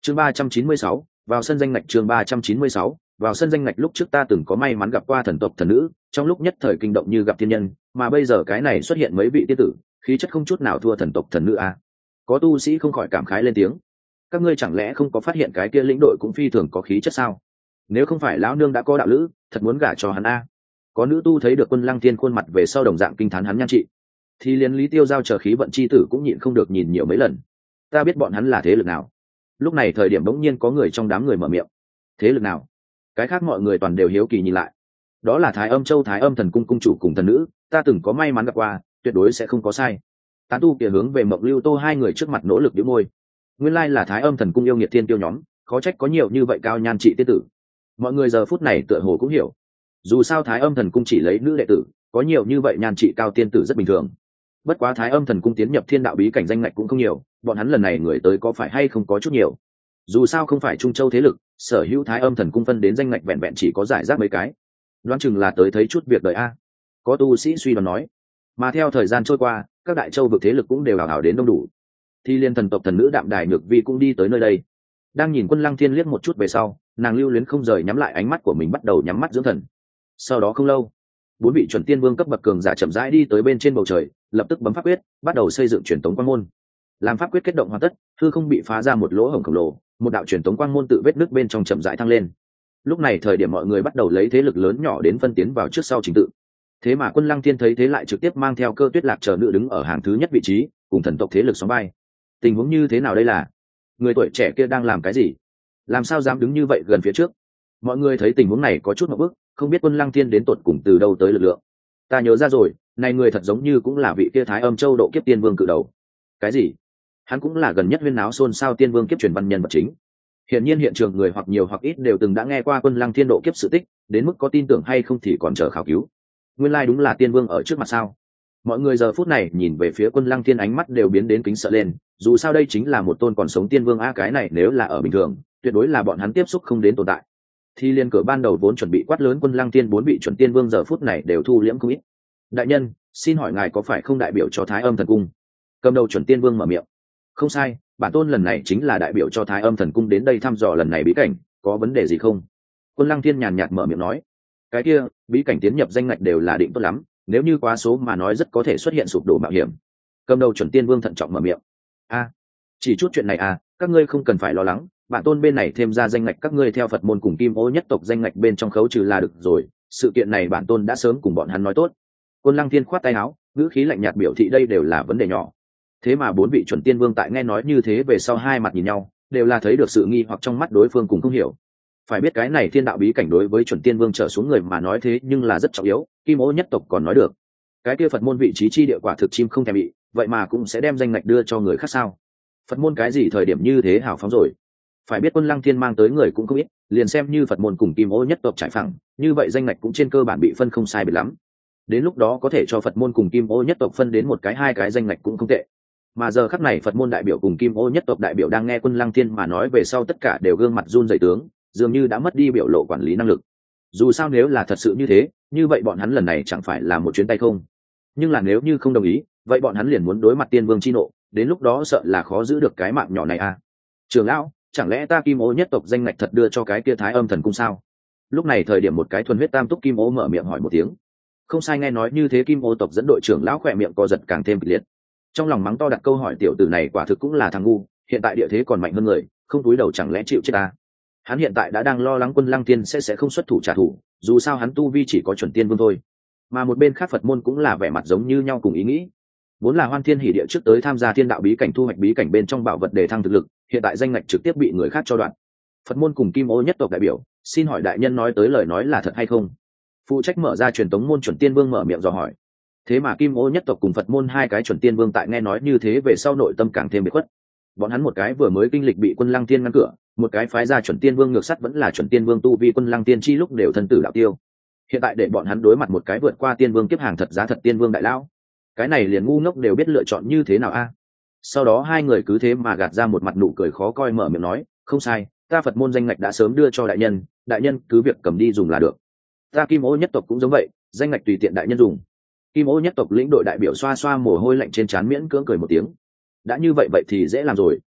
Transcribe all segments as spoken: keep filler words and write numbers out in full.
chương ba trăm chín mươi sáu vào sân danh ngạch. chương ba trăm chín mươi sáu vào sân danh ngạch. Lúc trước ta từng có may mắn gặp qua thần tộc thần nữ, trong lúc nhất thời kinh động như gặp thiên nhân, mà bây giờ cái này xuất hiện mấy vị tiên tử, khí chất không chút nào thua thần tộc thần nữ a. Có tu sĩ không khỏi cảm khái lên tiếng. Các ngươi chẳng lẽ không có phát hiện cái kia lĩnh đội cũng phi thường có khí chất sao? Nếu không phải lão nương đã có đạo lữ, thật muốn gả cho hắn a. Có nữ tu thấy được Quân Lăng Thiên khuôn mặt về sau đồng dạng kinh thán hắn nhan trị, thì liên Lý Tiêu giao chờ khí vận chi tử cũng nhịn không được nhìn nhiều mấy lần. Ta biết bọn hắn là thế lực nào. Lúc này thời điểm bỗng nhiên có người trong đám người mở miệng. Thế lực nào? Cái khác mọi người toàn đều hiếu kỳ nhìn lại. Đó là Thái Âm Châu Thái Âm Thần Cung cung chủ cùng thần nữ, ta từng có may mắn gặp qua, tuyệt đối sẽ không có sai. Tán tu kia hướng về Mộng Lưu Tô hai người trước mặt nỗ lực nhếch môi. Nguyên lai là Thái Âm Thần Cung yêu nghiệt thiên tiêu nhóm, khó trách có nhiều như vậy cao nhan trị tiên tử. Mọi người giờ phút này tựa hồ cũng hiểu, dù sao Thái Âm Thần Cung chỉ lấy nữ đệ tử, có nhiều như vậy nhan trị cao tiên tử rất bình thường. Bất quá Thái Âm Thần Cung tiến nhập thiên đạo bí cảnh danh ngạch cũng không nhiều, bọn hắn lần này người tới có phải hay không có chút nhiều. Dù sao không phải Trung Châu thế lực, sở hữu Thái Âm Thần Cung phân đến danh ngạch vẹn vẹn chỉ có giải rác mấy cái. Đoán chừng là tới thấy chút việc đời a. Có tu sĩ suy đoán nói. Mà theo thời gian trôi qua, các đại châu vực thế lực cũng đều hào hào đến đông đủ. Thì liên thần tộc thần nữ Đạm Đài Nhược Vi cũng đi tới nơi đây. Đang nhìn Quân Lăng Thiên liếc một chút về sau, nàng lưu luyến không rời nhắm lại ánh mắt của mình, bắt đầu nhắm mắt dưỡng thần. Sau đó không lâu, bốn vị chuẩn tiên vương cấp bậc cường giả chậm rãi đi tới bên trên bầu trời, lập tức bấm pháp quyết, bắt đầu xây dựng truyền tống quang môn. Làm pháp quyết kết động hoàn tất, hư không bị phá ra một lỗ hổng khổng lồ, một đạo truyền tống quang môn tự vết nước bên trong chậm rãi thăng lên. Lúc này thời điểm mọi người bắt đầu lấy thế lực lớn nhỏ đến phân tiến vào trước sau trình tự. Thế mà Quân Lăng Thiên thấy thế lại trực tiếp mang theo Cơ Tuyết Lạc chờ nữ đứng ở hàng thứ nhất vị trí, cùng thần tộc thế lực sóng vai. Tình huống như thế nào đây là? Người tuổi trẻ kia đang làm cái gì? Làm sao dám đứng như vậy gần phía trước? Mọi người thấy tình huống này có chút ngượng bức, không biết Quân Lăng Thiên đến tột cùng từ đâu tới lực lượng. Ta nhớ ra rồi, này người thật giống như cũng là vị kia Thái Âm Châu độ kiếp tiên vương cự đầu. Cái gì? Hắn cũng là gần nhất huyên náo xôn xao tiên vương kiếp truyền văn nhân vật chính. Hiển nhiên hiện trường người hoặc nhiều hoặc ít đều từng đã nghe qua Quân Lăng Thiên độ kiếp sự tích, đến mức có tin tưởng hay không thì còn chờ khảo cứu. Nguyên lai like đúng là tiên vương ở trước mặt sao? Mọi người giờ phút này nhìn về phía Quân Lăng Thiên ánh mắt đều biến đến kính sợ lên, dù sao đây chính là một tôn còn sống tiên vương a, cái này nếu là ở bình thường, tuyệt đối là bọn hắn tiếp xúc không đến tồn tại. Thì liên cửa ban đầu vốn chuẩn bị quát lớn Quân Lăng Thiên bốn vị chuẩn tiên vương giờ phút này đều thu liễm không ít. Đại nhân, xin hỏi ngài có phải không đại biểu cho Thái Âm Thần Cung? Cầm đầu chuẩn tiên vương mở miệng. Không sai, bản tôn lần này chính là đại biểu cho Thái Âm Thần Cung đến đây thăm dò lần này bí cảnh, có vấn đề gì không? Quân Lăng Thiên nhàn nhạt mở miệng nói. Cái kia, bí cảnh tiến nhập danh ngạch đều là định tốt lắm, nếu như quá số mà nói rất có thể xuất hiện sụp đổ mạo hiểm. Cầm đầu chuẩn tiên vương thận trọng mở miệng. A, chỉ chút chuyện này à, các ngươi không cần phải lo lắng, bản tôn bên này thêm ra danh ngạch các ngươi theo Phật môn cùng Kim Ô nhất tộc danh ngạch bên trong khấu trừ là được rồi, sự kiện này bản tôn đã sớm cùng bọn hắn nói tốt. Quân Lăng Thiên khoát tay áo, ngữ khí lạnh nhạt biểu thị đây đều là vấn đề nhỏ. Thế mà bốn vị chuẩn tiên vương tại nghe nói như thế về sau hai mặt nhìn nhau, đều là thấy được sự nghi hoặc trong mắt đối phương cùng không hiểu. Phải biết cái này thiên đạo bí cảnh đối với chuẩn tiên vương trở xuống người mà nói thế nhưng là rất trọng yếu, Kim Ô nhất tộc còn nói được. Cái kia Phật môn vị trí chi địa quả thực chim không thèm bị, vậy mà cũng sẽ đem danh ngạch đưa cho người khác sao? Phật môn cái gì thời điểm như thế hào phóng rồi? Phải biết Quân Lăng Thiên mang tới người cũng không ít, liền xem như Phật môn cùng Kim Ô nhất tộc trải phẳng, như vậy danh ngạch cũng trên cơ bản bị phân không sai biệt lắm. Đến lúc đó có thể cho Phật môn cùng Kim Ô nhất tộc phân đến một cái hai cái danh ngạch cũng không tệ. Mà giờ khắc này Phật môn đại biểu cùng Kim Ô nhất tộc đại biểu đang nghe Quân Lăng Thiên mà nói về sau tất cả đều gương mặt run rẩy tướng, dường như đã mất đi biểu lộ quản lý năng lực. Dù sao nếu là thật sự như thế, như vậy bọn hắn lần này chẳng phải là một chuyến tay không. Nhưng là nếu như không đồng ý, vậy bọn hắn liền muốn đối mặt tiên vương chi nộ, đến lúc đó sợ là khó giữ được cái mạng nhỏ này à. Trưởng lão, chẳng lẽ ta Kim Ô nhất tộc danh ngạch thật đưa cho cái kia Thái Âm Thần Cung sao? Lúc này thời điểm một cái thuần huyết tam túc Kim Ô mở miệng hỏi một tiếng. Không sai, nghe nói như thế Kim Ô tộc dẫn đội trưởng lão khỏe miệng co giật càng thêm kịch liệt. Trong lòng mắng to đặt câu hỏi tiểu tử này quả thực cũng là thằng ngu, hiện tại địa thế còn mạnh hơn người, không túi đầu chẳng lẽ chịu chết ta. Hắn hiện tại đã đang lo lắng Quân Lăng Thiên sẽ sẽ không xuất thủ trả thù, dù sao hắn tu vi chỉ có chuẩn tiên vương thôi. Mà một bên khác Phật môn cũng là vẻ mặt giống như nhau cùng ý nghĩ. Vốn là Hoan Thiên Hỉ Địa trước tới tham gia thiên đạo bí cảnh thu hoạch bí cảnh bên trong bảo vật để thăng thực lực, hiện tại danh ngạch trực tiếp bị người khác cho đoạn. Phật môn cùng Kim Ô nhất tộc đại biểu, xin hỏi đại nhân nói tới lời nói là thật hay không? Phụ trách mở ra truyền tống môn chuẩn tiên vương mở miệng dò hỏi. Thế mà Kim Ô nhất tộc cùng Phật môn hai cái chuẩn tiên vương tại nghe nói như thế về sau nội tâm càng thêm biệt khuất. Bọn hắn một cái vừa mới kinh lịch bị Quân Lăng Thiên ngăn cửa, một cái phái ra chuẩn tiên vương ngược sắt vẫn là chuẩn tiên vương tu vi Quân Lăng Tiên chi lúc đều thân tử đạo tiêu. Hiện tại để bọn hắn đối mặt một cái vượt qua tiên vương kiếp hàng thật giá thật tiên vương đại lão, cái này liền ngu ngốc đều biết lựa chọn như thế nào a. Sau đó hai người cứ thế mà gạt ra một mặt nụ cười khó coi mở miệng nói, không sai, ta Phật môn danh ngạch đã sớm đưa cho đại nhân, đại nhân cứ việc cầm đi dùng là được. Ta Kim Ô nhất tộc cũng giống vậy, danh ngạch tùy tiện đại nhân dùng. Kim Ô nhất tộc lĩnh đội đại biểu xoa xoa mồ hôi lạnh trên trán miễn cưỡng cười một tiếng. Đã như vậy vậy thì dễ làm rồi.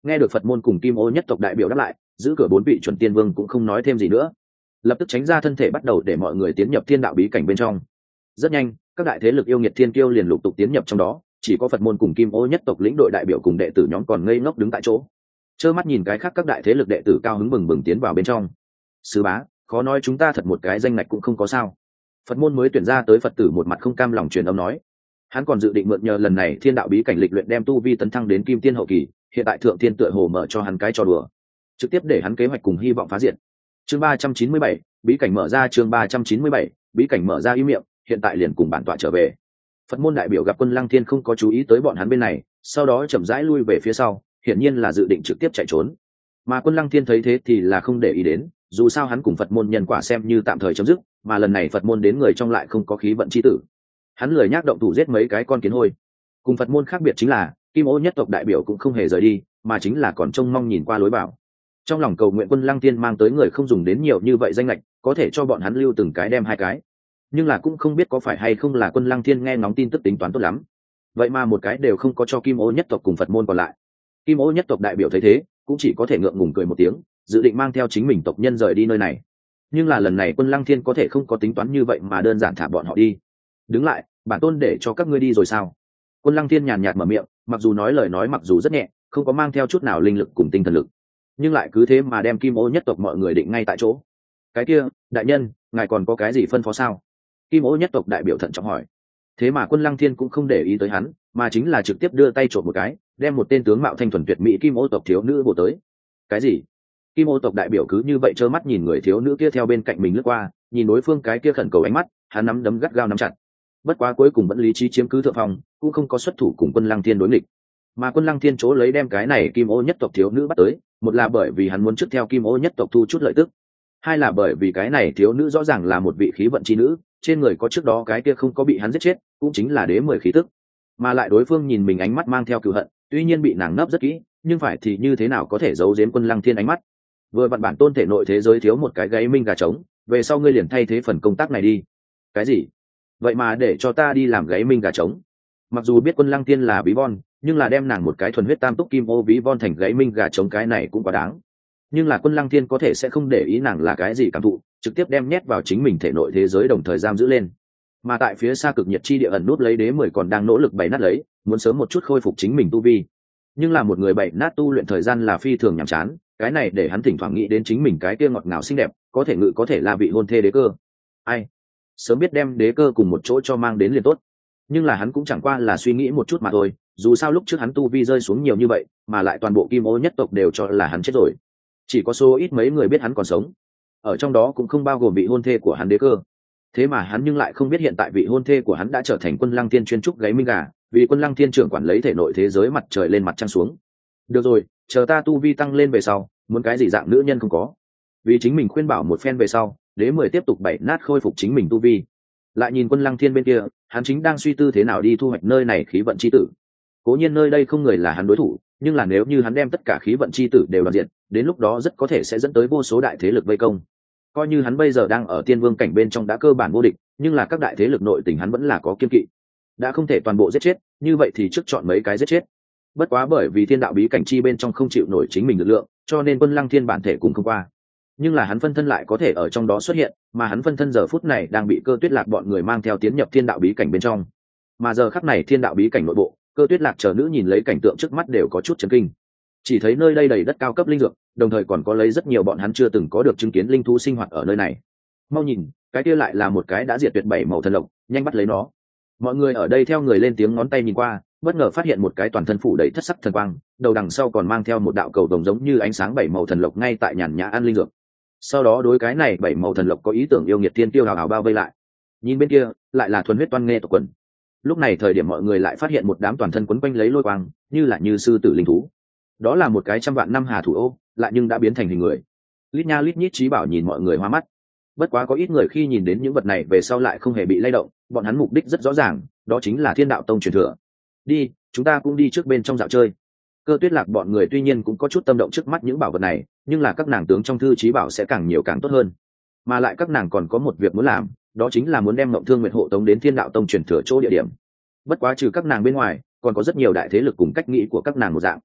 Nghe được Phật môn cùng Kim Ô nhất tộc đại biểu đáp lại, giữ cửa bốn vị chuẩn tiên vương cũng không nói thêm gì nữa, lập tức tránh ra thân thể bắt đầu để mọi người tiến nhập thiên đạo bí cảnh bên trong. Rất nhanh, các đại thế lực yêu nghiệt thiên kiêu liền lục tục tiến nhập trong đó, chỉ có Phật môn cùng Kim Ô nhất tộc lĩnh đội đại biểu cùng đệ tử nhóm còn ngây ngốc đứng tại chỗ, trơ mắt nhìn cái khác các đại thế lực đệ tử cao hứng bừng bừng tiến vào bên trong. Sứ bá, khó nói chúng ta thật một cái danh ngạch cũng không có sao? Phật môn mới tuyển ra tới Phật tử một mặt không cam lòng truyền âm nói. Hắn còn dự định mượn nhờ lần này thiên đạo bí cảnh lịch luyện đem tu vi tấn thăng đến kim tiên hậu kỳ, hiện tại thượng thiên tựa hồ mở cho hắn cái trò đùa, trực tiếp để hắn kế hoạch cùng hy vọng phá diệt. Chương ba trăm chín mươi bảy, bí cảnh mở ra. Chương ba trăm chín mươi bảy, bí cảnh mở ra. Im miệng, hiện tại liền cùng bản tọa trở về. Phật môn đại biểu gặp Quân Lăng Thiên không có chú ý tới bọn hắn bên này, sau đó chậm rãi lui về phía sau, hiển nhiên là dự định trực tiếp chạy trốn. Mà Quân Lăng Thiên thấy thế thì là không để ý đến, dù sao hắn cùng Phật môn nhân quả xem như tạm thời chấm dứt, mà lần này Phật môn đến người trong lại không có khí vận chi tử. Hắn lười nhác động thủ giết mấy cái con kiến hôi. Cùng Phật môn khác biệt chính là, Kim Ô nhất tộc đại biểu cũng không hề rời đi, mà chính là còn trông mong nhìn qua lối vào. Trong lòng cầu nguyện Quân Lăng Thiên mang tới người không dùng đến nhiều như vậy danh lệch, có thể cho bọn hắn lưu từng cái đem hai cái. Nhưng là cũng không biết có phải hay không là Quân Lăng Thiên nghe ngóng tin tức tính toán tốt lắm, vậy mà một cái đều không có cho Kim Ô nhất tộc cùng Phật môn còn lại. Kim Ô nhất tộc đại biểu thấy thế, cũng chỉ có thể ngượng ngùng cười một tiếng, dự định mang theo chính mình tộc nhân rời đi nơi này. Nhưng là lần này Quân Lăng Thiên có thể không có tính toán như vậy mà đơn giản thả bọn họ đi. Đứng lại, bản tôn để cho các ngươi đi rồi sao? Quân Lăng Thiên nhàn nhạt mở miệng, mặc dù nói lời nói mặc dù rất nhẹ, không có mang theo chút nào linh lực cùng tinh thần lực, nhưng lại cứ thế mà đem Kim Ô nhất tộc mọi người định ngay tại chỗ. Cái kia, đại nhân, ngài còn có cái gì phân phó sao? Kim Ô nhất tộc đại biểu thận trọng hỏi. Thế mà Quân Lăng Thiên cũng không để ý tới hắn, mà chính là trực tiếp đưa tay trộm một cái, đem một tên tướng mạo thanh thuần tuyệt mỹ Kim Ô tộc thiếu nữ bổ tới. Cái gì? Kim Ô tộc đại biểu cứ như vậy trơ mắt nhìn người thiếu nữ kia theo bên cạnh mình lướt qua, nhìn đối phương cái kia khẩn cầu ánh mắt, hắn nắm đấm gắt gao nắm chặt. Bất quá cuối cùng vẫn lý trí chiếm cứ thượng phong, cũng không có xuất thủ cùng Quân Lăng Thiên đối nghịch. Mà Quân Lăng Thiên chỗ lấy đem cái này Kim Ô nhất tộc thiếu nữ bắt tới, một là bởi vì hắn muốn trước theo Kim Ô nhất tộc thu chút lợi tức, hai là bởi vì cái này thiếu nữ rõ ràng là một vị khí vận chi nữ, trên người có trước đó cái kia không có bị hắn giết chết, cũng chính là đế mười khí tức. Mà lại đối phương nhìn mình ánh mắt mang theo cừu hận, tuy nhiên bị nàng nấp rất kỹ, nhưng phải thì như thế nào có thể giấu giếm Quân Lăng Thiên ánh mắt. Vừa vặn bản tôn thể nội thế giới thiếu một cái gáy minh gà trống, về sau ngươi liền thay thế phần công tác này đi. Cái gì? Vậy mà để cho ta đi làm gáy minh gà trống? Mặc dù biết Quân Lăng Thiên là ví von, nhưng là đem nàng một cái thuần huyết tam túc kim ô ví von thành gáy minh gà trống cái này cũng quá đáng. Nhưng là Quân Lăng Thiên có thể sẽ không để ý nàng là cái gì cảm thụ, trực tiếp đem nhét vào chính mình thể nội thế giới đồng thời giam giữ lên. Mà tại phía xa cực nhiệt chi địa ẩn nút lấy đế mười còn đang nỗ lực bày nát lấy, muốn sớm một chút khôi phục chính mình tu vi. Nhưng là một người bày nát tu luyện thời gian là phi thường nhàm chán, cái này để hắn thỉnh thoảng nghĩ đến chính mình cái kia ngọt ngào xinh đẹp, có thể ngự có thể là vị hôn thê đế cơ. Ai, sớm biết đem đế cơ cùng một chỗ cho mang đến liền tốt. Nhưng là hắn cũng chẳng qua là suy nghĩ một chút mà thôi, dù sao lúc trước hắn tu vi rơi xuống nhiều như vậy, mà lại toàn bộ Kim Ô nhất tộc đều cho là hắn chết rồi. Chỉ có số ít mấy người biết hắn còn sống, ở trong đó cũng không bao gồm vị hôn thê của hắn đế cơ. Thế mà hắn nhưng lại không biết hiện tại vị hôn thê của hắn đã trở thành Quân Lăng Thiên chuyên trúc gáy minh gà, vì Quân Lăng Thiên trưởng quản lấy thể nội thế giới mặt trời lên mặt trăng xuống. Được rồi, chờ ta tu vi tăng lên về sau, muốn cái gì dạng nữ nhân không có. Vì chính mình khuyên bảo một phen về sau, đế mười tiếp tục bày nát khôi phục chính mình tu vi. Lại nhìn Quân Lăng Thiên bên kia, hắn chính đang suy tư thế nào đi thu hoạch nơi này khí vận chi tử. Cố nhiên nơi đây không người là hắn đối thủ, nhưng là nếu như hắn đem tất cả khí vận chi tử đều đoạt diện, đến lúc đó rất có thể sẽ dẫn tới vô số đại thế lực vây công. Coi như hắn bây giờ đang ở tiên vương cảnh bên trong đã cơ bản vô địch, nhưng là các đại thế lực nội tình hắn vẫn là có kiên kỵ. Đã không thể toàn bộ giết chết, như vậy thì trước chọn mấy cái giết chết. Bất quá bởi vì thiên đạo bí cảnh chi bên trong không chịu nổi chính mình lực lượng, cho nên Quân Lăng Thiên bản thể cùng không qua. Nhưng là hắn phân thân lại có thể ở trong đó xuất hiện, mà hắn phân thân giờ phút này đang bị Cơ Tuyết Lạc bọn người mang theo tiến nhập thiên đạo bí cảnh bên trong. Mà giờ khắc này thiên đạo bí cảnh nội bộ, Cơ Tuyết Lạc chờ nữ nhìn lấy cảnh tượng trước mắt đều có chút chấn kinh. Chỉ thấy nơi đây đầy đất cao cấp linh dược, đồng thời còn có lấy rất nhiều bọn hắn chưa từng có được chứng kiến linh thú sinh hoạt ở nơi này. Mau nhìn, cái kia lại là một cái đã diệt tuyệt bảy màu thần lộc, nhanh bắt lấy nó. Mọi người ở đây theo người lên tiếng ngón tay nhìn qua, bất ngờ phát hiện một cái toàn thân phủ đầy thất sắc thần quang, đầu đằng sau còn mang theo một đạo cầu vồng giống như ánh sáng bảy màu thần lộc ngay tại nhàn nhã ăn linh dược. Sau đó đối cái này bảy màu thần lộc có ý tưởng yêu nghiệt tiên tiêu hào hào bao vây lại. Nhìn bên kia, lại là thuần huyết toan nghe tộc quần. Lúc này thời điểm mọi người lại phát hiện một đám toàn thân quấn quanh lấy lôi quang, như là như sư tử linh thú. Đó là một cái trăm vạn năm hà thủ ô, lại nhưng đã biến thành hình người. Lít nha lít nhít trí bảo nhìn mọi người hoa mắt. Bất quá có ít người khi nhìn đến những vật này về sau lại không hề bị lay động, bọn hắn mục đích rất rõ ràng, đó chính là thiên đạo tông truyền thừa. Đi, chúng ta cũng đi trước bên trong dạo chơi. Cơ Tuyết Lạc bọn người tuy nhiên cũng có chút tâm động trước mắt những bảo vật này, nhưng là các nàng tướng trong thư trí bảo sẽ càng nhiều càng tốt hơn. Mà lại các nàng còn có một việc muốn làm, đó chính là muốn đem Mộng Thương Nguyệt hộ tống đến thiên đạo tông truyền thừa chỗ địa điểm. Bất quá trừ các nàng bên ngoài, còn có rất nhiều đại thế lực cùng cách nghĩ của các nàng một dạng.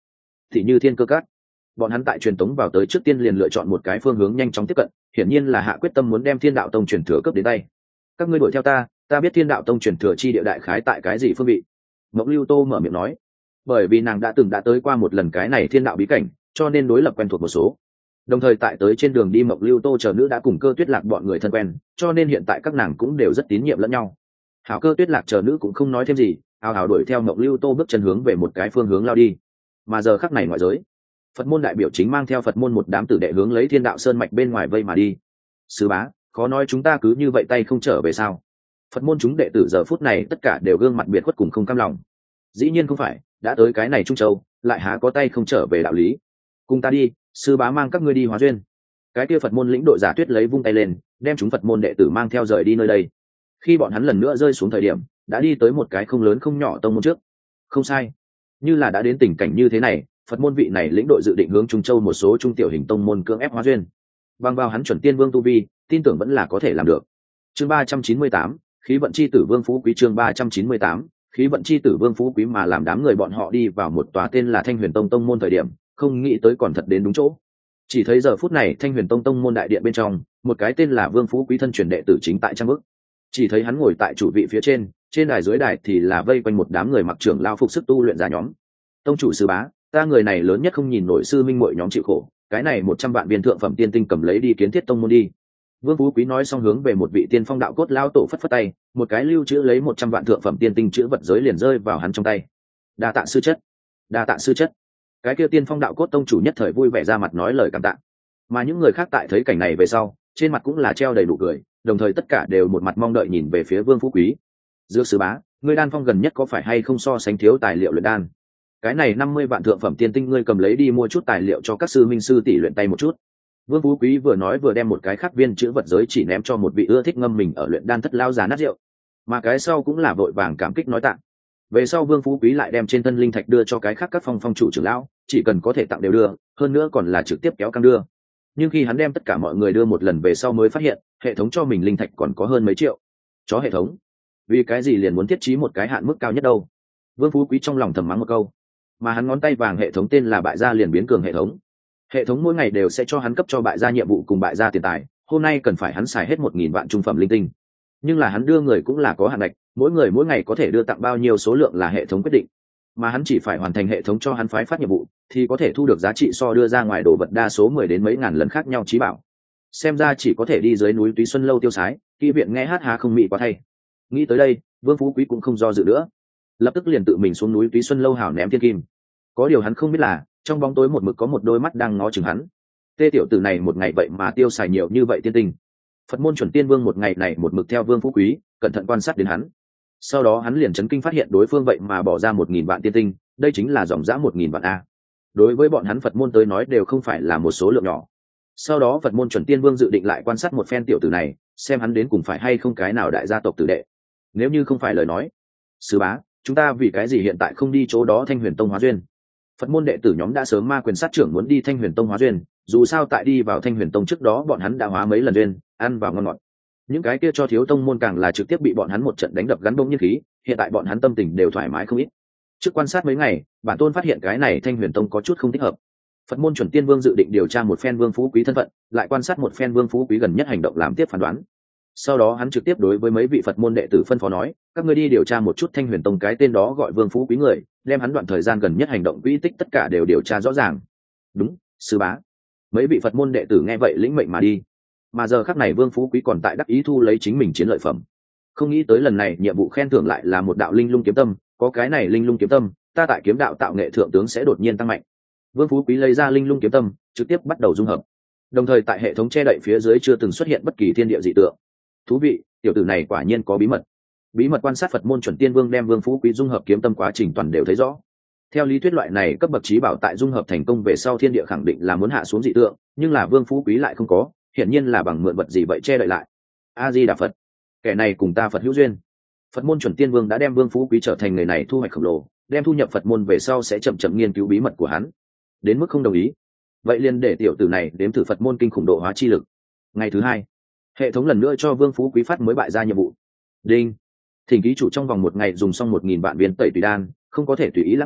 thì như thiên cơ cát. Bọn hắn tại truyền tống vào tới trước tiên liền lựa chọn một cái phương hướng nhanh chóng tiếp cận, hiển nhiên là hạ quyết tâm muốn đem Thiên Đạo Tông truyền thừa cướp đến tay. Các ngươi đuổi theo ta, ta biết Thiên Đạo Tông truyền thừa chi địa đại khái tại cái gì phương vị. Mộc Lưu Tô mở miệng nói, bởi vì nàng đã từng đã tới qua một lần cái này thiên đạo bí cảnh, cho nên đối lập quen thuộc một số. Đồng thời tại tới trên đường đi Mộc Lưu Tô chờ nữ đã cùng Cơ Tuyết Lạc bọn người thân quen, cho nên hiện tại các nàng cũng đều rất tín nhiệm lẫn nhau. Hảo, Cơ Tuyết Lạc chờ nữ cũng không nói thêm gì, ào ào đuổi theo Mộc Lưu Tô bước chân hướng về một cái phương hướng lao đi. Mà giờ khắc này ngoại giới, Phật môn đại biểu chính mang theo Phật môn một đám tử đệ hướng lấy Thiên Đạo Sơn mạch bên ngoài vây mà đi. Sư bá, khó nói chúng ta cứ như vậy tay không trở về sao? Phật môn chúng đệ tử giờ phút này tất cả đều gương mặt biệt khuất cùng không cam lòng. Dĩ nhiên không phải, đã tới cái này Trung Châu, lại há có tay không trở về đạo lý. Cùng ta đi, sư bá mang các ngươi đi hóa duyên. Cái kia Phật môn lĩnh đội giả Tuyết lấy vung tay lên, đem chúng Phật môn đệ tử mang theo rời đi nơi đây. Khi bọn hắn lần nữa rơi xuống thời điểm, đã đi tới một cái không lớn không nhỏ tông môn trước. Không sai, như là đã đến tình cảnh như thế này, Phật môn vị này lĩnh đội dự định hướng Trung Châu một số trung tiểu hình tông môn cưỡng ép hóa duyên. Bằng vào hắn chuẩn tiên vương tu vi, tin tưởng vẫn là có thể làm được. Chương ba trăm chín mươi tám, khí vận chi tử vương phú quý. Chương ba trăm chín mươi tám, khí vận chi tử vương phú quý. Mà làm đám người bọn họ đi vào một tòa tên là Thanh Huyền Tông tông môn thời điểm, không nghĩ tới còn thật đến đúng chỗ. Chỉ thấy giờ phút này Thanh Huyền Tông tông môn đại điện bên trong, một cái tên là Vương Phú Quý thân truyền đệ tử chính tại trang bức. Chỉ thấy hắn ngồi tại chủ vị phía trên, trên đài dưới đài thì là vây quanh một đám người mặc trưởng lao phục sức tu luyện giả nhóm. Tông chủ sư bá, ta người này lớn nhất không nhìn nổi sư minh muội nhóm chịu khổ, cái này một trăm vạn viên thượng phẩm tiên tinh cầm lấy đi kiến thiết tông môn đi. Vương Phú Quý nói xong hướng về một vị tiên phong đạo cốt lao tổ phất phất tay, một cái lưu trữ lấy một trăm vạn thượng phẩm tiên tinh chữ vật giới liền rơi vào hắn trong tay. Đa tạ sư chất, đa tạ sư chất. Cái kia tiên phong đạo cốt tông chủ nhất thời vui vẻ ra mặt nói lời cảm tạ. Mà những người khác tại thấy cảnh này về sau, trên mặt cũng là treo đầy đủ cười, đồng thời tất cả đều một mặt mong đợi nhìn về phía Vương Phú Quý. Dược sư bá, ngươi đan phong gần nhất có phải hay không so sánh thiếu tài liệu luyện đan? Cái này năm mươi vạn thượng phẩm tiên tinh ngươi cầm lấy đi mua chút tài liệu cho các sư minh sư tỷ luyện tay một chút. Vương Phú Quý vừa nói vừa đem một cái khắc viên chữ vật giới chỉ ném cho một vị ưa thích ngâm mình ở luyện đan thất lao già nát rượu. Mà cái sau cũng là vội vàng cảm kích nói tặng. Về sau Vương Phú Quý lại đem trên thân linh thạch đưa cho cái khác các phong phong chủ trưởng lão, chỉ cần có thể tặng đều đưa, hơn nữa còn là trực tiếp kéo căng đưa. Nhưng khi hắn đem tất cả mọi người đưa một lần về sau mới phát hiện, hệ thống cho mình linh thạch còn có hơn mấy triệu. Chó hệ thống, vì cái gì liền muốn thiết trí một cái hạn mức cao nhất đâu? Vương Phú Quý trong lòng thầm mắng một câu. Mà hắn ngón tay vàng hệ thống tên là bại gia liền biến cường hệ thống. Hệ thống mỗi ngày đều sẽ cho hắn cấp cho bại gia nhiệm vụ cùng bại gia tiền tài, hôm nay cần phải hắn xài hết một nghìn vạn trung phẩm linh tinh. Nhưng là hắn đưa người cũng là có hạn ngạch, mỗi người mỗi ngày có thể đưa tặng bao nhiêu số lượng là hệ thống quyết định, mà hắn chỉ phải hoàn thành hệ thống cho hắn phái phát nhiệm vụ thì có thể thu được giá trị so đưa ra ngoài đồ vật đa số mười đến mấy ngàn lần khác nhau trí bảo. Xem ra chỉ có thể đi dưới núi Túy Xuân lâu tiêu sái, kỹ viện nghe hát há không mị quá thay. Nghĩ tới đây, Vương Phú Quý cũng không do dự nữa, lập tức liền tự mình xuống núi Túy Xuân lâu hào ném thiên kim. Có điều hắn không biết là trong bóng tối một mực có một đôi mắt đang ngó chừng hắn. Tê tiểu tử này một ngày vậy mà tiêu xài nhiều như vậy tiên tinh. Phật môn chuẩn tiên vương một ngày này một mực theo Vương Phú Quý cẩn thận quan sát đến hắn. Sau đó hắn liền chấn kinh phát hiện đối phương vậy mà bỏ ra một nghìn vạn tiên tinh, đây chính là dòng dã một nghìn vạn a. Đối với bọn hắn Phật môn tới nói đều không phải là một số lượng nhỏ. Sau đó Phật môn chuẩn tiên vương dự định lại quan sát một phen tiểu tử này, xem hắn đến cùng phải hay không cái nào đại gia tộc tử đệ. Nếu như không phải lời nói, sư bá, chúng ta vì cái gì hiện tại không đi chỗ đó Thanh Huyền Tông hóa duyên? Phật môn đệ tử nhóm đã sớm ma quyền sát trưởng muốn đi Thanh Huyền Tông hóa duyên, dù sao tại đi vào Thanh Huyền Tông trước đó bọn hắn đã hóa mấy lần duyên, ăn vào ngon ngọt. Những cái kia cho thiếu tông môn càng là trực tiếp bị bọn hắn một trận đánh đập gắn bông nhiên khí, hiện tại bọn hắn tâm tình đều thoải mái không ít. Trước quan sát mấy ngày, bản tôn phát hiện cái này Thanh Huyền Tông có chút không thích hợp. Phật môn chuẩn tiên vương dự định điều tra một phen Vương Phú Quý thân phận, lại quan sát một phen Vương Phú Quý gần nhất hành động làm tiếp phán đoán. Sau đó hắn trực tiếp đối với mấy vị Phật môn đệ tử phân phó nói, các ngươi đi điều tra một chút Thanh Huyền Tông cái tên đó gọi Vương Phú Quý người, đem hắn đoạn thời gian gần nhất hành động quỹ tích tất cả đều điều tra rõ ràng. Đúng, sư bá. Mấy vị Phật môn đệ tử nghe vậy lĩnh mệnh mà đi. Mà giờ khắc này Vương Phú Quý còn tại đắc ý thu lấy chính mình chiến lợi phẩm. Không nghĩ tới lần này nhiệm vụ khen thưởng lại là một đạo linh lung kiếm tâm, có cái này linh lung kiếm tâm, ta tại kiếm đạo tạo nghệ thượng tướng sẽ đột nhiên tăng mạnh. Vương Phú Quý lấy ra linh lung kiếm tâm, trực tiếp bắt đầu dung hợp. Đồng thời tại hệ thống che đậy phía dưới chưa từng xuất hiện bất kỳ thiên địa dị tượng. Thú vị, tiểu tử này quả nhiên có bí mật. Bí mật quan sát Phật môn chuẩn tiên vương đem Vương Phú Quý dung hợp kiếm tâm quá trình toàn đều thấy rõ. Theo lý thuyết loại này cấp bậc trí bảo tại dung hợp thành công về sau thiên địa khẳng định là muốn hạ xuống dị tượng, nhưng là Vương Phú Quý lại không có, hiển nhiên là bằng mượn vật gì vậy che đậy lại. A Di Đà Phật, kẻ này cùng ta Phật hữu duyên. Phật môn chuẩn tiên vương đã đem Vương Phú Quý trở thành người này thu hoạch khổng lồ, đem thu nhập Phật môn về sau sẽ chậm chậm nghiên cứu bí mật của hắn. Đến mức không đồng ý, vậy liền để tiểu tử này đếm thử Phật môn kinh khủng độ hóa chi lực. Ngày thứ hai, hệ thống lần nữa cho Vương Phú Quý phát mới bại ra nhiệm vụ. Đinh, thỉnh ký chủ trong vòng một ngày dùng xong một nghìn vạn viên tẩy tùy đan, không có thể tùy ý lãng phí,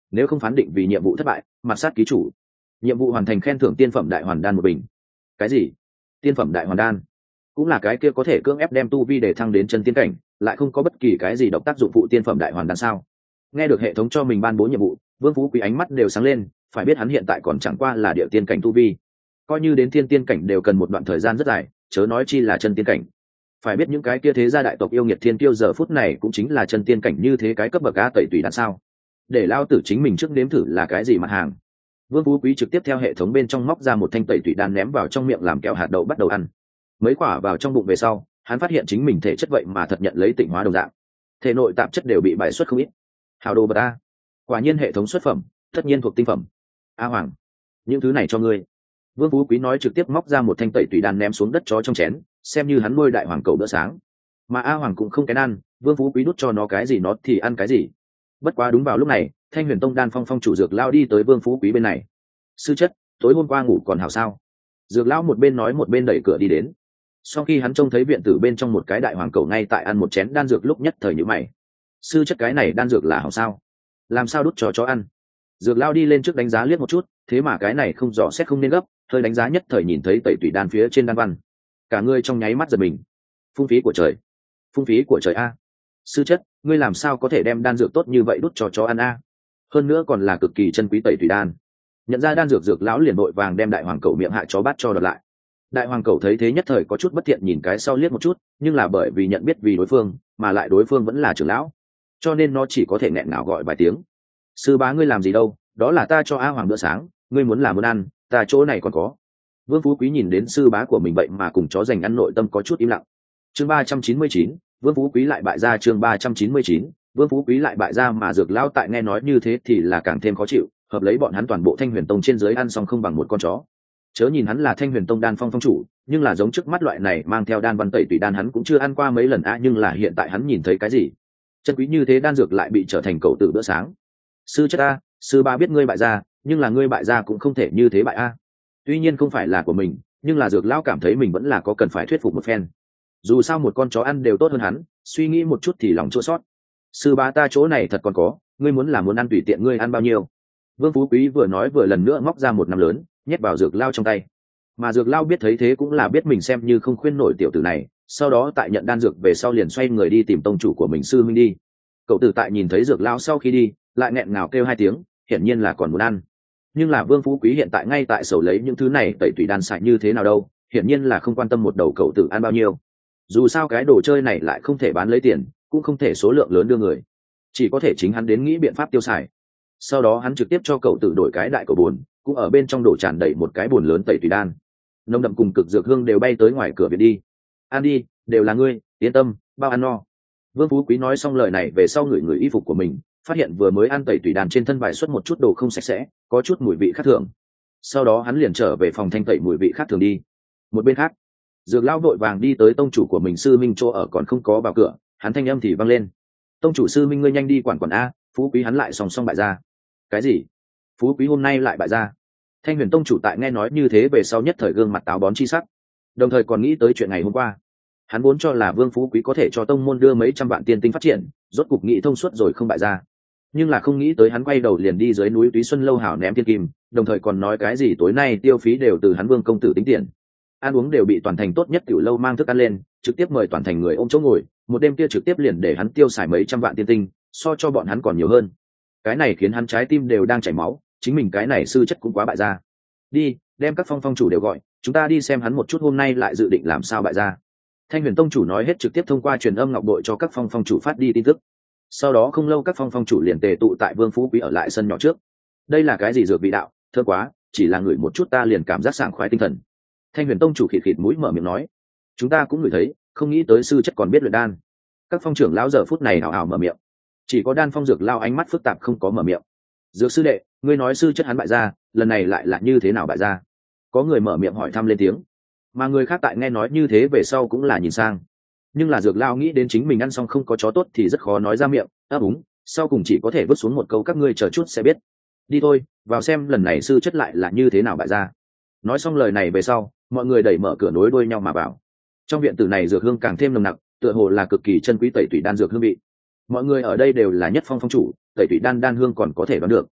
nếu không phán định vì nhiệm vụ thất bại mặt sát ký chủ. Nhiệm vụ hoàn thành, khen thưởng tiên phẩm đại hoàn đan một bình. Cái gì? Tiên phẩm đại hoàn đan? Cũng là cái kia có thể cưỡng ép đem tu vi để thăng đến chân tiên cảnh, lại không có bất kỳ cái gì độc tác dụng phụ tiên phẩm đại hoàn đan sao? Nghe được hệ thống cho mình ban bố nhiệm vụ, Vương Phú Quý ánh mắt đều sáng lên, phải biết hắn hiện tại còn chẳng qua là địa tiên cảnh tu vi, coi như đến thiên tiên cảnh đều cần một đoạn thời gian rất dài, chớ nói chi là chân tiên cảnh. Phải biết những cái kia thế gia đại tộc yêu nghiệt thiên tiêu giờ phút này cũng chính là chân tiên cảnh như thế cái cấp bậc a tẩy tùy đan sao? Để lao tử chính mình trước nếm thử là cái gì mặt hàng. Vương Phú Quý trực tiếp theo hệ thống bên trong móc ra một thanh tẩy tùy đan ném vào trong miệng làm kẹo hạt đậu bắt đầu ăn. Mấy quả vào trong bụng về sau, hắn phát hiện chính mình thể chất vậy mà thật nhận lấy tịnh hóa đồng dạng, thể nội tạp chất đều bị bài xuất không ít. Hào đồ bật a, quả nhiên hệ thống xuất phẩm, tất nhiên thuộc tinh phẩm. A Hoàng, những thứ này cho ngươi. Vương Phú Quý nói, trực tiếp móc ra một thanh tẩy tùy đan ném xuống đất chó trong chén, xem như hắn nuôi đại hoàng cầu bữa sáng. Mà A Hoàng cũng không kén ăn, Vương Phú Quý đút cho nó cái gì nó thì ăn cái gì. Bất quá đúng vào lúc này, Thanh Huyền Tông đan phong phong chủ Dược Lão đi tới Vương Phú Quý bên này. Sư chất, tối hôm qua ngủ còn hảo sao? Dược Lão một bên nói một bên đẩy cửa đi đến. Sau khi hắn trông thấy viện tử bên trong một cái đại hoàng cầu ngay tại ăn một chén đan dược, lúc nhất thời nhíu mày. Sư chất, cái này đan dược là hảo sao? Làm sao đút cho chó ăn? Dược Lão đi lên trước đánh giá liếc một chút, thế mà cái này không rõ xét không nên gấp, hơi đánh giá nhất thời nhìn thấy tẩy tùy đan phía trên đan văn, cả người trong nháy mắt giật mình. Phung phí của trời, phung phí của trời a! Sư chất, ngươi làm sao có thể đem đan dược tốt như vậy đút cho chó ăn a? Hơn nữa còn là cực kỳ chân quý tẩy tùy đan. Nhận ra đan dược, Dược Lão liền vội vàng đem đại hoàng cầu miệng hạ chó bát cho đợt lại. Đại hoàng cầu thấy thế nhất thời có chút bất thiện, nhìn cái sau liếc một chút, nhưng là bởi vì nhận biết vì đối phương, mà lại đối phương vẫn là trưởng lão, cho nên nó chỉ có thể nghẹn ngào gọi vài tiếng. Sư bá, ngươi làm gì đâu, đó là ta cho A Hoàng bữa sáng, ngươi muốn làm muốn ăn, ta chỗ này còn có. Vương Phú Quý nhìn đến sư bá của mình vậy mà cùng chó dành ăn, nội tâm có chút im lặng. Chương ba trăm chín mươi chín, Vương Phú Quý lại bại ra. Chương ba trăm chín mươi chín, Vương Phú Quý lại bại ra. Mà Dược Lão tại nghe nói như thế thì là càng thêm khó chịu, hợp lấy bọn hắn toàn bộ Thanh Huyền Tông trên dưới ăn xong không bằng một con chó. Chớ nhìn hắn là Thanh Huyền Tông đan phong phong chủ, nhưng là giống trước mắt loại này mang theo đan văn tẩy tùy đan hắn cũng chưa ăn qua mấy lần a. Nhưng là hiện tại hắn nhìn thấy cái gì chân quý như thế đan dược lại bị trở thành cậu tử bữa sáng. Sư chất a, sư ba biết ngươi bại ra, nhưng là ngươi bại ra cũng không thể như thế bại a. Tuy nhiên không phải là của mình, nhưng là Dược Lão cảm thấy mình vẫn là có cần phải thuyết phục một phen. Dù sao một con chó ăn đều tốt hơn hắn, suy nghĩ một chút thì lòng chua xót. Sư ba, ta chỗ này thật còn có, ngươi muốn là muốn ăn tùy tiện ngươi ăn bao nhiêu. Vương Phú Quý vừa nói vừa lần nữa móc ra một nắm lớn, nhét vào Dược Lão trong tay. Mà Dược Lão biết thấy thế cũng là biết mình xem như không khuyên nổi tiểu tử này, sau đó tại nhận đan dược về sau liền xoay người đi tìm tông chủ của mình Sư Minh đi. Cậu tử tại nhìn thấy Dược Lão sau khi đi, lại nghẹn ngào kêu hai tiếng, hiển nhiên là còn muốn ăn. Nhưng là Vương Phú Quý hiện tại ngay tại sầu lấy những thứ này tẩy tùy đan xài như thế nào đâu, hiển nhiên là không quan tâm một đầu cậu tử ăn bao nhiêu. Dù sao cái đồ chơi này lại không thể bán lấy tiền, cũng không thể số lượng lớn đưa người, chỉ có thể chính hắn đến nghĩ biện pháp tiêu xài. Sau đó hắn trực tiếp cho cậu tử đổi cái đại cầu bồn, cũng ở bên trong đổ tràn đầy một cái bồn lớn tẩy tùy đan. Nồng đậm cùng cực dược hương đều bay tới ngoài cửa viện đi. Ăn đi, đều là ngươi, yên tâm, bao ăn no. Vương Phú Quý nói xong lời này về sau ngửi ngửi y phục của mình, phát hiện vừa mới ăn tẩy tùy đan trên thân vải xuất một chút đồ không sạch sẽ, có chút mùi vị khác thường. Sau đó hắn liền trở về phòng thanh tẩy mùi vị khác thường đi. Một bên khác, Dược Lão vội vàng đi tới tông chủ của mình Sư Minh chỗ ở, còn không có vào cửa, hắn thanh âm thì vang lên. Tông chủ Sư Minh, ngươi nhanh đi quản quản a, Phú Quý hắn lại song song bại ra. Cái gì? Phú Quý hôm nay lại bại ra? Thanh Huyền Tông chủ tại nghe nói như thế về sau nhất thời gương mặt táo bón chi sắc, đồng thời còn nghĩ tới chuyện ngày hôm qua. Hắn vốn cho là Vương Phú Quý có thể cho tông môn đưa mấy trăm vạn tiên tinh phát triển, rốt cục nghĩ thông suốt rồi không bại ra. Nhưng là không nghĩ tới hắn quay đầu liền đi dưới núi Túy Xuân lâu hảo ném thiên kim, đồng thời còn nói cái gì tối nay tiêu phí đều từ hắn Vương công tử tính tiền. Ăn uống đều bị toàn thành tốt nhất tiểu lâu mang thức ăn lên, trực tiếp mời toàn thành người ôm chỗ ngồi, một đêm kia trực tiếp liền để hắn tiêu xài mấy trăm vạn tiên tinh, so cho bọn hắn còn nhiều hơn. Cái này khiến hắn trái tim đều đang chảy máu, chính mình cái này sư chất cũng quá bại ra. Đi, đem các phong phong chủ đều gọi, chúng ta đi xem hắn một chút hôm nay lại dự định làm sao bại ra. Thanh Huyền Tông chủ nói hết, trực tiếp thông qua truyền âm ngọc bội cho các phong phong chủ phát đi tin tức. Sau đó không lâu các phong phong chủ liền tề tụ tại Vương Phú Quý ở lại sân nhỏ trước. Đây là cái gì dược vị đạo, thơm quá, chỉ là ngửi một chút ta liền cảm giác sảng khoái tinh thần. Thanh Huyền Tông chủ khịt khịt mũi mở miệng nói, chúng ta cũng ngửi thấy, không nghĩ tới sư chất còn biết luyện đan. Các phong trưởng lão giờ phút này hào hào mở miệng, chỉ có Đan Phong Dược Lão ánh mắt phức tạp không có mở miệng. Dược sư đệ, ngươi nói sư chất hắn bại ra, lần này lại là như thế nào bại ra? Có người mở miệng hỏi thăm lên tiếng, mà người khác tại nghe nói như thế về sau cũng là nhìn sang. Nhưng là Dược Lão nghĩ đến chính mình ăn xong không có chó tốt thì rất khó nói ra miệng, ấp úng, sau cùng chỉ có thể vứt xuống một câu các ngươi chờ chút sẽ biết. Đi thôi, vào xem lần này sư chất lại là như thế nào bại ra. Nói xong lời này về sau, mọi người đẩy mở cửa nối đuôi nhau mà vào. Trong viện tử này dược hương càng thêm nồng nặc, tựa hồ là cực kỳ chân quý tẩy tủy đan dược hương vị. Mọi người ở đây đều là nhất phong phong chủ, tẩy tủy đan đan hương còn có thể đoán được.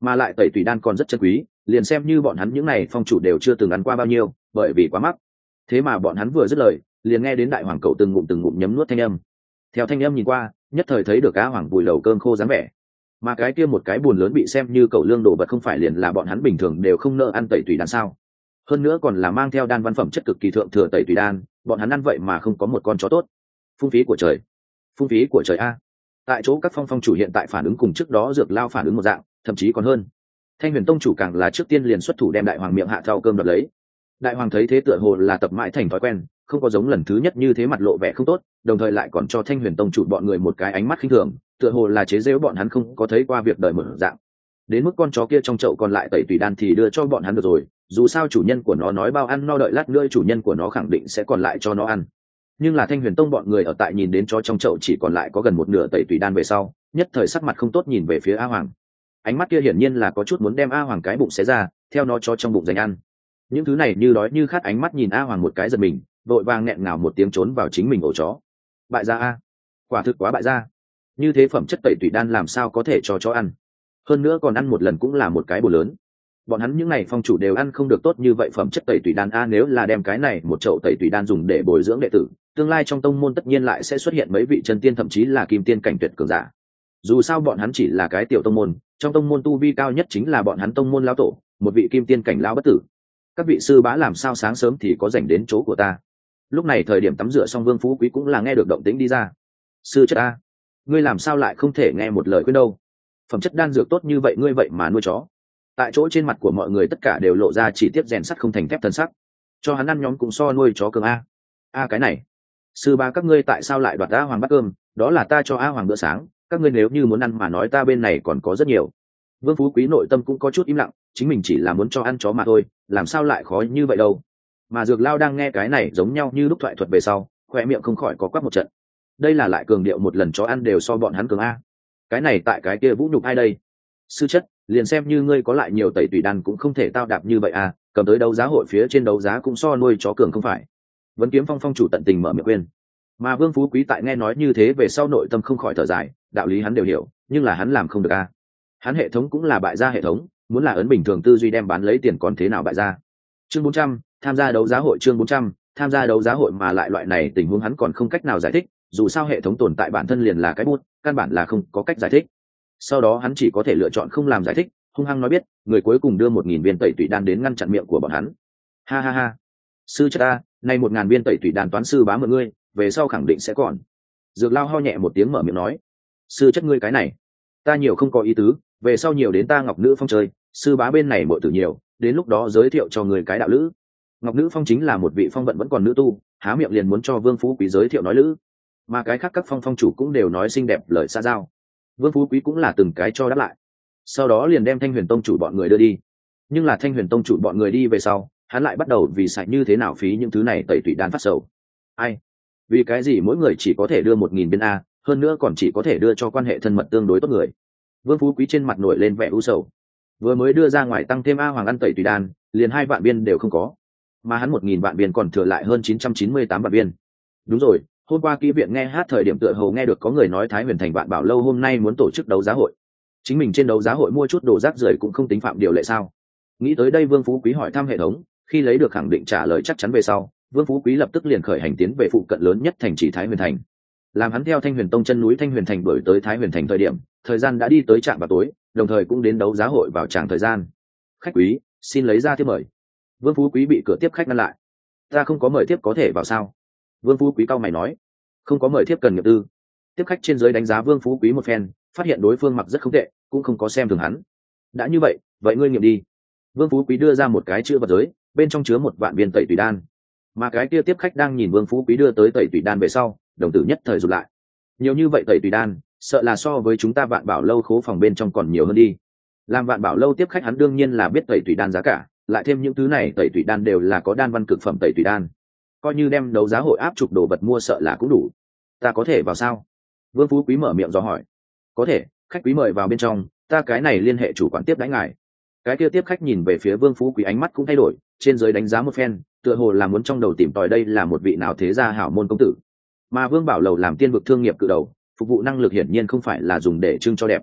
mà lại tẩy tùy đan còn rất chân quý, liền xem như bọn hắn những này phong chủ đều chưa từng ăn qua bao nhiêu, bởi vì quá mắc. Thế mà bọn hắn vừa dứt lời, liền nghe đến đại hoàng cậu từng ngụm từng ngụm nhấm nuốt thanh âm. Theo thanh âm nhìn qua, nhất thời thấy được á hoàng vùi đầu cơm khô dáng vẻ, mà cái kia một cái buồn lớn bị xem như cậu lương đồ vật không phải liền là bọn hắn bình thường đều không nỡ ăn tẩy tùy đan sao? Hơn nữa còn là mang theo đan văn phẩm chất cực kỳ thượng thừa tẩy tùy đan, bọn hắn ăn vậy mà không có một con chó tốt. Phung phí của trời, phung phí của trời a! Tại chỗ các phong phong chủ hiện tại phản ứng cùng trước đó dược lao phản ứng một dạng, thậm chí còn hơn. Thanh Huyền tông chủ càng là trước tiên liền xuất thủ đem đại hoàng miệng hạ thau cơm đoạt lấy. Đại hoàng thấy thế tựa hồ là tập mãi thành thói quen, không có giống lần thứ nhất như thế mặt lộ vẻ không tốt, đồng thời lại còn cho Thanh Huyền tông chủ bọn người một cái ánh mắt khinh thường, tựa hồ là chế giễu bọn hắn không có thấy qua việc đời mở dạng. Đến mức con chó kia trong chậu còn lại tẩy tùy đan thì đưa cho bọn hắn được rồi, dù sao chủ nhân của nó nói bao ăn no, đợi lát nữa chủ nhân của nó khẳng định sẽ còn lại cho nó ăn. Nhưng là Thanh Huyền tông bọn người ở tại nhìn đến chó trong chậu chỉ còn lại có gần một nửa tẩy tùy đan về sau, nhất thời sắc mặt không tốt nhìn về phía A Hoàng. Ánh mắt kia hiển nhiên là có chút muốn đem A Hoàng cái bụng xé ra, theo nó cho trong bụng dành ăn. Những thứ này như đói như khát ánh mắt nhìn A Hoàng một cái giật mình, vội vàng nghẹn ngào một tiếng trốn vào chính mình ổ chó. Bại gia a, quả thực quá bại gia. Như thế phẩm chất tẩy tùy đan làm sao có thể cho chó ăn? Hơn nữa còn ăn một lần cũng là một cái bổ lớn. Bọn hắn những này phong chủ đều ăn không được tốt như vậy phẩm chất tẩy tùy đan a, nếu là đem cái này một chậu tẩy tùy đan dùng để bồi dưỡng đệ tử, tương lai trong tông môn tất nhiên lại sẽ xuất hiện mấy vị chân tiên thậm chí là kim tiên cảnh tuyệt cường giả. Dù sao bọn hắn chỉ là cái tiểu tông môn, trong tông môn tu vi cao nhất chính là bọn hắn tông môn lão tổ, một vị kim tiên cảnh lão bất tử. Các vị sư bá làm sao sáng sớm thì có rảnh đến chỗ của ta? Lúc này thời điểm tắm rửa xong Vương Phú Quý cũng là nghe được động tĩnh đi ra. Sư chất a, ngươi làm sao lại không thể nghe một lời khuyên đâu? Phẩm chất đan dược tốt như vậy ngươi vậy mà nuôi chó? Tại chỗ trên mặt của mọi người tất cả đều lộ ra chỉ tiếp rèn sắt không thành thép thân sắc. Cho hắn ăn nhóm cũng so nuôi chó cường a. A cái này, sư bá các ngươi tại sao lại đoạt A Hoàng bát cơm? Đó là ta cho A Hoàng bữa sáng, các ngươi nếu như muốn ăn mà nói ta bên này còn có rất nhiều. Vương Phú Quý nội tâm cũng có chút im lặng, chính mình chỉ là muốn cho ăn chó mà thôi, làm sao lại khó như vậy đâu. Mà Dược Lao đang nghe cái này giống nhau như lúc thoại thuật về sau, khoe miệng không khỏi có quắc một trận. Đây là lại cường điệu một lần chó ăn đều so bọn hắn cường a. Cái này tại cái kia vũ nhục ai đây? Sư chất, liền xem như ngươi có lại nhiều tẩy tùy đan cũng không thể tao đạp như vậy à, cầm tới đấu giá hội phía trên đấu giá cũng so nuôi chó cường không phải? Vấn Kiếm Phong phong chủ tận tình mở miệng khuyên. Mà Vương Phú Quý tại nghe nói như thế về sau nội tâm không khỏi thở dài, đạo lý hắn đều hiểu, nhưng là hắn làm không được a. Hắn hệ thống cũng là bại gia hệ thống, muốn là ấn bình thường tư duy đem bán lấy tiền còn thế nào bại gia. Chương bốn trăm, tham gia đấu giá hội. Chương bốn trăm, tham gia đấu giá hội mà lại loại này tình huống hắn còn không cách nào giải thích, dù sao hệ thống tồn tại bản thân liền là cái bút, căn bản là không có cách giải thích. Sau đó hắn chỉ có thể lựa chọn không làm giải thích, hung hăng nói biết, người cuối cùng đưa một nghìn viên tẩy tùy đan đến ngăn chặn miệng của bọn hắn. Ha ha ha, sư chất ta, nay một ngàn viên tẩy tùy đan toán sư bá mượn ngươi, về sau khẳng định sẽ còn. Dược Lao ho nhẹ một tiếng mở miệng nói, sư chất ngươi cái này, ta nhiều không có ý tứ, về sau nhiều đến ta Ngọc Nữ Phong chơi, sư bá bên này muội tử nhiều, đến lúc đó giới thiệu cho người cái đạo lữ. Ngọc Nữ Phong chính là một vị phong vận vẫn còn nữ tu, há miệng liền muốn cho Vương Phú Quý giới thiệu nói lữ, mà cái khác các phong phong chủ cũng đều nói xinh đẹp lời xa giao. Vương Phú Quý cũng là từng cái cho đáp lại, sau đó liền đem Thanh Huyền tông chủ bọn người đưa đi. Nhưng là Thanh Huyền tông chủ bọn người đi về sau, hắn lại bắt đầu vì sạch như thế nào phí những thứ này tẩy tùy đan phát sầu. Ai, vì cái gì mỗi người chỉ có thể đưa một nghìn viên a, hơn nữa còn chỉ có thể đưa cho quan hệ thân mật tương đối tốt người. Vương Phú Quý trên mặt nổi lên vẻ u sầu, vừa mới đưa ra ngoài tăng thêm A Hoàng ăn tẩy tùy đan, liền hai vạn viên đều không có, mà hắn một nghìn vạn viên còn thừa lại hơn chín trăm chín mươi tám vạn viên. Đúng rồi, hôm qua kỹ viện nghe hát thời điểm tựa hồ nghe được có người nói Thái Huyền Thành Vạn Bảo lâu hôm nay muốn tổ chức đấu giá hội, chính mình trên đấu giá hội mua chút đồ rác rưởi cũng không tính phạm điều lệ sao? Nghĩ tới đây Vương Phú Quý hỏi thăm hệ thống, khi lấy được khẳng định trả lời chắc chắn về sau, Vương Phú Quý lập tức liền khởi hành tiến về phụ cận lớn nhất thành trì Thái Huyền Thành. Làm hắn theo Thanh Huyền tông chân núi Thanh Huyền Thành đổi tới Thái Huyền Thành thời điểm, thời gian đã đi tới trạm vào tối, đồng thời cũng đến đấu giá hội vào tràng thời gian. Khách quý, xin lấy ra thiếp mời. Vương Phú Quý bị cửa tiếp khách ngăn lại. Ta không có mời thiếp có thể vào sao? Vương Phú Quý cau mày nói. Không có mời thiếp cần nghiệp tư. Tiếp khách trên dưới đánh giá Vương Phú Quý một phen, phát hiện đối phương mặc rất không tệ, cũng không có xem thường hắn. Đã như vậy, vậy ngươi nghiệm đi. Vương Phú Quý đưa ra một cái chữ vật giới, bên trong chứa một vạn viên tẩy tùy đan. Mà cái kia tiếp khách đang nhìn Vương Phú Quý đưa tới tẩy tùy đan về sau, đồng tử nhất thời rụt lại. Nhiều như vậy tẩy tùy đan, sợ là so với chúng ta Vạn Bảo lâu khố phòng bên trong còn nhiều hơn đi. Làm Vạn Bảo lâu tiếp khách hắn đương nhiên là biết tẩy tùy đan giá cả, lại thêm những thứ này tẩy tùy đan đều là có đan văn cực phẩm tẩy tùy đan, coi như đem đấu giá hội áp chụp đồ vật mua sợ là cũng đủ. Ta có thể vào sao? Vương Phú Quý mở miệng dò hỏi. Có thể, khách quý mời vào bên trong, ta cái này liên hệ chủ quản tiếp đãi ngài. Cái kia tiếp khách nhìn về phía Vương Phú Quý ánh mắt cũng thay đổi, trên dưới đánh giá một phen, tựa hồ là muốn trong đầu tìm tòi đây là một vị nào thế gia hảo môn công tử. Mà Vương Bảo lầu làm tiên vực thương nghiệp cự đầu, phục vụ năng lực hiển nhiên không phải là dùng để trưng cho đẹp.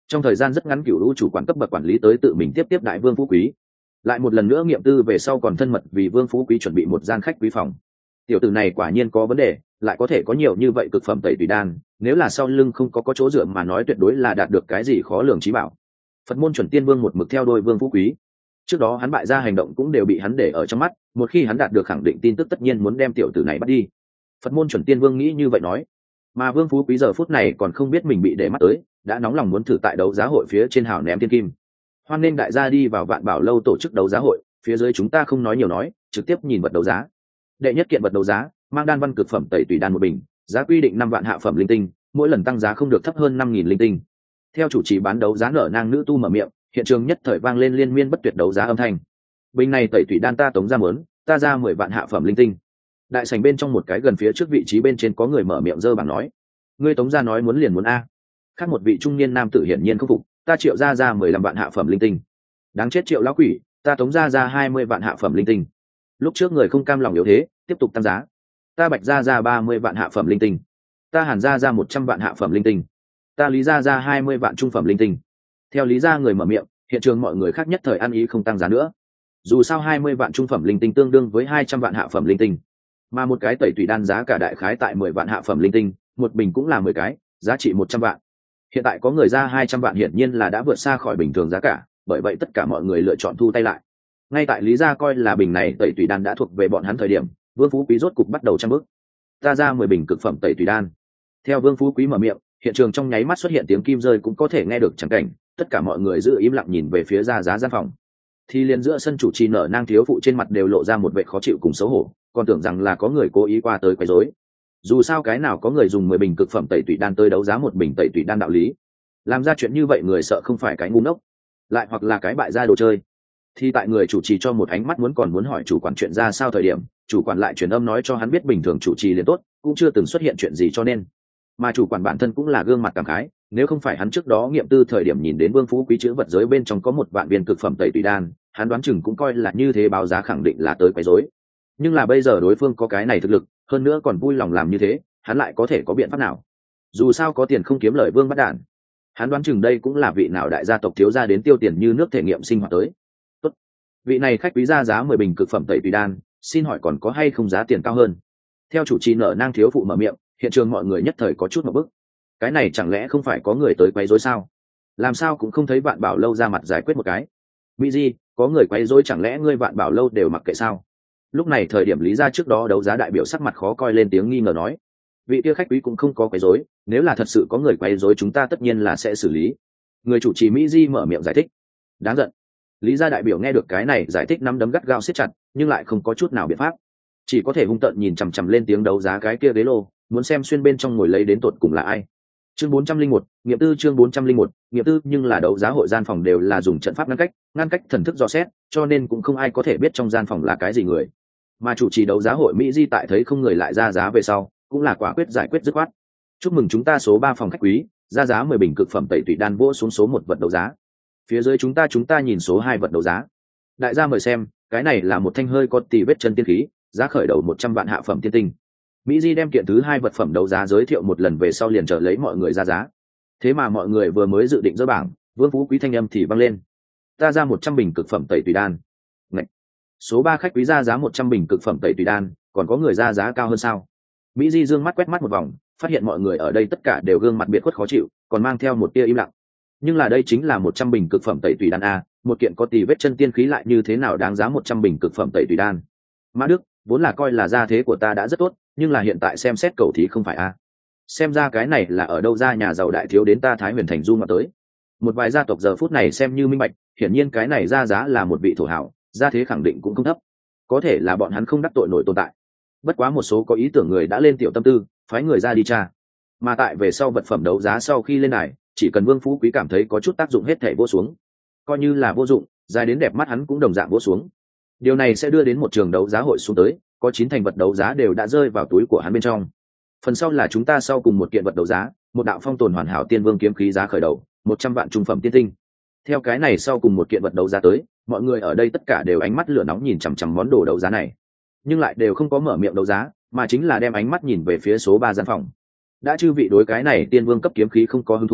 Trong thời gian rất ngắn, cựu lũ chủ quản cấp bậc quản lý tới tự mình tiếp tiếp đại Vương Phú Quý. Lại một lần nữa nghiệm tư về sau còn thân mật vì Vương Phú Quý chuẩn bị một gian khách quý phòng. Tiểu tử này quả nhiên có vấn đề, lại có thể có nhiều như vậy cực phẩm tẩy tùy đan, nếu là sau lưng không có có chỗ dựa mà nói tuyệt đối là đạt được cái gì khó lường trí bảo. Phật môn chuẩn tiên vương một mực theo đôi Vương Phú Quý. Trước đó hắn bại ra hành động cũng đều bị hắn để ở trong mắt, một khi hắn đạt được khẳng định tin tức tất nhiên muốn đem tiểu tử này bắt đi. Phật môn chuẩn tiên vương nghĩ như vậy nói, mà Vương Phú Quý giờ phút này còn không biết mình bị để mắt tới, đã nóng lòng muốn thử tại đấu giá hội phía trên hào ném thiên kim. Hoan nên đại gia đi vào Vạn Bảo lâu tổ chức đấu giá hội, phía dưới chúng ta không nói nhiều nói, trực tiếp nhìn vật đấu giá. Đệ nhất kiện vật đấu giá, mang đan văn cực phẩm tẩy tùy đan một bình, giá quy định năm vạn hạ phẩm linh tinh, mỗi lần tăng giá không được thấp hơn năm nghìn linh tinh. Theo chủ trì bán đấu giá nở nang nữ tu mở miệng, hiện trường nhất thời vang lên liên miên bất tuyệt đấu giá âm thanh. Bình này tẩy tùy đan ta tống ra muốn, ta ra mười vạn hạ phẩm linh tinh. Đại sảnh bên trong một cái gần phía trước vị trí bên trên có người mở miệng dơ bảng nói, ngươi tống ra nói muốn liền muốn a. Khác một vị trung niên nam tử hiển nhiên không phục, ta triệu ra ra mười lăm vạn hạ phẩm linh tinh. Đáng chết triệu lão quỷ, ta tống ra ra hai mươi vạn hạ phẩm linh tinh. Lúc trước người không cam lòng yếu thế, tiếp tục tăng giá. Ta bạch ra ra ba mươi vạn hạ phẩm linh tinh. Ta hàn ra ra một trăm vạn hạ phẩm linh tinh. Ta lý ra ra hai mươi vạn trung phẩm linh tinh. Theo lý ra người mở miệng, hiện trường mọi người khác nhất thời ăn ý không tăng giá nữa. Dù sao hai mươi vạn trung phẩm linh tinh tương đương với hai trăm vạn hạ phẩm linh tinh, mà một cái tẩy tùy đan giá cả đại khái tại mười vạn hạ phẩm linh tinh, một bình cũng là mười cái, giá trị một trăm vạn. Hiện tại có người ra hai trăm vạn hiển nhiên là đã vượt xa khỏi bình thường giá cả, bởi vậy tất cả mọi người lựa chọn thu tay lại. Ngay tại lý gia coi là bình này tẩy tùy đan đã thuộc về bọn hắn thời điểm, Vương Phú Quý rốt cục bắt đầu trăm bước. Ta ra mười bình cực phẩm tẩy tùy đan. Theo Vương Phú Quý mở miệng, hiện trường trong nháy mắt xuất hiện tiếng kim rơi cũng có thể nghe được chẳng cảnh, tất cả mọi người giữ im lặng nhìn về phía ra giá gian phòng. Thì liền giữa sân chủ trì nở nang thiếu phụ trên mặt đều lộ ra một vẻ khó chịu cùng xấu hổ, còn tưởng rằng là có người cố ý qua tới quấy rối. Dù sao cái nào có người dùng mười bình cực phẩm tẩy tùy đan tới đấu giá một bình tẩy tùy đan đạo lý. Làm ra chuyện như vậy người sợ không phải cái ngu ngốc, lại hoặc là cái bại gia đồ chơi. Thì tại người chủ trì cho một ánh mắt muốn còn muốn hỏi chủ quản chuyện ra sao thời điểm, chủ quản lại truyền âm nói cho hắn biết bình thường chủ trì liền tốt, cũng chưa từng xuất hiện chuyện gì cho nên. Mà chủ quản bản thân cũng là gương mặt cảm khái, nếu không phải hắn trước đó nghiệm tư thời điểm nhìn đến Vương Phú Quý chữ vật giới bên trong có một vạn viên cực phẩm tẩy tùy đan, hắn đoán chừng cũng coi là như thế báo giá khẳng định là tới quấy rối. Nhưng là bây giờ đối phương có cái này thực lực, hơn nữa còn vui lòng làm như thế, hắn lại có thể có biện pháp nào? Dù sao có tiền không kiếm lời vương bắt đản. Hắn đoán chừng đây cũng là vị nào đại gia tộc thiếu gia đến tiêu tiền như nước thể nghiệm sinh hoạt tới. Tốt. Vị này khách quý ra giá mười bình cực phẩm tẩy tùy đan, xin hỏi còn có hay không giá tiền cao hơn? Theo chủ trì nở nang thiếu phụ mở miệng, hiện trường mọi người nhất thời có chút một bức. Cái này chẳng lẽ không phải có người tới quấy rối sao? Làm sao cũng không thấy Vạn Bảo lâu ra mặt giải quyết một cái. Mỹ Di, có người quấy rối chẳng lẽ ngươi Vạn Bảo lâu đều mặc kệ sao? Lúc này thời điểm lý ra trước đó đấu giá đại biểu sắc mặt khó coi lên tiếng nghi ngờ nói, vị kia khách quý cũng không có quấy rối, nếu là thật sự có người quấy rối chúng ta tất nhiên là sẽ xử lý. Người chủ trì Mỹ Di mở miệng giải thích. Đáng giận. Lý gia đại biểu nghe được cái này giải thích nắm đấm gắt gao siết chặt, nhưng lại không có chút nào biện pháp, chỉ có thể hung tợn nhìn chằm chằm lên tiếng đấu giá cái kia ghế lô, muốn xem xuyên bên trong ngồi lấy đến tột cùng là ai. Chương bốn trăm linh một, nghiệm tư chương bốn trăm linh một, nghiệm tư nhưng là đấu giá hội gian phòng đều là dùng trận pháp ngăn cách, ngăn cách thần thức dò xét, cho nên cũng không ai có thể biết trong gian phòng là cái gì người. Mà chủ trì đấu giá hội Mỹ Di tại thấy không người lại ra giá về sau, cũng là quả quyết giải quyết dứt khoát. Chúc mừng chúng ta số ba phòng khách quý, ra giá mười bình cực phẩm tẩy tùy đan vỗ xuống số một vật đấu giá. Phía dưới chúng ta chúng ta nhìn số hai vật đấu giá. Đại gia mời xem, cái này là một thanh hơi có tì vết chân tiên khí, giá khởi đầu một trăm vạn hạ phẩm tiên tinh. Mỹ Di đem kiện thứ hai vật phẩm đấu giá giới thiệu một lần về sau liền chờ lấy mọi người ra giá. Thế mà mọi người vừa mới dự định dỡ bảng, Vương Phú Quý thanh âm thì vang lên. Ta ra một trăm bình cực phẩm tẩy tùy đan. Ngậy. Số ba khách quý ra giá một trăm bình cực phẩm tẩy tùy đan, còn có người ra giá cao hơn sao? Mỹ Di dương mắt quét mắt một vòng, phát hiện mọi người ở đây tất cả đều gương mặt biệt khuất khó chịu, còn mang theo một tia im lặng. Nhưng là đây chính là một trăm bình cực phẩm tẩy tùy đan a, một kiện có tì vết chân tiên khí lại như thế nào đáng giá một trăm bình cực phẩm tẩy tùy đan? Mã Đức, vốn là coi là gia thế của ta đã rất tốt, nhưng là hiện tại xem xét cầu thì không phải a. Xem ra cái này là ở đâu ra nhà giàu đại thiếu đến ta Thái Huyền thành du mà tới. Một vài gia tộc giờ phút này xem như minh bạch, hiển nhiên cái này ra giá là một vị thổ hảo, gia thế khẳng định cũng không thấp. Có thể là bọn hắn không đắc tội nổi tồn tại. Bất quá một số có ý tưởng người đã lên tiểu tâm tư, phái người ra đi tra. Mà tại về sau vật phẩm đấu giá sau khi lên này, chỉ cần Vương Phú Quý cảm thấy có chút tác dụng hết thảy vô xuống, coi như là vô dụng, dài đến đẹp mắt hắn cũng đồng dạng vô xuống. Điều này sẽ đưa đến một trường đấu giá hội xuống tới, có chín thành vật đấu giá đều đã rơi vào túi của hắn bên trong. Phần sau là chúng ta sau cùng một kiện vật đấu giá, một đạo phong tồn hoàn hảo tiên vương kiếm khí giá khởi đầu, một trăm vạn trung phẩm tiên tinh. Theo cái này sau cùng một kiện vật đấu giá tới, mọi người ở đây tất cả đều ánh mắt lửa nóng nhìn chằm chằm món đồ đấu giá này, nhưng lại đều không có mở miệng đấu giá, mà chính là đem ánh mắt nhìn về phía số ba gian phòng. Đã chư vị đối cái này tiên vương cấp kiếm khí không có hứng thú,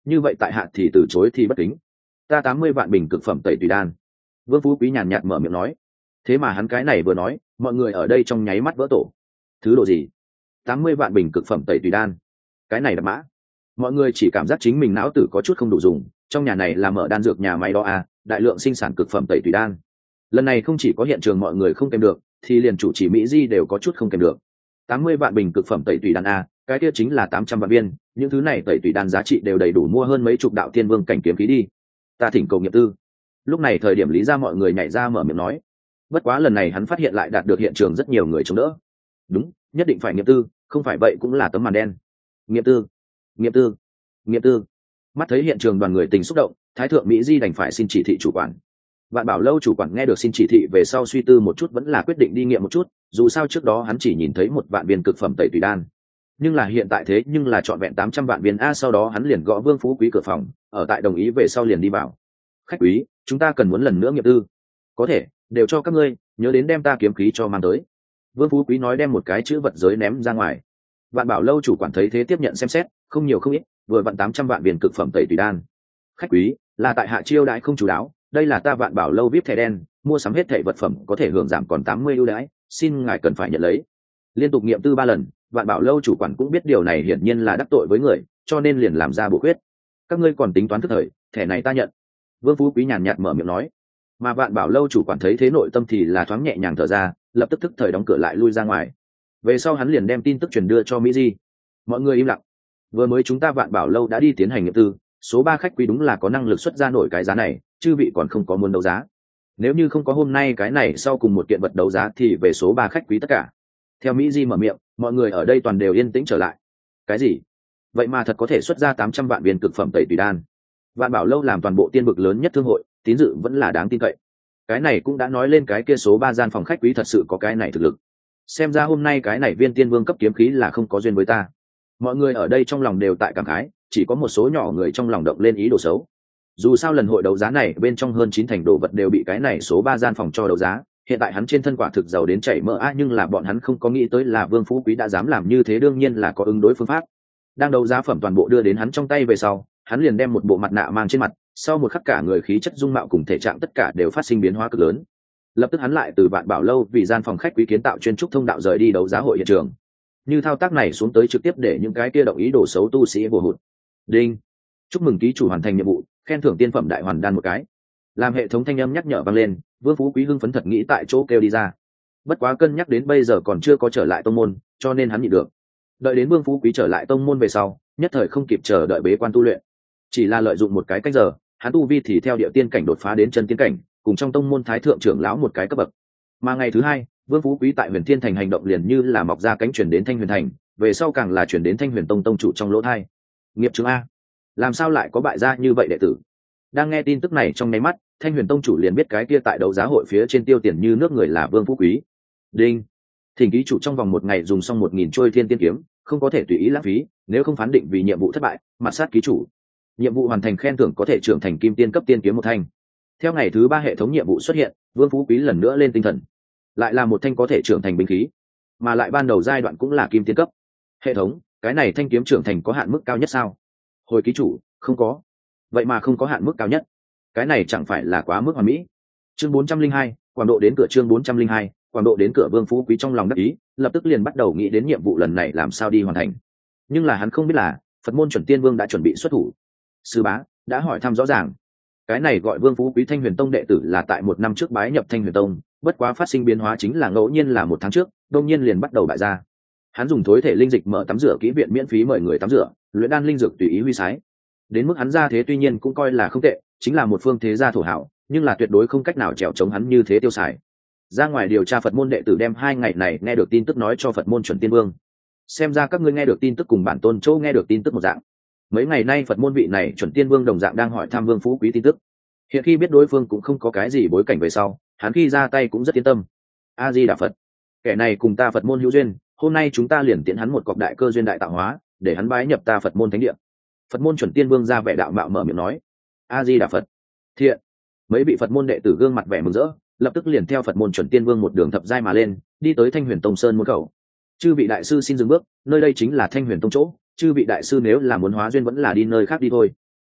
như vậy tại hạ thì từ chối thì bất kính. Ta tám mươi vạn bình cực phẩm tẩy tùy đan. Vương Phú Quý nhàn nhạt mở miệng nói. Thế mà hắn cái này vừa nói, mọi người ở đây trong nháy mắt vỡ tổ. Thứ độ gì? Tám mươi vạn bình cực phẩm tẩy tùy đan. Cái này đập mã. Mọi người chỉ cảm giác chính mình não tử có chút không đủ dùng, trong nhà này là mở đan dược nhà máy đó à, đại lượng sinh sản cực phẩm tẩy tùy đan. Lần này không chỉ có hiện trường mọi người không kèm được, thì liền chủ chỉ Mỹ Di đều có chút không kèm được. Tám mươi vạn bình cực phẩm tẩy tùy đan a, cái kia chính là tám trăm vạn viên, những thứ này tẩy tùy đan giá trị đều đầy đủ mua hơn mấy chục đạo tiên vương cảnh kiếm khí đi. Ta thỉnh cầu nghiệp tư. Lúc này thời điểm Lý gia mọi người nhảy ra mở miệng nói. Bất quá lần này hắn phát hiện lại đạt được hiện trường rất nhiều người chống đỡ. Đúng, nhất định phải nghiệp tư, không phải vậy cũng là tấm màn đen. Nghiệp tư, nghiệp tư, nghiệp tư. Mắt thấy hiện trường đoàn người tình xúc động, Thái thượng Mỹ Di đành phải xin chỉ thị chủ quản. Vạn Bảo lâu chủ quản nghe được xin chỉ thị về sau suy tư một chút vẫn là quyết định đi nghiệm một chút, dù sao trước đó hắn chỉ nhìn thấy một vạn viên cực phẩm tẩy tùy đan, nhưng là hiện tại thế nhưng là trọn vẹn tám trăm vạn viên a. Sau đó hắn liền gõ Vương Phú Quý cửa phòng, ở tại đồng ý về sau liền đi vào. Khách quý, chúng ta cần muốn lần nữa nghiệm tư. Có thể, đều cho các ngươi, nhớ đến đem ta kiếm khí cho mang tới. Vương Phú Quý nói đem một cái chữ vật giới ném ra ngoài. Vạn Bảo lâu chủ quản thấy thế tiếp nhận xem xét, không nhiều không ít, vừa vặn tám trăm vạn viên cực phẩm tẩy tùy đan. Khách quý, là tại hạ chiêu đãi không chú đáo, đây là ta Vạn Bảo lâu vê i pê thẻ đen, mua sắm hết thẻ vật phẩm có thể hưởng giảm còn tám mươi ưu đãi, xin ngài cần phải nhận lấy. Liên tục nghiệm tư ba lần, Vạn Bảo lâu chủ quản cũng biết điều này hiển nhiên là đắc tội với người, cho nên liền làm ra bổ quyết. Các ngươi còn tính toán thức thời, thẻ này ta nhận. Vương Phú Quý nhàn nhạt mở miệng nói. Mà Vạn Bảo lâu chủ quản thấy thế nội tâm thì là thoáng nhẹ nhàng thở ra, lập tức thức thời đóng cửa lại lui ra ngoài. Về sau hắn liền đem tin tức truyền đưa cho Mỹ Di. Mọi người im lặng. Vừa mới chúng ta Vạn Bảo lâu đã đi tiến hành nghiệm tư, số ba khách quý đúng là có năng lực xuất ra nổi cái giá này, chư vị còn không có muốn đấu giá. Nếu như không có hôm nay cái này sau cùng một kiện vật đấu giá thì về số ba khách quý tất cả. Theo Mỹ Di mở miệng, mọi người ở đây toàn đều yên tĩnh trở lại. Cái gì? Vậy mà thật có thể xuất ra tám trăm vạn viên cực phẩm tẩy tùy đan. Vạn Bảo lâu làm toàn bộ tiên vực lớn nhất thương hội, tín dự vẫn là đáng tin cậy. Cái này cũng đã nói lên cái kia số ba gian phòng khách quý thật sự có cái này thực lực. Xem ra hôm nay cái này viên tiên vương cấp kiếm khí là không có duyên với ta. Mọi người ở đây trong lòng đều tại cảm khái, chỉ có một số nhỏ người trong lòng động lên ý đồ xấu. Dù sao lần hội đấu giá này bên trong hơn chín thành đồ vật đều bị cái này số ba gian phòng cho đấu giá, hiện tại hắn trên thân quả thực giàu đến chảy mỡ a, nhưng là bọn hắn không có nghĩ tới là Vương Phú Quý đã dám làm như thế, đương nhiên là có ứng đối phương pháp. Đang đấu giá phẩm toàn bộ đưa đến hắn trong tay về sau, hắn liền đem một bộ mặt nạ mang trên mặt, sau một khắc cả người khí chất dung mạo cùng thể trạng tất cả đều phát sinh biến hóa cực lớn. Lập tức hắn lại từ Vạn Bảo lâu vì gian phòng khách quý kiến tạo chuyên trúc thông đạo rời đi đấu giá hội hiện trường. Như thao tác này xuống tới trực tiếp để những cái kia động ý đồ xấu tu sĩ bổ hụt. Đinh, chúc mừng ký chủ hoàn thành nhiệm vụ, khen thưởng tiên phẩm đại hoàn đan một cái. Làm hệ thống thanh âm nhắc nhở vang lên, Vương Phú Quý hưng phấn thật nghĩ tại chỗ kêu đi ra. Bất quá cân nhắc đến bây giờ còn chưa có trở lại tông môn, cho nên hắn nhịn được. Đợi đến Vương Phú Quý trở lại tông môn về sau, nhất thời không kịp chờ đợi bế quan tu luyện. Chỉ là lợi dụng một cái cách giờ, hắn tu vi thì theo địa tiên cảnh đột phá đến chân tiên cảnh, cùng trong tông môn thái thượng trưởng lão một cái cấp bậc. Mà ngày thứ hai, Vương Phú Quý tại Huyền Thiên Thành hành động liền như là mọc ra cánh chuyển đến Thanh Huyền Thành, về sau càng là chuyển đến Thanh Huyền Tông tông chủ trong lỗ thai. Nghiệp chứng a, làm sao lại có bại gia như vậy đệ tử? Đang nghe tin tức này trong nháy mắt, Thanh Huyền Tông chủ liền biết cái kia tại đấu giá hội phía trên tiêu tiền như nước người là Vương Phú Quý. Đinh, thỉnh ký chủ trong vòng một ngày dùng xong một nghìn trôi thiên tiên kiếm, không có thể tùy ý lãng phí, nếu không phán định vì nhiệm vụ thất bại, mặt sát ký chủ. Nhiệm vụ hoàn thành khen thưởng có thể trưởng thành kim tiên cấp tiên kiếm một thanh. Theo ngày thứ ba hệ thống nhiệm vụ xuất hiện, Vương Phú Quý lần nữa lên tinh thần, lại là một thanh có thể trưởng thành binh khí, mà lại ban đầu giai đoạn cũng là kim tiên cấp. Hệ thống, cái này thanh kiếm trưởng thành có hạn mức cao nhất sao? Hồi ký chủ, không có. Vậy mà không có hạn mức cao nhất, cái này chẳng phải là quá mức hoàn mỹ? Chương bốn trăm linh hai, quảng độ đến cửa. Chương bốn trăm linh hai, quảng độ đến cửa. Vương Phú Quý trong lòng đắc ý, lập tức liền bắt đầu nghĩ đến nhiệm vụ lần này làm sao đi hoàn thành. Nhưng là hắn không biết là Phật môn chuẩn tiên vương đã chuẩn bị xuất thủ. Sư bá đã hỏi thăm rõ ràng, cái này gọi Vương Phú Quý Thanh Huyền Tông đệ tử là tại một năm trước bái nhập Thanh Huyền Tông, bất quá phát sinh biến hóa chính là ngẫu nhiên là một tháng trước, đông nhiên liền bắt đầu bại ra. Hắn dùng thối thể linh dịch mở tắm rửa kỹ viện miễn phí mời người tắm rửa, luyện đan linh dược tùy ý huy sái. Đến mức hắn ra thế tuy nhiên cũng coi là không tệ, chính là một phương thế gia thổ hảo, nhưng là tuyệt đối không cách nào trèo chống hắn như thế tiêu xài. Ra ngoài điều tra Phật môn đệ tử đem hai ngày này nghe được tin tức nói cho Phật môn chuẩn tiên vương. Xem ra các ngươi nghe được tin tức cùng bản tôn châu nghe được tin tức một dạng. Mấy ngày nay Phật môn vị này chuẩn tiên vương đồng dạng đang hỏi thăm Vương Phú Quý tin tức. Hiện khi biết đối phương cũng không có cái gì bối cảnh về sau, hắn khi ra tay cũng rất yên tâm. A Di Đà Phật, kẻ này cùng ta Phật môn hữu duyên, hôm nay chúng ta liền tiễn hắn một cọc đại cơ duyên đại tạo hóa, để hắn bái nhập ta Phật môn thánh địa. Phật môn chuẩn tiên vương ra vẻ đạo mạo mở miệng nói. A Di Đà Phật. Thiện. Mấy vị Phật môn đệ tử gương mặt vẻ mừng rỡ, lập tức liền theo Phật môn chuẩn tiên vương một đường thập giai mà lên, đi tới Thanh Huyền Tông sơn môn khẩu. Chư vị đại sư xin dừng bước, nơi đây chính là Thanh Huyền Tông chỗ, chư vị đại sư nếu là muốn hóa duyên vẫn là đi nơi khác đi thôi.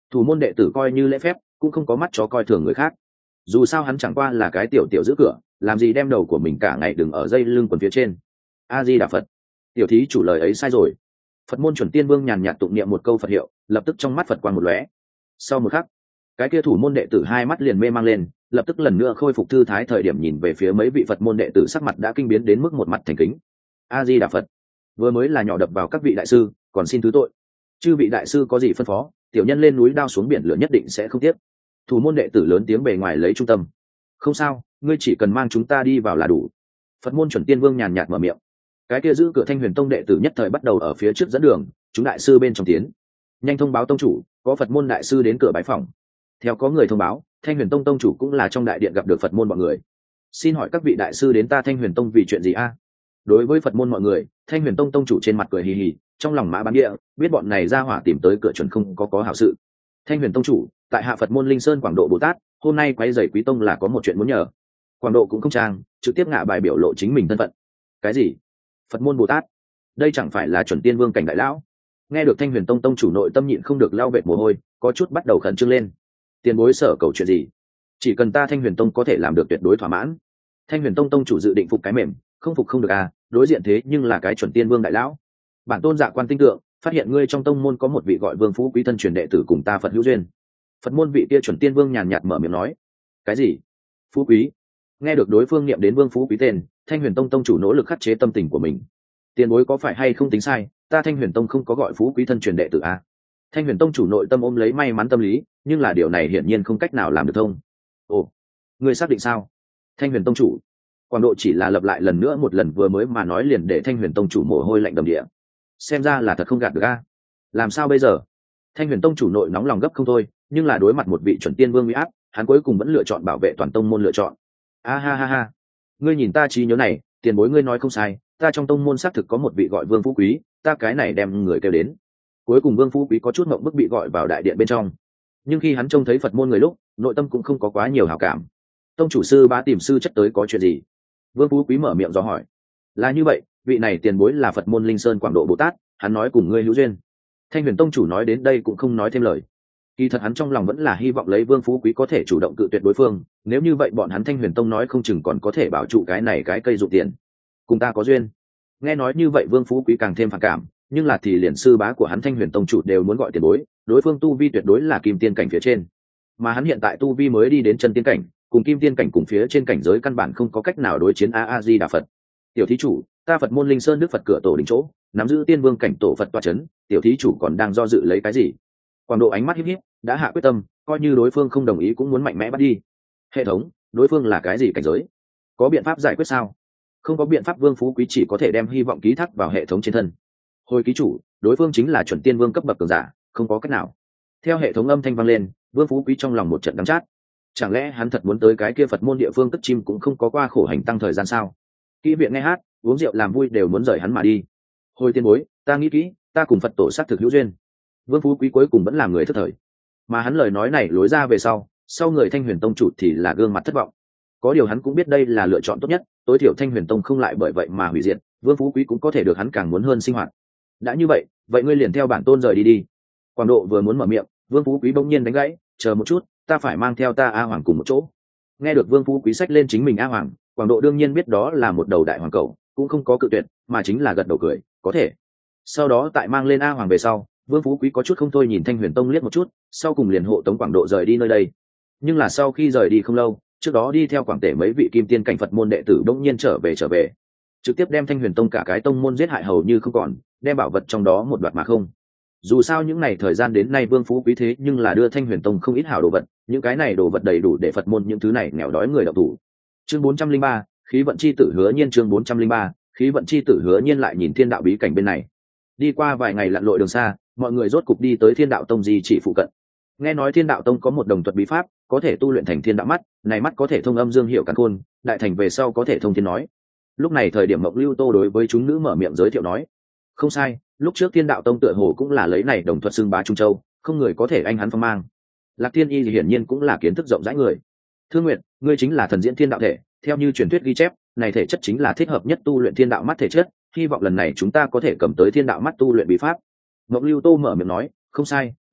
Thủ môn đệ tử coi như lễ phép cũng không có mắt chó coi thường người khác, dù sao hắn chẳng qua là cái tiểu tiểu giữ cửa, làm gì đem đầu của mình cả ngày đừng ở dây lưng quần phía trên. A Di Đà Phật. Tiểu thí chủ lời ấy sai rồi. Phật môn chuẩn tiên vương nhàn nhạt tụng niệm một câu Phật hiệu, lập tức trong mắt Phật quang một lóe. Sau một khắc, cái kia thủ môn đệ tử hai mắt liền mê mang lên, lập tức lần nữa khôi phục thư thái, thời điểm nhìn về phía mấy vị Phật môn đệ tử sắc mặt đã kinh biến đến mức một mặt thành kính. A Di Đà Phật. Vừa mới là nhỏ đập vào các vị đại sư, còn xin thứ tội. Chư vị đại sư có gì phân phó, tiểu nhân lên núi đao xuống biển lửa nhất định sẽ không tiếc. Thủ môn đệ tử lớn tiếng bề ngoài lấy trung tâm. Không sao, ngươi chỉ cần mang chúng ta đi vào là đủ. Phật môn chuẩn tiên vương nhàn nhạt mở miệng. Cái kia giữ cửa Thanh Huyền Tông đệ tử nhất thời bắt đầu ở phía trước dẫn đường, chúng đại sư bên trong tiến. Nhanh thông báo tông chủ, có Phật môn đại sư đến cửa bái phòng. Theo có người thông báo, Thanh Huyền Tông tông chủ cũng là trong đại điện gặp được Phật môn mọi người. Xin hỏi các vị đại sư đến ta Thanh Huyền Tông vì chuyện gì a? Đối với Phật môn mọi người, Thanh Huyền Tông tông chủ trên mặt cười hì hì, trong lòng mã bán địa, biết bọn này ra hỏa tìm tới cửa chuẩn không có có hảo sự. Thanh Huyền tông chủ, tại hạ Phật môn Linh Sơn Quảng Độ Bồ Tát, hôm nay quấy rầy quý tông là có một chuyện muốn nhờ. Quảng Độ cũng không trang, trực tiếp ngạ bài biểu lộ chính mình thân phận. Cái gì? Phật môn Bồ Tát? Đây chẳng phải là chuẩn tiên vương cảnh đại lão? Nghe được Thanh Huyền tông tông chủ nội tâm nhịn không được lao vệt mồ hôi, có chút bắt đầu khẩn trương lên. Tiền bối sở cầu chuyện gì? Chỉ cần ta Thanh Huyền tông có thể làm được tuyệt đối thỏa mãn. Thanh Huyền tông tông chủ dự định phục cái mềm, không phục không được à, đối diện thế nhưng là cái chuẩn tiên vương đại lão. Bản tôn dạ quan tinh tượng, phát hiện ngươi trong tông môn có một vị gọi Vương Phú Quý thân truyền đệ tử cùng ta Phật hữu duyên. Phật môn vị kia chuẩn tiên vương nhàn nhạt mở miệng nói. Cái gì? Phú Quý? Nghe được đối phương niệm đến Vương Phú Quý tên, Thanh Huyền tông tông chủ nỗ lực khắc chế tâm tình của mình. Tiền bối có phải hay không tính sai, ta Thanh Huyền tông không có gọi Phú Quý thân truyền đệ tử à? Thanh Huyền tông chủ nội tâm ôm lấy may mắn tâm lý, nhưng là điều này hiển nhiên không cách nào làm được thông. Ồ, ngươi xác định sao? Thanh Huyền tông chủ. Quảng Độ chỉ là lặp lại lần nữa một lần vừa mới mà nói liền để Thanh Huyền tông chủ mồ hôi lạnh đầm địa. Xem ra là thật không gạt được a. Làm sao bây giờ? Thanh Huyền tông chủ nội nóng lòng gấp không thôi, nhưng là đối mặt một vị chuẩn tiên vương uy áp, hắn cuối cùng vẫn lựa chọn bảo vệ toàn tông môn lựa chọn. A ha ha ha. Ngươi nhìn ta trí nhớ này, tiền bối ngươi nói không sai, ta trong tông môn xác thực có một vị gọi Vương Phú Quý, ta cái này đem người kêu đến. Cuối cùng Vương Phú Quý có chút ngượng bức bị gọi vào đại điện bên trong. Nhưng khi hắn trông thấy Phật môn người lúc, nội tâm cũng không có quá nhiều hảo cảm. Tông chủ sư bá tìm sư chất tới có chuyện gì? Vương Phú Quý mở miệng dò hỏi. Là như vậy, vị này tiền bối là Phật môn Linh Sơn Quảng Độ Bồ Tát, hắn nói cùng ngươi hữu duyên. Thanh Huyền tông chủ nói đến đây cũng không nói thêm lời. Kỳ thật hắn trong lòng vẫn là hy vọng lấy Vương Phú Quý có thể chủ động cự tuyệt đối phương, nếu như vậy bọn hắn Thanh Huyền tông nói không chừng còn có thể bảo trụ cái này cái cây dụ tiền. Cùng ta có duyên. Nghe nói như vậy Vương Phú Quý càng thêm phản cảm, nhưng là thì liền sư bá của hắn Thanh Huyền tông chủ đều muốn gọi tiền bối, đối phương tu vi tuyệt đối là kim tiên cảnh phía trên. Mà hắn hiện tại tu vi mới đi đến chân tiên cảnh, cùng kim tiên cảnh cùng phía trên cảnh giới căn bản không có cách nào đối chiến. A A Di Đà Phật. Tiểu thí chủ, ta Phật môn Linh Sơn Đức Phật cửa tổ đỉnh chỗ, nắm giữ tiên vương cảnh tổ Phật toa chấn, tiểu thí chủ còn đang do dự lấy cái gì? Quảng Độ ánh mắt híp híp, đã hạ quyết tâm, coi như đối phương không đồng ý cũng muốn mạnh mẽ bắt đi. Hệ thống, đối phương là cái gì cảnh giới? Có biện pháp giải quyết sao? Không có biện pháp, Vương Phú Quý chỉ có thể đem hy vọng ký thác vào hệ thống trên thân. Hồi ký chủ, đối phương chính là chuẩn tiên vương cấp bậc cường giả, không có cách nào. Theo hệ thống âm thanh vang lên, Vương Phú Quý trong lòng một trận đắng chát. Chẳng lẽ hắn thật muốn tới cái kia Phật môn địa phương cất chim cũng không có qua khổ hành tăng thời gian sao? Kỹ viện nghe hát, uống rượu làm vui đều muốn rời hắn mà đi. Hồi tiên bối, ta nghĩ kỹ, ta cùng Phật tổ sát thực hữu duyên. Vương Phú Quý cuối cùng vẫn là người thất thời. Mà hắn lời nói này lối ra về sau, sau người Thanh Huyền tông chủ thì là gương mặt thất vọng. Có điều hắn cũng biết đây là lựa chọn tốt nhất, tối thiểu Thanh Huyền tông không lại bởi vậy mà hủy diệt, Vương Phú Quý cũng có thể được hắn càng muốn hơn sinh hoạt. Đã như vậy, vậy ngươi liền theo bản tôn rời đi đi. Quảng Độ vừa muốn mở miệng, Vương Phú Quý bỗng nhiên đánh gãy, chờ một chút, ta phải mang theo ta A Hoàng cùng một chỗ. Nghe được Vương Phú Quý xách lên chính mình A Hoàng, Quảng Độ đương nhiên biết đó là một đầu đại hoàng cẩu, cũng không có cự tuyệt, mà chính là gật đầu cười, có thể. Sau đó tại mang lên A Hoàng về sau, Vương Phú Quý có chút không thôi nhìn Thanh Huyền tông liếc một chút, sau cùng liền hộ tống Quảng Độ rời đi nơi đây. Nhưng là sau khi rời đi không lâu, trước đó đi theo Quảng Tể mấy vị kim tiên cảnh Phật môn đệ tử đống nhiên trở về trở về, trực tiếp đem Thanh Huyền tông cả cái tông môn giết hại hầu như không còn, đem bảo vật trong đó một đoạt mà không. Dù sao những ngày thời gian đến nay Vương Phú Quý thế nhưng là đưa Thanh Huyền tông không ít hảo đồ vật, những cái này đồ vật đầy đủ để Phật môn những thứ này nghèo đói người đạo thủ. Chương bốn trăm linh ba, khí vận chi tử hứa nhiên. Chương bốn trăm linh ba, khí vận chi tử hứa nhiên lại nhìn thiên đạo bí cảnh bên này. Đi qua vài ngày lặn lội đường xa, mọi người rốt cục đi tới Thiên Đạo Tông di chỉ phụ cận. Nghe nói Thiên Đạo Tông có một đồng thuật bí pháp, có thể tu luyện thành thiên đạo mắt, này mắt có thể thông âm dương hiệu càn khôn, đại thành về sau có thể thông thiên nói. Lúc này thời điểm Mộng Lưu Tô đối với chúng nữ mở miệng giới thiệu nói, không sai, lúc trước Thiên Đạo Tông tựa hồ cũng là lấy này đồng thuật xưng bá Trung Châu, không người có thể anh hắn phong mang. Lạc Thiên Y thì hiển nhiên cũng là kiến thức rộng rãi người. Thương Nguyệt, ngươi chính là thần diễn thiên đạo thể, theo như truyền thuyết ghi chép, này thể chất chính là thích hợp nhất tu luyện thiên đạo mắt thể chất, hy vọng lần này chúng ta có thể cầm tới thiên đạo mắt tu luyện bí pháp. Mộng Lưu Tô mở miệng nói, không sai,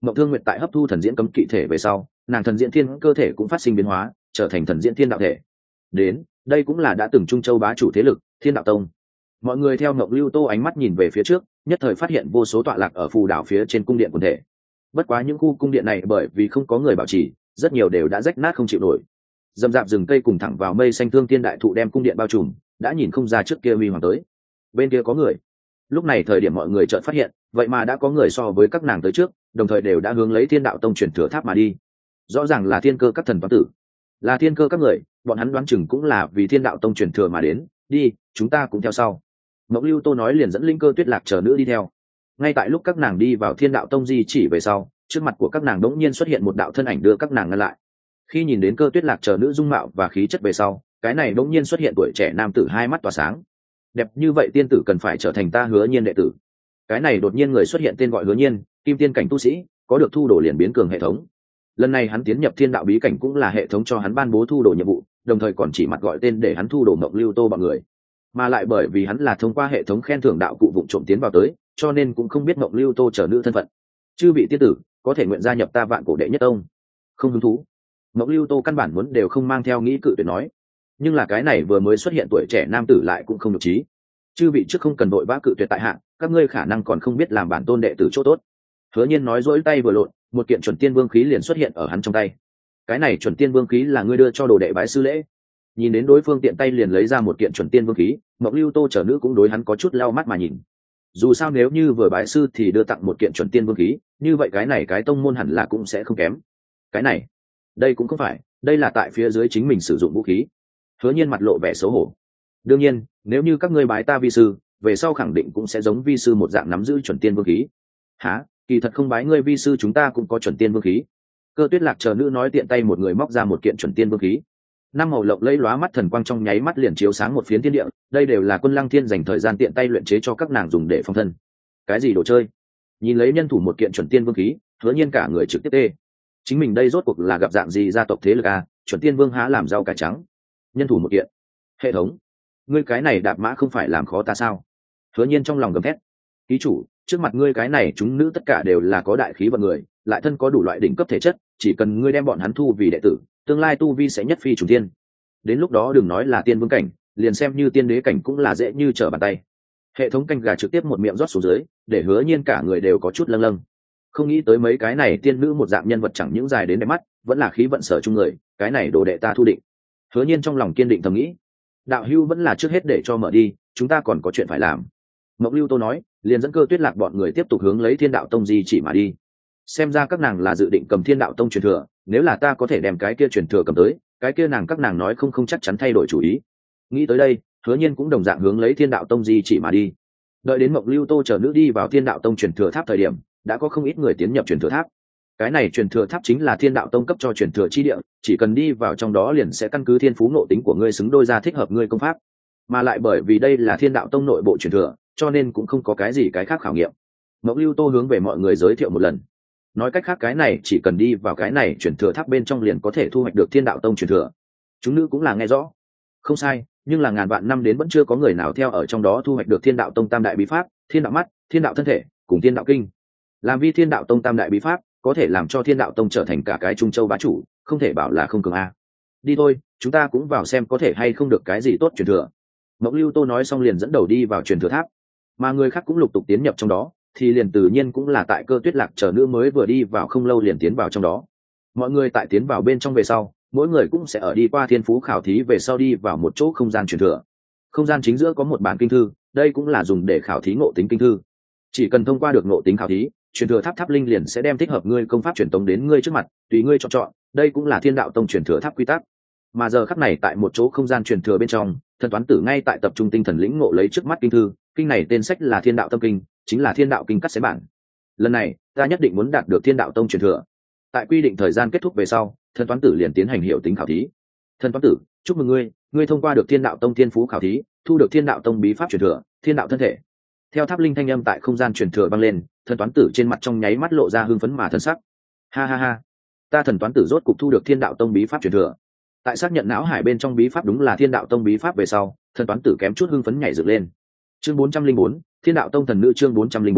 Mộng Thương Nguyệt tại hấp thu thần diễn cấm kỵ thể về sau, nàng thần diễn thiên cơ thể cũng phát sinh biến hóa, trở thành thần diễn thiên đạo thể. Đến, đây cũng là đã từng Trung Châu bá chủ thế lực, Thiên Đạo Tông. Mọi người theo Ngọc Lưu Tô ánh mắt nhìn về phía trước, nhất thời phát hiện vô số tọa lạc ở phù đảo phía trên cung điện quần thể. Bất quá những khu cung điện này bởi vì không có người bảo trì, rất nhiều đều đã rách nát không chịu nổi. Dầm dạp rừng cây cùng thẳng vào mây xanh thương thiên đại thụ đem cung điện bao trùm, đã nhìn không ra trước kia uy hoàng tới. Bên kia có người. Lúc này thời điểm mọi người chợt phát hiện, vậy mà đã có người so với các nàng tới trước, đồng thời đều đã hướng lấy Thiên Đạo Tông truyền thừa tháp mà đi. Rõ ràng là thiên cơ các thần toán tử, là thiên cơ các người, bọn hắn đoán chừng cũng là vì Thiên Đạo Tông truyền thừa mà đến. Đi, chúng ta cũng theo sau. Mộc Lưu Tô nói liền dẫn Linh Cơ Tuyết Lạc chờ nữ đi theo. Ngay tại lúc các nàng đi vào Thiên Đạo Tông di chỉ về sau, trước mặt của các nàng đống nhiên xuất hiện một đạo thân ảnh đưa các nàng ngăn lại. Khi nhìn đến Cơ Tuyết Lạc chờ nữ dung mạo và khí chất về sau, cái này đống nhiên xuất hiện tuổi trẻ nam tử hai mắt tỏa sáng. Đẹp như vậy tiên tử cần phải trở thành ta Hứa Nhiên đệ tử. Cái này đột nhiên người xuất hiện tên gọi Hứa Nhiên, kim tiên cảnh tu sĩ, có được thu đồ liền biến cường hệ thống. Lần này hắn tiến nhập Thiên Đạo bí cảnh cũng là hệ thống cho hắn ban bố thu đồ nhiệm vụ, đồng thời còn chỉ mặt gọi tên để hắn thu đồ Mộc Lưu Tô bọn người. Mà lại bởi vì hắn là thông qua hệ thống khen thưởng đạo cụ vụng trộm tiến vào tới, cho nên cũng không biết Mộc Lưu Tô trở nữ thân phận. Chư vị tiên tử, có thể nguyện gia nhập ta Vạn Cổ Đệ Nhất Tông. Không hứng thú. Mộc Lưu Tô căn bản muốn đều không mang theo nghĩ cự tuyệt nói. Nhưng là cái này vừa mới xuất hiện tuổi trẻ nam tử lại cũng không được trí. Chư vị trước không cần đội vã cự tuyệt tại hạ, các ngươi khả năng còn không biết làm bản tôn đệ tử chỗ tốt. Hứa Nhiên nói dỗi tay vừa lộn, một kiện chuẩn tiên vương khí liền xuất hiện ở hắn trong tay. Cái này chuẩn tiên vương khí là ngươi đưa cho đồ đệ bái sư lễ. Nhìn đến đối phương tiện tay liền lấy ra một kiện chuẩn tiên vương khí, Mộc Lưu Tô trở nữ cũng đối hắn có chút lau mắt mà nhìn. Dù sao nếu như vừa bái sư thì đưa tặng một kiện chuẩn tiên vương khí, như vậy cái này cái tông môn hẳn là cũng sẽ không kém. Cái này, đây cũng không phải, đây là tại phía dưới chính mình sử dụng vũ khí. Hứa Nhiên mặt lộ vẻ xấu hổ. Đương nhiên, nếu như các ngươi bái ta vi sư, về sau khẳng định cũng sẽ giống vi sư một dạng nắm giữ chuẩn tiên vương khí. Hả? Kỳ thật không bái ngươi vi sư chúng ta cũng có chuẩn tiên vương khí. Cơ Tuyết Lạc chờ nữ nói tiện tay một người móc ra một kiện chuẩn tiên vương khí. Năm màu lộng lẫy lóa mắt thần quang trong nháy mắt liền chiếu sáng một phiến thiên địa, đây đều là Quân Lăng Thiên dành thời gian tiện tay luyện chế cho các nàng dùng để phòng thân. Cái gì đồ chơi? Nhìn lấy nhân thủ một kiện chuẩn tiên vương khí, Hứa Nhiên cả người trực tiếp tê. Chính mình đây rốt cuộc là gặp dạng gì gia tộc thế lực à, chuẩn tiên vương há làm rau cải trắng. Nhân thủ một kiện. Hệ thống, ngươi cái này đạp mã không phải làm khó ta sao? Hứa Nhiên trong lòng gầm thét. Ký chủ, trước mặt ngươi cái này chúng nữ tất cả đều là có đại khí vận người, lại thân có đủ loại đỉnh cấp thể chất, chỉ cần ngươi đem bọn hắn thu vì đệ tử, tương lai tu vi sẽ nhất phi trùng thiên. Đến lúc đó đừng nói là tiên vương cảnh, liền xem như tiên đế cảnh cũng là dễ như trở bàn tay. Hệ thống canh gà trực tiếp một miệng rót xuống dưới, để Hứa Nhiên cả người đều có chút lâng lâng. Không nghĩ tới mấy cái này tiên nữ một dạng nhân vật chẳng những dài đến đẹp mắt, vẫn là khí vận sở chung người, cái này đồ đệ ta thu định. Hứa Nhiên trong lòng kiên định thầm nghĩ, đạo hưu vẫn là trước hết để cho mở đi, chúng ta còn có chuyện phải làm. Mộc Lưu Tô nói, liền dẫn Cơ Tuyết Lạc bọn người tiếp tục hướng lấy Thiên Đạo Tông di chỉ mà đi. Xem ra các nàng là dự định cầm Thiên Đạo Tông truyền thừa, nếu là ta có thể đem cái kia truyền thừa cầm tới, cái kia nàng các nàng nói không không chắc chắn thay đổi chủ ý. Nghĩ tới đây, Hứa Nhiên cũng đồng dạng hướng lấy Thiên Đạo Tông di chỉ mà đi. Đợi đến Mộc Lưu Tô chờ nữ đi vào Thiên Đạo Tông truyền thừa tháp thời điểm, đã có không ít người tiến nhập truyền thừa tháp. Cái này truyền thừa tháp chính là Thiên Đạo Tông cấp cho truyền thừa chi địa, chỉ cần đi vào trong đó liền sẽ căn cứ thiên phú nội tính của ngươi xứng đôi ra thích hợp ngươi công pháp. Mà lại bởi vì đây là Thiên Đạo Tông nội bộ truyền thừa, cho nên cũng không có cái gì cái khác khảo nghiệm. Mộc Lưu Tô hướng về mọi người giới thiệu một lần. Nói cách khác cái này chỉ cần đi vào cái này truyền thừa tháp bên trong liền có thể thu hoạch được Thiên Đạo Tông truyền thừa. Chúng nữ cũng là nghe rõ. Không sai, nhưng là ngàn vạn năm đến vẫn chưa có người nào theo ở trong đó thu hoạch được Thiên Đạo Tông tam đại bí pháp, Thiên Đạo mắt, Thiên Đạo thân thể, cùng Thiên Đạo kinh. Làm vi Thiên Đạo Tông tam đại bí pháp, có thể làm cho Thiên Đạo Tông trở thành cả cái Trung Châu bá chủ, không thể bảo là không cường a. Đi thôi, chúng ta cũng vào xem có thể hay không được cái gì tốt truyền thừa. Mộc Lưu Tô nói xong liền dẫn đầu đi vào truyền thừa tháp, mà người khác cũng lục tục tiến nhập trong đó, thì liền tự nhiên cũng là tại Cơ Tuyết Lạc chờ nữ mới vừa đi vào không lâu liền tiến vào trong đó. Mọi người tại tiến vào bên trong về sau, mỗi người cũng sẽ ở đi qua thiên phú khảo thí về sau đi vào một chỗ không gian truyền thừa. Không gian chính giữa có một bản kinh thư, đây cũng là dùng để khảo thí ngộ tính kinh thư. Chỉ cần thông qua được ngộ tính khảo thí, truyền thừa tháp tháp linh liền sẽ đem thích hợp ngươi công pháp truyền tống đến ngươi trước mặt, tùy ngươi chọn chọn, đây cũng là Thiên Đạo Tông truyền thừa tháp quy tắc. Mà giờ khắc này tại một chỗ không gian truyền thừa bên trong, Thần Toán Tử ngay tại tập trung tinh thần lĩnh ngộ lấy trước mắt kinh thư, kinh này tên sách là Thiên Đạo Tâm Kinh, chính là Thiên Đạo kinh cắt xé bản. Lần này, ta nhất định muốn đạt được Thiên Đạo Tông truyền thừa. Tại quy định thời gian kết thúc về sau, Thần Toán Tử liền tiến hành hiểu tính khảo thí. Thần Toán Tử, chúc mừng ngươi, ngươi thông qua được Thiên Đạo Tông thiên phú khảo thí, thu được Thiên Đạo Tông bí pháp truyền thừa, Thiên Đạo thân thể. Theo tháp linh thanh âm tại không gian truyền thừa vang lên, Thần Toán Tử trên mặt trong nháy mắt lộ ra hưng phấn mà thần sắc. Ha ha ha, ta Thần Toán Tử rốt cục thu được Thiên Đạo Tông bí pháp truyền thừa. Tại xác nhận não hải bên trong bí pháp đúng là Thiên Đạo Tông bí pháp về sau, Thần Toán Tử kém chút hưng phấn nhảy dựng lên. Chương bốn trăm linh bốn, Thiên Đạo Tông thần nữ chương bốn trăm linh bốn,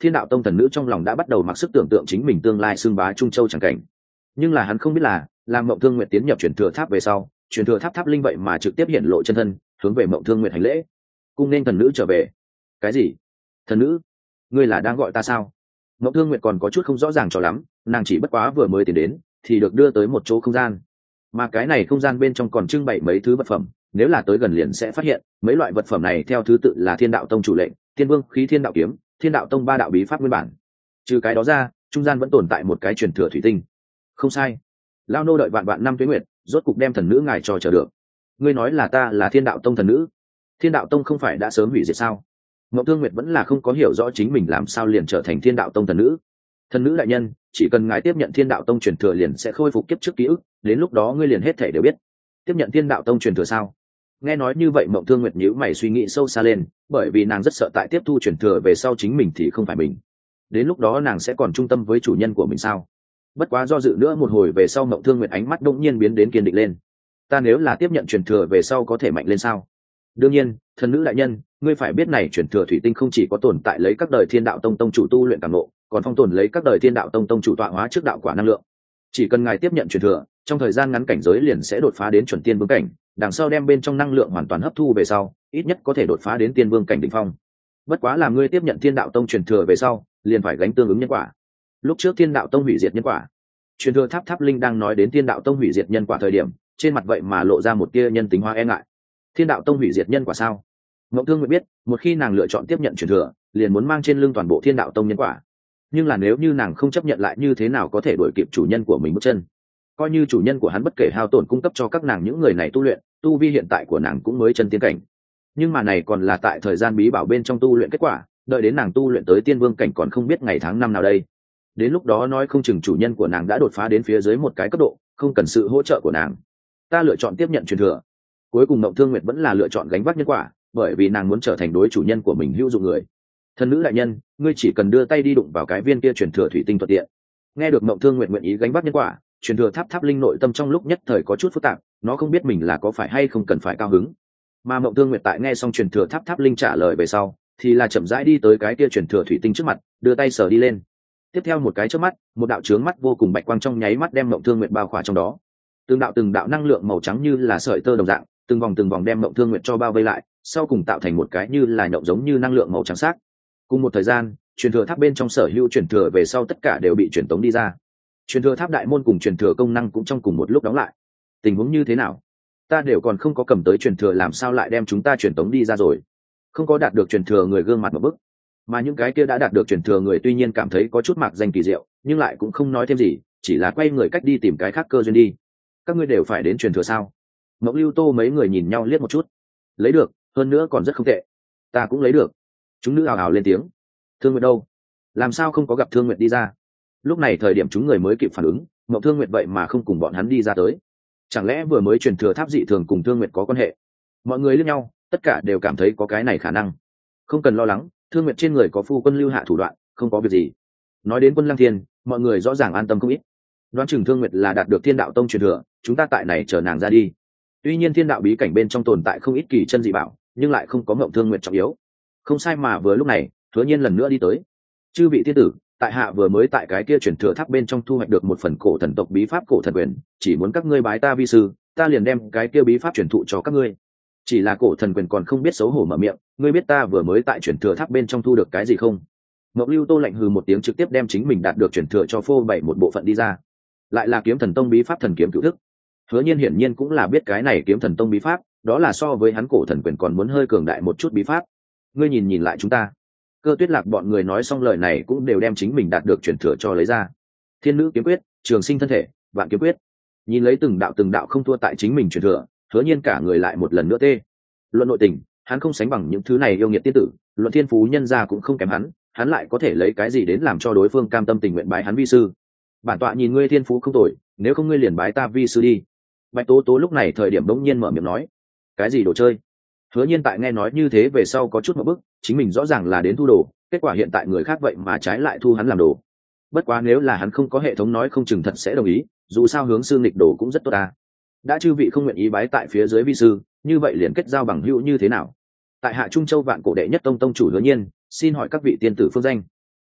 Thiên đạo tông thần nữ trong lòng đã bắt đầu mặc sức tưởng tượng chính mình tương lai xưng bá Trung Châu chẳng cảnh. Nhưng là hắn không biết là, làm Mộng Thương Nguyệt tiến nhập truyền thừa tháp về sau, truyền thừa tháp tháp linh vậy mà trực tiếp hiện lộ chân thân, hướng về Mộng Thương Nguyệt hành lễ. Cung nên thần nữ trở về. Cái gì? Thần nữ? Ngươi là đang gọi ta sao? Mộng Thương Nguyệt còn có chút không rõ ràng cho lắm, nàng chỉ bất quá vừa mới tiến đến, thì được đưa tới một chỗ không gian. Mà cái này không gian bên trong còn trưng bày mấy thứ vật phẩm, nếu là tới gần liền sẽ phát hiện, mấy loại vật phẩm này theo thứ tự là Thiên Đạo Tông chủ lệnh, Tiên Vương khí Thiên Đạo kiếm, Thiên Đạo Tông ba đạo bí pháp nguyên bản. Trừ cái đó ra, trung gian vẫn tồn tại một cái truyền thừa thủy tinh. Không sai, lao nô đợi vạn vạn năm tuế nguyệt, rốt cục đem thần nữ ngài cho chờ được. Ngươi nói là ta là Thiên Đạo Tông thần nữ? Thiên Đạo Tông không phải đã sớm hủy diệt sao? Mộng Thương Nguyệt vẫn là không có hiểu rõ chính mình làm sao liền trở thành Thiên Đạo Tông thần nữ. Thần nữ đại nhân, chỉ cần ngài tiếp nhận Thiên Đạo Tông truyền thừa liền sẽ khôi phục kiếp trước ký ức, đến lúc đó ngươi liền hết thể đều biết. Tiếp nhận Thiên Đạo Tông truyền thừa sao? Nghe nói như vậy Mộng Thương Nguyệt nhíu mày suy nghĩ sâu xa lên, bởi vì nàng rất sợ tại tiếp thu truyền thừa về sau chính mình thì không phải mình. Đến lúc đó nàng sẽ còn trung tâm với chủ nhân của mình sao? Bất quá do dự nữa một hồi về sau Mộng Thương Nguyệt ánh mắt đột nhiên biến đến kiên định lên. Ta nếu là tiếp nhận truyền thừa về sau có thể mạnh lên sao? Đương nhiên, thần nữ đại nhân, ngươi phải biết này truyền thừa thủy tinh không chỉ có tồn tại lấy các đời Thiên Đạo Tông tông chủ tu luyện cảm ngộ, còn phong tồn lấy các đời Thiên Đạo Tông tông chủ tọa hóa trước đạo quả năng lượng. Chỉ cần ngài tiếp nhận truyền thừa, trong thời gian ngắn cảnh giới liền sẽ đột phá đến chuẩn tiên vương cảnh, đằng sau đem bên trong năng lượng hoàn toàn hấp thu về sau, ít nhất có thể đột phá đến tiên vương cảnh đỉnh phong. Bất quá là ngươi tiếp nhận Thiên Đạo Tông truyền thừa về sau, liền phải gánh tương ứng nhân quả. Lúc trước Thiên Đạo Tông hủy diệt nhân quả, truyền thừa tháp tháp linh đang nói đến Thiên Đạo Tông hủy diệt nhân quả thời điểm, trên mặt vậy mà lộ ra một tia nhân tính hóa e ngại. Thiên Đạo Tông hủy diệt nhân quả sao? Mộng Thương Nguyệt biết, một khi nàng lựa chọn tiếp nhận truyền thừa, liền muốn mang trên lưng toàn bộ Thiên Đạo Tông nhân quả. Nhưng là nếu như nàng không chấp nhận lại như thế nào có thể đuổi kịp chủ nhân của mình bước chân? Coi như chủ nhân của hắn bất kể hao tổn cung cấp cho các nàng những người này tu luyện, tu vi hiện tại của nàng cũng mới chân tiên cảnh. Nhưng mà này còn là tại thời gian bí bảo bên trong tu luyện kết quả, đợi đến nàng tu luyện tới tiên vương cảnh còn không biết ngày tháng năm nào đây. Đến lúc đó nói không chừng chủ nhân của nàng đã đột phá đến phía dưới một cái cấp độ, không cần sự hỗ trợ của nàng. Ta lựa chọn tiếp nhận truyền thừa. Cuối cùng Mộng Thương Nguyệt vẫn là lựa chọn gánh vác nhân quả, bởi vì nàng muốn trở thành đối chủ nhân của mình hữu dụng người. Thần nữ đại nhân, ngươi chỉ cần đưa tay đi đụng vào cái viên kia truyền thừa thủy tinh thuận tiện. Nghe được Mộng Thương Nguyệt nguyện ý gánh vác nhân quả, truyền thừa tháp tháp linh nội tâm trong lúc nhất thời có chút phức tạp, nó không biết mình là có phải hay không cần phải cao hứng. Mà Mộng Thương Nguyệt tại nghe xong truyền thừa tháp tháp linh trả lời về sau, thì là chậm rãi đi tới cái kia truyền thừa thủy tinh trước mặt, đưa tay sờ đi lên. Tiếp theo một cái chớp mắt, một đạo chướng mắt vô cùng bạch quang trong nháy mắt đem Mộng Thương Nguyệt bao khỏa trong đó. Từng đạo từng đạo năng lượng màu trắng như là sợi tơ đồng dạng, từng vòng từng vòng đem Mộng Thương Nguyệt cho bao vây lại, sau cùng tạo thành một cái như là nhộng giống như năng lượng màu trắng sắc. Cùng một thời gian, truyền thừa tháp bên trong sở hữu truyền thừa về sau tất cả đều bị truyền tống đi ra. Truyền thừa tháp đại môn cùng truyền thừa công năng cũng trong cùng một lúc đóng lại. Tình huống như thế nào? Ta đều còn không có cầm tới truyền thừa làm sao lại đem chúng ta truyền tống đi ra rồi? Không có đạt được truyền thừa người gương mặt một bức, mà những cái kia đã đạt được truyền thừa người tuy nhiên cảm thấy có chút mạc danh kỳ diệu, nhưng lại cũng không nói thêm gì, chỉ là quay người cách đi tìm cái khác cơ duyên đi. Các ngươi đều phải đến truyền thừa sao? Mộng Lưu Tô mấy người nhìn nhau liếc một chút. Lấy được, hơn nữa còn rất không tệ. Ta cũng lấy được. Chúng nữ ào ào lên tiếng. Thương Nguyệt đâu? Làm sao không có gặp Thương Nguyệt đi ra? Lúc này thời điểm chúng người mới kịp phản ứng, Mộng Thương Nguyệt vậy mà không cùng bọn hắn đi ra tới. Chẳng lẽ vừa mới truyền thừa tháp dị thường cùng Thương Nguyệt có quan hệ? Mọi người liếc nhau, tất cả đều cảm thấy có cái này khả năng. Không cần lo lắng, Thương Nguyệt trên người có phu quân lưu hạ thủ đoạn, không có việc gì. Nói đến Quân Lăng Thiên, mọi người rõ ràng an tâm không ít. Đoán chừng Thương Nguyệt là đạt được Thiên Đạo Tông truyền thừa, chúng ta tại này chờ nàng ra đi. Tuy nhiên Thiên Đạo bí cảnh bên trong tồn tại không ít kỳ chân dị bảo, nhưng lại không có Mộng Thương Nguyệt trọng yếu. Không sai mà vừa lúc này, Hứa Nhiên lần nữa đi tới. Chư vị thiên tử, tại hạ vừa mới tại cái kia truyền thừa tháp bên trong thu hoạch được một phần cổ thần tộc bí pháp cổ thần quyền, chỉ muốn các ngươi bái ta vi sư, ta liền đem cái kia bí pháp truyền thụ cho các ngươi. Chỉ là cổ thần quyền còn không biết xấu hổ mở miệng, ngươi biết ta vừa mới tại truyền thừa tháp bên trong thu được cái gì không? Ngọc Lưu Tô lạnh hừ một tiếng trực tiếp đem chính mình đạt được truyền thừa cho phô bày một bộ phận đi ra. Lại là kiếm thần tông bí pháp thần kiếm cửu thức. Hứa Nhiên hiển nhiên cũng là biết cái này kiếm thần tông bí pháp, đó là so với hắn cổ thần quyền còn muốn hơi cường đại một chút bí pháp. Ngươi nhìn nhìn lại chúng ta. Cơ Tuyết Lạc bọn người nói xong lời này cũng đều đem chính mình đạt được truyền thừa cho lấy ra. Thiên nữ kiếm quyết, trường sinh thân thể, vạn kiếm quyết. Nhìn lấy từng đạo từng đạo không thua tại chính mình truyền thừa, Hứa Nhiên cả người lại một lần nữa tê. Luận nội tình, hắn không sánh bằng những thứ này yêu nghiệt tiên tử, luận thiên phú nhân gia cũng không kém hắn, hắn lại có thể lấy cái gì đến làm cho đối phương cam tâm tình nguyện bái hắn vi sư? Bản tọa nhìn ngươi thiên phú không tồi, nếu không ngươi liền bái ta vi sư đi. Bạch Tố Tố lúc này thời điểm bỗng nhiên mở miệng nói, cái gì đồ chơi? Hứa Nhiên tại nghe nói như thế về sau có chút một bức, chính mình rõ ràng là đến thu đồ, kết quả hiện tại người khác vậy mà trái lại thu hắn làm đồ. Bất quá nếu là hắn không có hệ thống nói không chừng thật sẽ đồng ý, dù sao hướng sư nghịch đồ cũng rất tốt ta. Đã chư vị không nguyện ý bái tại phía dưới vi sư, như vậy liền kết giao bằng hữu như thế nào? Tại hạ Trung Châu vạn cổ đệ nhất tông tông chủ Hứa Nhiên, xin hỏi các vị tiên tử phương danh.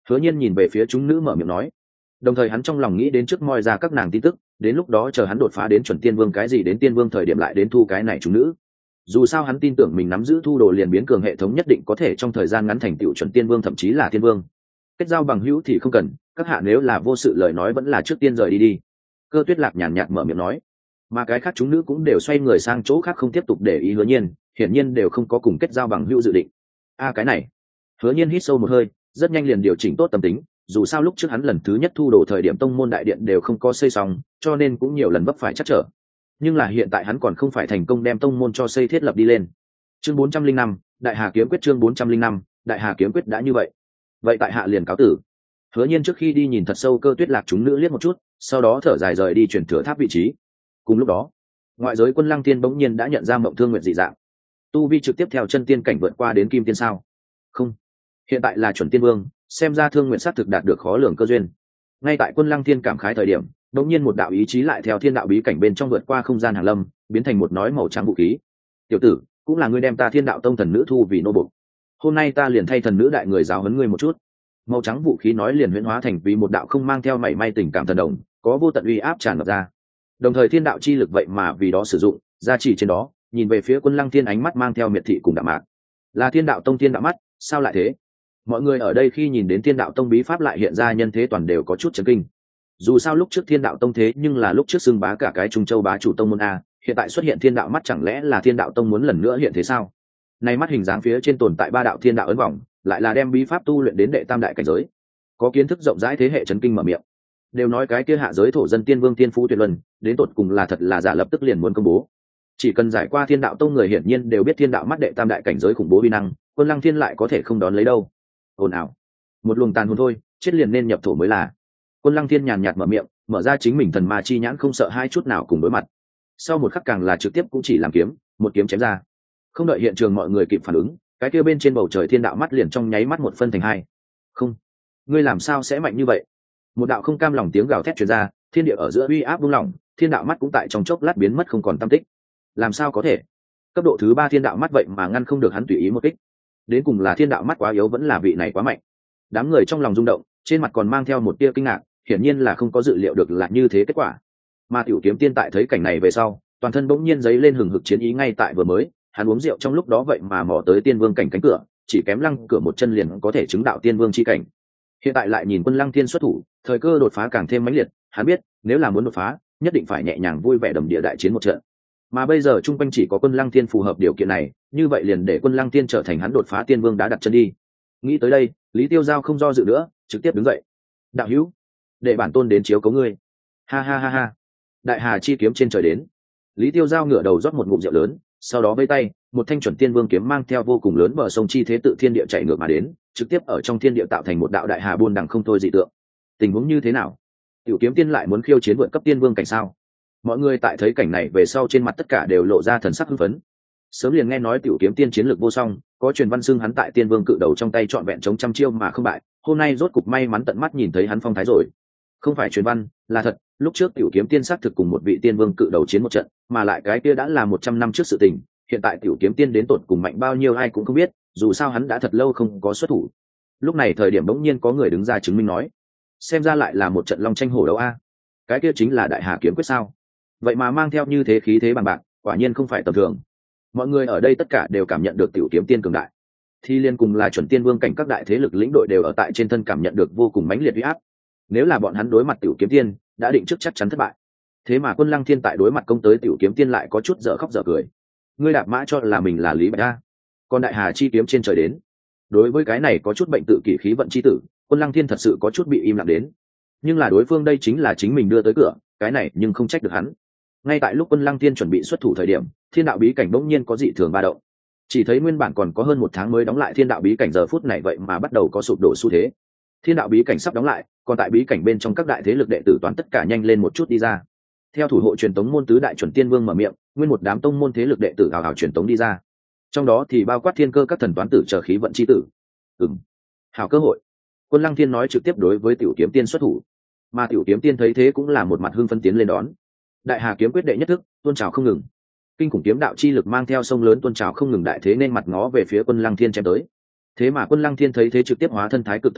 Hứa Nhiên nhìn về phía chúng nữ mở miệng nói, đồng thời hắn trong lòng nghĩ đến trước moi ra các nàng tin tức, đến lúc đó chờ hắn đột phá đến chuẩn tiên vương cái gì đến tiên vương thời điểm lại đến thu cái này chúng nữ. Dù sao hắn tin tưởng mình nắm giữ thu đồ liền biến cường hệ thống nhất định có thể trong thời gian ngắn thành tựu chuẩn tiên vương thậm chí là tiên vương. Kết giao bằng hữu thì không cần, các hạ nếu là vô sự lời nói vẫn là trước tiên rời đi đi. Cơ Tuyết Lạc nhàn nhạt mở miệng nói, mà cái khác chúng nữ cũng đều xoay người sang chỗ khác không tiếp tục để ý Hứa Nhiên, hiển nhiên đều không có cùng kết giao bằng hữu dự định. A cái này. Hứa Nhiên hít sâu một hơi, rất nhanh liền điều chỉnh tốt tâm tính, dù sao lúc trước hắn lần thứ nhất thu đồ thời điểm tông môn đại điện đều không có xây xong, cho nên cũng nhiều lần vấp phải trắc trở. Nhưng là hiện tại hắn còn không phải thành công đem tông môn cho xây thiết lập đi lên. Chương bốn trăm linh năm, Đại Hà kiếm quyết chương bốn trăm linh năm, Đại Hà kiếm quyết đã như vậy. Vậy tại hạ liền cáo tử. Hứa Nhiên trước khi đi nhìn thật sâu Cơ Tuyết Lạc chúng nữ liếc một chút, sau đó thở dài rời đi chuyển thừa tháp vị trí. Cùng lúc đó, ngoại giới Quân Lăng Tiên bỗng nhiên đã nhận ra Mộng Thương Nguyệt dị dạng. Tu vi trực tiếp theo chân tiên cảnh vượt qua đến kim tiên sao? Không, hiện tại là chuẩn tiên vương, xem ra Thương Nguyệt sát thực đạt được khó lường cơ duyên. Ngay tại Quân Lăng Tiên cảm khái thời điểm, bỗng nhiên một đạo ý chí lại theo thiên đạo bí cảnh bên trong vượt qua không gian hàng lâm, biến thành một nói màu trắng vũ khí. Tiểu tử, cũng là ngươi đem ta Thiên Đạo Tông thần nữ thu vì nô bộc. Hôm nay ta liền thay thần nữ đại người giáo huấn ngươi một chút. Màu trắng vũ khí nói liền huyễn hóa thành vì một đạo không mang theo mảy may tình cảm thần đồng, có vô tận uy áp tràn ngập ra. Đồng thời thiên đạo chi lực vậy mà vì đó sử dụng, gia trì trên đó, nhìn về phía Quân Lăng Tiên ánh mắt mang theo miệt thị cùng đạm mạc. Là Thiên Đạo Tông thiên đạo mắt, sao lại thế? Mọi người ở đây khi nhìn đến Thiên Đạo Tông bí pháp lại hiện ra nhân thế toàn đều có chút chấn kinh. Dù sao lúc trước Thiên Đạo Tông thế nhưng là lúc trước xưng bá cả cái Trung Châu bá chủ tông môn a, hiện tại xuất hiện Thiên Đạo mắt chẳng lẽ là Thiên Đạo Tông muốn lần nữa hiện thế sao? Này mắt hình dáng phía trên tồn tại ba đạo thiên đạo ấn vòng, lại là đem bí pháp tu luyện đến đệ tam đại cảnh giới. Có kiến thức rộng rãi thế hệ chấn kinh mở miệng. Đều nói cái kia hạ giới thổ dân tiên vương tiên phú tuyệt luân, đến tột cùng là thật là giả lập tức liền muốn công bố. Chỉ cần giải qua Thiên Đạo Tông người hiển nhiên đều biết thiên đạo mắt đệ tam đại cảnh giới khủng bố uy năng, Quân Lăng Thiên lại có thể không đón lấy đâu. Ồn ào, một luồng tàn hồn thôi, chết liền nên nhập thổ mới là. Quân Lăng Thiên nhàn nhạt mở miệng, mở ra chính mình thần ma chi nhãn không sợ hai chút nào cùng đối mặt. Sau một khắc càng là trực tiếp cũng chỉ làm kiếm, một kiếm chém ra. Không đợi hiện trường mọi người kịp phản ứng, cái kia bên trên bầu trời thiên đạo mắt liền trong nháy mắt một phân thành hai. Không, ngươi làm sao sẽ mạnh như vậy? Một đạo không cam lòng tiếng gào thét truyền ra, thiên địa ở giữa uy áp buông lỏng, thiên đạo mắt cũng tại trong chốc lát biến mất không còn tăm tích. Làm sao có thể? Cấp độ thứ ba thiên đạo mắt vậy mà ngăn không được hắn tùy ý một kích. Đến cùng là thiên đạo mắt quá yếu vẫn là vị này quá mạnh? Đám người trong lòng rung động, trên mặt còn mang theo một tia kinh ngạc, hiển nhiên là không có dự liệu được là như thế kết quả. Mà Tiểu Kiếm Tiên tại thấy cảnh này về sau, toàn thân bỗng nhiên giấy lên hừng hực chiến ý ngay tại vừa mới, hắn uống rượu trong lúc đó vậy mà mò tới tiên vương cảnh cánh cửa, chỉ kém lăng cửa một chân liền có thể chứng đạo tiên vương chi cảnh. Hiện tại lại nhìn Quân Lăng Thiên xuất thủ, thời cơ đột phá càng thêm mãnh liệt, hắn biết, nếu là muốn đột phá, nhất định phải nhẹ nhàng vui vẻ đầm địa đại chiến một trận. Mà bây giờ trung quanh chỉ có Quân Lăng Thiên phù hợp điều kiện này, như vậy liền để Quân Lăng Thiên trở thành hắn đột phá tiên vương đã đặt chân đi. Nghĩ tới đây, Lý Tiêu Giao không do dự nữa, trực tiếp đứng dậy. Đạo hữu, để bản tôn đến chiếu cố ngươi. Ha ha ha ha. Đại Hà chi kiếm trên trời đến. Lý Tiêu Giao ngửa đầu rót một ngụm rượu lớn, sau đó vây tay, một thanh chuẩn tiên vương kiếm mang theo vô cùng lớn bờ sông chi thế tự thiên địa chạy ngược mà đến, trực tiếp ở trong thiên địa tạo thành một đạo đại hà buôn đằng không thôi dị tượng. Tình huống như thế nào? Tiểu Kiếm Tiên lại muốn khiêu chiến vượt cấp tiên vương cảnh sao? Mọi người tại thấy cảnh này về sau trên mặt tất cả đều lộ ra thần sắc hưng phấn. Sớm liền nghe nói Tiểu Kiếm Tiên chiến lược vô song, có truyền văn xưng hắn tại tiên vương cự đầu trong tay trọn vẹn chống trăm chiêu mà không bại, hôm nay rốt cục may mắn tận mắt nhìn thấy hắn phong thái rồi. Không phải truyền văn, là thật, lúc trước Tiểu Kiếm Tiên xác thực cùng một vị tiên vương cự đầu chiến một trận, mà lại cái kia đã là một trăm năm trước sự tình, hiện tại Tiểu Kiếm Tiên đến tột cùng mạnh bao nhiêu ai cũng không biết, dù sao hắn đã thật lâu không có xuất thủ. Lúc này thời điểm bỗng nhiên có người đứng ra chứng minh nói, xem ra lại là một trận long tranh hổ đấu a. Cái kia chính là Đại Hà kiếm quyết sao? Vậy mà mang theo như thế khí thế bằng bạc, quả nhiên không phải tầm thường. Mọi người ở đây tất cả đều cảm nhận được Tiểu Kiếm Tiên cường đại. Thì liên cùng là chuẩn tiên vương cảnh các đại thế lực lĩnh đội đều ở tại trên thân cảm nhận được vô cùng mãnh liệt uy áp. Nếu là bọn hắn đối mặt Tiểu Kiếm Tiên, đã định trước chắc chắn thất bại. Thế mà Quân Lăng Thiên tại đối mặt công tới Tiểu Kiếm Tiên lại có chút dở khóc dở cười. Ngươi đạp mã cho là mình là Lý Bạch a, còn Đại Hà chi kiếm trên trời đến. Đối với cái này có chút bệnh tự kỷ khí vận chi tử, Quân Lăng Thiên thật sự có chút bị im lặng đến. Nhưng là đối phương đây chính là chính mình đưa tới cửa, cái này nhưng không trách được hắn. Ngay tại lúc Quân Lăng Thiên chuẩn bị xuất thủ thời điểm, thiên đạo bí cảnh bỗng nhiên có dị thường ba động. Chỉ thấy nguyên bản còn có hơn một tháng mới đóng lại thiên đạo bí cảnh giờ phút này vậy mà bắt đầu có sụp đổ xu thế. Thiên đạo bí cảnh sắp đóng lại, còn tại bí cảnh bên trong các đại thế lực đệ tử toàn tất cả nhanh lên một chút đi ra. Theo thủ hộ truyền tống môn tứ đại chuẩn tiên vương mở miệng, nguyên một đám tông môn thế lực đệ tử ảo ảo truyền tống đi ra. Trong đó thì bao quát thiên cơ các thần toán tử chờ khí vận chi tử. Ừm, hảo cơ hội. Quân Lăng Thiên nói trực tiếp đối với Tiểu Kiếm Tiên xuất thủ, mà Tiểu Kiếm Tiên thấy thế cũng là một mặt hưng phấn tiến lên đón. Đại Hà kiếm quyết đệ nhất thức, tuôn trào không ngừng. Kinh khủng kiếm đạo chi lực mang theo sông lớn tuôn trào không ngừng đại thế nên mặt ngó về phía Quân Lăng Thiên chém tới. Thế mà Quân Lăng Thiên thấy thế trực tiếp hóa thân thái cực tối thủ,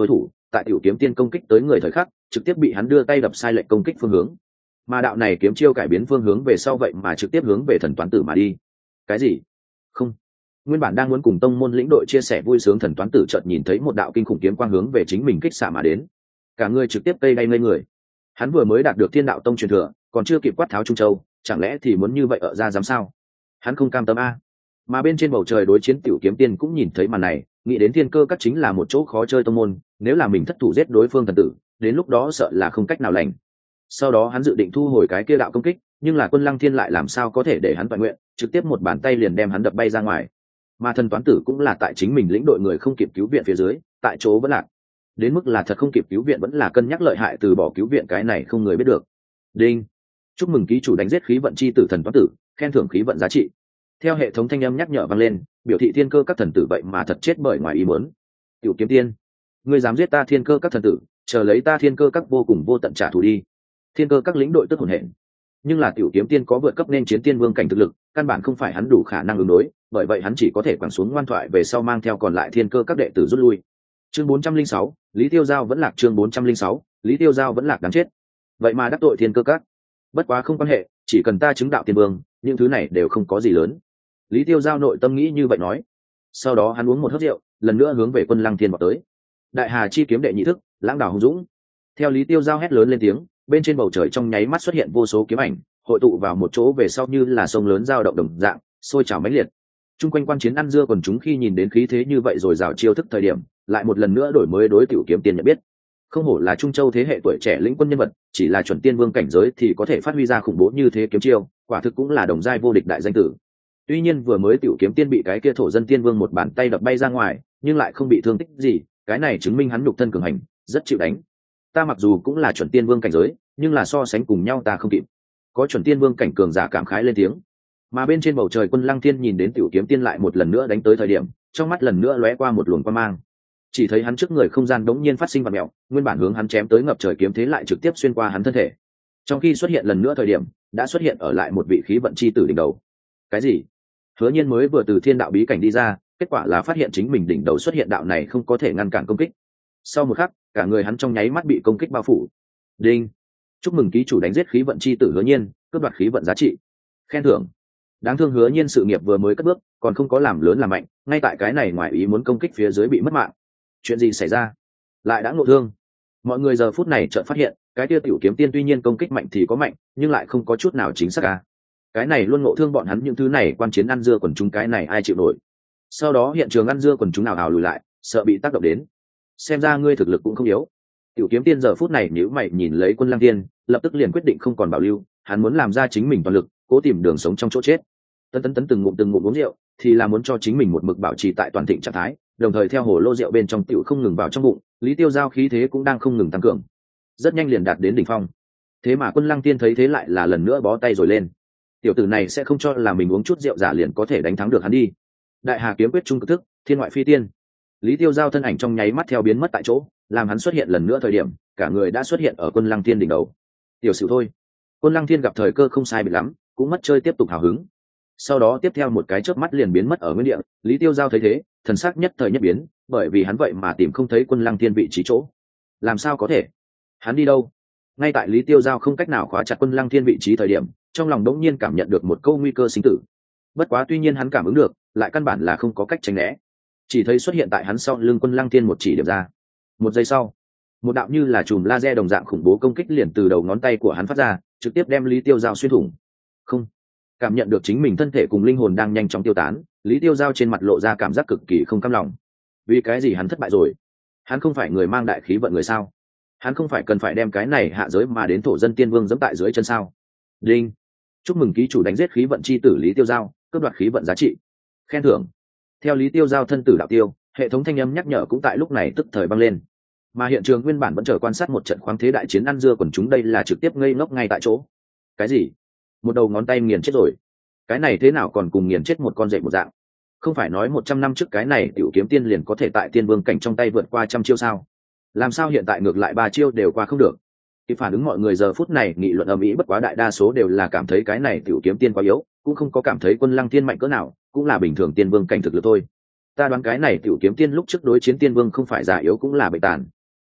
tại tiểu kiếm tiên công kích tới người thời khắc trực tiếp bị hắn đưa tay đập sai lệch công kích phương hướng, mà đạo này kiếm chiêu cải biến phương hướng về sau vậy mà trực tiếp hướng về thần toán tử mà đi. Cái gì? Không, nguyên bản đang muốn cùng tông môn lĩnh đội chia sẻ vui sướng thần toán tử chợt nhìn thấy một đạo kinh khủng kiếm quang hướng về chính mình kích xạ mà đến, cả người trực tiếp cây đay ngây người. Hắn vừa mới đạt được thiên đạo tông truyền thừa, còn chưa kịp quát tháo trung châu, chẳng lẽ thì muốn như vậy ở ra dám sao? Hắn không cam tâm a. Mà bên trên bầu trời đối chiến tiểu kiếm tiên cũng nhìn thấy màn này, nghĩ đến thiên cơ các chính là một chỗ khó chơi tông môn, nếu là mình thất thủ giết đối phương thần tử, đến lúc đó sợ là không cách nào lành. Sau đó hắn dự định thu hồi cái kia đạo công kích, nhưng là Quân Lăng Thiên lại làm sao có thể để hắn toàn nguyện, trực tiếp một bàn tay liền đem hắn đập bay ra ngoài. Mà thần toán tử cũng là tại chính mình lĩnh đội người không kịp cứu viện phía dưới, tại chỗ vẫn lạc. Đến mức là thật không kịp cứu viện vẫn là cân nhắc lợi hại từ bỏ cứu viện, cái này không người biết được. Đinh, chúc mừng ký chủ đánh giết khí vận chi tử thần toán tử, khen thưởng khí vận giá trị. Theo hệ thống thanh âm nhắc nhở vang lên, biểu thị thiên cơ các thần tử vậy mà thật chết bởi ngoài ý muốn. Tiểu kiếm tiên, ngươi dám giết ta thiên cơ các thần tử, chờ lấy ta thiên cơ các vô cùng vô tận trả thù đi. Thiên cơ các lĩnh đội tức hồn hển, nhưng là tiểu kiếm tiên có vượt cấp nên chiến tiên vương cảnh thực lực, căn bản không phải hắn đủ khả năng ứng đối, bởi vậy hắn chỉ có thể quẳng xuống ngoan thoại về sau mang theo còn lại thiên cơ các đệ tử rút lui. Chương bốn trăm linh sáu, Lý Tiêu Giao vẫn lạc. Chương bốn trăm linh sáu, Lý Tiêu Giao vẫn lạc đáng chết. Vậy mà đắc tội thiên cơ các. Bất quá không quan hệ, chỉ cần ta chứng đạo tiên vương, những thứ này đều không có gì lớn. Lý Tiêu Giao nội tâm nghĩ như vậy nói. Sau đó hắn uống một hớp rượu, lần nữa hướng về Quân Lăng Thiên vọt tới. Đại Hà chi kiếm đệ nhị thức, lãng đảo hùng dũng. Theo Lý Tiêu Giao hét lớn lên tiếng, bên trên bầu trời trong nháy mắt xuất hiện vô số kiếm ảnh, hội tụ vào một chỗ về sau như là sông lớn dao động đồng dạng, sôi trào mãnh liệt. Trung quanh quan chiến ăn dưa quần chúng khi nhìn đến khí thế như vậy rồi rào chiêu thức thời điểm, lại một lần nữa đổi mới đối tiểu kiếm tiên nhận biết. Không hổ là Trung Châu thế hệ tuổi trẻ lĩnh quân nhân vật, chỉ là chuẩn tiên vương cảnh giới thì có thể phát huy ra khủng bố như thế kiếm chiêu, quả thực cũng là đồng giai vô địch đại danh tử. Tuy nhiên vừa mới tiểu kiếm tiên bị cái kia thổ dân tiên vương một bàn tay đập bay ra ngoài, nhưng lại không bị thương tích gì, cái này chứng minh hắn nhục thân cường hành, rất chịu đánh. Ta mặc dù cũng là chuẩn tiên vương cảnh giới, nhưng là so sánh cùng nhau ta không kịp. Có chuẩn tiên vương cảnh cường giả cảm khái lên tiếng. Mà bên trên bầu trời Quân Lăng Thiên nhìn đến tiểu kiếm tiên lại một lần nữa đánh tới thời điểm, trong mắt lần nữa lóe qua một luồng quang mang. Chỉ thấy hắn trước người không gian đống nhiên phát sinh vặn mèo, nguyên bản hướng hắn chém tới ngập trời kiếm thế lại trực tiếp xuyên qua hắn thân thể. Trong khi xuất hiện lần nữa thời điểm, đã xuất hiện ở lại một vị khí vận chi tử đỉnh đầu. Cái gì? Hứa Nhiên mới vừa từ thiên đạo bí cảnh đi ra, kết quả là phát hiện chính mình đỉnh đầu xuất hiện đạo này không có thể ngăn cản công kích. Sau một khắc, cả người hắn trong nháy mắt bị công kích bao phủ. Đinh, chúc mừng ký chủ đánh giết khí vận chi tử Hứa Nhiên, cướp đoạt khí vận giá trị. Khen thưởng. Đáng thương Hứa Nhiên sự nghiệp vừa mới cất bước, còn không có làm lớn làm mạnh, ngay tại cái này ngoài ý muốn công kích phía dưới bị mất mạng. Chuyện gì xảy ra? Lại đã ngộ thương. Mọi người giờ phút này chợt phát hiện, cái kia tiểu kiếm tiên tuy nhiên công kích mạnh thì có mạnh, nhưng lại không có chút nào chính xác cả. Cái này luôn ngộ thương bọn hắn những thứ này quan chiến ăn dưa quần chúng, cái này ai chịu nổi. Sau đó hiện trường ăn dưa quần chúng nào hào lùi lại, sợ bị tác động đến. Xem ra ngươi thực lực cũng không yếu. Tiểu kiếm tiên giờ phút này nhíu mày nhìn lấy Quân Lăng Thiên, lập tức liền quyết định không còn bảo lưu, hắn muốn làm ra chính mình toàn lực, cố tìm đường sống trong chỗ chết. Tấn tấn tấn từng ngụm từng ngụm uống rượu, thì là muốn cho chính mình một mực bảo trì tại toàn thịnh trạng thái, đồng thời theo hồ lô rượu bên trong tiểu không ngừng vào trong bụng, Lý Tiêu Giao khí thế cũng đang không ngừng tăng cường, rất nhanh liền đạt đến đỉnh phong. Thế mà Quân Lăng Tiên thấy thế lại là lần nữa bó tay rồi lên. Tiểu tử này sẽ không cho là mình uống chút rượu giả liền có thể đánh thắng được hắn đi. Đại Hà kiếm quyết trung cực thức, thiên ngoại phi tiên. Lý Tiêu Giao thân ảnh trong nháy mắt theo biến mất tại chỗ, làm hắn xuất hiện lần nữa thời điểm, cả người đã xuất hiện ở Quân Lăng Tiên đỉnh đầu. Tiểu sự thôi. Quân Lăng Thiên gặp thời cơ không sai biệt lắm, cũng mất chơi tiếp tục hào hứng. Sau đó tiếp theo một cái chớp mắt liền biến mất ở nguyên địa. Lý Tiêu Giao thấy thế, thần sắc nhất thời nhất biến, bởi vì hắn vậy mà tìm không thấy Quân Lăng Thiên vị trí chỗ. Làm sao có thể? Hắn đi đâu? Ngay tại Lý Tiêu Giao không cách nào khóa chặt Quân Lăng Thiên vị trí thời điểm, trong lòng đống nhiên cảm nhận được một câu nguy cơ sinh tử. Bất quá tuy nhiên hắn cảm ứng được, lại căn bản là không có cách tránh né. Chỉ thấy xuất hiện tại hắn sau lưng Quân Lăng Thiên một chỉ điểm ra. Một giây sau, một đạo như là chùm laser đồng dạng khủng bố công kích liền từ đầu ngón tay của hắn phát ra, trực tiếp đem Lý Tiêu Giao xuyên thủng. Không, cảm nhận được chính mình thân thể cùng linh hồn đang nhanh chóng tiêu tán, Lý Tiêu Giao trên mặt lộ ra cảm giác cực kỳ không cam lòng. Vì cái gì hắn thất bại rồi? Hắn không phải người mang đại khí vận người sao? Hắn không phải cần phải đem cái này hạ giới mà đến thổ dân tiên vương giẫm tại dưới chân sao? Đinh, chúc mừng ký chủ đánh giết khí vận chi tử Lý Tiêu Giao, cướp đoạt khí vận giá trị. Khen thưởng. Theo Lý Tiêu Giao thân tử đạo tiêu, hệ thống thanh âm nhắc nhở cũng tại lúc này tức thời vang lên. Mà hiện trường nguyên bản vẫn chờ quan sát một trận khoáng thế đại chiến ăn dưa quần chúng đây là trực tiếp ngây ngốc ngay tại chỗ. Cái gì? Một đầu ngón tay nghiền chết rồi? Cái này thế nào còn cùng nghiền chết một con dậy một dạng? Không phải nói một trăm năm trước cái này tiểu kiếm tiên liền có thể tại tiên vương cảnh trong tay vượt qua trăm chiêu sao? Làm sao hiện tại ngược lại ba chiêu đều qua không được? Thì phản ứng mọi người giờ phút này nghị luận ầm ĩ, bất quá đại đa số đều là cảm thấy cái này tiểu kiếm tiên quá yếu, cũng không có cảm thấy Quân Lăng Tiên mạnh cỡ nào, cũng là bình thường tiên vương cảnh thực lực thôi. Ta đoán cái này tiểu kiếm tiên lúc trước đối chiến tiên vương không phải già yếu cũng là bệnh tàn.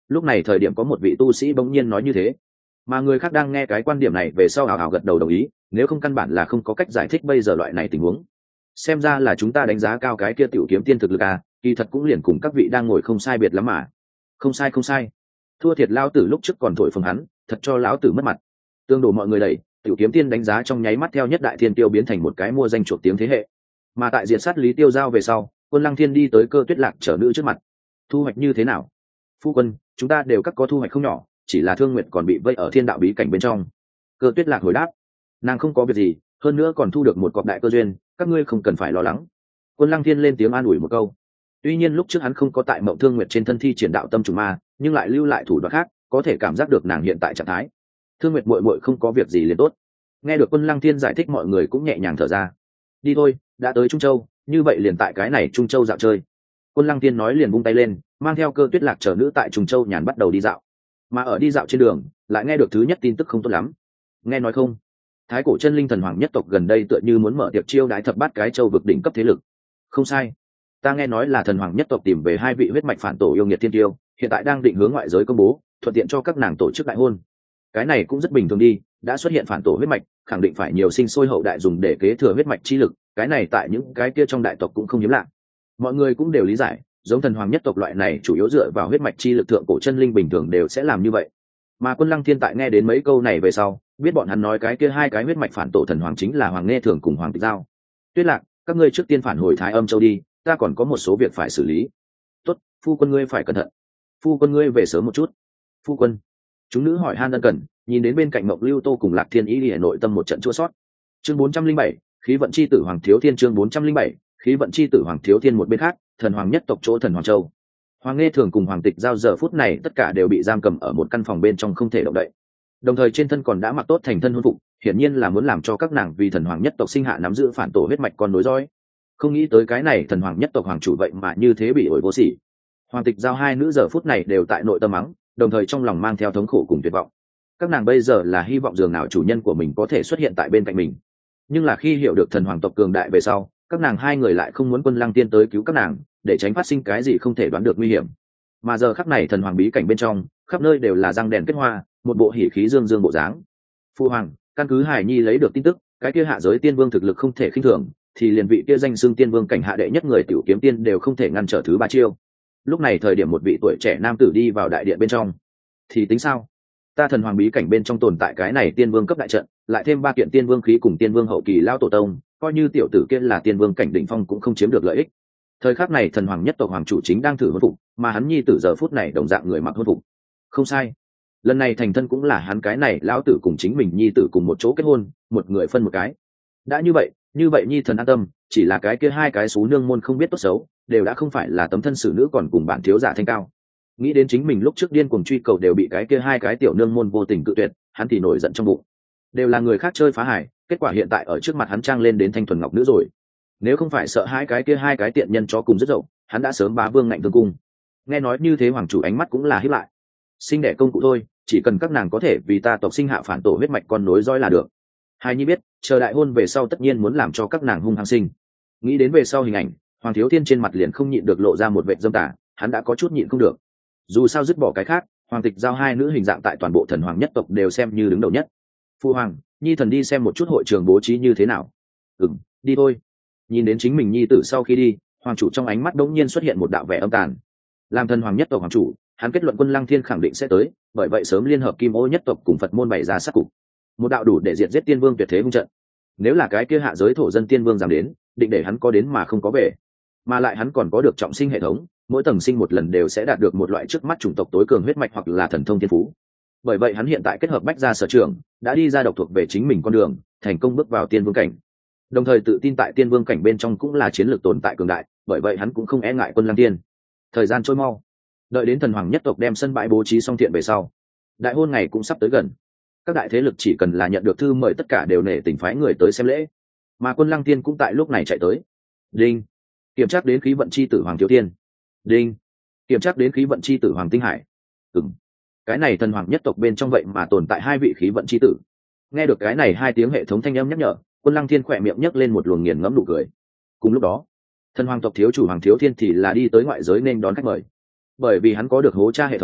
Lúc này thời điểm có một vị tu sĩ bỗng nhiên nói như thế, mà người khác đang nghe cái quan điểm này về sau hào hào gật đầu đồng ý, nếu không căn bản là không có cách giải thích bây giờ loại này tình huống. Xem ra là chúng ta đánh giá cao cái kia tiểu kiếm tiên thực lực à, kỳ thật cũng liền cùng các vị đang ngồi không sai biệt lắm mà. Không sai không sai, thua thiệt lao tử lúc trước còn thổi phồng hắn, thật cho lão tử mất mặt. Tương đổ mọi người đẩy, tiểu kiếm tiên đánh giá trong nháy mắt theo nhất đại thiên tiêu biến thành một cái mua danh chuột tiếng thế hệ. Mà tại diện sát Lý Tiêu Giao về sau, Quân Lăng Thiên đi tới Cơ Tuyết Lạc trở nữ trước mặt. Thu hoạch như thế nào? Phu quân, chúng ta đều các có thu hoạch không nhỏ, chỉ là Thương Nguyệt còn bị vây ở thiên đạo bí cảnh bên trong. Cơ Tuyết Lạc hồi đáp, nàng không có việc gì, hơn nữa còn thu được một cọc đại cơ duyên, các ngươi không cần phải lo lắng. Quân Lăng Thiên lên tiếng an ủi một câu. Tuy nhiên lúc trước hắn không có tại Mộng Thương Nguyệt trên thân thi triển đạo tâm trùng ma, nhưng lại lưu lại thủ đoạn khác, có thể cảm giác được nàng hiện tại trạng thái. Thương Nguyệt muội muội không có việc gì liền tốt. Nghe được Quân Lăng Thiên giải thích, mọi người cũng nhẹ nhàng thở ra. Đi thôi, đã tới Trung Châu, như vậy liền tại cái này Trung Châu dạo chơi. Quân Lăng Thiên nói liền vung tay lên, mang theo Cơ Tuyết Lạc chờ nữ tại Trung Châu nhàn bắt đầu đi dạo. Mà ở đi dạo trên đường, lại nghe được thứ nhất tin tức không tốt lắm. Nghe nói không, Thái cổ chân linh thần hoàng nhất tộc gần đây tựa như muốn mở tiệc chiêu đái thập bát cái châu vực đỉnh cấp thế lực. Không sai, ta nghe nói là thần hoàng nhất tộc tìm về hai vị huyết mạch phản tổ yêu nghiệt thiên tiêu, hiện tại đang định hướng ngoại giới công bố, thuận tiện cho các nàng tổ chức đại hôn. Cái này cũng rất bình thường đi, đã xuất hiện phản tổ huyết mạch, khẳng định phải nhiều sinh sôi hậu đại dùng để kế thừa huyết mạch chi lực, cái này tại những cái kia trong đại tộc cũng không hiếm lạ. Mọi người cũng đều lý giải, giống thần hoàng nhất tộc loại này chủ yếu dựa vào huyết mạch chi lực thượng cổ chân linh bình thường đều sẽ làm như vậy. Mà Quân Lăng Thiên tại nghe đến mấy câu này về sau, biết bọn hắn nói cái kia hai cái huyết mạch phản tổ thần hoàng chính là Hoàng Nghe Thường cùng Hoàng Tịch Giao. Tuyết Lạc, các ngươi trước tiên phản hồi Thái Âm Châu đi, ta còn có một số việc phải xử lý. Tốt, phu quân ngươi phải cẩn thận. Phu quân ngươi về sớm một chút. Phu quân. Chúng nữ hỏi han ân cần, nhìn đến bên cạnh Mộng Lưu Tô cùng Lạc Thiên Ý lìa nội tâm một trận chua sót. Chương bốn trăm linh bảy, khí vận chi tử Hoàng Thiếu Thiên. Chương bốn trăm linh bảy, khí vận chi tử Hoàng Thiếu Thiên. Một bên khác, thần hoàng nhất tộc chỗ thần Hoàng Châu. Hoàng Nghe Thường cùng Hoàng Tịch Giao giờ phút này tất cả đều bị giam cầm ở một căn phòng bên trong không thể động đậy. Đồng thời trên thân còn đã mặc tốt thành thân hôn phục, hiển nhiên là muốn làm cho các nàng vì thần hoàng nhất tộc sinh hạ nắm giữ phản tổ huyết mạch con nối dõi. Không nghĩ tới cái này thần hoàng nhất tộc hoàng chủ vậy mà như thế bị ổi vô sỉ. Hoàng Tịch Giao hai nữ giờ phút này đều tại nội tâm mắng, đồng thời trong lòng mang theo thống khổ cùng tuyệt vọng. Các nàng bây giờ là hy vọng dường nào chủ nhân của mình có thể xuất hiện tại bên cạnh mình, nhưng là khi hiểu được thần hoàng tộc cường đại về sau, các nàng hai người lại không muốn Quân Lăng Tiên tới cứu các nàng, để tránh phát sinh cái gì không thể đoán được nguy hiểm. Mà giờ khắc này thần hoàng bí cảnh bên trong, khắp nơi đều là răng đèn kết hoa, một bộ hỉ khí dương dương bộ dáng. Phu hoàng, căn cứ Hải Nhi lấy được tin tức, cái kia hạ giới tiên vương thực lực không thể khinh thường, thì liền vị kia danh xưng tiên vương cảnh hạ đệ nhất người tiểu kiếm tiên đều không thể ngăn trở thứ ba chiêu. Lúc này thời điểm một vị tuổi trẻ nam tử đi vào đại điện bên trong. Thì tính sao? Ta thần hoàng bí cảnh bên trong tồn tại cái này tiên vương cấp đại trận, lại thêm ba kiện tiên vương khí cùng tiên vương hậu kỳ lao tổ tông, coi như tiểu tử kia là tiên vương cảnh đỉnh phong cũng không chiếm được lợi ích. Thời khắc này thần hoàng nhất tộc hoàng chủ chính đang thử hôn phục, mà hắn nhi tử giờ phút này đồng dạng người mặc hôn phục. Không sai, lần này thành thân cũng là hắn cái này lão tử cùng chính mình nhi tử cùng một chỗ kết hôn, một người phân một cái. Đã như vậy, như vậy nhi thần an tâm, chỉ là cái kia hai cái xú nương môn không biết tốt xấu, đều đã không phải là tấm thân xử nữ còn cùng bản thiếu giả thanh cao. Nghĩ đến chính mình lúc trước điên cuồng truy cầu đều bị cái kia hai cái tiểu nương môn vô tình cự tuyệt, hắn thì nổi giận trong bụng. Đều là người khác chơi phá hải, kết quả hiện tại ở trước mặt hắn trang lên đến thanh thuần ngọc nữ rồi. Nếu không phải sợ hai cái kia hai cái tiện nhân cho cùng rất dậu, hắn đã sớm bá vương ngạnh vương cung. Nghe nói như thế hoàng chủ ánh mắt cũng là híp lại. Sinh đẻ công cụ thôi, chỉ cần các nàng có thể vì ta tộc sinh hạ phản tổ huyết mạch con nối dõi là được. Hai nhi biết, chờ đại hôn về sau tất nhiên muốn làm cho các nàng hung hăng sinh. Nghĩ đến về sau hình ảnh, Hoàng Thiếu Thiên trên mặt liền không nhịn được lộ ra một vệt dâm tả, hắn đã có chút nhịn không được. Dù sao dứt bỏ cái khác, Hoàng Tịch Giao hai nữ hình dạng tại toàn bộ thần hoàng nhất tộc đều xem như đứng đầu nhất. Phu hoàng, nhi thần đi xem một chút hội trường bố trí như thế nào. Ừm, đi thôi. Nhìn đến chính mình nhi tử sau khi đi, hoàng chủ trong ánh mắt đống nhiên xuất hiện một đạo vẻ âm tàn. Làm thần hoàng nhất tộc hoàng chủ, hắn kết luận Quân Lăng Thiên khẳng định sẽ tới, bởi vậy sớm liên hợp Kim Ô nhất tộc cùng Phật môn bày ra sát cục, một đạo đủ để diệt giết tiên vương tuyệt thế hung trận. Nếu là cái kia hạ giới thổ dân tiên vương dám đến, định để hắn có đến mà không có về. Mà lại hắn còn có được trọng sinh hệ thống, mỗi tầng sinh một lần đều sẽ đạt được một loại trước mắt chủng tộc tối cường huyết mạch hoặc là thần thông thiên phú. Bởi vậy hắn hiện tại kết hợp bách gia sở trường, đã đi ra độc thuộc về chính mình con đường, thành công bước vào tiên vương cảnh. Đồng thời tự tin tại tiên vương cảnh bên trong cũng là chiến lược tồn tại cường đại, bởi vậy hắn cũng không e ngại Quân Lăng Tiên. Thời gian trôi mau, đợi đến thần hoàng nhất tộc đem sân bãi bố trí xong thiện về sau, đại hôn ngày cũng sắp tới gần. Các đại thế lực chỉ cần là nhận được thư mời tất cả đều nể tình phái người tới xem lễ, mà Quân Lăng Tiên cũng tại lúc này chạy tới. Đinh, kiểm tra đến khí vận chi tử Hoàng Thiếu Tiên. Đinh, kiểm tra đến khí vận chi tử Hoàng Tinh Hải. Ừm, cái này thần hoàng nhất tộc bên trong vậy mà tồn tại hai vị khí vận chi tử. Nghe được cái này hai tiếng hệ thống thanh âm nhắc nhở, Quân Lăng Thiên khỏe miệng nhấc lên một luồng nghiền ngẫm nụ cười. Cùng lúc đó, thần hoàng tộc thiếu chủ Hoàng Thiếu Thiên thì là đi tới ngoại giới nên đón khách mời. Bởi vì hắn có được hố tra hệ thống,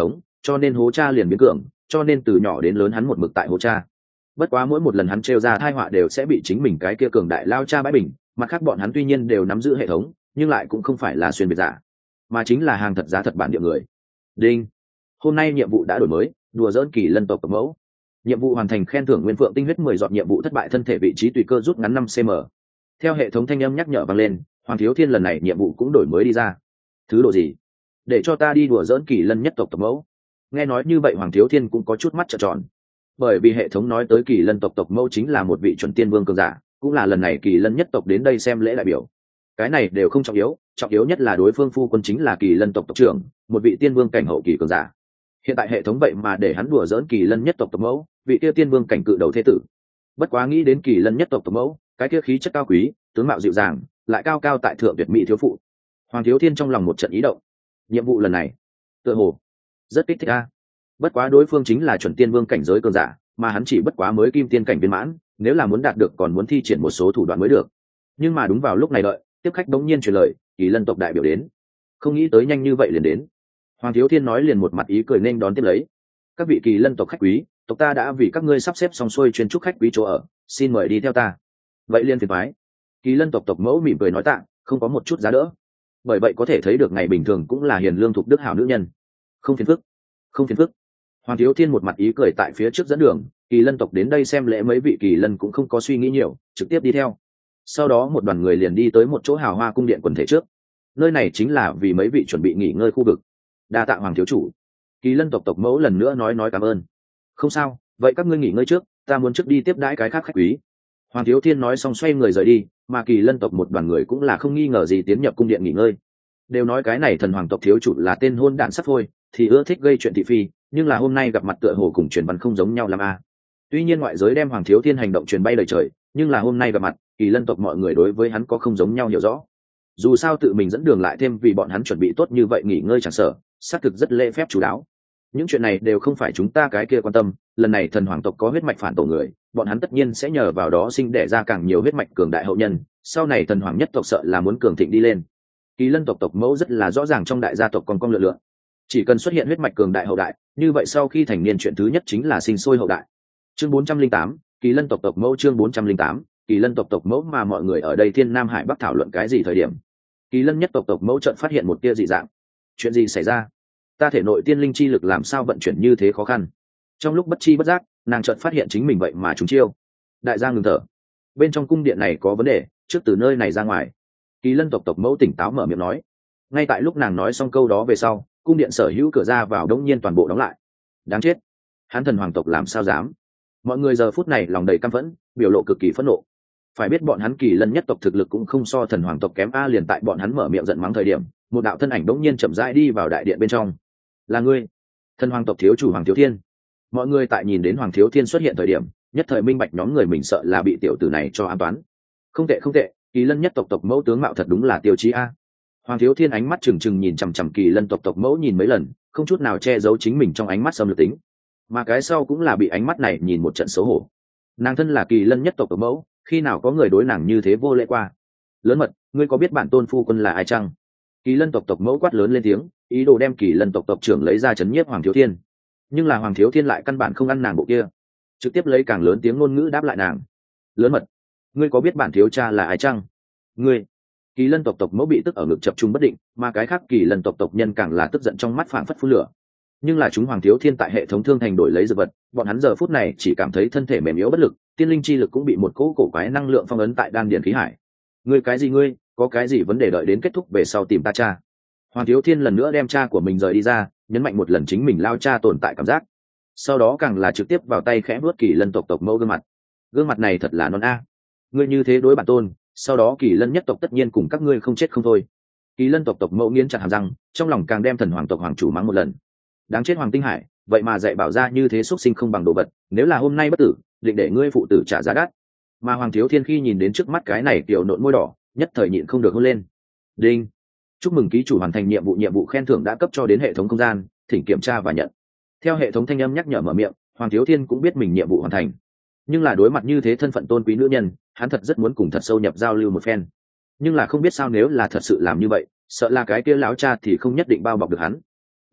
cho nên hố cha liền biến cường, cho nên từ nhỏ đến lớn hắn một mực tại hố cha. Bất quá mỗi một lần hắn trêu ra tai họa đều sẽ bị chính mình cái kia cường đại lao cha bãi bình, mặt khác bọn hắn tuy nhiên đều nắm giữ hệ thống, nhưng lại cũng không phải là xuyên biệt giả, mà chính là hàng thật giá thật bản địa người. Đinh, hôm nay nhiệm vụ đã đổi mới, đùa dỡn kỳ lân tộc tộc mẫu. Nhiệm vụ hoàn thành, khen thưởng nguyên phượng tinh huyết mười giọt, nhiệm vụ thất bại, thân thể vị trí tùy cơ rút ngắn năm xăng-ti-mét. Theo hệ thống thanh âm nhắc nhở vang lên, Hoàng Thiếu Thiên lần này nhiệm vụ cũng đổi mới đi ra. Thứ độ gì? Để cho ta đi đùa dỡn kỳ lân nhất tộc tộc mẫu? Nghe nói như vậy Hoàng Thiếu Thiên cũng có chút mắt trợn tròn, bởi vì hệ thống nói tới kỳ lân tộc tộc mẫu chính là một vị chuẩn tiên vương cường giả, cũng là lần này kỳ lân nhất tộc đến đây xem lễ đại biểu. Cái này đều không trọng yếu, trọng yếu nhất là đối phương phu quân chính là kỳ lân tộc tộc trưởng, một vị tiên vương cảnh hậu kỳ cường giả. Hiện tại hệ thống vậy mà để hắn đùa dỡn kỳ lân nhất tộc tộc mẫu, vị kia tiên vương cảnh cự đầu thế tử. Bất quá nghĩ đến kỳ lân nhất tộc tộc mẫu, cái kia khí chất cao quý, tướng mạo dịu dàng, lại cao cao tại thượng tuyệt mỹ thiếu phụ, Hoàng Thiếu Thiên trong lòng một trận ý động. Nhiệm vụ lần này tựa hồ rất kích thích a. Bất quá đối phương chính là chuẩn tiên vương cảnh giới cường giả, mà hắn chỉ bất quá mới kim tiên cảnh viên mãn, nếu là muốn đạt được còn muốn thi triển một số thủ đoạn mới được. Nhưng mà đúng vào lúc này đợi, tiếp khách đống nhiên truyền lời, kỳ lân tộc đại biểu đến. Không nghĩ tới nhanh như vậy liền đến. Hoàng Thiếu Thiên nói liền một mặt ý cười nên đón tiếp lấy. Các vị kỳ lân tộc khách quý, tộc ta đã vì các ngươi sắp xếp xong xuôi chuyên trúc khách quý chỗ ở, xin mời đi theo ta. Vậy liên phiền phái. Kỳ lân tộc tộc mẫu mỉm cười nói tạ, không có một chút giá đỡ. Bởi vậy có thể thấy được ngày bình thường cũng là hiền lương thục đức hảo nữ nhân. Không phiền phức, không phiền phức. Hoàng Thiếu Thiên một mặt ý cười tại phía trước dẫn đường, kỳ lân tộc đến đây xem lễ mấy vị kỳ lân cũng không có suy nghĩ nhiều, trực tiếp đi theo. Sau đó một đoàn người liền đi tới một chỗ hào hoa cung điện quần thể trước. Nơi này chính là vì mấy vị chuẩn bị nghỉ ngơi khu vực. Đa tạ Hoàng thiếu chủ. Kỳ lân tộc tộc mẫu lần nữa nói nói cảm ơn. Không sao, vậy các ngươi nghỉ ngơi trước, ta muốn trước đi tiếp đãi cái khác khách quý. Hoàng Thiếu Thiên nói xong xoay người rời đi, mà kỳ lân tộc một đoàn người cũng là không nghi ngờ gì tiến nhập cung điện nghỉ ngơi. Đều nói cái này thần hoàng tộc thiếu chủ là tên hôn đản sắp phôi, thì ưa thích gây chuyện thị phi, nhưng là hôm nay gặp mặt tựa hồ cùng truyền văn không giống nhau lắm a. Tuy nhiên ngoại giới đem Hoàng Thiếu Thiên hành động truyền bay lời trời, nhưng là hôm nay gặp mặt, kỳ lân tộc mọi người đối với hắn có không giống nhau hiểu rõ. Dù sao tự mình dẫn đường lại thêm vì bọn hắn chuẩn bị tốt như vậy nghỉ ngơi chẳng sợ, xác thực rất lễ phép chú đáo. Những chuyện này đều không phải chúng ta cái kia quan tâm, lần này thần hoàng tộc có huyết mạch phản tổ người, bọn hắn tất nhiên sẽ nhờ vào đó sinh đẻ ra càng nhiều huyết mạch cường đại hậu nhân, sau này thần hoàng nhất tộc sợ là muốn cường thịnh đi lên. Kỳ lân tộc tộc mẫu rất là rõ ràng trong đại gia tộc còn con lựa lựa, chỉ cần xuất hiện huyết mạch cường đại hậu đại, như vậy sau khi thành niên chuyện thứ nhất chính là sinh sôi hậu đại. Chương bốn trăm linh tám, kỳ lân tộc tộc mẫu. Chương bốn trăm linh tám, kỳ lân tộc tộc mẫu. Mà mọi người ở đây thiên nam hải bắc thảo luận cái gì thời điểm, kỳ lân nhất tộc tộc mẫu chợt phát hiện một tia dị dạng. Chuyện gì xảy ra? Ta thể nội tiên linh chi lực làm sao vận chuyển như thế khó khăn? Trong lúc bất chi bất giác, nàng chợt phát hiện chính mình vậy mà trúng chiêu. Đại gia ngừng thở, bên trong cung điện này có vấn đề, trước từ nơi này ra ngoài. Kỳ lân tộc tộc mẫu tỉnh táo mở miệng nói. Ngay tại lúc nàng nói xong câu đó về sau, cung điện sở hữu cửa ra vào đống nhiên toàn bộ đóng lại. Đáng chết, hắn thần hoàng tộc làm sao dám? Mọi người giờ phút này lòng đầy căm phẫn, biểu lộ cực kỳ phẫn nộ. Phải biết bọn hắn kỳ lân nhất tộc thực lực cũng không so thần hoàng tộc kém a. Liền tại bọn hắn mở miệng giận mắng thời điểm, một đạo thân ảnh đống nhiên chậm rãi đi vào đại điện bên trong. Là ngươi, thần hoàng tộc thiếu chủ Hoàng Thiếu Thiên. Mọi người tại nhìn đến Hoàng Thiếu Thiên xuất hiện thời điểm, nhất thời minh bạch nhóm người mình sợ là bị tiểu tử này cho an toán. Không tệ không tệ, kỳ lân nhất tộc tộc mẫu tướng mạo thật đúng là tiêu chí a. Hoàng Thiếu Thiên ánh mắt trừng trừng nhìn chằm chằm kỳ lân tộc tộc mẫu nhìn mấy lần, không chút nào che giấu chính mình trong ánh mắt xâm lược tính, mà cái sau cũng là bị ánh mắt này nhìn một trận xấu hổ. Nàng thân là kỳ lân nhất tộc tộc mẫu, khi nào có người đối nàng như thế vô lễ qua? Lớn mật, ngươi có biết bản tôn phu quân là ai chăng? Kỳ lân tộc tộc mẫu quát lớn lên tiếng, ý đồ đem kỳ lân tộc tộc trưởng lấy ra chấn nhiếp Hoàng Thiếu Thiên. Nhưng là Hoàng Thiếu Thiên lại căn bản không ăn nàng bộ kia, trực tiếp lấy càng lớn tiếng ngôn ngữ đáp lại nàng. Lớn mật, ngươi có biết bản thiếu cha là ai chăng? Ngươi. Kỳ lân tộc tộc mẫu bị tức ở ngực chập trung bất định, mà cái khác kỳ lân tộc tộc nhân càng là tức giận trong mắt phảng phất phun lửa. Nhưng là chúng Hoàng Thiếu Thiên tại hệ thống thương thành đổi lấy dược vật, bọn hắn giờ phút này chỉ cảm thấy thân thể mềm yếu bất lực, tiên linh chi lực cũng bị một cỗ cổ quái năng lượng phong ấn tại đan điền khí hải. Ngươi cái gì ngươi, có cái gì vấn đề đợi đến kết thúc về sau tìm ta cha. Hoàng Thiếu Thiên lần nữa đem cha của mình rời đi ra, nhấn mạnh một lần chính mình lao cha tồn tại cảm giác. Sau đó càng là trực tiếp vào tay khẽ vuốt kỳ lân tộc tộc mẫu gương mặt. Gương mặt này thật là non a. Ngươi như thế đối bản tôn, sau đó kỳ lân nhất tộc tất nhiên cùng các ngươi không chết không thôi. Kỳ lân tộc tộc mẫu nghiến chặt hàm răng, trong lòng càng đem thần hoàng tộc hoàng chủ mắng một lần. Đáng chết Hoàng Tinh Hải, vậy mà dạy bảo ra như thế xuất sinh không bằng đồ vật, nếu là hôm nay bất tử, định để ngươi phụ tử trả giá đắt. Mà Hoàng Thiếu Thiên khi nhìn đến trước mắt cái này kiểu nộn môi đỏ, nhất thời nhịn không được hôn lên. Đinh, chúc mừng ký chủ hoàn thành nhiệm vụ, nhiệm vụ khen thưởng đã cấp cho đến hệ thống không gian, thỉnh kiểm tra và nhận. Theo hệ thống thanh âm nhắc nhở mở miệng, Hoàng Thiếu Thiên cũng biết mình nhiệm vụ hoàn thành, nhưng là đối mặt như thế thân phận tôn quý nữ nhân, hắn thật rất muốn cùng thật sâu nhập giao lưu một phen. Nhưng là không biết sao nếu là thật sự làm như vậy, sợ là cái kia lão cha thì không nhất định bao bọc được hắn.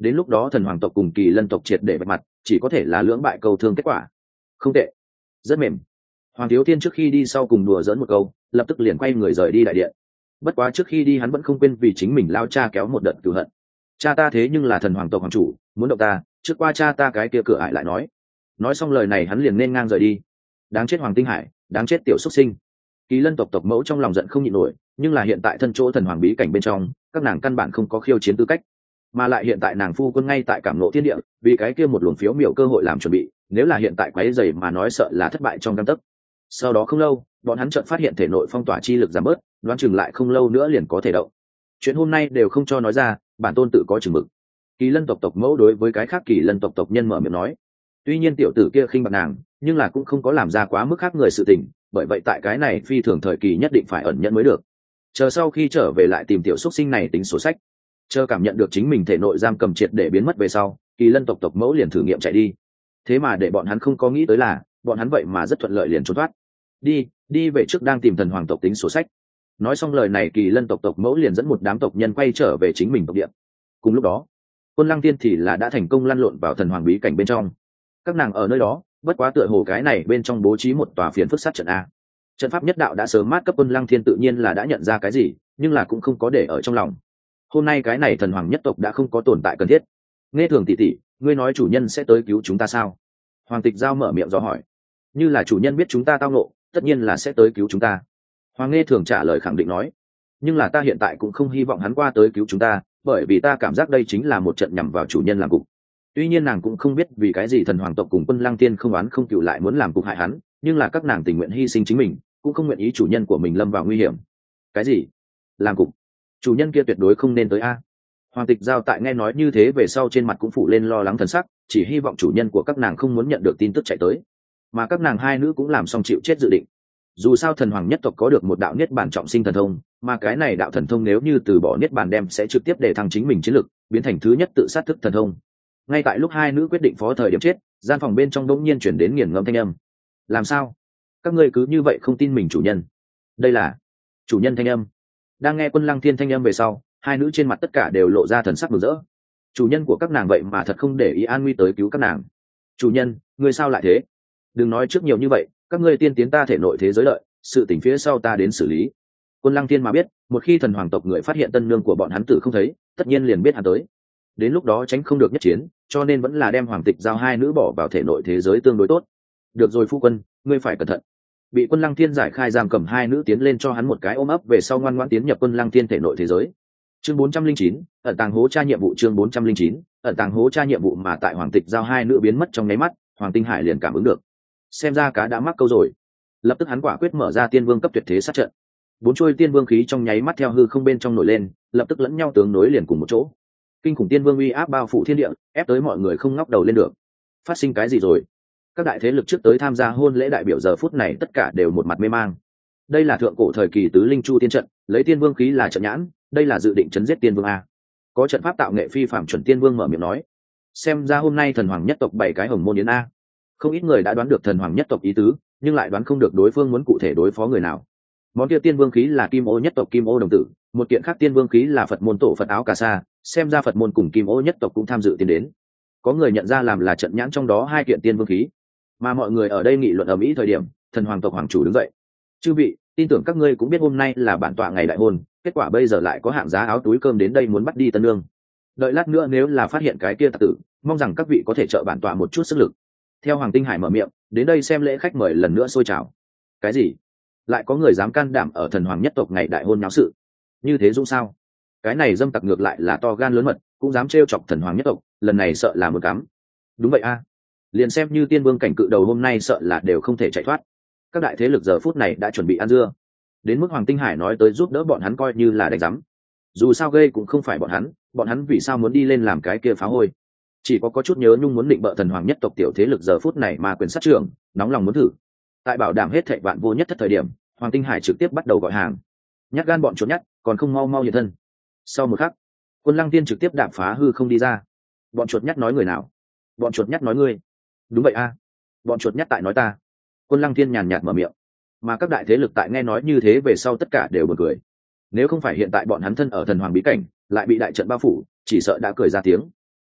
đến lúc đó thần hoàng tộc cùng kỳ lân tộc triệt để bạch mặt, chỉ có thể là lưỡng bại câu thương kết quả. Không tệ, rất mềm. Hoàng thiếu tiên trước khi đi sau cùng đùa giỡn một câu, lập tức liền quay người rời đi đại điện. Bất quá trước khi đi hắn vẫn không quên vì chính mình lao cha kéo một đợt cửu hận. Cha ta thế nhưng là thần hoàng tộc hoàng chủ, muốn động ta, trước qua cha ta cái kia cửa ải lại nói. Nói xong lời này hắn liền nên ngang rời đi. Đáng chết Hoàng Tinh Hải, đáng chết tiểu xuất sinh. Kỳ lân tộc tộc mẫu trong lòng giận không nhịn nổi, nhưng là hiện tại thân chỗ thần hoàng bí cảnh bên trong, các nàng căn bản không có khiêu chiến tư cách, mà lại hiện tại nàng phu quân ngay tại cảm ngộ thiên địa, vì cái kia một luồng phiếu miểu cơ hội làm chuẩn bị, nếu là hiện tại quấy rầy mà nói sợ là thất bại trong gang tấc. Sau đó không lâu, bọn hắn chợt phát hiện thể nội phong tỏa chi lực giảm bớt, đoán chừng lại không lâu nữa liền có thể động. Chuyện hôm nay đều không cho nói ra, bản tôn tự có chừng mực. Kỳ lân tộc tộc mẫu đối với cái khác kỳ lân tộc tộc nhân mở miệng nói. Tuy nhiên tiểu tử kia khinh bạc nàng, nhưng là cũng không có làm ra quá mức khác người sự tình, bởi vậy tại cái này phi thường thời kỳ nhất định phải ẩn nhẫn mới được. Chờ sau khi trở về lại tìm tiểu xuất sinh này tính sổ sách. Chờ cảm nhận được chính mình thể nội giam cầm triệt để biến mất về sau, kỳ lân tộc tộc mẫu liền thử nghiệm chạy đi. Thế mà để bọn hắn không có nghĩ tới là, bọn hắn vậy mà rất thuận lợi liền trốn thoát. Đi, đi về trước đang tìm thần hoàng tộc tính sổ sách. Nói xong lời này, kỳ lân tộc tộc mẫu liền dẫn một đám tộc nhân quay trở về chính mình tộc địa. Cùng lúc đó, Quân Lăng Tiên thì là đã thành công lăn lộn vào thần hoàng bí cảnh bên trong. Các nàng ở nơi đó, bất quá tựa hồ cái này bên trong bố trí một tòa phiến phức sát trận a. Trận pháp nhất đạo đã sớm mát cấp Quân Lăng Thiên tự nhiên là đã nhận ra cái gì, nhưng là cũng không có để ở trong lòng. Hôm nay cái này thần hoàng nhất tộc đã không có tồn tại cần thiết. Nghe thường tỷ tỷ, ngươi nói chủ nhân sẽ tới cứu chúng ta sao? Hoàng Tịch Giao mở miệng dò hỏi. Như là chủ nhân biết chúng ta tao ngộ, tất nhiên là sẽ tới cứu chúng ta. Hoàng Nghe thường trả lời khẳng định nói. Nhưng là ta hiện tại cũng không hy vọng hắn qua tới cứu chúng ta, bởi vì ta cảm giác đây chính là một trận nhằm vào chủ nhân làm cục. Tuy nhiên nàng cũng không biết vì cái gì thần hoàng tộc cùng Quân Lăng Tiên không oán không cừu lại muốn làm cục hại hắn, nhưng là các nàng tình nguyện hy sinh chính mình, cũng không nguyện ý chủ nhân của mình lâm vào nguy hiểm. Cái gì? Làm cục? Chủ nhân kia tuyệt đối không nên tới a. Hoàng Tịch Giao tại nghe nói như thế về sau trên mặt cũng phủ lên lo lắng thần sắc, chỉ hy vọng chủ nhân của các nàng không muốn nhận được tin tức chạy tới, mà các nàng hai nữ cũng làm xong chịu chết dự định. Dù sao thần hoàng nhất tộc có được một đạo niết bàn trọng sinh thần thông, mà cái này đạo thần thông nếu như từ bỏ niết bàn đem sẽ trực tiếp để thăng chính mình chiến lực, biến thành thứ nhất tự sát thức thần thông. Ngay tại lúc hai nữ quyết định phó thời điểm chết, gian phòng bên trong đống nhiên chuyển đến nghiền ngẫm thanh âm. Làm sao? Các ngươi cứ như vậy không tin mình chủ nhân? Đây là chủ nhân thanh âm. Đang nghe Quân Lăng Thiên thanh âm về sau, hai nữ trên mặt tất cả đều lộ ra thần sắc mừng rỡ. Chủ nhân của các nàng vậy mà thật không để ý an nguy tới cứu các nàng. Chủ nhân, ngươi sao lại thế? Đừng nói trước nhiều như vậy, các ngươi tiên tiến ta thể nội thế giới lợi, sự tình phía sau ta đến xử lý. Quân Lăng Thiên mà biết, một khi thần hoàng tộc người phát hiện tân nương của bọn hắn tử không thấy, tất nhiên liền biết hắn tới. Đến lúc đó tránh không được nhất chiến, cho nên vẫn là đem Hoàng Tịch Giao hai nữ bỏ vào thể nội thế giới tương đối tốt. Được rồi phu quân, ngươi phải cẩn thận. Bị Quân Lăng Thiên giải khai giam cầm hai nữ tiến lên cho hắn một cái ôm ấp về sau ngoan ngoãn tiến nhập Quân Lăng Thiên thể nội thế giới. Chương bốn trăm linh chín, ẩn tàng hố tra nhiệm vụ. Chương bốn trăm linh chín, ẩn tàng hố tra nhiệm vụ. Mà tại Hoàng Tịch Giao hai nữ biến mất trong nháy mắt, Hoàng Tinh Hải liền cảm ứng được, xem ra cá đã mắc câu rồi. Lập tức hắn quả quyết mở ra tiên vương cấp tuyệt thế sát trận. Bốn chuôi tiên vương khí trong nháy mắt theo hư không bên trong nổi lên, lập tức lẫn nhau tướng nối liền cùng một chỗ. Kinh khủng tiên vương uy áp bao phủ thiên địa, ép tới mọi người không ngóc đầu lên được. Phát sinh cái gì rồi? Các đại thế lực trước tới tham gia hôn lễ đại biểu giờ phút này tất cả đều một mặt mê mang. Đây là thượng cổ thời kỳ tứ linh chu tiên trận, lấy tiên vương khí là trận nhãn, đây là dự định chấn giết tiên vương a. Có trận pháp tạo nghệ phi phạm chuẩn tiên vương mở miệng nói. Xem ra hôm nay thần hoàng nhất tộc bảy cái hồng môn yến a. Không ít người đã đoán được thần hoàng nhất tộc ý tứ, nhưng lại đoán không được đối phương muốn cụ thể đối phó người nào. Món kia tiên vương khí là kim ô nhất tộc kim ô đồng tử, một kiện khác tiên vương khí là Phật môn tổ Phật áo cà sa, xem ra Phật môn cùng kim ô nhất tộc cũng tham dự tiến đến. Có người nhận ra làm là trận nhãn trong đó hai kiện tiên vương khí. Mà mọi người ở đây nghị luận ở mỹ thời điểm, thần hoàng tộc hoàng chủ đứng dậy. Chư vị, tin tưởng các ngươi cũng biết hôm nay là bản tọa ngày đại hôn, kết quả bây giờ lại có hạng giá áo túi cơm đến đây muốn bắt đi tân nương. Đợi lát nữa nếu là phát hiện cái kia tặc tử, mong rằng các vị có thể trợ bản tọa một chút sức lực. Theo Hoàng Tinh Hải mở miệng, đến đây xem lễ khách mời lần nữa sôi trào. Cái gì? Lại có người dám can đảm ở thần hoàng nhất tộc ngày đại hôn náo sự? Như thế dũng sao? Cái này dâm tặc ngược lại là to gan lớn mật, cũng dám trêu chọc thần hoàng nhất tộc, lần này sợ là một cắm. Đúng vậy a, à. Liền xem như tiên vương cảnh cự đầu hôm nay sợ là đều không thể chạy thoát. Các đại thế lực giờ phút này đã chuẩn bị ăn dưa. Đến mức Hoàng Tinh Hải nói tới giúp đỡ bọn hắn coi như là đánh giám. Dù sao gây cũng không phải bọn hắn, bọn hắn vì sao muốn đi lên làm cái kia phá hôi? Chỉ có có chút nhớ nhung muốn định bợ thần hoàng nhất tộc tiểu thế lực giờ phút này mà quyền sát trưởng, nóng lòng muốn thử. Tại bảo đảm hết thảy vạn vô nhất thất thời điểm, Hoàng Tinh Hải trực tiếp bắt đầu gọi hàng. Nhát gan bọn trốn nhát, còn không mau mau hiện thân. Sau một khắc, Quân Lăng Tiên trực tiếp đạp phá hư không đi ra. Bọn chuột nhát nói người nào? Bọn chuột nhát nói ngươi. Đúng vậy a, à. Bọn chuột nhát tại nói ta. Quân Lăng Tiên nhàn nhạt mở miệng. Mà các đại thế lực tại nghe nói như thế về sau tất cả đều bật cười. Nếu không phải hiện tại bọn hắn thân ở thần hoàng bí cảnh, lại bị đại trận bao phủ, chỉ sợ đã cười ra tiếng.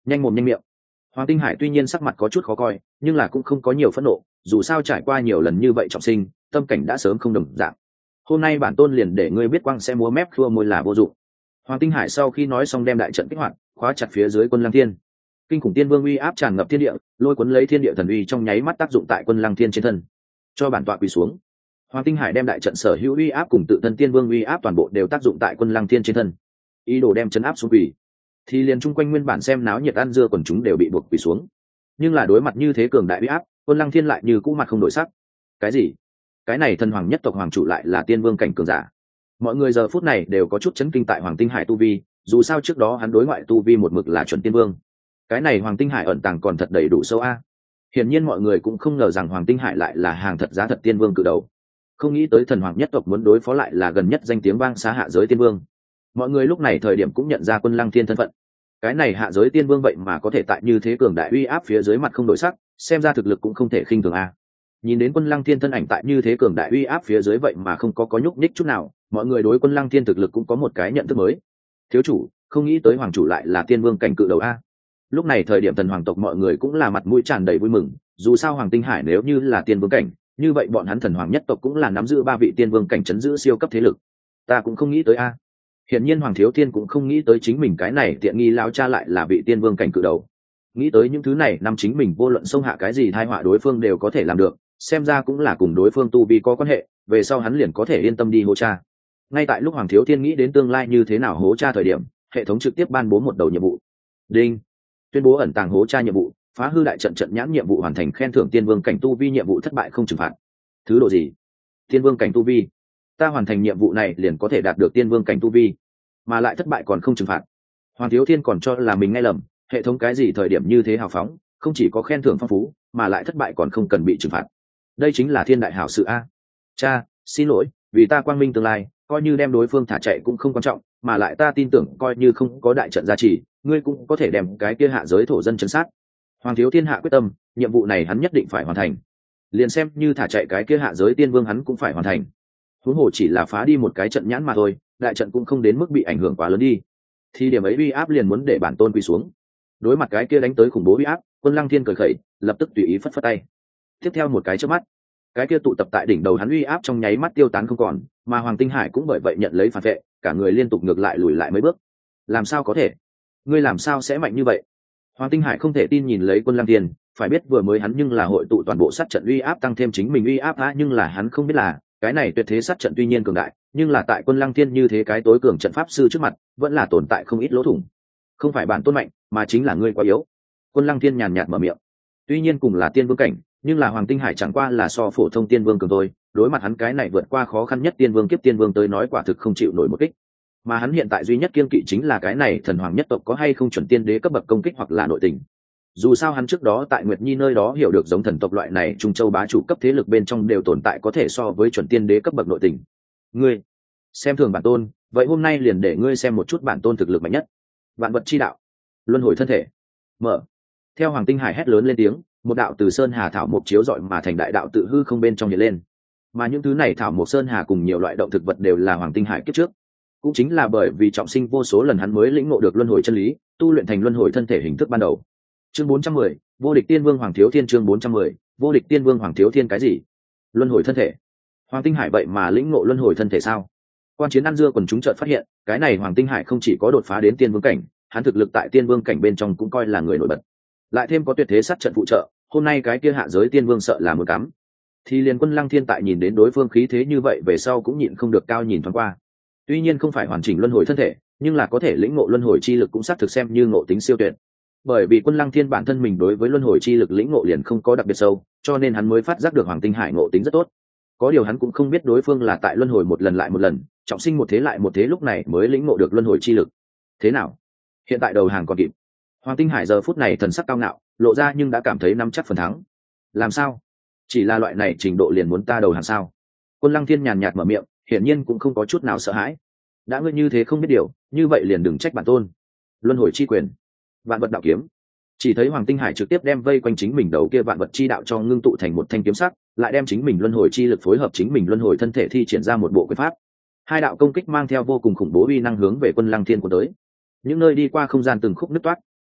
nhanh mồm nhanh miệng. Hoàng Tinh Hải tuy nhiên sắc mặt có chút khó coi, nhưng là cũng không có nhiều phẫn nộ, dù sao trải qua nhiều lần như vậy trọng sinh, tâm cảnh đã sớm không đồng dạng. Hôm nay bản tôn liền để ngươi biết quăng sẽ múa mép khua môi là vô dụng. Hoàng Tinh Hải sau khi nói xong đem đại trận kích hoạt, khóa chặt phía dưới Quân Lăng Thiên. Kinh khủng tiên vương uy áp tràn ngập thiên địa, lôi cuốn lấy thiên địa thần uy trong nháy mắt tác dụng tại Quân Lăng Thiên trên thân. Cho bản tọa quỳ xuống. Hoàng Tinh Hải đem đại trận sở hữu uy áp cùng tự thân tiên vương uy áp toàn bộ đều tác dụng tại Quân Lăng Thiên trên thân, ý đồ đem chấn áp xuống quỳ. Thì liền chung quanh nguyên bản xem náo nhiệt ăn dưa quần chúng đều bị buộc quỳ xuống. Nhưng là đối mặt như thế cường đại uy áp, Quân Lăng Thiên lại như cũ mặt không đổi sắc. Cái gì? Cái này thần hoàng nhất tộc hoàng chủ lại là tiên vương cảnh cường giả? Mọi người giờ phút này đều có chút chấn kinh tại Hoàng Tinh Hải tu vi, dù sao trước đó hắn đối ngoại tu vi một mực là chuẩn tiên vương. Cái này Hoàng Tinh Hải ẩn tàng còn thật đầy đủ sâu a. Hiển nhiên mọi người cũng không ngờ rằng Hoàng Tinh Hải lại là hàng thật giá thật tiên vương cự đầu. Không nghĩ tới thần hoàng nhất tộc muốn đối phó lại là gần nhất danh tiếng vang xa hạ giới tiên vương. Mọi người lúc này thời điểm cũng nhận ra Quân Lăng Thiên thân phận. Cái này hạ giới tiên vương vậy mà có thể tại như thế cường đại uy áp phía dưới mặt không đổi sắc, xem ra thực lực cũng không thể khinh thường a. Nhìn đến Quân Lăng Thiên thân ảnh tại như thế cường đại uy áp phía dưới vậy mà không có có nhúc nhích chút nào, mọi người đối Quân Lăng Thiên thực lực cũng có một cái nhận thức mới. Thiếu chủ, không nghĩ tới hoàng chủ lại là tiên vương cảnh cự đầu a. Lúc này thời điểm thần hoàng tộc mọi người cũng là mặt mũi tràn đầy vui mừng, dù sao Hoàng Tinh Hải nếu như là tiên vương cảnh, như vậy bọn hắn thần hoàng nhất tộc cũng là nắm giữ ba vị tiên vương cảnh chấn giữ siêu cấp thế lực. Ta cũng không nghĩ tới a. Hiển nhiên Hoàng Thiếu Thiên cũng không nghĩ tới chính mình cái này tiện nghi lão cha lại là vị tiên vương cảnh cự đầu. Nghĩ tới những thứ này, năm chính mình vô luận xông hạ cái gì tai họa đối phương đều có thể làm được, xem ra cũng là cùng đối phương tu vi có quan hệ, về sau hắn liền có thể yên tâm đi hô cha. Ngay tại lúc Hoàng Thiếu Thiên nghĩ đến tương lai như thế nào hố cha thời điểm, hệ thống trực tiếp ban bố một đầu nhiệm vụ. Đinh. Tuyên bố ẩn tàng hố cha nhiệm vụ, phá hư đại trận trận nhãn nhiệm vụ hoàn thành, khen thưởng tiên vương cảnh tu vi, nhiệm vụ thất bại không trừng phạt. Thứ độ gì? Tiên vương cảnh tu vi? Ta hoàn thành nhiệm vụ này liền có thể đạt được tiên vương cảnh tu vi, mà lại thất bại còn không trừng phạt. Hoàng Thiếu Thiên còn cho là mình nghe lầm, hệ thống cái gì thời điểm như thế hào phóng, không chỉ có khen thưởng phong phú, mà lại thất bại còn không cần bị trừng phạt. Đây chính là thiên đại hảo sự a. Cha, xin lỗi, vì ta quang minh tương lai, coi như đem đối phương thả chạy cũng không quan trọng, mà lại ta tin tưởng coi như không có đại trận gia trì, ngươi cũng có thể đem cái kia hạ giới thổ dân chấn sát. Hoàng Thiếu Thiên hạ quyết tâm, nhiệm vụ này hắn nhất định phải hoàn thành. Liền xem như thả chạy cái kia hạ giới tiên vương hắn cũng phải hoàn thành. Huống hồ chỉ là phá đi một cái trận nhãn mà thôi, đại trận cũng không đến mức bị ảnh hưởng quá lớn đi. Thì điểm ấy uy áp liền muốn để bản tôn quỳ xuống. Đối mặt cái kia đánh tới khủng bố uy áp, Quân Lăng Thiên cười khẩy, lập tức tùy ý phất phất tay. Tiếp theo một cái chớp mắt, cái kia tụ tập tại đỉnh đầu hắn uy áp trong nháy mắt tiêu tán không còn, mà Hoàng Tinh Hải cũng bởi vậy nhận lấy phản vệ, cả người liên tục ngược lại lùi lại mấy bước. Làm sao có thể? Ngươi làm sao sẽ mạnh như vậy? Hoàng Tinh Hải không thể tin nhìn lấy Quân Lăng Thiên, phải biết vừa mới hắn nhưng là hội tụ toàn bộ sát trận uy áp tăng thêm chính mình uy áp á, nhưng là hắn không biết là cái này tuyệt thế sát trận tuy nhiên cường đại, nhưng là tại Quân Lăng Thiên như thế cái tối cường trận pháp sư trước mặt, vẫn là tồn tại không ít lỗ thủng. Không phải bản tôn mạnh, mà chính là ngươi quá yếu. Quân Lăng Thiên nhàn nhạt mở miệng. Tuy nhiên cùng là tiên vương cảnh, nhưng là Hoàng Tinh Hải chẳng qua là so phổ thông tiên vương cường thôi, đối mặt hắn cái này vượt qua khó khăn nhất tiên vương kiếp tiên vương tới nói quả thực không chịu nổi một kích. Mà hắn hiện tại duy nhất kiên kỵ chính là cái này thần hoàng nhất tộc có hay không chuẩn tiên đế cấp bậc công kích hoặc là nội tình. Dù sao hắn trước đó tại Nguyệt Nhi nơi đó hiểu được giống thần tộc loại này Trung Châu bá chủ cấp thế lực bên trong đều tồn tại có thể so với chuẩn tiên đế cấp bậc nội tình. Ngươi xem thường bản tôn, vậy hôm nay liền để ngươi xem một chút bản tôn thực lực mạnh nhất. Vạn vật chi đạo, luân hồi thân thể, mở. Theo Hoàng Tinh Hải hét lớn lên tiếng, một đạo từ sơn hà thảo mộc chiếu rọi mà thành đại đạo tự hư không bên trong hiện lên. Mà những thứ này thảo mộc sơn hà cùng nhiều loại động thực vật đều là Hoàng Tinh Hải kiếp trước. Cũng chính là bởi vì trọng sinh vô số lần hắn mới lĩnh ngộ được luân hồi chân lý, tu luyện thành luân hồi thân thể hình thức ban đầu. Chương bốn trăm mười, vô địch tiên vương Hoàng Thiếu Thiên. Chương bốn trăm mười, vô địch tiên vương Hoàng Thiếu Thiên. Cái gì? Luân hồi thân thể? Hoàng Tinh Hải vậy mà lĩnh ngộ luân hồi thân thể sao? Quan chiến ăn dưa quần chúng chợt phát hiện, cái này Hoàng Tinh Hải không chỉ có đột phá đến tiên vương cảnh, hắn thực lực tại tiên vương cảnh bên trong cũng coi là người nổi bật. Lại thêm có tuyệt thế sát trận phụ trợ, hôm nay cái kia hạ giới tiên vương sợ là một cắm. Thì liền Quân Lăng Thiên tại nhìn đến đối phương khí thế như vậy về sau cũng nhịn không được cao nhìn thoáng qua. Tuy nhiên không phải hoàn chỉnh luân hồi thân thể, nhưng là có thể lĩnh ngộ luân hồi chi lực cũng xác thực xem như ngộ tính siêu tuyệt. Bởi vì Quân Lăng Thiên bản thân mình đối với luân hồi chi lực lĩnh ngộ liền không có đặc biệt sâu, cho nên hắn mới phát giác được Hoàng Tinh Hải ngộ tính rất tốt. Có điều hắn cũng không biết đối phương là tại luân hồi một lần lại một lần, trọng sinh một thế lại một thế lúc này mới lĩnh ngộ được luân hồi chi lực. Thế nào? Hiện tại đầu hàng còn kịp. Hoàng Tinh Hải giờ phút này thần sắc cao ngạo, lộ ra nhưng đã cảm thấy nắm chắc phần thắng. Làm sao? Chỉ là loại này trình độ liền muốn ta đầu hàng sao? Quân Lăng Thiên nhàn nhạt mở miệng, hiển nhiên cũng không có chút nào sợ hãi. Đã ngươi như thế không biết điều, như vậy liền đừng trách bản tôn. Luân hồi chi quyền, vạn vật đạo kiếm. Chỉ thấy Hoàng Tinh Hải trực tiếp đem vây quanh chính mình đầu kia vạn vật chi đạo cho ngưng tụ thành một thanh kiếm sắc, lại đem chính mình luân hồi chi lực phối hợp chính mình luân hồi thân thể thi triển ra một bộ quyền pháp. Hai đạo công kích mang theo vô cùng khủng bố uy năng hướng về Quân Lăng Thiên của tới. Những nơi đi qua không gian từng khúc nứt toát,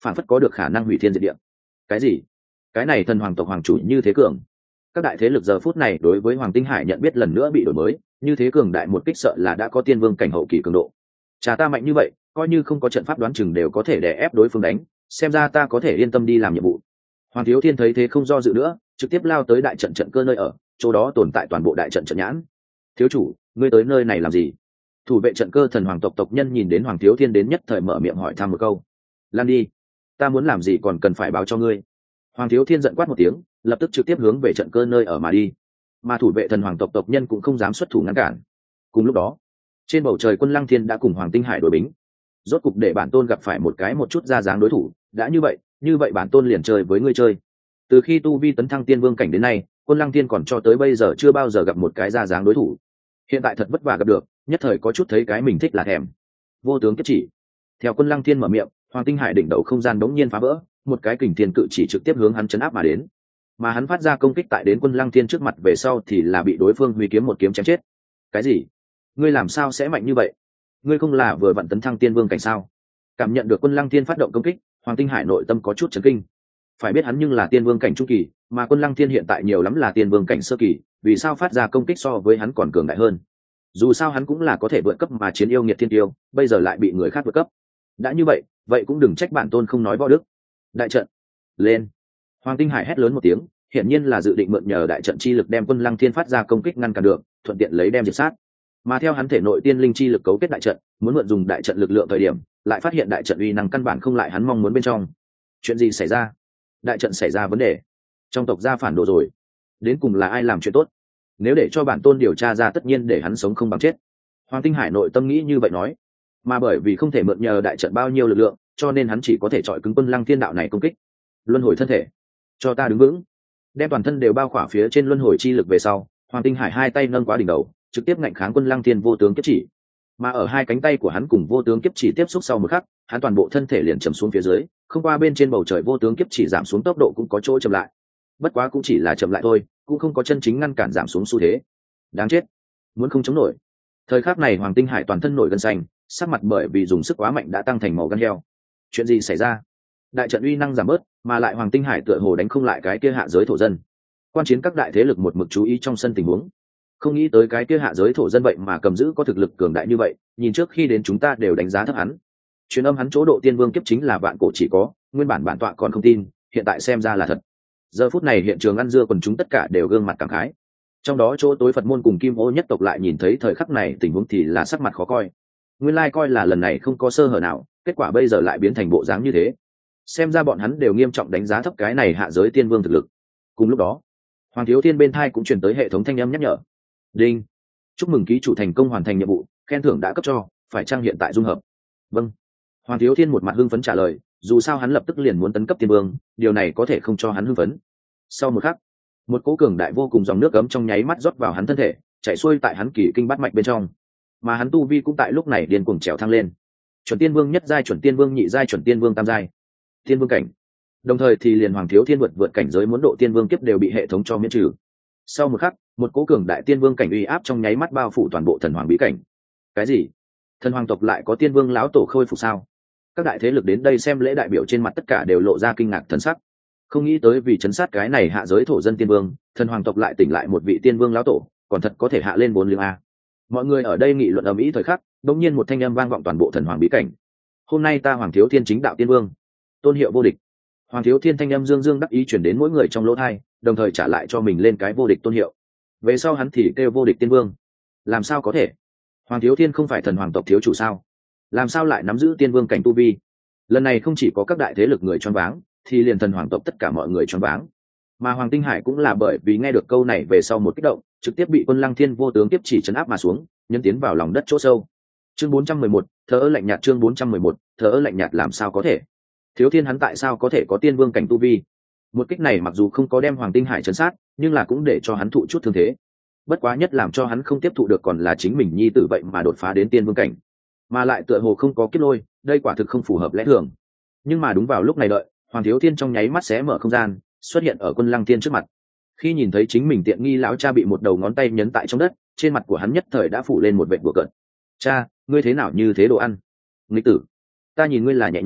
phản phất có được khả năng hủy thiên diệt địa. Cái gì? Cái này thần hoàng tộc hoàng chủ như thế cường? Các đại thế lực giờ phút này đối với Hoàng Tinh Hải nhận biết lần nữa bị đổi mới, như thế cường đại một kích sợ là đã có tiên vương cảnh hậu kỳ cường độ. Cha ta mạnh như vậy, coi như không có trận pháp đoán chừng đều có thể đè ép đối phương đánh, xem ra ta có thể yên tâm đi làm nhiệm vụ. Hoàng Thiếu Thiên thấy thế không do dự nữa, trực tiếp lao tới đại trận trận cơ nơi ở, chỗ đó tồn tại toàn bộ đại trận trận nhãn. Thiếu chủ, ngươi tới nơi này làm gì? Thủ vệ trận cơ thần hoàng tộc tộc nhân nhìn đến Hoàng Thiếu Thiên đến nhất thời mở miệng hỏi thăm một câu. Lan đi, ta muốn làm gì còn cần phải báo cho ngươi. Hoàng Thiếu Thiên giận quát một tiếng, lập tức trực tiếp hướng về trận cơ nơi ở mà đi. Mà thủ vệ thần hoàng tộc tộc nhân cũng không dám xuất thủ ngăn cản. Cùng lúc đó, trên bầu trời Quân Lăng Thiên đã cùng Hoàng Tinh Hải đối bính. Rốt cục để bản tôn gặp phải một cái một chút ra dáng đối thủ, đã như vậy, như vậy bản tôn liền chơi với ngươi chơi. Từ khi tu vi tấn thăng tiên vương cảnh đến nay, Quân Lăng Thiên còn cho tới bây giờ chưa bao giờ gặp một cái ra dáng đối thủ. Hiện tại thật vất vả gặp được, nhất thời có chút thấy cái mình thích là thèm. Vô tướng kiếp chỉ. Theo Quân Lăng Thiên mở miệng, Hoàng Tinh Hải đỉnh đầu không gian đống nhiên phá vỡ, một cái kình thiên cự chỉ trực tiếp hướng hắn chấn áp mà đến. Mà hắn phát ra công kích tại đến Quân Lăng Thiên trước mặt về sau thì là bị đối phương huy kiếm một kiếm chém chết. Cái gì? Ngươi làm sao sẽ mạnh như vậy? Ngươi không là vừa vặn tấn thăng tiên vương cảnh sao? Cảm nhận được Quân Lăng Thiên phát động công kích, Hoàng Tinh Hải nội tâm có chút chấn kinh. Phải biết hắn nhưng là tiên vương cảnh trung kỳ, mà Quân Lăng Thiên hiện tại nhiều lắm là tiên vương cảnh sơ kỳ, vì sao phát ra công kích so với hắn còn cường đại hơn? Dù sao hắn cũng là có thể vượt cấp mà chiến yêu nghiệt thiên tiêu, bây giờ lại bị người khác vượt cấp. Đã như vậy, vậy cũng đừng trách bản tôn không nói võ đức. Đại trận lên. Hoàng Tinh Hải hét lớn một tiếng, hiển nhiên là dự định mượn nhờ đại trận chi lực đem Quân Lăng Thiên phát ra công kích ngăn cản được, thuận tiện lấy đem diệt sát. Mà theo hắn thể nội tiên linh chi lực cấu kết đại trận, muốn mượn dùng đại trận lực lượng thời điểm, lại phát hiện đại trận uy năng căn bản không lại hắn mong muốn bên trong. Chuyện gì xảy ra? Đại trận xảy ra vấn đề. Trong tộc gia phản đồ rồi. Đến cùng là ai làm chuyện tốt? Nếu để cho bản tôn điều tra ra tất nhiên để hắn sống không bằng chết. Hoàng Tinh Hải nội tâm nghĩ như vậy nói. Mà bởi vì không thể mượn nhờ đại trận bao nhiêu lực lượng, cho nên hắn chỉ có thể chọi cứng Quân Lăng Thiên đạo này công kích. Luân hồi thân thể, cho ta đứng vững. Đem toàn thân đều bao khỏa phía trên luân hồi chi lực về sau, Hoàng Tinh Hải hai tay nâng quá đỉnh đầu, trực tiếp ngạnh kháng Quân Lăng Thiên vô tướng kiếp chỉ. Mà ở hai cánh tay của hắn cùng vô tướng kiếp chỉ tiếp xúc sau một khắc, hắn toàn bộ thân thể liền chầm xuống phía dưới, không qua bên trên bầu trời vô tướng kiếp chỉ giảm xuống tốc độ cũng có chỗ chậm lại. Bất quá cũng chỉ là chậm lại thôi, cũng không có chân chính ngăn cản giảm xuống xu thế. Đáng chết, muốn không chống nổi. Thời khắc này Hoàng Tinh Hải toàn thân nổi gân xanh, sắc mặt bởi vì dùng sức quá mạnh đã tăng thành màu gan heo. Chuyện gì xảy ra? Đại trận uy năng giảm bớt, mà lại Hoàng Tinh Hải tựa hồ đánh không lại cái kia hạ giới thổ dân. Quan chiến các đại thế lực một mực chú ý trong sân tình huống. Không nghĩ tới cái kia hạ giới thổ dân vậy mà cầm giữ có thực lực cường đại như vậy, nhìn trước khi đến chúng ta đều đánh giá thấp hắn. Truyền âm hắn chỗ độ tiên vương kiếp chính là vạn cổ chỉ có, nguyên bản bản tọa còn không tin, hiện tại xem ra là thật. Giờ phút này hiện trường ăn dưa quần chúng tất cả đều gương mặt cảm khái. Trong đó chỗ tối Phật môn cùng Kim Ô nhất tộc lại nhìn thấy thời khắc này tình huống thì là sắc mặt khó coi. Nguyên lai coi là lần này không có sơ hở nào, kết quả bây giờ lại biến thành bộ dáng như thế. Xem ra bọn hắn đều nghiêm trọng đánh giá thấp cái này hạ giới tiên vương thực lực. Cùng lúc đó, Hoàng Thiếu Thiên bên thai cũng truyền tới hệ thống thanh âm nhắc nhở. Đinh, chúc mừng ký chủ thành công hoàn thành nhiệm vụ, khen thưởng đã cấp cho, phải chăng hiện tại dung hợp? Vâng. Hoàng Thiếu Thiên một mặt hưng phấn trả lời, dù sao hắn lập tức liền muốn tấn cấp tiên vương, điều này có thể không cho hắn hưng phấn. Sau một khắc, một cỗ cường đại vô cùng dòng nước ấm trong nháy mắt rót vào hắn thân thể, chảy xuôi tại hắn kỳ kinh bát mạch bên trong, mà hắn tu vi cũng tại lúc này điên cuồng trèo thăng lên. Chuẩn tiên vương nhất giai, chuẩn tiên vương nhị giai, chuẩn tiên vương tam giai, tiên vương cảnh. Đồng thời thì liền Hoàng Thiếu Thiên vượt vượt cảnh giới muốn độ tiên vương kiếp đều bị hệ thống cho miễn trừ. Sau một khắc, một cỗ cường đại tiên vương cảnh uy áp trong nháy mắt bao phủ toàn bộ thần hoàng bí cảnh. Cái gì? Thần hoàng tộc lại có tiên vương lão tổ khôi phục sao? Các đại thế lực đến đây xem lễ đại biểu trên mặt tất cả đều lộ ra kinh ngạc thần sắc. Không nghĩ tới vì chấn sát cái này hạ giới thổ dân tiên vương, thần hoàng tộc lại tỉnh lại một vị tiên vương lão tổ, còn thật có thể hạ lên bốn liêng a. Mọi người ở đây nghị luận ầm ĩ thời khắc, đột nhiên một thanh âm vang vọng toàn bộ thần hoàng bí cảnh. Hôm nay ta Hoàng Thiếu Thiên chính đạo tiên vương, tôn hiệu vô địch. Hoàng Thiếu Thiên thanh âm dương dương đắc ý truyền đến mỗi người trong lỗ tai, đồng thời trả lại cho mình lên cái vô địch tôn hiệu. Về sau hắn thì kêu vô địch tiên vương. Làm sao có thể? Hoàng Thiếu Thiên không phải thần hoàng tộc thiếu chủ sao? Làm sao lại nắm giữ tiên vương cảnh tu vi? Lần này không chỉ có các đại thế lực người choáng váng, thì liền thần hoàng tộc tất cả mọi người choáng váng. Mà Hoàng Tinh Hải cũng là bởi vì nghe được câu này về sau một kích động, trực tiếp bị Quân Lăng Thiên vô tướng tiếp chỉ chấn áp mà xuống, nhân tiến vào lòng đất chỗ sâu. Chương bốn trăm mười một, thờ ơ lạnh nhạt. Chương bốn trăm mười một, thờ ơ lạnh nhạt. Làm sao có thể? Thiếu Thiên hắn tại sao có thể có tiên vương cảnh tu vi? Một kích này mặc dù không có đem Hoàng Tinh Hải chấn sát, nhưng là cũng để cho hắn thụ chút thương thế. Bất quá nhất làm cho hắn không tiếp thụ được còn là chính mình nhi tử vậy mà đột phá đến tiên vương cảnh, mà lại tựa hồ không có kiếp lôi, đây quả thực không phù hợp lẽ thường. Nhưng mà đúng vào lúc này đợi, Hoàng Thiếu Thiên trong nháy mắt xé mở không gian, xuất hiện ở Quân Lăng Thiên trước mặt. Khi nhìn thấy chính mình tiện nghi lão cha bị một đầu ngón tay nhấn tại trong đất, trên mặt của hắn nhất thời đã phủ lên một vệt bùa cợt. Cha, ngươi thế nào như thế đồ ăn? Nghịch tử, ta nhìn ngươi là nhẹ nhàng,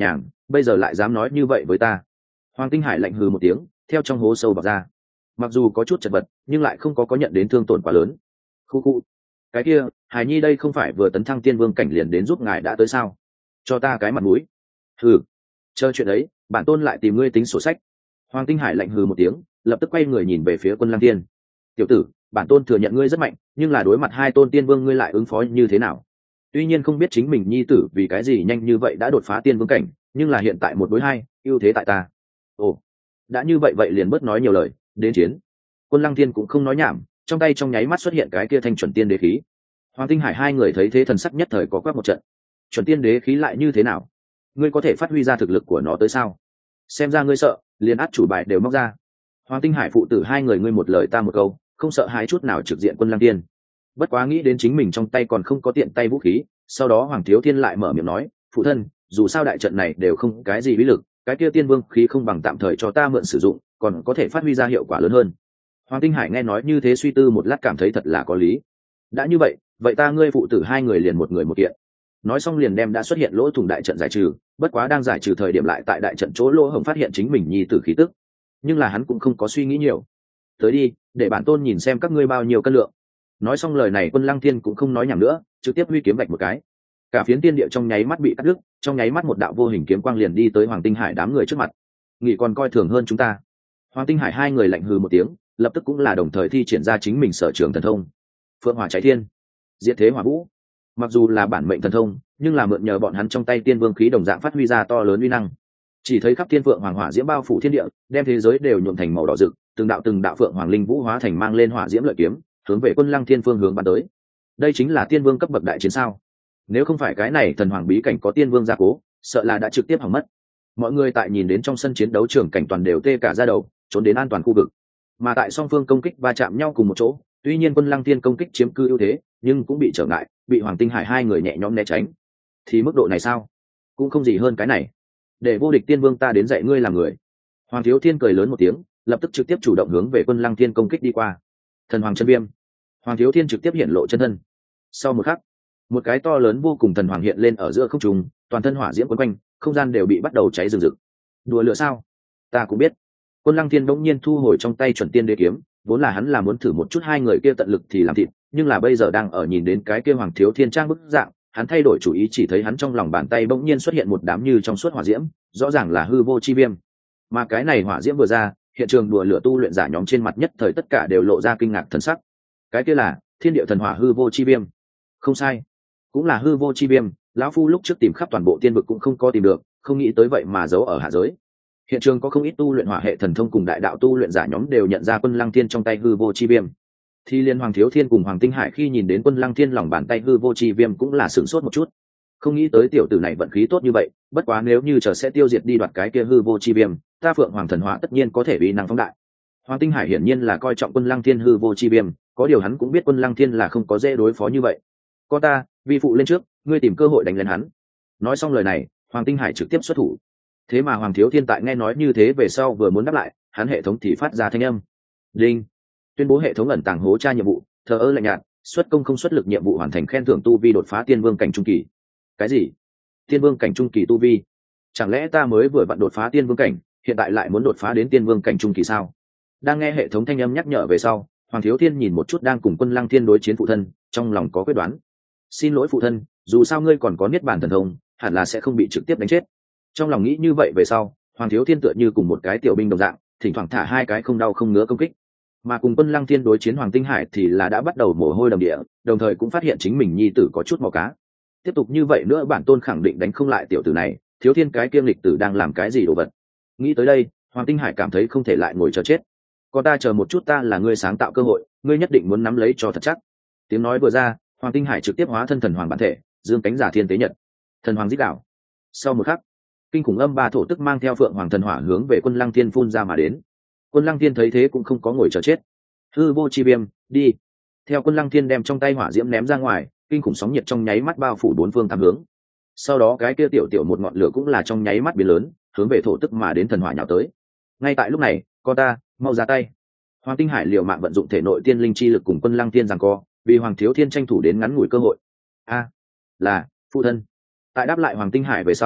bây giờ lại dám nói như vậy với ta. Hoàng Tinh Hải lạnh hừ một tiếng, theo trong hố sâu bọc ra. Mặc dù có chút chật vật, nhưng lại không có có nhận đến thương tổn quá lớn. Khu khu, cái kia Hải Nhi đây không phải vừa tấn thăng tiên vương cảnh liền đến giúp ngài đã tới sao? Cho ta cái mặt mũi. Hừ, chờ chuyện ấy, bản tôn lại tìm ngươi tính sổ sách. Hoàng Tinh Hải lạnh hừ một tiếng, lập tức quay người nhìn về phía Quân Lăng Tiên. Tiểu tử, bản tôn thừa nhận ngươi rất mạnh, nhưng là đối mặt hai tôn tiên vương ngươi lại ứng phó như thế nào? Tuy nhiên không biết chính mình nhi tử vì cái gì nhanh như vậy đã đột phá tiên vương cảnh, nhưng là hiện tại một đối hai, ưu thế tại ta. Ồ, đã như vậy vậy liền bớt nói nhiều lời, đến chiến. Quân Lăng Tiên cũng không nói nhảm, trong tay trong nháy mắt xuất hiện cái kia thanh chuẩn tiên đế khí. Hoàng Tinh Hải hai người thấy thế thần sắc nhất thời có quắc một trận. Chuẩn tiên đế khí lại như thế nào? Ngươi có thể phát huy ra thực lực của nó tới sao? Xem ra ngươi sợ, liền át chủ bài đều móc ra. Hoàng Tinh Hải phụ tử hai người ngươi một lời ta một câu, không sợ hãi chút nào trực diện Quân Lăng Tiên. Bất quá nghĩ đến chính mình trong tay còn không có tiện tay vũ khí, sau đó Hoàng Thiếu Thiên lại mở miệng nói, phụ thân, dù sao đại trận này đều không cái gì bí lực, cái kia tiên vương khí không bằng tạm thời cho ta mượn sử dụng, còn có thể phát huy ra hiệu quả lớn hơn. Hoàng Tinh Hải nghe nói như thế suy tư một lát cảm thấy thật là có lý. Đã như vậy, vậy ta ngươi phụ tử hai người liền một người một kiện. Nói xong liền đem đã xuất hiện lỗ thủng đại trận giải trừ, bất quá đang giải trừ thời điểm lại tại đại trận chỗ lỗ hổng phát hiện chính mình nhi tử khí tức. Nhưng là hắn cũng không có suy nghĩ nhiều. Tới đi, để bản tôn nhìn xem các ngươi bao nhiêu cân lượng. Nói xong lời này Quân Lăng Thiên cũng không nói nhảm nữa, trực tiếp huy kiếm vạch một cái. Cả phiến tiên địa trong nháy mắt bị cắt đứt, trong nháy mắt một đạo vô hình kiếm quang liền đi tới Hoàng Tinh Hải đám người trước mặt. Nghĩ còn coi thường hơn chúng ta. Hoàng Tinh Hải hai người lạnh hừ một tiếng, lập tức cũng là đồng thời thi triển ra chính mình sở trường thần thông. Phượng Hỏa Cháy Thiên, Diệt Thế Hỏa Vũ. Mặc dù là bản mệnh thần thông, nhưng là mượn nhờ bọn hắn trong tay tiên vương khí đồng dạng phát huy ra to lớn uy năng. Chỉ thấy khắp thiên phượng hoàng hỏa diễm bao phủ thiên địa, đem thế giới đều nhuộm thành màu đỏ rực, từng đạo từng đạo phượng hoàng linh vũ hóa thành mang lên hỏa diễm lợi kiếm, hướng về Quân Lăng Thiên phương hướng bắn tới. Đây chính là tiên vương cấp bậc đại chiến sao? Nếu không phải cái này thần hoàng bí cảnh có tiên vương gia cố, sợ là đã trực tiếp hỏng mất. Mọi người tại nhìn đến trong sân chiến đấu trường cảnh toàn đều tê cả da đầu, trốn đến an toàn khu vực. Mà tại song phương công kích va chạm nhau cùng một chỗ, tuy nhiên Quân Lăng Thiên công kích chiếm cư ưu thế, nhưng cũng bị trở ngại, bị Hoàng Tinh Hải hai người nhẹ nhõm né tránh. Thì mức độ này sao? Cũng không gì hơn cái này. Để vô địch tiên vương ta đến dạy ngươi làm người. Hoàng Thiếu Thiên cười lớn một tiếng, lập tức trực tiếp chủ động hướng về Quân Lăng Thiên công kích đi qua. Thần Hoàng chân viêm. Hoàng Thiếu Thiên trực tiếp hiện lộ chân thân. Sau một khắc, một cái to lớn vô cùng thần hoàng hiện lên ở giữa không trung, toàn thân hỏa diễm quấn quanh, không gian đều bị bắt đầu cháy rừng rực. Đùa lửa sao? Ta cũng biết. Quân Lăng Thiên bỗng nhiên thu hồi trong tay chuẩn tiên đế kiếm, vốn là hắn là muốn thử một chút hai người kia tận lực thì làm thịt, nhưng là bây giờ đang ở nhìn đến cái kia Hoàng Thiếu Thiên trang bức dạng, hắn thay đổi chủ ý, chỉ thấy hắn trong lòng bàn tay bỗng nhiên xuất hiện một đám như trong suốt hỏa diễm, rõ ràng là hư vô chi viêm. Mà cái này hỏa diễm vừa ra, hiện trường đùa lửa tu luyện giả nhóm trên mặt nhất thời tất cả đều lộ ra kinh ngạc thần sắc. Cái kia là thiên địa thần hỏa hư vô chi viêm. Không sai, cũng là hư vô chi viêm. Lão phu lúc trước tìm khắp toàn bộ tiên vực cũng không có tìm được, không nghĩ tới vậy mà giấu ở hạ giới. Hiện trường có không ít tu luyện hỏa hệ thần thông cùng đại đạo tu luyện giả nhóm đều nhận ra Quân Lăng Thiên trong tay hư vô chi viêm. Thì liên Hoàng Thiếu Thiên cùng Hoàng Tinh Hải khi nhìn đến Quân Lăng Thiên lòng bàn tay hư vô chi viêm cũng là sửng sốt một chút. Không nghĩ tới tiểu tử này vận khí tốt như vậy, bất quá nếu như chờ sẽ tiêu diệt đi đoạt cái kia hư vô chi viêm, ta Phượng Hoàng thần hóa tất nhiên có thể uy năng phóng đại. Hoàng Tinh Hải hiển nhiên là coi trọng Quân Lăng Thiên hư vô chi viêm, có điều hắn cũng biết Quân Lăng Thiên là không có dễ đối phó như vậy. Con ta, vi phụ lên trước, ngươi tìm cơ hội đánh lên hắn. Nói xong lời này, Hoàng Tinh Hải trực tiếp xuất thủ. Thế mà Hoàng Thiếu Thiên tại nghe nói như thế về sau vừa muốn đáp lại, hắn hệ thống thì phát ra thanh âm. Đinh. Tuyên bố hệ thống ẩn tàng hố tra nhiệm vụ, thờ ơ lạnh nhạt, xuất công không xuất lực nhiệm vụ hoàn thành, khen thưởng tu vi đột phá tiên vương cảnh trung kỳ. Cái gì? Tiên vương cảnh trung kỳ tu vi? Chẳng lẽ ta mới vừa vặn đột phá tiên vương cảnh, hiện tại lại muốn đột phá đến tiên vương cảnh trung kỳ sao? Đang nghe hệ thống thanh âm nhắc nhở về sau, Hoàng Thiếu Thiên nhìn một chút đang cùng Quân Lăng Thiên đối chiến phụ thân, trong lòng có quyết đoán. Xin lỗi phụ thân, dù sao ngươi còn có niết bàn thần thông, hẳn là sẽ không bị trực tiếp đánh chết. Trong lòng nghĩ như vậy về sau, Hoàng Thiếu Thiên tựa như cùng một cái tiểu binh đồng dạng, thỉnh thoảng thả hai cái không đau không ngứa công kích. Mà cùng Quân Lăng Thiên đối chiến Hoàng Tinh Hải thì là đã bắt đầu mồ hôi đầm địa, đồng thời cũng phát hiện chính mình nhi tử có chút mò cá. Tiếp tục như vậy nữa bản tôn khẳng định đánh không lại tiểu tử này, Thiếu Thiên cái kiêm lịch tử đang làm cái gì đồ vật. Nghĩ tới đây, Hoàng Tinh Hải cảm thấy không thể lại ngồi chờ chết. Còn ta chờ một chút, ta là ngươi sáng tạo cơ hội, ngươi nhất định muốn nắm lấy cho thật chắc. Tiếng nói vừa ra, Hoàng Tinh Hải trực tiếp hóa thân thần hoàng bản thể, dương cánh giả thiên tế nhật. Thần hoàng giết đảo. Sau một khắc, kinh khủng âm ba thổ tức mang theo Phượng Hoàng thần hỏa hướng về Quân Lăng Thiên phun ra mà đến. Quân Lăng Thiên thấy thế cũng không có ngồi chờ chết. Hư vô chi viêm, đi. Theo Quân Lăng Thiên đem trong tay hỏa diễm ném ra ngoài, kinh khủng sóng nhiệt trong nháy mắt bao phủ bốn phương tám hướng. Sau đó cái kia tiểu tiểu một ngọn lửa cũng là trong nháy mắt biến lớn, hướng về thổ tức mà đến thần hỏa nhào tới. Ngay tại lúc này, con ta, mau ra tay. Hoàng Tinh Hải liều mạng vận dụng thể nội tiên linh chi lực cùng Quân Lăng Thiên giằng co, vì Hoàng Thiếu Thiên tranh thủ đến ngắn ngủi cơ hội. A, là phụ thân. Tại đáp lại Hoàng Tinh Hải về sau,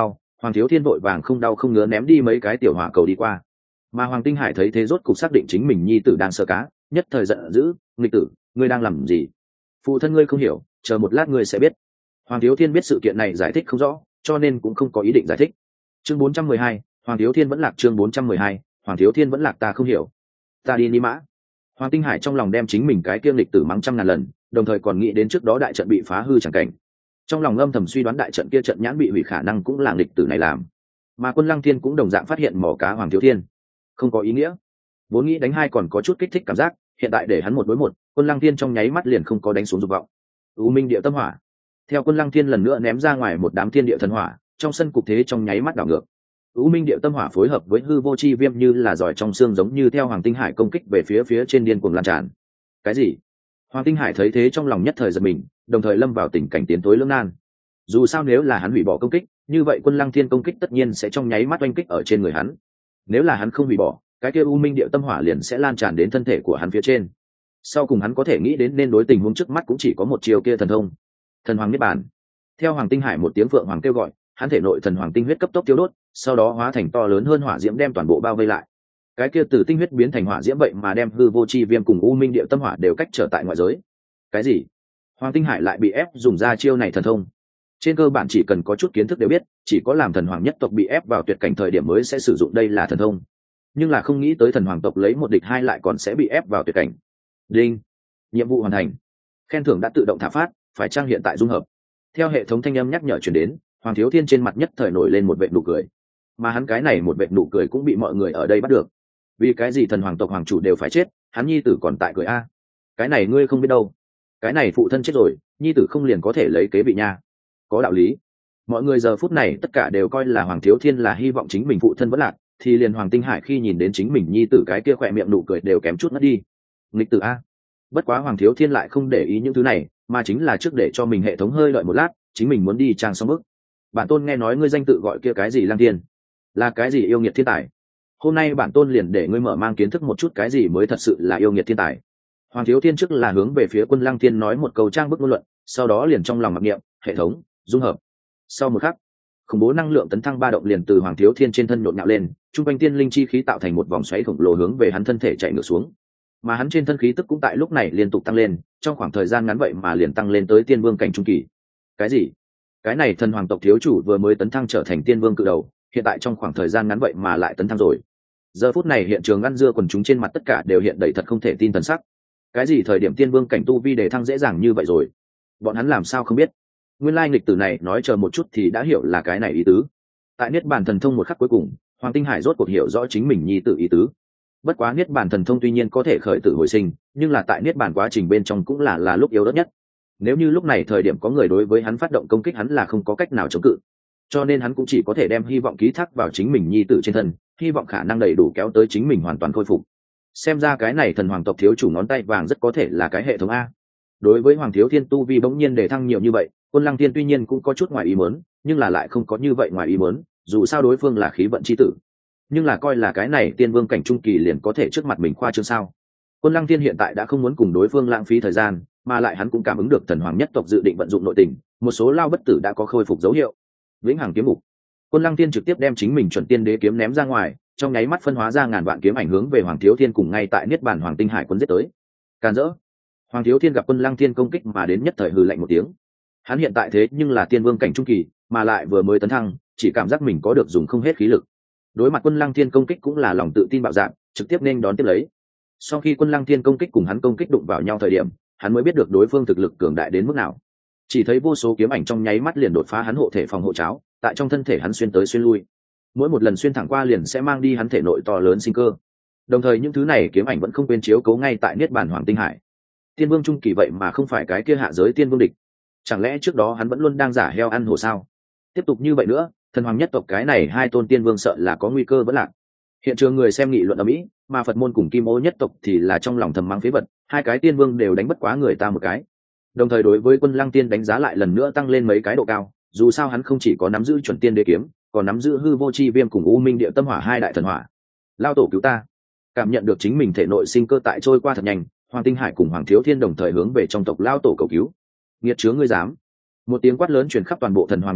Hoàng Thiếu Thiên vội vàng không đau không ngứa ném đi mấy cái tiểu hỏa cầu đi qua, mà Hoàng Tinh Hải thấy thế rốt cục xác định chính mình nhi tử đang sơ cá, nhất thời giận dữ: nghịch tử, ngươi đang làm gì? Phụ thân ngươi không hiểu, chờ một lát ngươi sẽ biết. Hoàng Thiếu Thiên biết sự kiện này giải thích không rõ, cho nên cũng không có ý định giải thích. Chương bốn trăm mười hai, Hoàng Thiếu Thiên vẫn lạc. Chương bốn trăm mười hai, Hoàng Thiếu Thiên vẫn lạc. Ta không hiểu, ta đi ni mã. Hoàng Tinh Hải trong lòng đem chính mình cái kiêm lịch tử mắng trăm ngàn lần, đồng thời còn nghĩ đến trước đó đại trận bị phá hư chẳng cảnh, trong lòng âm thầm suy đoán đại trận kia trận nhãn bị hủy khả năng cũng là lịch tử này làm. Mà Quân Lăng Thiên cũng đồng dạng phát hiện mỏ cá Hoàng Thiếu Thiên không có ý nghĩa, vốn nghĩ đánh hai còn có chút kích thích cảm giác, hiện tại để hắn một đối một, Quân Lăng Thiên trong nháy mắt liền không có đánh xuống dục vọng. U Minh Địa Tâm Hỏa, theo Quân Lăng Thiên lần nữa ném ra ngoài một đám thiên địa thần hỏa, trong sân cục thế trong nháy mắt đảo ngược. U Minh Địa Tâm Hỏa phối hợp với hư vô chi viêm như là giỏi trong xương, giống như theo Hoàng Tinh Hải công kích về phía phía trên điên cuồng lan tràn. Cái gì? Hoàng Tinh Hải thấy thế trong lòng nhất thời giật mình, đồng thời lâm vào tình cảnh tiến tối lưỡng nan. Dù sao nếu là hắn hủy bỏ công kích, như vậy Quân Lăng Thiên công kích tất nhiên sẽ trong nháy mắt oanh kích ở trên người hắn. Nếu là hắn không hủy bỏ, cái kia U Minh Địa Tâm Hỏa liền sẽ lan tràn đến thân thể của hắn phía trên. Sau cùng hắn có thể nghĩ đến nên đối tình huống trước mắt cũng chỉ có một chiều kia thần thông, Thần Hoàng Niết Bàn. Theo Hoàng Tinh Hải một tiếng vượng hoàng kêu gọi, hắn thể nội thần hoàng tinh huyết cấp tốc tiêu đốt, sau đó hóa thành to lớn hơn hỏa diễm đem toàn bộ bao vây lại. Cái kia từ tinh huyết biến thành hỏa diễm vậy mà đem hư vô chi viêm cùng U Minh Địa Tâm Hỏa đều cách trở tại ngoại giới. Cái gì? Hoàng Tinh Hải lại bị ép dùng ra chiêu này thần thông? Trên cơ bản chỉ cần có chút kiến thức đều biết, chỉ có làm thần hoàng nhất tộc bị ép vào tuyệt cảnh thời điểm mới sẽ sử dụng đây là thần thông. Nhưng là không nghĩ tới thần hoàng tộc lấy một địch hai lại còn sẽ bị ép vào tuyệt cảnh. Đinh, nhiệm vụ hoàn thành, khen thưởng đã tự động thả phát, phải trang hiện tại dung hợp. Theo hệ thống thanh âm nhắc nhở truyền đến, Hoàng Thiếu Thiên trên mặt nhất thời nổi lên một vệt nụ cười, mà hắn cái này một vệt nụ cười cũng bị mọi người ở đây bắt được. Vì cái gì thần hoàng tộc hoàng chủ đều phải chết, hắn nhi tử còn tại cười a? Cái này ngươi không biết đâu, cái này phụ thân chết rồi, nhi tử không liền có thể lấy kế vị nha? Có đạo lý. Mọi người giờ phút này tất cả đều coi là Hoàng Thiếu Thiên là hy vọng chính mình phụ thân vẫn lạc, thì liền Hoàng Tinh Hải khi nhìn đến chính mình nhi tử cái kia khỏe miệng nụ cười đều kém chút mất đi. Nghịch tử a. Bất quá Hoàng Thiếu Thiên lại không để ý những thứ này, mà chính là trước để cho mình hệ thống hơi đợi một lát, chính mình muốn đi trang xong bước. Bản tôn nghe nói ngươi danh tự gọi kia cái gì Lăng Thiên, là cái gì yêu nghiệt thiên tài? Hôm nay bản tôn liền để ngươi mở mang kiến thức một chút cái gì mới thật sự là yêu nghiệt thiên tài. Hoàng Thiếu Thiên trước là hướng về phía Quân Lăng Thiên nói một câu trang bức ngôn luận, sau đó liền trong lòng mặc niệm hệ thống dung hợp. Sau một khắc, khủng bố năng lượng tấn thăng ba động liền từ Hoàng Thiếu Thiên trên thân nhộn nhạo lên, trung quanh tiên linh chi khí tạo thành một vòng xoáy khổng lồ hướng về hắn thân thể chạy ngược xuống. Mà hắn trên thân khí tức cũng tại lúc này liên tục tăng lên, trong khoảng thời gian ngắn vậy mà liền tăng lên tới tiên vương cảnh trung kỳ. Cái gì? Cái này thần hoàng tộc thiếu chủ vừa mới tấn thăng trở thành tiên vương cự đầu, hiện tại trong khoảng thời gian ngắn vậy mà lại tấn thăng rồi. Giờ phút này hiện trường ăn dưa quần chúng trên mặt tất cả đều hiện đầy thật không thể tin thần sắc. Cái gì thời điểm tiên vương cảnh tu vi để thăng dễ dàng như vậy rồi? Bọn hắn làm sao không biết? Nguyên lai nghịch tử này nói chờ một chút thì đã hiểu là cái này ý tứ. Tại niết bàn thần thông một khắc cuối cùng, Hoàng Tinh Hải rốt cuộc hiểu rõ chính mình nhi tử ý tứ. Bất quá niết bàn thần thông tuy nhiên có thể khởi tử hồi sinh, nhưng là tại niết bàn quá trình bên trong cũng là là lúc yếu đất nhất. Nếu như lúc này thời điểm có người đối với hắn phát động công kích, hắn là không có cách nào chống cự, cho nên hắn cũng chỉ có thể đem hy vọng ký thác vào chính mình nhi tử trên thân, hy vọng khả năng đầy đủ kéo tới chính mình hoàn toàn khôi phục. Xem ra cái này thần hoàng tộc thiếu chủ ngón tay vàng rất có thể là cái hệ thống a. Đối với Hoàng Thiếu Thiên tu vi bỗng nhiên để thăng nhiều như vậy, Quân Lăng Thiên tuy nhiên cũng có chút ngoài ý muốn, nhưng là lại không có như vậy ngoài ý muốn, dù sao đối phương là khí vận chi tử. Nhưng là coi là cái này tiên vương cảnh trung kỳ liền có thể trước mặt mình khoa trương sao? Quân Lăng Thiên hiện tại đã không muốn cùng đối phương lãng phí thời gian, mà lại hắn cũng cảm ứng được thần hoàng nhất tộc dự định vận dụng nội tình, một số lao bất tử đã có khôi phục dấu hiệu. Vĩnh hằng kiếm mục, Quân Lăng Thiên trực tiếp đem chính mình chuẩn tiên đế kiếm ném ra ngoài, trong nháy mắt phân hóa ra ngàn vạn kiếm ảnh hướng về Hoàng Thiếu Thiên cùng ngay tại niết bàn Hoàng Tinh Hải quân giết tới. Càn rỡ! Hoàng Thiếu Thiên gặp Quân Lăng Thiên công kích mà đến nhất thời hừ lạnh một tiếng. Hắn hiện tại thế nhưng là tiên vương cảnh trung kỳ, mà lại vừa mới tấn thăng, chỉ cảm giác mình có được dùng không hết khí lực. Đối mặt Quân Lăng Thiên công kích cũng là lòng tự tin bạo dạn, trực tiếp nên đón tiếp lấy. Sau khi Quân Lăng Thiên công kích cùng hắn công kích đụng vào nhau thời điểm, hắn mới biết được đối phương thực lực cường đại đến mức nào. Chỉ thấy vô số kiếm ảnh trong nháy mắt liền đột phá hắn hộ thể phòng hộ cháo, tại trong thân thể hắn xuyên tới xuyên lui. Mỗi một lần xuyên thẳng qua liền sẽ mang đi hắn thể nội to lớn sinh cơ. Đồng thời những thứ này kiếm ảnh vẫn không quên chiếu cố ngay tại niết bàn Hoàng Tinh Hải. Tiên vương trung kỳ vậy mà không phải cái kia hạ giới tiên vương địch. Chẳng lẽ trước đó hắn vẫn luôn đang giả heo ăn hổ sao? Tiếp tục như vậy nữa, thần hoàng nhất tộc cái này hai tôn tiên vương sợ là có nguy cơ vẫn lạc. Hiện trường người xem nghị luận ở mỹ, mà Phật môn cùng Kim Ô nhất tộc thì là trong lòng thầm mắng phế vật, hai cái tiên vương đều đánh bất quá người ta một cái. Đồng thời đối với Quân Lăng Tiên đánh giá lại lần nữa tăng lên mấy cái độ cao, dù sao hắn không chỉ có nắm giữ chuẩn tiên đế kiếm, còn nắm giữ hư vô chi viêm cùng U Minh Địa Tâm Hỏa hai đại thần hỏa. Lao tổ cứu ta! Cảm nhận được chính mình thể nội sinh cơ tại trôi qua thật nhanh, Hoàng Tinh Hải cùng Hoàng Thiếu Thiên đồng thời hướng về trong tộc lao tổ cầu cứu. Nghiệt chứa ngươi dám! Một tiếng quát lớn truyền khắp toàn bộ thần hoàng nhất tộc,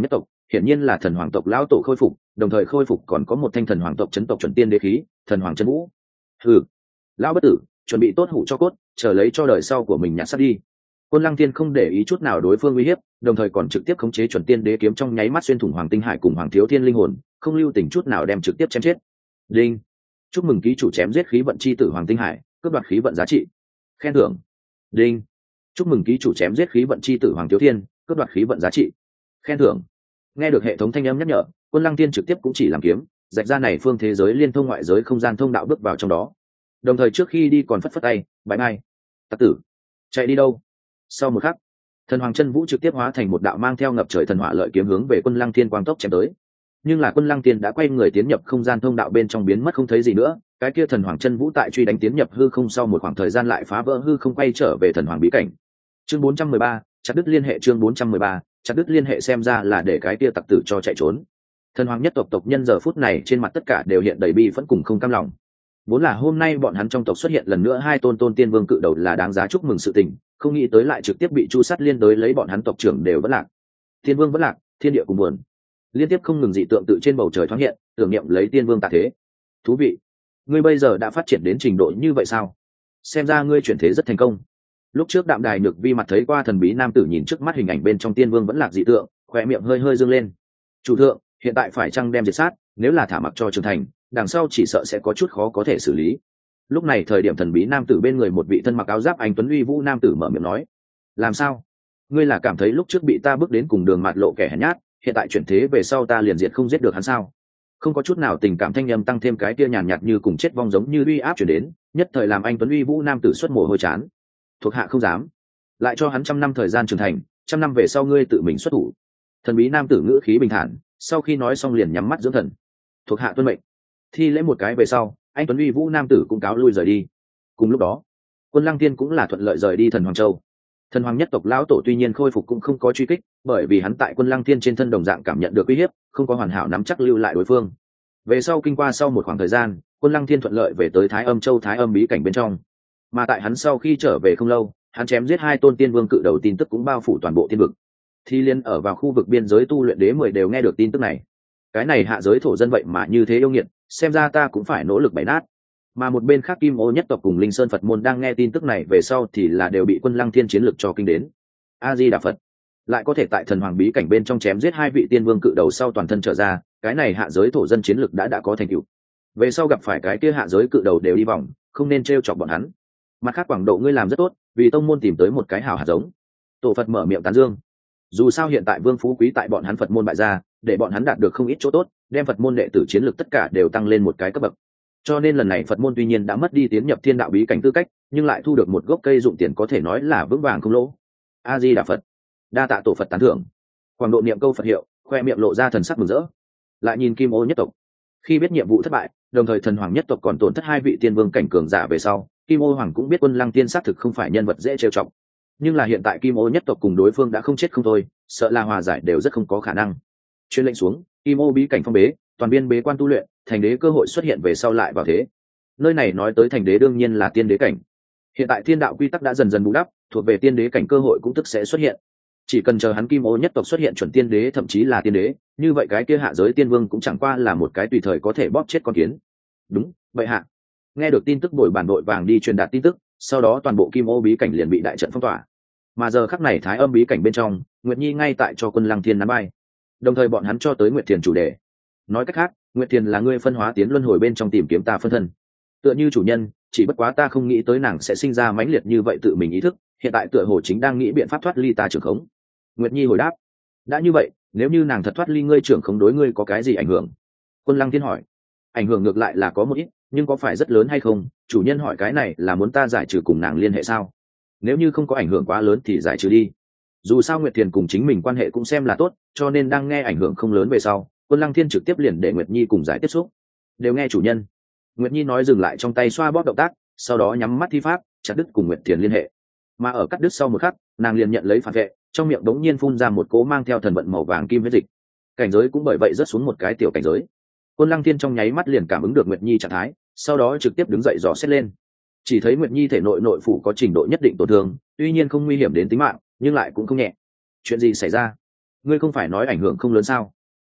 hiển nhiên là thần hoàng tộc lão tổ khôi phục, đồng thời khôi phục còn có một thanh thần hoàng tộc chấn tộc chuẩn tiên đế khí, thần hoàng chân vũ. Ừ, lão bất tử, chuẩn bị tốt hủ cho cốt, chờ lấy cho đời sau của mình nhặt sắt đi. Quân Lăng Tiên không để ý chút nào đối phương uy hiếp, đồng thời còn trực tiếp khống chế chuẩn tiên đế kiếm trong nháy mắt xuyên thủng Hoàng Tinh Hải cùng Hoàng Thiếu Thiên linh hồn, không lưu tình chút nào đem trực tiếp chém chết. Đinh, chúc mừng ký chủ chém giết khí vận chi tử Hoàng Tinh Hải, cướp đoạt khí vận giá trị. Khen thưởng. Đinh, chúc mừng ký chủ chém giết khí vận chi tử Hoàng Thiếu Thiên, cướp đoạt khí vận giá trị. Khen thưởng. Nghe được hệ thống thanh âm nhắc nhở, Quân Lăng Tiên trực tiếp cũng chỉ làm kiếm, rạch ra này phương thế giới liên thông ngoại giới không gian thông đạo bước vào trong đó. Đồng thời trước khi đi còn phất phất tay, bãi mai. Tặc tử, chạy đi đâu? Sau một khắc, thần hoàng chân vũ trực tiếp hóa thành một đạo mang theo ngập trời thần hỏa lợi kiếm hướng về Quân Lăng Thiên quang tốc chém tới. Nhưng là Quân Lăng Thiên đã quay người tiến nhập không gian thông đạo bên trong biến mất không thấy gì nữa, cái kia thần hoàng chân vũ tại truy đánh tiến nhập hư không sau một khoảng thời gian lại phá vỡ hư không quay trở về thần hoàng bí cảnh. Chương bốn trăm mười ba, chặt đứt liên hệ. Chương bốn trăm mười ba, chặt đứt liên hệ. Xem ra là để cái kia tặc tử cho chạy trốn. Thần hoàng nhất tộc tộc nhân giờ phút này trên mặt tất cả đều hiện đầy bi phẫn cùng không cam lòng. Vốn là hôm nay bọn hắn trong tộc xuất hiện lần nữa hai tôn tôn tiên vương cự đầu là đáng giá chúc mừng sự tình, không nghĩ tới lại trực tiếp bị chu sát liên đối lấy bọn hắn tộc trưởng đều vẫn lạc. Tiên vương vẫn lạc, thiên địa cùng buồn. Liên tiếp không ngừng dị tượng tự trên bầu trời thoáng hiện, tưởng niệm lấy tiên vương tạ thế. Thú vị, ngươi bây giờ đã phát triển đến trình độ như vậy sao? Xem ra ngươi chuyển thế rất thành công. Lúc trước Đạm Đài Nhược Vi mặt thấy qua thần bí nam tử nhìn trước mắt hình ảnh bên trong tiên vương vẫn lạc dị tượng, khóe miệng hơi hơi dương lên. Chủ thượng, hiện tại phải chăng đem diệt sát, nếu là thả mặc cho trưởng thành, đằng sau chỉ sợ sẽ có chút khó có thể xử lý. Lúc này thời điểm thần bí nam tử bên người một vị thân mặc áo giáp anh tuấn uy vũ nam tử mở miệng nói: làm sao, ngươi là cảm thấy lúc trước bị ta bước đến cùng đường mạt lộ kẻ hèn nhát, hiện tại chuyển thế về sau ta liền diệt không giết được hắn sao? Không có chút nào tình cảm thanh âm tăng thêm cái kia nhàn nhạt như cùng chết vong giống như uy áp chuyển đến, nhất thời làm anh tuấn uy vũ nam tử xuất mồ hôi chán. Thuộc hạ không dám, lại cho hắn trăm năm thời gian trưởng thành, trăm năm về sau ngươi tự mình xuất thủ. Thần bí nam tử ngữ khí bình thản, sau khi nói xong liền nhắm mắt dưỡng thần. Thuộc hạ tuân mệnh. Thi lễ một cái về sau, anh tuấn uy vũ nam tử cũng cáo lui rời đi. Cùng lúc đó, Quân Lăng Tiên cũng là thuận lợi rời đi thần hoàng châu. Thần hoàng nhất tộc lão tổ tuy nhiên khôi phục cũng không có truy kích, bởi vì hắn tại Quân Lăng Tiên trên thân đồng dạng cảm nhận được uy hiếp, không có hoàn hảo nắm chắc lưu lại đối phương. Về sau kinh qua sau một khoảng thời gian, Quân Lăng Tiên thuận lợi về tới Thái Âm Châu Thái Âm bí cảnh bên trong. Mà tại hắn sau khi trở về không lâu, hắn chém giết hai tôn tiên vương cự đầu tin tức cũng bao phủ toàn bộ thiên vực. Thi liên ở vào khu vực biên giới tu luyện đế mười đều nghe được tin tức này. Cái này hạ giới thổ dân vậy mà như thế yêu nghiệt, xem ra ta cũng phải nỗ lực bày nát. Mà một bên khác Kim Ô nhất tộc cùng Linh Sơn Phật môn đang nghe tin tức này về sau thì là đều bị Quân Lăng Thiên chiến lực cho kinh đến. A Di Đà Phật, lại có thể tại thần hoàng bí cảnh bên trong chém giết hai vị tiên vương cự đầu sau toàn thân trở ra, cái này hạ giới thổ dân chiến lực đã đã có thành tựu. Về sau gặp phải cái kia hạ giới cự đầu đều đi vòng, không nên trêu chọc bọn hắn. Mặt khác Quảng Độ ngươi làm rất tốt, vì tông môn tìm tới một cái hảo hạt giống. Tổ Phật mở miệng tán dương. Dù sao hiện tại vương phú quý tại bọn hắn Phật môn bại gia, để bọn hắn đạt được không ít chỗ tốt, đem Phật môn đệ tử chiến lực tất cả đều tăng lên một cái cấp bậc. Cho nên lần này Phật môn tuy nhiên đã mất đi tiến nhập thiên đạo bí cảnh tư cách, nhưng lại thu được một gốc cây dụng tiền có thể nói là vững vàng không lỗ. A Di Đà Phật, đa tạ Tổ Phật tán thưởng. Quảng Độ niệm câu Phật hiệu, khoe miệng lộ ra thần sắc mừng rỡ. Lại nhìn Kim Ô nhất tộc, khi biết nhiệm vụ thất bại, đồng thời thần hoàng nhất tộc còn tổn thất hai vị tiên vương cảnh cường giả về sau, Kim Ô hoàng cũng biết Quân Lăng Tiên xác thực không phải nhân vật dễ trêu chọc. Nhưng là hiện tại Kim Ô nhất tộc cùng đối phương đã không chết không thôi, sợ là hòa giải đều rất không có khả năng. Truyền lệnh xuống, Kim Ô bí cảnh phong bế, toàn biên bế quan tu luyện, thành đế cơ hội xuất hiện về sau lại vào thế. Nơi này nói tới thành đế đương nhiên là tiên đế cảnh. Hiện tại thiên đạo quy tắc đã dần dần bù đắp, thuộc về tiên đế cảnh cơ hội cũng tức sẽ xuất hiện. Chỉ cần chờ hắn Kim Ô nhất tộc xuất hiện chuẩn tiên đế thậm chí là tiên đế, như vậy cái kia hạ giới tiên vương cũng chẳng qua là một cái tùy thời có thể bóp chết con kiến. Đúng, vậy hạ. Nghe được tin tức bồi bản đội vàng đi truyền đạt tin tức, sau đó toàn bộ Kim Ô bí cảnh liền bị đại trận phong tỏa. Mà giờ khắc này Thái Âm bí cảnh bên trong, Nguyệt Nhi ngay tại cho Quân Lăng Thiên nắm bay. Đồng thời bọn hắn cho tới Nguyệt Thiền chủ đề. Nói cách khác, Nguyệt Thiền là người phân hóa tiến luân hồi bên trong tìm kiếm ta phân thân. Tựa như chủ nhân, chỉ bất quá ta không nghĩ tới nàng sẽ sinh ra mãnh liệt như vậy tự mình ý thức, hiện tại tựa hồ chính đang nghĩ biện pháp thoát ly ta trưởng khống. Nguyệt Nhi hồi đáp. Đã như vậy, nếu như nàng thật thoát ly ngươi trưởng khống đối ngươi có cái gì ảnh hưởng? Quân Lăng Thiên hỏi. Ảnh hưởng ngược lại là có một ít, nhưng có phải rất lớn hay không? Chủ nhân hỏi cái này là muốn ta giải trừ cùng nàng liên hệ sao? Nếu như không có ảnh hưởng quá lớn thì giải trừ đi. Dù sao Nguyệt Thiền cùng chính mình quan hệ cũng xem là tốt, cho nên đang nghe ảnh hưởng không lớn về sau, Quân Lăng Thiên trực tiếp liền để Nguyệt Nhi cùng giải tiếp xúc. Đều nghe chủ nhân. Nguyệt Nhi nói dừng lại trong tay xoa bóp động tác, sau đó nhắm mắt thi pháp, chặt đứt cùng Nguyệt Thiền liên hệ. Mà ở cắt đứt sau một khắc, nàng liền nhận lấy phản vệ, trong miệng đống nhiên phun ra một cỗ mang theo thần vận màu vàng kim huyết dịch. Cảnh giới cũng bởi vậy rớt xuống một cái tiểu cảnh giới. Quân Lăng Thiên trong nháy mắt liền cảm ứng được Nguyệt Nhi trạng thái, sau đó trực tiếp đứng dậy dò xét lên. Chỉ thấy Nguyệt Nhi thể nội nội phủ có trình độ nhất định tổn thương, tuy nhiên không nguy hiểm đến tính mạng, nhưng lại cũng không nhẹ. Chuyện gì xảy ra? Ngươi không phải nói ảnh hưởng không lớn sao?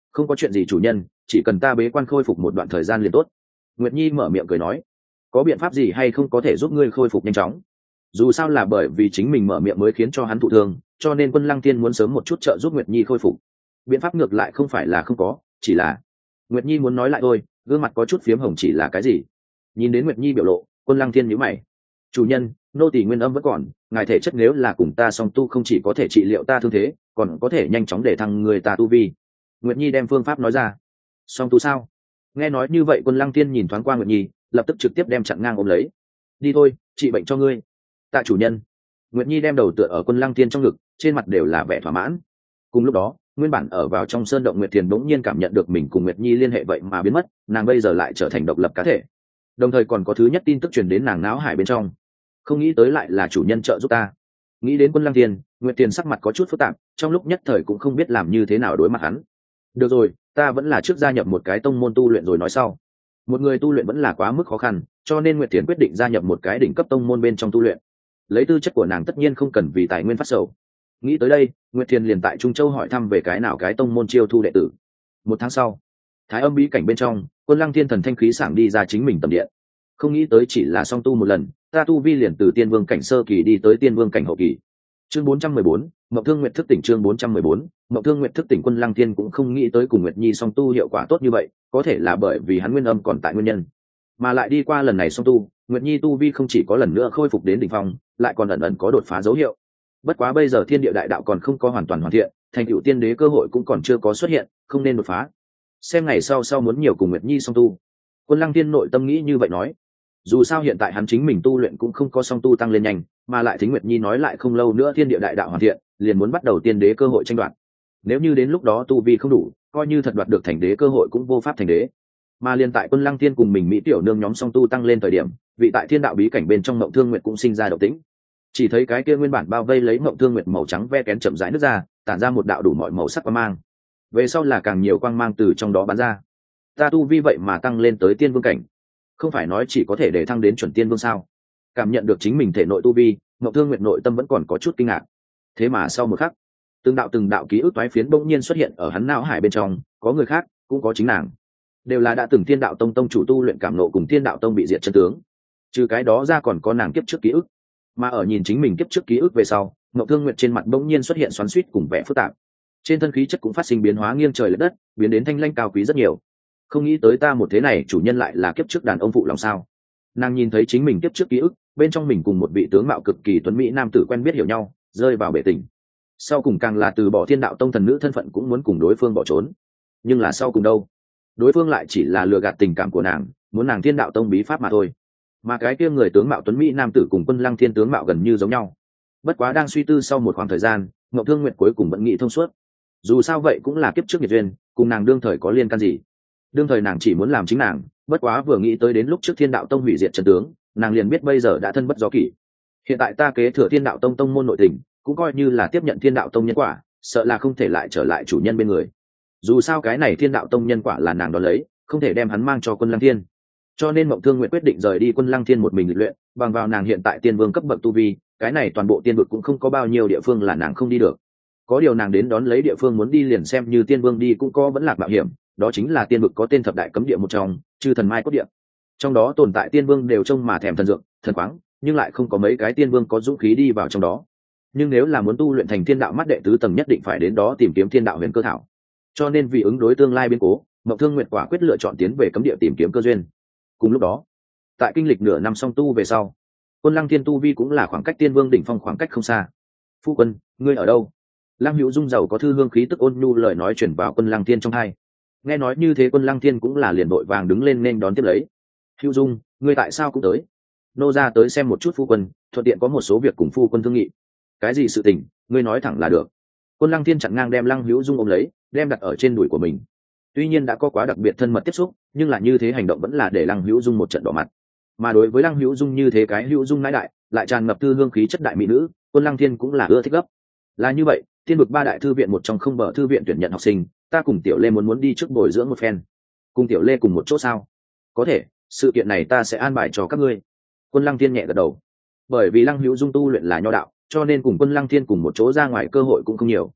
Không có chuyện gì chủ nhân, chỉ cần ta bế quan khôi phục một đoạn thời gian liền tốt. Nguyệt Nhi mở miệng cười nói. Có biện pháp gì hay không có thể giúp ngươi khôi phục nhanh chóng? Dù sao là bởi vì chính mình mở miệng mới khiến cho hắn thụ thương, cho nên Quân Lăng Tiên muốn sớm một chút trợ giúp Nguyệt Nhi khôi phục. Biện pháp ngược lại không phải là không có, chỉ là Nguyệt Nhi muốn nói lại thôi, gương mặt có chút phiếm hồng. Chỉ là cái gì? Nhìn đến Nguyệt Nhi biểu lộ, Quân Lăng Tiên nhíu mày. Chủ nhân, nô tỳ nguyên âm vẫn còn, ngài thể chất nếu là cùng ta song tu không chỉ có thể trị liệu ta thương thế, còn có thể nhanh chóng để thăng người ta tu vi. Nguyệt Nhi đem phương pháp nói ra. Song tu sao? Nghe nói như vậy Quân Lăng Tiên nhìn thoáng qua Nguyệt Nhi, lập tức trực tiếp đem chặn ngang ôm lấy. Đi thôi, trị bệnh cho ngươi. Tạ chủ nhân. Nguyệt Nhi đem đầu tựa ở Quân Lăng Tiên trong ngực, trên mặt đều là vẻ thỏa mãn. Cùng lúc đó, nguyên bản ở vào trong sơn động Nguyệt Thiền bỗng nhiên cảm nhận được mình cùng Nguyệt Nhi liên hệ vậy mà biến mất, nàng bây giờ lại trở thành độc lập cá thể. Đồng thời còn có thứ nhất tin tức truyền đến nàng não hải bên trong. Không nghĩ tới lại là chủ nhân trợ giúp ta. Nghĩ đến Quân Lăng Tiên, Nguyệt Thiền sắc mặt có chút phức tạp, trong lúc nhất thời cũng không biết làm như thế nào đối mặt hắn. Được rồi, ta vẫn là trước gia nhập một cái tông môn tu luyện rồi nói sau. Một người tu luyện vẫn là quá mức khó khăn, cho nên Nguyệt Thiền quyết định gia nhập một cái đỉnh cấp tông môn bên trong tu luyện. Lấy tư chất của nàng tất nhiên không cần vì tài nguyên phát sầu. Nghĩ tới đây, Nguyệt Thiền liền tại Trung Châu hỏi thăm về cái nào cái tông môn chiêu thu đệ tử. Một tháng sau, Thái Âm bí cảnh bên trong, Quân Lăng Thiên thần thanh khí sảng đi ra chính mình tầm điện. Không nghĩ tới chỉ là song tu một lần, ta tu vi liền từ tiên vương cảnh sơ kỳ đi tới tiên vương cảnh hậu kỳ. Chương bốn trăm mười bốn, Mộng Thương Nguyệt thức tỉnh. Chương bốn trăm mười bốn, Mộng Thương Nguyệt thức tỉnh. Quân Lăng Thiên cũng không nghĩ tới cùng Nguyệt Nhi song tu hiệu quả tốt như vậy, có thể là bởi vì hắn nguyên âm còn tại nguyên nhân, mà lại đi qua lần này song tu, Nguyệt Nhi tu vi không chỉ có lần nữa khôi phục đến đỉnh phong, lại còn ẩn ẩn có đột phá dấu hiệu. Bất quá bây giờ thiên địa đại đạo còn không có hoàn toàn hoàn thiện, thành tựu tiên đế cơ hội cũng còn chưa có xuất hiện, không nên đột phá. Xem ngày sau sau muốn nhiều cùng Nguyệt Nhi song tu. Quân Lăng Thiên nội tâm nghĩ như vậy nói. Dù sao hiện tại hắn chính mình tu luyện cũng không có song tu tăng lên nhanh, mà lại Thính Nguyệt Nhi nói lại không lâu nữa thiên địa đại đạo hoàn thiện, liền muốn bắt đầu tiên đế cơ hội tranh đoạt. Nếu như đến lúc đó tu vi không đủ, coi như thật đoạt được thành đế cơ hội cũng vô pháp thành đế. Mà liên tại Quân Lăng Thiên cùng mình mỹ tiểu nương nhóm song tu tăng lên thời điểm, vị tại thiên đạo bí cảnh bên trong Mộng Thương Nguyệt cũng sinh ra động tĩnh. Chỉ thấy cái kia nguyên bản bao vây lấy Mộng Thương Nguyệt màu trắng ve kén chậm rãi nứt ra, tản ra một đạo đủ mọi màu sắc quang mang. Về sau là càng nhiều quang mang từ trong đó bắn ra. Ta tu vi vậy mà tăng lên tới tiên vương cảnh, không phải nói chỉ có thể để thăng đến chuẩn tiên vương sao? Cảm nhận được chính mình thể nội tu vi, Mộng Thương Nguyệt nội tâm vẫn còn có chút kinh ngạc. Thế mà sau một khắc, từng đạo từng đạo ký ức toái phiến bỗng nhiên xuất hiện ở hắn não hải bên trong, có người khác, cũng có chính nàng, đều là đã từng Thiên Đạo Tông tông chủ tu luyện cảm nộ cùng Thiên Đạo Tông bị diệt chân tướng. Trừ cái đó ra còn có nàng kiếp trước ký ức. Mà ở nhìn chính mình kiếp trước ký ức về sau, Mộng Thương Nguyệt trên mặt bỗng nhiên xuất hiện xoắn xuýt cùng vẻ phức tạp. Trên thân khí chất cũng phát sinh biến hóa nghiêng trời lệch đất, biến đến thanh lãnh cao quý rất nhiều. Không nghĩ tới ta một thế này chủ nhân lại là kiếp trước đàn ông phụ lòng sao? Nàng nhìn thấy chính mình kiếp trước ký ức, bên trong mình cùng một vị tướng mạo cực kỳ tuấn mỹ nam tử quen biết hiểu nhau, rơi vào bể tình. Sau cùng càng là từ bỏ Thiên Đạo Tông thần nữ thân phận cũng muốn cùng đối phương bỏ trốn. Nhưng là sau cùng đâu? Đối phương lại chỉ là lừa gạt tình cảm của nàng, muốn nàng Thiên Đạo Tông bí pháp mà thôi. Mà cái kia người tướng mạo tuấn mỹ nam tử cùng Quân Lăng Thiên tướng mạo gần như giống nhau. Bất quá đang suy tư sau một khoảng thời gian, Mộng Thương Nguyệt cuối cùng vẫn nghĩ thông suốt. Dù sao vậy cũng là kiếp trước nghiệt duyên, cùng nàng đương thời có liên can gì? Đương thời nàng chỉ muốn làm chính nàng, bất quá vừa nghĩ tới đến lúc trước Thiên Đạo Tông hủy diệt trận tướng, nàng liền biết bây giờ đã thân bất do kỷ. Hiện tại ta kế thừa Thiên Đạo Tông tông môn nội tình, cũng coi như là tiếp nhận Thiên Đạo Tông nhân quả, sợ là không thể lại trở lại chủ nhân bên người. Dù sao cái này Thiên Đạo Tông nhân quả là nàng đón lấy, không thể đem hắn mang cho Quân Lăng Thiên. Cho nên Mộng Thương Nguyệt quyết định rời đi Quân Lăng Thiên một mình luyện, bằng vào nàng hiện tại tiên vương cấp bậc tu vi, cái này toàn bộ tiên vực cũng không có bao nhiêu địa phương là nàng không đi được. Có điều nàng đến đón lấy địa phương muốn đi liền xem như tiên vương đi cũng có vẫn lạc mạo hiểm, đó chính là tiên vực có tên thập đại cấm địa một trong, Chư Thần Mai Cốt Địa. Trong đó tồn tại tiên vương đều trông mà thèm thần dược, thần khoáng, nhưng lại không có mấy cái tiên vương có dũng khí đi vào trong đó. Nhưng nếu là muốn tu luyện thành thiên đạo mắt đệ tứ tầng nhất định phải đến đó tìm kiếm thiên đạo huyền cơ thảo. Cho nên vì ứng đối tương lai biến cố, Mộng Thương Nguyệt quả quyết lựa chọn tiến về cấm địa tìm kiếm cơ duyên. Cùng lúc đó, tại kinh lịch nửa năm song tu về sau, Quân Lăng Thiên tu vi cũng là khoảng cách tiên vương đỉnh phong khoảng cách không xa. Phu quân, ngươi ở đâu? Lăng Hữu Dung giàu có thư hương khí tức ôn nhu lời nói truyền vào Quân Lăng Thiên trong tai. Nghe nói như thế Quân Lăng Thiên cũng là liền vội vàng đứng lên nên đón tiếp lấy. Hữu Dung, ngươi tại sao cũng tới? Nô ra tới xem một chút phu quân, thuận tiện có một số việc cùng phu quân thương nghị. Cái gì sự tình, ngươi nói thẳng là được. Quân Lăng Thiên chặn ngang đem Lăng Hữu Dung ôm lấy, đem đặt ở trên đùi của mình. Tuy nhiên đã có quá đặc biệt thân mật tiếp xúc, nhưng là như thế hành động vẫn là để Lăng Hữu Dung một trận đỏ mặt. Mà đối với Lăng Hữu Dung như thế cái Hữu Dung nãi đại, lại tràn ngập thư hương khí chất đại mỹ nữ, Quân Lăng Thiên cũng là ưa thích gấp. Là như vậy, tiên vực ba đại thư viện một trong không bờ thư viện tuyển nhận học sinh, ta cùng Tiểu Lê muốn muốn đi trước bồi dưỡng một phen. Cùng Tiểu Lê cùng một chỗ sao? Có thể, sự kiện này ta sẽ an bài cho các ngươi. Quân Lăng Thiên nhẹ gật đầu. Bởi vì Lăng Hữu Dung tu luyện là nho đạo, cho nên cùng Quân Lăng Thiên cùng một chỗ ra ngoài cơ hội cũng không nhiều.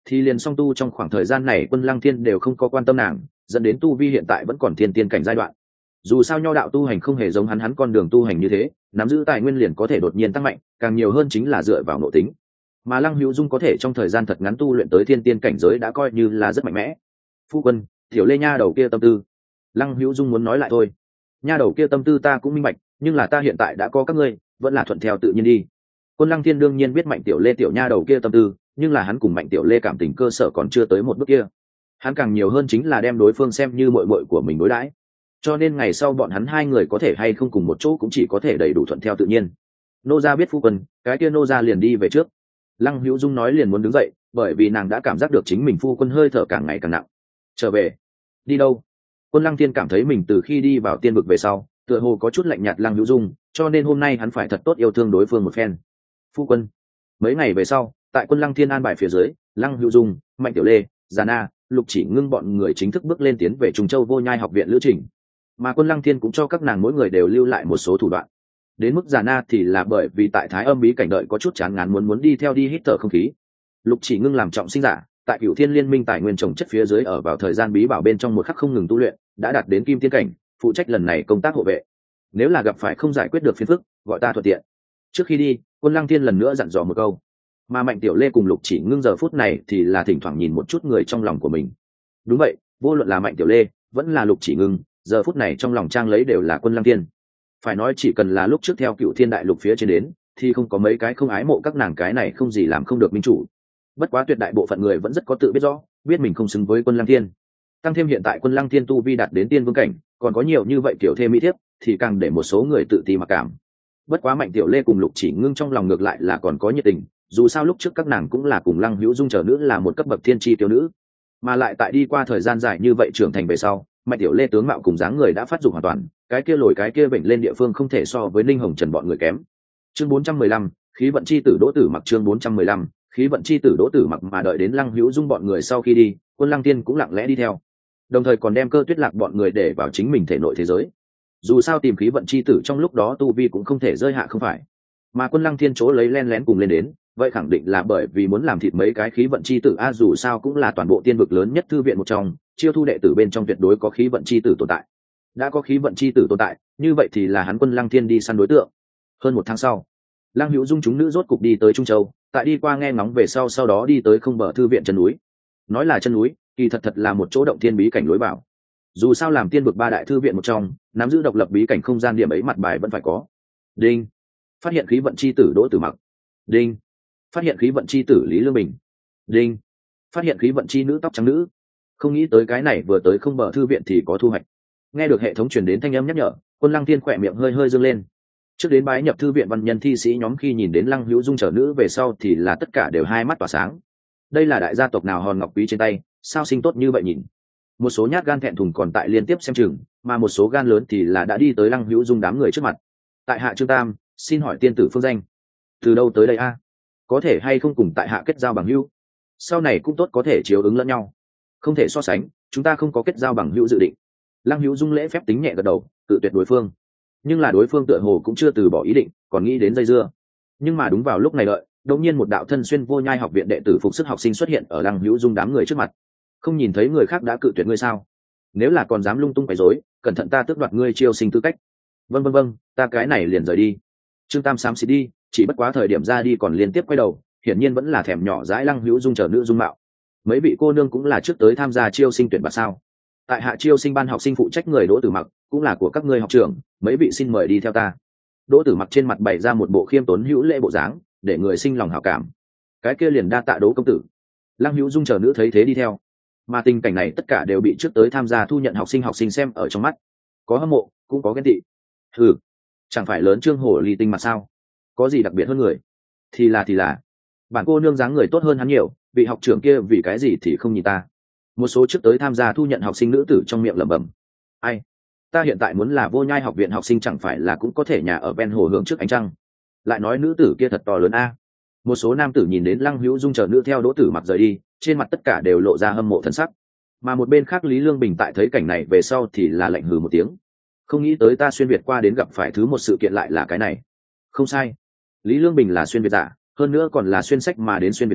thì liền song tu trong khoảng thời gian này Quân Lăng Thiên đều không có quan tâm nàng, dẫn đến tu vi hiện tại vẫn còn thiên tiên cảnh giai đoạn. Dù sao nho đạo tu hành không hề giống hắn hắn con đường tu hành như thế, nắm giữ tài nguyên liền có thể đột nhiên tăng mạnh, càng nhiều hơn chính là dựa vào nội tính. Mà Lăng Hữu Dung có thể trong thời gian thật ngắn tu luyện tới thiên tiên cảnh giới đã coi như là rất mạnh mẽ. Phu quân, tiểu Lê nha đầu kia tâm tư. Lăng Hữu Dung muốn nói lại thôi. Nha đầu kia tâm tư ta cũng minh bạch, nhưng là ta hiện tại đã có các ngươi, vẫn là thuận theo tự nhiên đi. Quân Lăng Thiên đương nhiên biết Mạnh tiểu Lê tiểu nha đầu kia tâm tư, nhưng là hắn cùng Mạnh tiểu Lê cảm tình cơ sở còn chưa tới một bước kia. Hắn càng nhiều hơn chính là đem đối phương xem như muội muội của mình đối đãi. Cho nên ngày sau bọn hắn hai người có thể hay không cùng một chỗ cũng chỉ có thể đầy đủ thuận theo tự nhiên. Nô gia biết phu quân, cái kia nô gia liền đi về trước. Lăng Hữu Dung nói liền muốn đứng dậy, bởi vì nàng đã cảm giác được chính mình phu quân hơi thở càng ngày càng nặng. Trở về? Đi đâu? Quân Lăng Thiên cảm thấy mình từ khi đi vào tiên vực về sau, tựa hồ có chút lạnh nhạt Lăng Hữu Dung, cho nên hôm nay hắn phải thật tốt yêu thương đối phương một phen. Phu quân. Mấy ngày về sau, tại Quân Lăng Thiên an bài phía dưới, Lăng Hữu Dung, Mạnh Tiểu Lê, Già Na, Lục Chỉ Ngưng bọn người chính thức bước lên tiến về Trùng Châu Vô Nhai học viện lữ trình. Mà Quân Lăng Thiên cũng cho các nàng mỗi người đều lưu lại một số thủ đoạn. Đến mức Già Na thì là bởi vì tại Thái Âm bí cảnh đợi có chút chán ngán muốn muốn đi theo đi hít thở không khí. Lục Chỉ Ngưng làm trọng sinh giả, tại Cửu Thiên Liên Minh tài nguyên trồng chất phía dưới ở vào thời gian bí bảo bên trong một khắc không ngừng tu luyện, đã đạt đến kim tiên cảnh, phụ trách lần này công tác hộ vệ. Nếu là gặp phải không giải quyết được phiền phức, gọi ta thuận tiện. Trước khi đi, Quân Lăng Thiên lần nữa dặn dò một câu. Mà Mạnh Tiểu Lê cùng Lục Chỉ Ngưng giờ phút này thì là thỉnh thoảng nhìn một chút người trong lòng của mình. Đúng vậy, vô luận là Mạnh Tiểu Lê, vẫn là Lục Chỉ Ngưng, giờ phút này trong lòng trang lấy đều là Quân Lăng Thiên. Phải nói chỉ cần là lúc trước theo Cửu Thiên đại lục phía trên đến, thì không có mấy cái không ái mộ các nàng cái này không gì làm không được minh chủ. Bất quá tuyệt đại bộ phận người vẫn rất có tự biết rõ, biết mình không xứng với Quân Lăng Thiên. Tăng thêm hiện tại Quân Lăng Thiên tu vi đạt đến tiên vương cảnh, còn có nhiều như vậy kiểu thêm mỹ thiếp, thì càng để một số người tự ti mặc cảm. Bất quá Mạnh Tiểu Lê cùng Lục Chỉ Ngưng trong lòng ngược lại là còn có nhiệt tình, dù sao lúc trước các nàng cũng là cùng Lăng Hữu Dung chờ nữ là một cấp bậc thiên chi tiểu nữ, mà lại tại đi qua thời gian dài như vậy trưởng thành về sau, Mạnh Tiểu Lê tướng mạo cùng dáng người đã phát dục hoàn toàn, cái kia lồi cái kia bệnh lên địa phương không thể so với Ninh Hồng Trần bọn người kém. Chương bốn trăm mười lăm, khí vận chi tử Đỗ Tử Mặc chương bốn trăm mười lăm, khí vận chi tử Đỗ Tử Mặc mà đợi đến Lăng Hữu Dung bọn người sau khi đi, Quân Lăng Tiên cũng lặng lẽ đi theo, đồng thời còn đem Cơ Tuyết Lạc bọn người để vào chính mình thể nội thế giới. Dù sao tìm khí vận chi tử trong lúc đó tu vi cũng không thể rơi hạ không phải, mà Quân Lăng Thiên chỗ lấy len lén cùng lên đến, vậy khẳng định là bởi vì muốn làm thịt mấy cái khí vận chi tử a, dù sao cũng là toàn bộ tiên vực lớn nhất thư viện một trong, chiêu thu đệ tử bên trong tuyệt đối có khí vận chi tử tồn tại. Đã có khí vận chi tử tồn tại, như vậy thì là hắn Quân Lăng Thiên đi săn đối tượng. Hơn một tháng sau, Lăng Hữu Dung chúng nữ rốt cục đi tới Trung Châu, tại đi qua nghe ngóng về sau sau đó đi tới không bờ thư viện chân núi. Nói là chân núi, kỳ thật thật là một chỗ động thiên bí cảnh lối vào. Dù sao làm tiên vực ba đại thư viện một trong, nắm giữ độc lập bí cảnh không gian điểm ấy mặt bài vẫn phải có. Đinh, phát hiện khí vận chi tử Đỗ Tử Mặc. Đinh, phát hiện khí vận chi tử Lý Lương Bình. Đinh, phát hiện khí vận chi nữ tóc trắng nữ. Không nghĩ tới cái này vừa tới không bờ thư viện thì có thu hoạch. Nghe được hệ thống truyền đến thanh âm nhắc nhở, Quân Lăng Thiên khỏe miệng hơi hơi dương lên. Trước đến bái nhập thư viện văn nhân thi sĩ nhóm khi nhìn đến Lăng Hữu Dung trở nữ về sau thì là tất cả đều hai mắt tỏa sáng. Đây là đại gia tộc nào hòn ngọc quý trên tay, sao sinh tốt như vậy nhìn. Một số nhát gan thẹn thùng còn tại liên tiếp xem chừng, mà một số gan lớn thì là đã đi tới Lăng Hữu Dung đám người trước mặt. Tại hạ Trương Tam, xin hỏi tiên tử phương danh. Từ đâu tới đây a? Có thể hay không cùng tại hạ kết giao bằng hữu? Sau này cũng tốt có thể chiếu ứng lẫn nhau. Không thể so sánh, chúng ta không có kết giao bằng hữu dự định. Lăng Hữu Dung lễ phép tính nhẹ gật đầu, tự tuyệt đối phương. Nhưng là đối phương tựa hồ cũng chưa từ bỏ ý định, còn nghĩ đến dây dưa. Nhưng mà đúng vào lúc này đợi, đột nhiên một đạo thân xuyên Vô Nhai học viện đệ tử phục sức học sinh xuất hiện ở Lăng Hữu Dung đám người trước mặt. Không nhìn thấy người khác đã cự tuyệt ngươi sao? Nếu là còn dám lung tung quấy rối, cẩn thận ta tước đoạt ngươi chiêu sinh tư cách. Vâng vâng vâng, ta cái này liền rời đi. Trương Tam xám xịt đi, chỉ bất quá thời điểm ra đi còn liên tiếp quay đầu, hiển nhiên vẫn là thèm nhỏ dãi Lăng Hữu Dung chờ nữ dung mạo. Mấy vị cô nương cũng là trước tới tham gia chiêu sinh tuyển bạt sao? Tại hạ chiêu sinh ban học sinh phụ trách người Đỗ Tử Mặc, cũng là của các ngươi học trưởng, mấy vị xin mời đi theo ta. Đỗ Tử Mặc trên mặt bày ra một bộ khiêm tốn hữu lễ bộ dáng, để người sinh lòng hảo cảm. Cái kia liền đa tạ Đỗ công tử. Lăng Hữu Dung chờ nữ thấy thế đi theo, mà tình cảnh này tất cả đều bị trước tới tham gia thu nhận học sinh học sinh xem ở trong mắt, có hâm mộ cũng có ghen tị. Ừ, chẳng phải lớn trương hổ ly tinh mà sao? Có gì đặc biệt hơn người? Thì là thì là, bản cô nương dáng người tốt hơn hắn nhiều, vị học trưởng kia vì cái gì thì không nhìn ta. Một số trước tới tham gia thu nhận học sinh nữ tử trong miệng lẩm bẩm. Ai, ta hiện tại muốn là Vô Nhai học viện học sinh chẳng phải là cũng có thể nhà ở ven hồ hưởng trước ánh trăng. Lại nói nữ tử kia thật to lớn a. Một số nam tử nhìn đến Lăng Hữu Dung chờ nữ theo Đỗ Tử Mặc rời đi, trên mặt tất cả đều lộ ra hâm mộ thân sắc. Mà một bên khác Lý Lương Bình tại thấy cảnh này về sau thì là lạnh hừ một tiếng. Không nghĩ tới ta xuyên việt qua đến gặp phải thứ một sự kiện lại là cái này. Không sai, Lý Lương Bình là xuyên việt giả, hơn nữa còn là xuyên sách mà đến xuyên việt giả,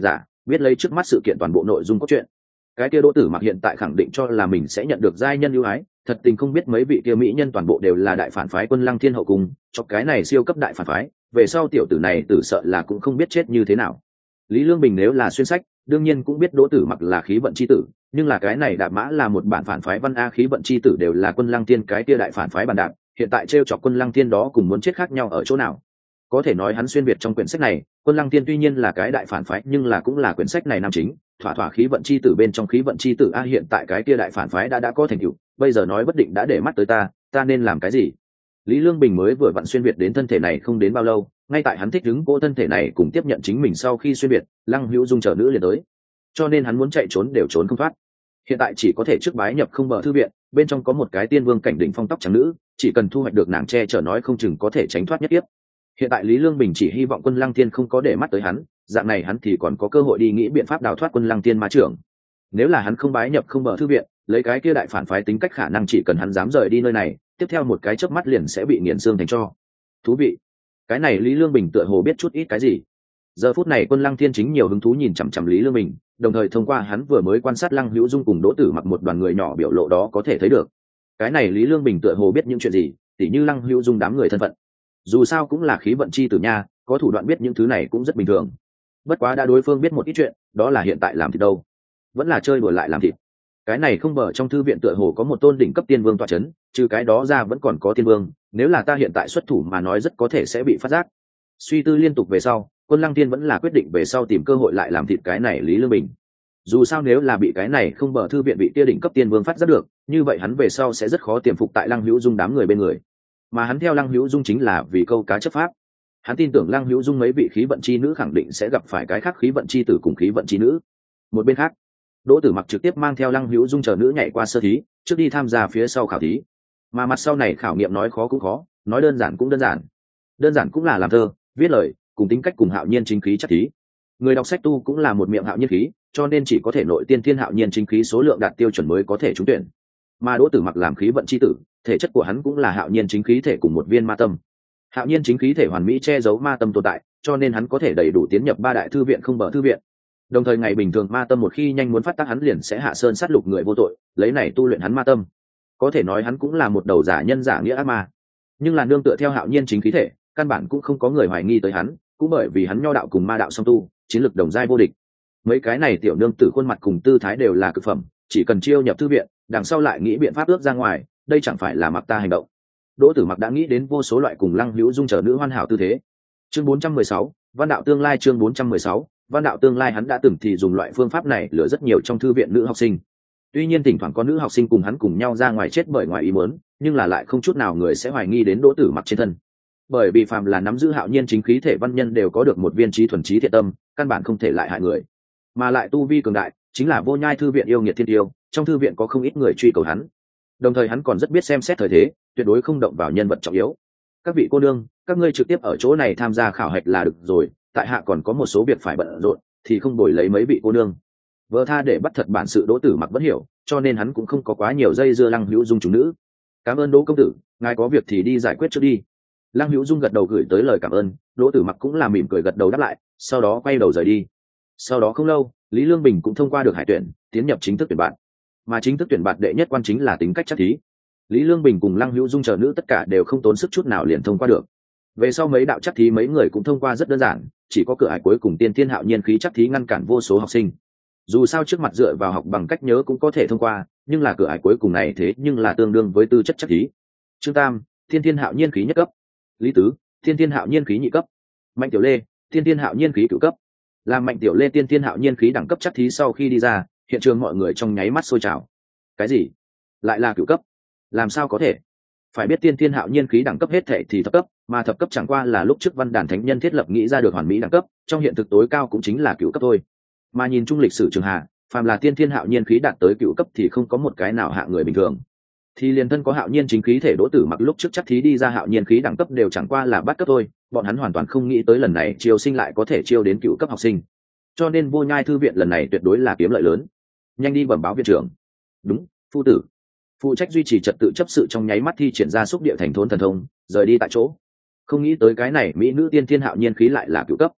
biết lấy trước mắt sự kiện toàn bộ nội dung cốt truyện. Cái kia Đỗ Tử Mặc hiện tại khẳng định cho là mình sẽ nhận được giai nhân ưu ái, thật tình không biết mấy vị kia mỹ nhân toàn bộ đều là đại phản phái Quân Lăng Thiên hậu cung, cho cái này siêu cấp đại phản phái, về sau tiểu tử này tử sợ là cũng không biết chết như thế nào. Lý Lương Bình nếu là xuyên sách, đương nhiên cũng biết Đỗ Tử Mặc là khí vận chi tử, nhưng là cái này Đạp Mã là một bản phản phái văn a, khí vận chi tử đều là Quân Lăng Thiên cái kia đại phản phái bản đạp, hiện tại trêu chọc Quân Lăng Thiên đó cùng muốn chết khác nhau ở chỗ nào? Có thể nói hắn xuyên việt trong quyển sách này, Quân Lăng Thiên tuy nhiên là cái đại phản phái nhưng là cũng là quyển sách này nam chính, thỏa thỏa khí vận chi tử bên trong khí vận chi tử a, hiện tại cái kia đại phản phái đã đã có thành tựu, bây giờ nói bất định đã để mắt tới ta, ta nên làm cái gì? Lý Lương Bình mới vừa vặn xuyên việt đến thân thể này không đến bao lâu, ngay tại hắn thích ứng cỗ thân thể này cùng tiếp nhận chính mình sau khi xuyên việt, Lăng Hữu Dung chờ nữ liền tới, cho nên hắn muốn chạy trốn đều trốn không thoát. Hiện tại chỉ có thể trước bái nhập không bờ thư viện, bên trong có một cái tiên vương cảnh đỉnh phong tóc trắng nữ, chỉ cần thu hoạch được nàng che chở nói không chừng có thể tránh thoát nhất tiếp. Hiện tại Lý Lương Bình chỉ hy vọng Quân Lăng Thiên không có để mắt tới hắn, dạng này hắn thì còn có cơ hội đi nghĩ biện pháp đào thoát Quân Lăng Thiên ma trưởng. Nếu là hắn không bái nhập không bờ thư viện, lấy cái kia đại phản phái tính cách khả năng chỉ cần hắn dám rời đi nơi này, tiếp theo một cái chớp mắt liền sẽ bị nghiền xương thành tro. Thú vị. Cái này Lý Lương Bình tựa hồ biết chút ít cái gì. Giờ phút này Quân Lăng Thiên chính nhiều hứng thú nhìn chằm chằm Lý Lương Bình, đồng thời thông qua hắn vừa mới quan sát Lăng Hữu Dung cùng Đỗ Tử Mặc một đoàn người nhỏ biểu lộ đó có thể thấy được. Cái này Lý Lương Bình tựa hồ biết những chuyện gì, tỉ như Lăng Hữu Dung đám người thân phận. Dù sao cũng là khí vận chi tử nha, có thủ đoạn biết những thứ này cũng rất bình thường. Bất quá đã đối phương biết một ít chuyện, đó là hiện tại làm thịt đâu, vẫn là chơi đùa lại làm thịt. Cái này không bờ trong thư viện tựa hồ có một tôn đỉnh cấp tiên vương tọa chấn, trừ cái đó ra vẫn còn có tiên vương, nếu là ta hiện tại xuất thủ mà nói rất có thể sẽ bị phát giác. Suy tư liên tục về sau, Quân Lăng Thiên vẫn là quyết định về sau tìm cơ hội lại làm thịt cái này Lý Lương Bình. Dù sao nếu là bị cái này không bờ thư viện bị kia đỉnh cấp tiên vương phát giác được, như vậy hắn về sau sẽ rất khó tiềm phục tại Lăng Hữu Dung đám người bên người. Mà hắn theo Lăng Hữu Dung chính là vì câu cá chấp pháp. Hắn tin tưởng Lăng Hữu Dung mấy vị khí vận chi nữ khẳng định sẽ gặp phải cái khác khí vận chi tử cùng khí vận chi nữ. Một bên khác, Đỗ Tử Mặc trực tiếp mang theo Lăng Hữu Dung chờ nữ nhảy qua sơ thí, trước đi tham gia phía sau khảo thí. Mà mặt sau này khảo nghiệm nói khó cũng khó, nói đơn giản cũng đơn giản. Đơn giản cũng là làm thơ, viết lời, cùng tính cách cùng hạo nhiên chính khí chắc thí. Người đọc sách tu cũng là một miệng hạo nhiên khí, cho nên chỉ có thể nội tiên thiên hạo nhiên chính khí số lượng đạt tiêu chuẩn mới có thể trúng tuyển. Mà Đỗ Tử Mặc làm khí vận chi tử, thể chất của hắn cũng là hạo nhiên chính khí thể cùng một viên ma tâm. Hạo nhiên chính khí thể hoàn mỹ che giấu ma tâm tồn tại, cho nên hắn có thể đầy đủ tiến nhập ba đại thư viện không bờ thư viện. Đồng thời ngày bình thường ma tâm một khi nhanh muốn phát tác hắn liền sẽ hạ sơn sát lục người vô tội, lấy này tu luyện hắn ma tâm. Có thể nói hắn cũng là một đầu giả nhân giả nghĩa ác ma. Nhưng là nương tựa theo hạo nhiên chính khí thể, căn bản cũng không có người hoài nghi tới hắn, cũng bởi vì hắn nho đạo cùng ma đạo song tu, chiến lực đồng giai vô địch. Mấy cái này tiểu nương tử khuôn mặt cùng tư thái đều là cực phẩm, chỉ cần chiêu nhập thư viện, đằng sau lại nghĩ biện pháp ước ra ngoài, đây chẳng phải là mặc ta hành động. Đỗ Tử Mặc đã nghĩ đến vô số loại cùng Lăng Hữu Dung chờ nữ hoàn hảo tư thế. Chương bốn trăm mười sáu, Văn đạo tương lai. Chương bốn trăm mười sáu, Văn đạo tương lai. Hắn đã từng thì dùng loại phương pháp này lừa rất nhiều trong thư viện nữ học sinh. Tuy nhiên thỉnh thoảng có nữ học sinh cùng hắn cùng nhau ra ngoài chết bởi ngoài ý muốn, nhưng là lại không chút nào người sẽ hoài nghi đến Đỗ Tử Mặc trên thân. Bởi vì phàm là nắm giữ hạo nhiên chính khí thể văn nhân đều có được một viên trí thuần trí thiện tâm, căn bản không thể lại hại người. Mà lại tu vi cường đại, chính là vô nhai thư viện yêu nghiệt thiên tiêu, trong thư viện có không ít người truy cầu hắn. Đồng thời hắn còn rất biết xem xét thời thế, tuyệt đối không động vào nhân vật trọng yếu. Các vị cô nương, các ngươi trực tiếp ở chỗ này tham gia khảo hạch là được rồi, tại hạ còn có một số việc phải bận rộn, thì không bồi lấy mấy vị cô nương. Vợ tha để bắt thật bản sự Đỗ Tử Mặc vẫn hiểu, cho nên hắn cũng không có quá nhiều dây dưa Lăng Hữu Dung chúng nữ. Cảm ơn Đỗ công tử, ngài có việc thì đi giải quyết trước đi. Lăng Hữu Dung gật đầu gửi tới lời cảm ơn, Đỗ Tử Mặc cũng là mỉm cười gật đầu đáp lại, sau đó quay đầu rời đi. Sau đó không lâu, Lý Lương Bình cũng thông qua được hải tuyển, tiến nhập chính thức tuyển bạn. Mà chính thức tuyển bạn đệ nhất quan chính là tính cách chắc thí. Lý Lương Bình cùng Lăng Hữu Dung chờ nữ tất cả đều không tốn sức chút nào liền thông qua được. Về sau mấy đạo chắc thí mấy người cũng thông qua rất đơn giản, chỉ có cửa ải cuối cùng tiên thiên hạo nhiên khí chắc thí ngăn cản vô số học sinh. Dù sao trước mặt dựa vào học bằng cách nhớ cũng có thể thông qua, nhưng là cửa ải cuối cùng này thế nhưng là tương đương với tư chất chắc thí. Trương Tam, thiên thiên hạo nhiên khí nhất cấp. Lý Tứ, thiên thiên hạo nhiên khí nhị cấp. Mạnh Tiểu Lê, thiên thiên hạo nhiên khí cửu cấp. Làm Mạnh Tiểu Lê tiên thiên hạo nhiên khí đẳng cấp chắc thí sau khi đi ra, hiện trường mọi người trong nháy mắt sôi trào. Cái gì? Lại là cửu cấp? Làm sao có thể? Phải biết tiên thiên hạo nhiên khí đẳng cấp hết thệ thì thập cấp, mà thập cấp chẳng qua là lúc trước Văn Đàn Thánh Nhân thiết lập nghĩ ra được hoàn mỹ đẳng cấp, trong hiện thực tối cao cũng chính là cửu cấp thôi. Mà nhìn chung lịch sử trường hạ, phàm là tiên thiên hạo nhiên khí đạt tới cửu cấp thì không có một cái nào hạ người bình thường. Thì liền thân có hạo nhiên chính khí thể Đỗ Tử Mặc lúc trước chắc thí đi ra hạo nhiên khí đẳng cấp đều chẳng qua là bát cấp thôi, bọn hắn hoàn toàn không nghĩ tới lần này chiêu sinh lại có thể chiêu đến cửu cấp học sinh. Cho nên Vô Nhai thư viện lần này tuyệt đối là kiếm lợi lớn. Nhanh đi bẩm báo viện trưởng. Đúng, phu tử. Phụ trách duy trì trật tự chấp sự trong nháy mắt thi triển ra xúc địa thành thôn thần thông, rời đi tại chỗ. Không nghĩ tới cái này mỹ nữ tiên thiên hạo nhiên khí lại là cửu cấp.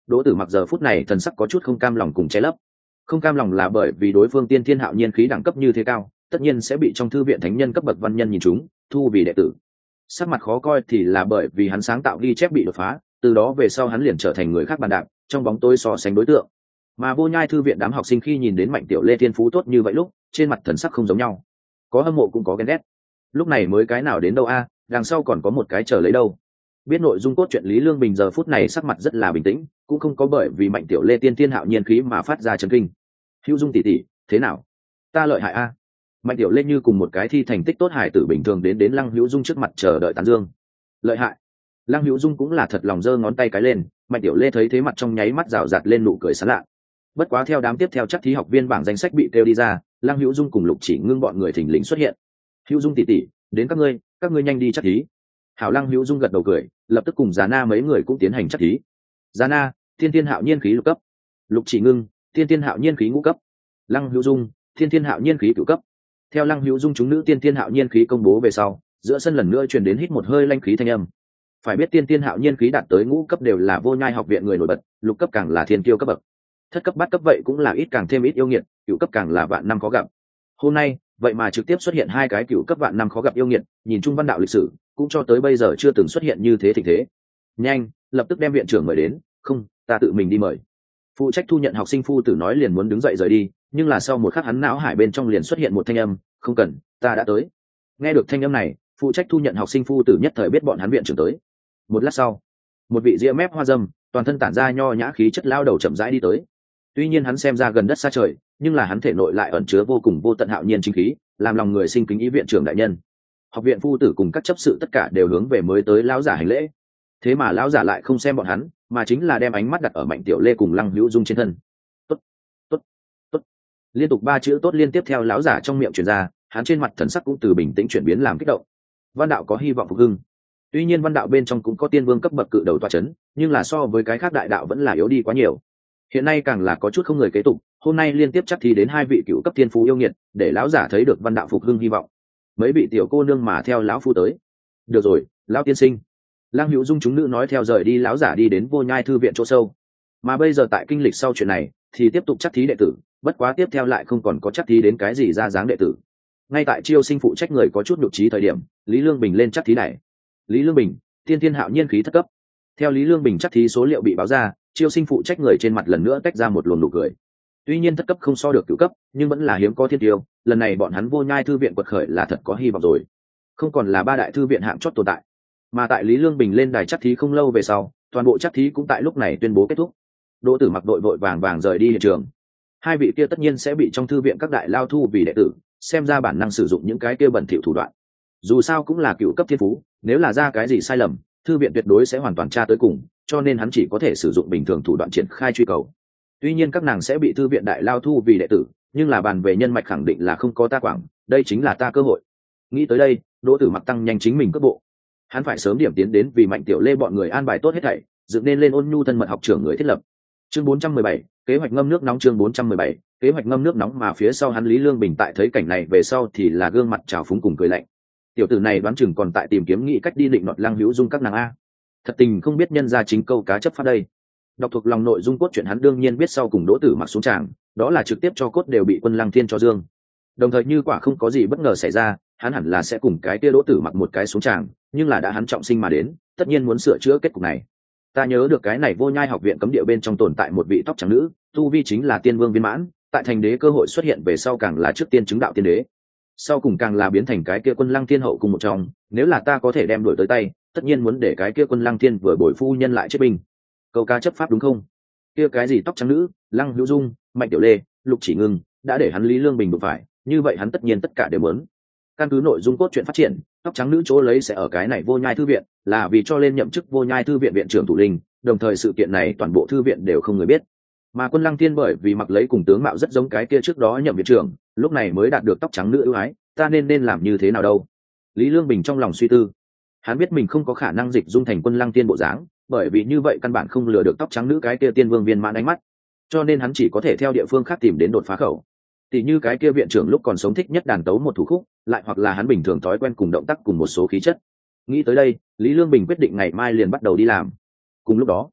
Đỗ Tử Mặc giờ phút này thần sắc có chút không cam lòng cùng che lấp. Không cam lòng là bởi vì đối phương tiên thiên hạo nhiên khí đẳng cấp như thế cao, tất nhiên sẽ bị trong thư viện thánh nhân cấp bậc văn nhân nhìn chúng, thu vì đệ tử. Sắc mặt khó coi thì là bởi vì hắn sáng tạo ghi chép bị đột phá, từ đó về sau hắn liền trở thành người khác bàn đạp, trong bóng tối so sánh đối tượng. Mà Vô Nhai thư viện đám học sinh khi nhìn đến Mạnh Tiểu Lê thiên phú tốt như vậy lúc, trên mặt thần sắc không giống nhau, có hâm mộ cũng có ghen ghét. Lúc này mới cái nào đến đâu a, đằng sau còn có một cái chờ lấy đâu. Biết nội dung cốt truyện, Lý Lương Bình giờ phút này sắc mặt rất là bình tĩnh, cũng không có bởi vì Mạnh Tiểu Lê tiên tiên hạo nhiên khí mà phát ra chấn kinh. Hữu Dung tỷ tỷ, thế nào? Ta lợi hại a? Mạnh Tiểu Lê như cùng một cái thi thành tích tốt hải tử bình thường đến đến Lăng Hữu Dung trước mặt chờ đợi tán dương. Lợi hại. Lăng Hữu Dung cũng là thật lòng giơ ngón tay cái lên, Mạnh Tiểu Lê thấy thế mặt trong nháy mắt rào rạt lên nụ cười sán lạ. Bất quá theo đám tiếp theo chắc thí học viên bảng danh sách bị kêu đi ra, Lăng Hữu Dung cùng Lục Chỉ Ngưng bọn người thình lình xuất hiện. Hữu Dung tỷ tỷ, đến các ngươi, các ngươi nhanh đi chắc thí. Hảo. Lăng Hữu Dung gật đầu cười, lập tức cùng Già Na mấy người cũng tiến hành chắc thí. Già Na, thiên thiên hạo nhiên khí lục cấp. Lục Chỉ Ngưng, thiên thiên hạo nhiên khí ngũ cấp. Lăng Hữu Dung, thiên thiên hạo nhiên khí cửu cấp. Theo Lăng Hữu Dung chúng nữ tiên thiên hạo nhiên khí công bố về sau, giữa sân lần nữa truyền đến hít một hơi lanh khí thanh âm. Phải biết tiên thiên hạo nhiên khí đạt tới ngũ cấp đều là Vô Nhai học viện người nổi bật, lục cấp càng là thiên kiêu cấp bậc. Thất cấp bát cấp vậy cũng là ít càng thêm ít yêu nghiệt, cửu cấp càng là vạn năm khó gặp. Hôm nay, vậy mà trực tiếp xuất hiện hai cái cửu cấp vạn năm khó gặp yêu nghiệt, nhìn chung văn đạo lịch sử, cũng cho tới bây giờ chưa từng xuất hiện như thế thịnh thế. Nhanh, lập tức đem viện trưởng mời đến, không, ta tự mình đi mời. Phụ trách thu nhận học sinh phu tử nói liền muốn đứng dậy rời đi, nhưng là sau một khắc hắn não hải bên trong liền xuất hiện một thanh âm, không cần, ta đã tới. Nghe được thanh âm này, phụ trách thu nhận học sinh phu tử nhất thời biết bọn hắn viện trưởng tới. Một lát sau, một vị ria mép hoa dâm, toàn thân tản ra nho nhã khí chất lao đầu chậm rãi đi tới. Tuy nhiên hắn xem ra gần đất xa trời, nhưng là hắn thể nội lại ẩn chứa vô cùng vô tận hạo nhiên chính khí, làm lòng người sinh kính ý viện trưởng đại nhân. Học viện phu tử cùng các chấp sự tất cả đều hướng về mới tới lão giả hành lễ. Thế mà lão giả lại không xem bọn hắn, mà chính là đem ánh mắt đặt ở Mạnh Tiểu Lê cùng Lăng Hữu Dung trên thân. Tốt, tốt, tốt. Liên tục ba chữ tốt liên tiếp theo lão giả trong miệng truyền ra, hắn trên mặt thần sắc cũng từ bình tĩnh chuyển biến làm kích động. Văn đạo có hy vọng phục hưng. Tuy nhiên văn đạo bên trong cũng có tiên vương cấp bậc cự đầu tọa chấn, nhưng là so với cái khác đại đạo vẫn là yếu đi quá nhiều. Hiện nay càng là có chút không người kế tục, hôm nay liên tiếp chắc thì đến hai vị cựu cấp thiên phú yêu nghiệt, để lão giả thấy được văn đạo phục hưng hy vọng. Mấy vị tiểu cô nương mà theo lão phu tới. Được rồi, lão tiên sinh. Lăng Hữu Dung chúng nữ nói theo rời đi, lão giả đi đến Vô Nhai thư viện chỗ sâu. Mà bây giờ tại kinh lịch sau chuyện này, thì tiếp tục chắc thí đệ tử, bất quá tiếp theo lại không còn có chắc thí đến cái gì ra dáng đệ tử. Ngay tại chiêu sinh phụ trách người có chút nhục trí thời điểm, Lý Lương Bình lên chắc thí này. Lý Lương Bình, tiên thiên hạo nhiên khí thất cấp. Theo Lý Lương Bình chắc thí số liệu bị báo ra, chiêu sinh phụ trách người trên mặt lần nữa tách ra một luồng nụ cười. Tuy nhiên thất cấp không so được cửu cấp, nhưng vẫn là hiếm có thiên tiêu, lần này bọn hắn Vô Nhai thư viện quật khởi là thật có hy vọng rồi, không còn là ba đại thư viện hạng chót tồn tại. Mà tại Lý Lương Bình lên đài chắc thí không lâu về sau, toàn bộ chắc thí cũng tại lúc này tuyên bố kết thúc. Đỗ Tử Mặc đội vội vàng vàng rời đi hiện trường. Hai vị kia tất nhiên sẽ bị trong thư viện các đại lao thu vì đệ tử, xem ra bản năng sử dụng những cái kia bẩn thỉu thủ đoạn. Dù sao cũng là cựu cấp thiên phú, nếu là ra cái gì sai lầm, thư viện tuyệt đối sẽ hoàn toàn tra tới cùng, cho nên hắn chỉ có thể sử dụng bình thường thủ đoạn triển khai truy cầu. Tuy nhiên các nàng sẽ bị thư viện đại lao thu vì đệ tử, nhưng là bàn về nhân mạch khẳng định là không có ta quảng, đây chính là ta cơ hội. Nghĩ tới đây, Đỗ Tử Mặc tăng nhanh chính mình cước bộ. Hắn phải sớm điểm tiến đến vì Mạnh Tiểu Lê bọn người an bài tốt hết thảy, dựng nên lên ôn nhu thân mật học trưởng người thiết lập. Chương bốn trăm mười bảy, kế hoạch ngâm nước nóng. Chương bốn trăm mười bảy, kế hoạch ngâm nước nóng. Mà phía sau hắn Lý Lương Bình tại thấy cảnh này về sau thì là gương mặt trào phúng cùng cười lạnh. Tiểu tử này đoán chừng còn tại tìm kiếm nghĩ cách đi định nọt Lăng Hữu Dung các nàng a. Thật tình không biết nhân ra chính câu cá chấp pháp đây. Đọc thuộc lòng nội dung cốt truyện hắn đương nhiên biết sau cùng Đỗ Tử Mặc xuống tràng, đó là trực tiếp cho cốt đều bị Quân Lăng Thiên cho dương. Đồng thời như quả không có gì bất ngờ xảy ra, hắn hẳn là sẽ cùng cái kia Đỗ Tử Mặc một cái xuống tràng, nhưng là đã hắn trọng sinh mà đến, tất nhiên muốn sửa chữa kết cục này. Ta nhớ được cái này Vô Nhai học viện cấm địa bên trong tồn tại một vị tóc trắng nữ, tu vi chính là tiên vương viên mãn, tại thành đế cơ hội xuất hiện về sau càng là trước tiên chứng đạo tiên đế, sau cùng càng là biến thành cái kia Quân Lăng Thiên hậu cùng một trong. Nếu là ta có thể đem đuổi tới tay, tất nhiên muốn để cái kia Quân Lăng Thiên vừa bồi phu nhân lại chết binh. Câu cá chấp pháp đúng không? Kia cái gì tóc trắng nữ, Lăng Hữu Dung, Mạnh Tiểu Lê, Lục Chỉ Ngưng đã để hắn Lý Lương Bình đụng phải, như vậy hắn tất nhiên tất cả đều muốn. Căn cứ nội dung cốt truyện phát triển, tóc trắng nữ chỗ lấy sẽ ở cái này Vô Nhai thư viện, là vì cho lên nhậm chức Vô Nhai thư viện viện trưởng thủ linh, đồng thời sự kiện này toàn bộ thư viện đều không người biết. Mà Quân Lăng Thiên bởi vì mặc lấy cùng tướng mạo rất giống cái kia trước đó nhậm viện trưởng, lúc này mới đạt được tóc trắng nữ ưu ái, ta nên nên làm như thế nào đâu? Lý Lương Bình trong lòng suy tư. Hắn biết mình không có khả năng dịch dung thành Quân Lăng Thiên bộ dáng, bởi vì như vậy căn bản không lừa được tóc trắng nữ cái kia tiên vương viên mãn ánh mắt, cho nên hắn chỉ có thể theo địa phương khác tìm đến đột phá khẩu. Tỷ như cái kia viện trưởng lúc còn sống thích nhất đàn tấu một thủ khúc, lại hoặc là hắn bình thường thói quen cùng động tác cùng một số khí chất. Nghĩ tới đây, Lý Lương Bình quyết định ngày mai liền bắt đầu đi làm. Cùng lúc đó,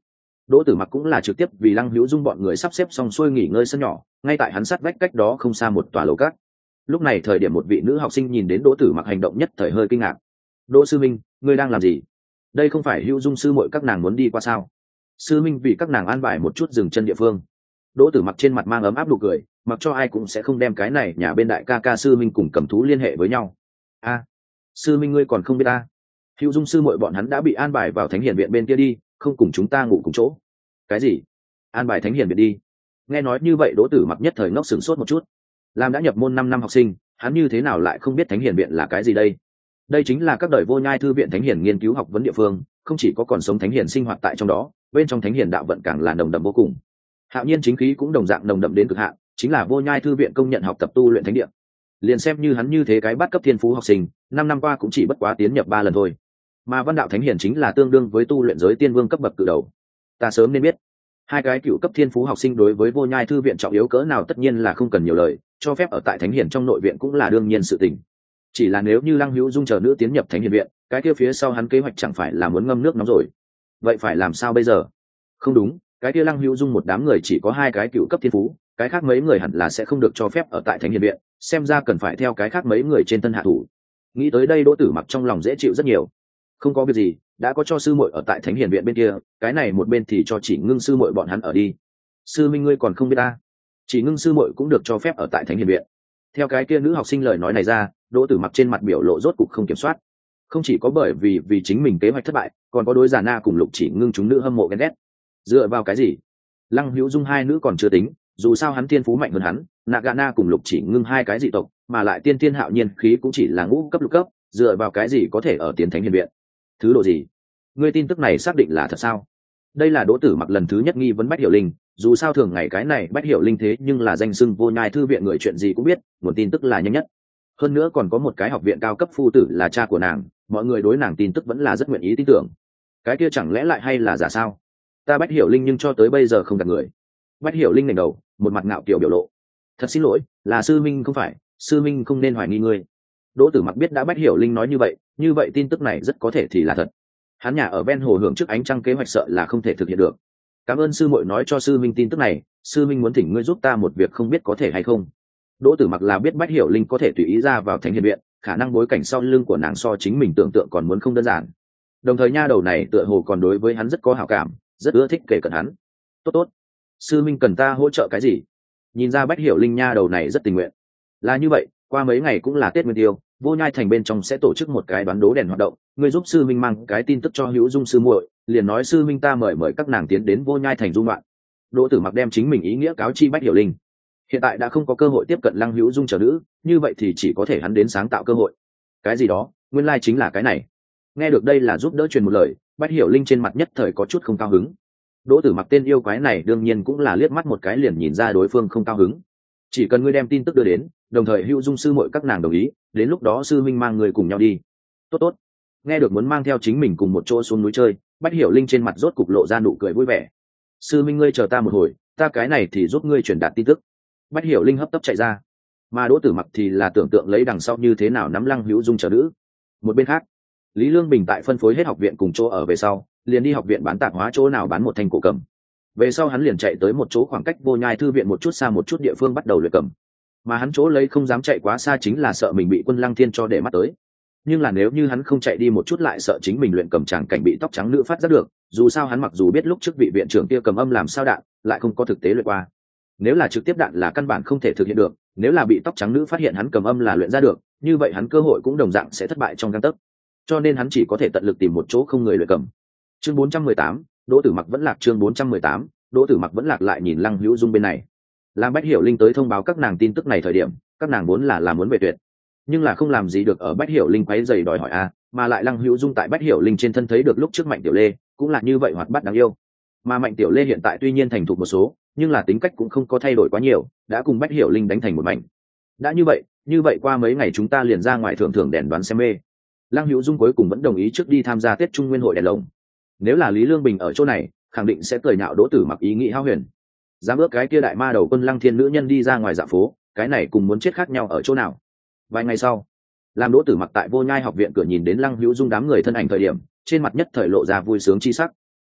Đỗ Tử Mặc cũng là trực tiếp vì Lăng Hữu Dung bọn người sắp xếp xong xuôi nghỉ ngơi sân nhỏ, ngay tại hắn sát vách cách đó không xa một tòa lầu các. Lúc này thời điểm một vị nữ học sinh nhìn đến Đỗ Tử Mặc hành động nhất thời hơi kinh ngạc. "Đỗ sư minh, ngươi đang làm gì? Đây không phải Hữu Dung sư muội các nàng muốn đi qua sao?" Sư minh vì các nàng an bài một chút dừng chân địa phương. Đỗ Tử Mặc trên mặt mang ấm áp nụ cười, mặc cho ai cũng sẽ không đem cái này nhà bên đại ca ca sư minh cùng cầm thú liên hệ với nhau. "A, sư minh ngươi còn không biết ta? Hữu Dung sư muội bọn hắn đã bị an bài vào Thánh Hiển viện bên kia đi, không cùng chúng ta ngủ cùng chỗ." "Cái gì? An bài Thánh Hiển viện đi?" Nghe nói như vậy Đỗ Tử Mặc nhất thời ngốc sửng sốt một chút. Làm đã nhập môn năm năm học sinh, hắn như thế nào lại không biết Thánh Hiển viện là cái gì đây? Đây chính là các đời Vô Nhai thư viện Thánh Hiển nghiên cứu học vấn địa phương, không chỉ có còn sống Thánh Hiển sinh hoạt tại trong đó, bên trong Thánh Hiển đạo vận càng là nồng đậm vô cùng. Hạo Nhiên chính khí cũng đồng dạng nồng đậm đến cực hạn, chính là Vô Nhai thư viện công nhận học tập tu luyện thánh địa. Liền xem như hắn như thế cái bắt cấp thiên phú học sinh, năm năm qua cũng chỉ bất quá tiến nhập ba lần thôi. Mà Văn đạo Thánh Hiển chính là tương đương với tu luyện giới tiên vương cấp bậc cự đầu. Ta sớm nên biết, hai cái cựu cấp thiên phú học sinh đối với Vô Nhai thư viện trọng yếu cỡ nào tất nhiên là không cần nhiều lời, cho phép ở tại Thánh Hiển trong nội viện cũng là đương nhiên sự tình. Chỉ là nếu như Lăng Hữu Dung chờ nữ tiến nhập Thánh Hiển viện, cái kia phía sau hắn kế hoạch chẳng phải là muốn ngâm nước nóng rồi. Vậy phải làm sao bây giờ? Không đúng, cái kia Lăng Hữu Dung một đám người chỉ có hai cái cựu cấp thiên phú, cái khác mấy người hẳn là sẽ không được cho phép ở tại Thánh Hiển viện, xem ra cần phải theo cái khác mấy người trên thân hạ thủ. Nghĩ tới đây Đỗ Tử Mặc trong lòng dễ chịu rất nhiều. Không có việc gì, đã có cho sư muội ở tại Thánh Hiển viện bên kia, cái này một bên thì cho Chỉ Ngưng sư muội bọn hắn ở đi. Sư minh ngươi còn không biết ta, Chỉ Ngưng sư muội cũng được cho phép ở tại Thánh Hiển viện. Theo cái kia nữ học sinh lời nói này ra, Đỗ Tử Mặc trên mặt biểu lộ rốt cục không kiểm soát. Không chỉ có bởi vì vì chính mình kế hoạch thất bại, còn có đối giả na cùng Lục Chỉ Ngưng chúng nữ hâm mộ ghen ghét. Dựa vào cái gì? Lăng Hữu Dung hai nữ còn chưa tính, dù sao hắn thiên phú mạnh hơn hắn, Nagana cùng Lục Chỉ Ngưng hai cái dị tộc, mà lại tiên tiên hạo nhiên khí cũng chỉ là ngũ cấp lục cấp, dựa vào cái gì có thể ở tiến Thánh Hiển viện? Thứ độ gì? Ngươi tin tức này xác định là thật sao? Đây là Đỗ Tử Mặc lần thứ nhất nghi vấn Bách Hiểu Linh, dù sao thường ngày cái này Bách Hiểu Linh thế nhưng là danh xưng Vô Nhai thư viện người chuyện gì cũng biết, nguồn tin tức là nhanh nhất. Hơn nữa còn có một cái học viện cao cấp phu tử là cha của nàng, mọi người đối nàng tin tức vẫn là rất nguyện ý tin tưởng. Cái kia chẳng lẽ lại hay là giả sao? Ta Bách Hiểu Linh nhưng cho tới bây giờ không gặp người. Bách Hiểu Linh ngẩng đầu, một mặt ngạo kiều biểu lộ. Thật xin lỗi, là sư minh không phải, sư minh không nên hoài nghi ngươi. Đỗ Tử Mặc biết đã Bách Hiểu Linh nói như vậy, như vậy tin tức này rất có thể thì là thật. Hắn nhà ở ven hồ hưởng trước ánh trăng kế hoạch sợ là không thể thực hiện được. Cảm ơn sư muội nói cho sư minh tin tức này, sư minh muốn thỉnh ngươi giúp ta một việc không biết có thể hay không. Đỗ Tử Mặc là biết Bách Hiểu Linh có thể tùy ý ra vào Thánh Hiển viện, khả năng bối cảnh sau lưng của nàng so chính mình tưởng tượng còn muốn không đơn giản. Đồng thời nha đầu này tựa hồ còn đối với hắn rất có hảo cảm, rất ưa thích kể cận hắn. Tốt tốt, sư minh cần ta hỗ trợ cái gì? Nhìn ra Bách Hiểu Linh nha đầu này rất tình nguyện. Là như vậy, qua mấy ngày cũng là Tết Nguyên Tiêu, Vô Nhai thành bên trong sẽ tổ chức một cái đoán đố đèn hoạt động, ngươi giúp sư minh mang cái tin tức cho Hữu Dung sư muội, liền nói sư minh ta mời mời các nàng tiến đến Vô Nhai thành dung loạn. Đỗ Tử Mặc đem chính mình ý nghĩa cáo chi Bách Hiểu Linh. Hiện tại đã không có cơ hội tiếp cận Lăng Hữu Dung chờ nữ, như vậy thì chỉ có thể hắn đến sáng tạo cơ hội. Cái gì đó, nguyên lai chính là cái này. Nghe được đây là giúp đỡ truyền một lời, Bách Hiểu Linh trên mặt nhất thời có chút không cao hứng. Đỗ Tử Mặc tên yêu quái này đương nhiên cũng là liếc mắt một cái liền nhìn ra đối phương không cao hứng. Chỉ cần ngươi đem tin tức đưa đến, đồng thời Hữu Dung sư muội các nàng đồng ý, đến lúc đó sư minh mang người cùng nhau đi. Tốt tốt. Nghe được muốn mang theo chính mình cùng một chỗ xuống núi chơi, Bách Hiểu Linh trên mặt rốt cục lộ ra nụ cười vui vẻ. Sư minh ngươi chờ ta một hồi, ta cái này thì giúp ngươi truyền đạt tin tức. Bách Hiểu Linh hấp tấp chạy ra, mà Đỗ Tử Mặc thì là tưởng tượng lấy đằng sau như thế nào nắm Lăng Hữu Dung chờ nữ. Một bên khác, Lý Lương Bình tại phân phối hết học viện cùng chỗ ở về sau, liền đi học viện bán tạp hóa chỗ nào bán một thanh cổ cầm. Về sau hắn liền chạy tới một chỗ khoảng cách Vô Nhai thư viện một chút xa một chút địa phương bắt đầu luyện cầm. Mà hắn chỗ lấy không dám chạy quá xa chính là sợ mình bị Quân Lăng Thiên cho để mắt tới. Nhưng là nếu như hắn không chạy đi một chút lại sợ chính mình luyện cầm chẳng cảnh bị tóc trắng nữ phát giác được, dù sao hắn mặc dù biết lúc trước vị viện trưởng kia cầm âm làm sao đạn, lại không có thực tế luyện qua. Nếu là trực tiếp đạn là căn bản không thể thực hiện được, nếu là bị tóc trắng nữ phát hiện hắn cầm âm là luyện ra được, như vậy hắn cơ hội cũng đồng dạng sẽ thất bại trong gang tấc. Cho nên hắn chỉ có thể tận lực tìm một chỗ không người luyện cầm. Chương bốn trăm mười tám, Đỗ Tử Mặc vẫn lạc. Chương bốn trăm mười tám, Đỗ Tử Mặc vẫn lạc lại nhìn Lăng Hữu Dung bên này. Làm Bách Hiểu Linh tới thông báo các nàng tin tức này thời điểm, các nàng muốn là là muốn về tuyệt, nhưng là không làm gì được ở Bách Hiểu Linh quấy rầy đòi hỏi a, mà lại Lăng Hữu Dung tại Bách Hiểu Linh trên thân thấy được lúc trước Mạnh Tiểu Lê, cũng là như vậy hoạt bát đáng yêu. Mà Mạnh Tiểu Lê hiện tại tuy nhiên thành thục một số, nhưng là tính cách cũng không có thay đổi quá nhiều, đã cùng Bách Hiểu Linh đánh thành một mảnh. Đã như vậy, như vậy qua mấy ngày chúng ta liền ra ngoài thưởng thưởng đèn đoán xem mê. Lăng Hữu Dung cuối cùng vẫn đồng ý trước đi tham gia Tết Trung Nguyên hội đèn lồng. Nếu là Lý Lương Bình ở chỗ này, khẳng định sẽ cười nhạo Đỗ Tử Mặc ý nghĩ hao huyền. Dám ước cái kia đại ma đầu Quân Lăng Thiên nữ nhân đi ra ngoài dạ phố, cái này cùng muốn chết khác nhau ở chỗ nào. Vài ngày sau, làm Đỗ Tử Mặc tại Vô Nhai học viện cửa nhìn đến Lăng Hữu Dung đám người thân ảnh thời điểm, trên mặt nhất thời lộ ra vui sướng chi sắc.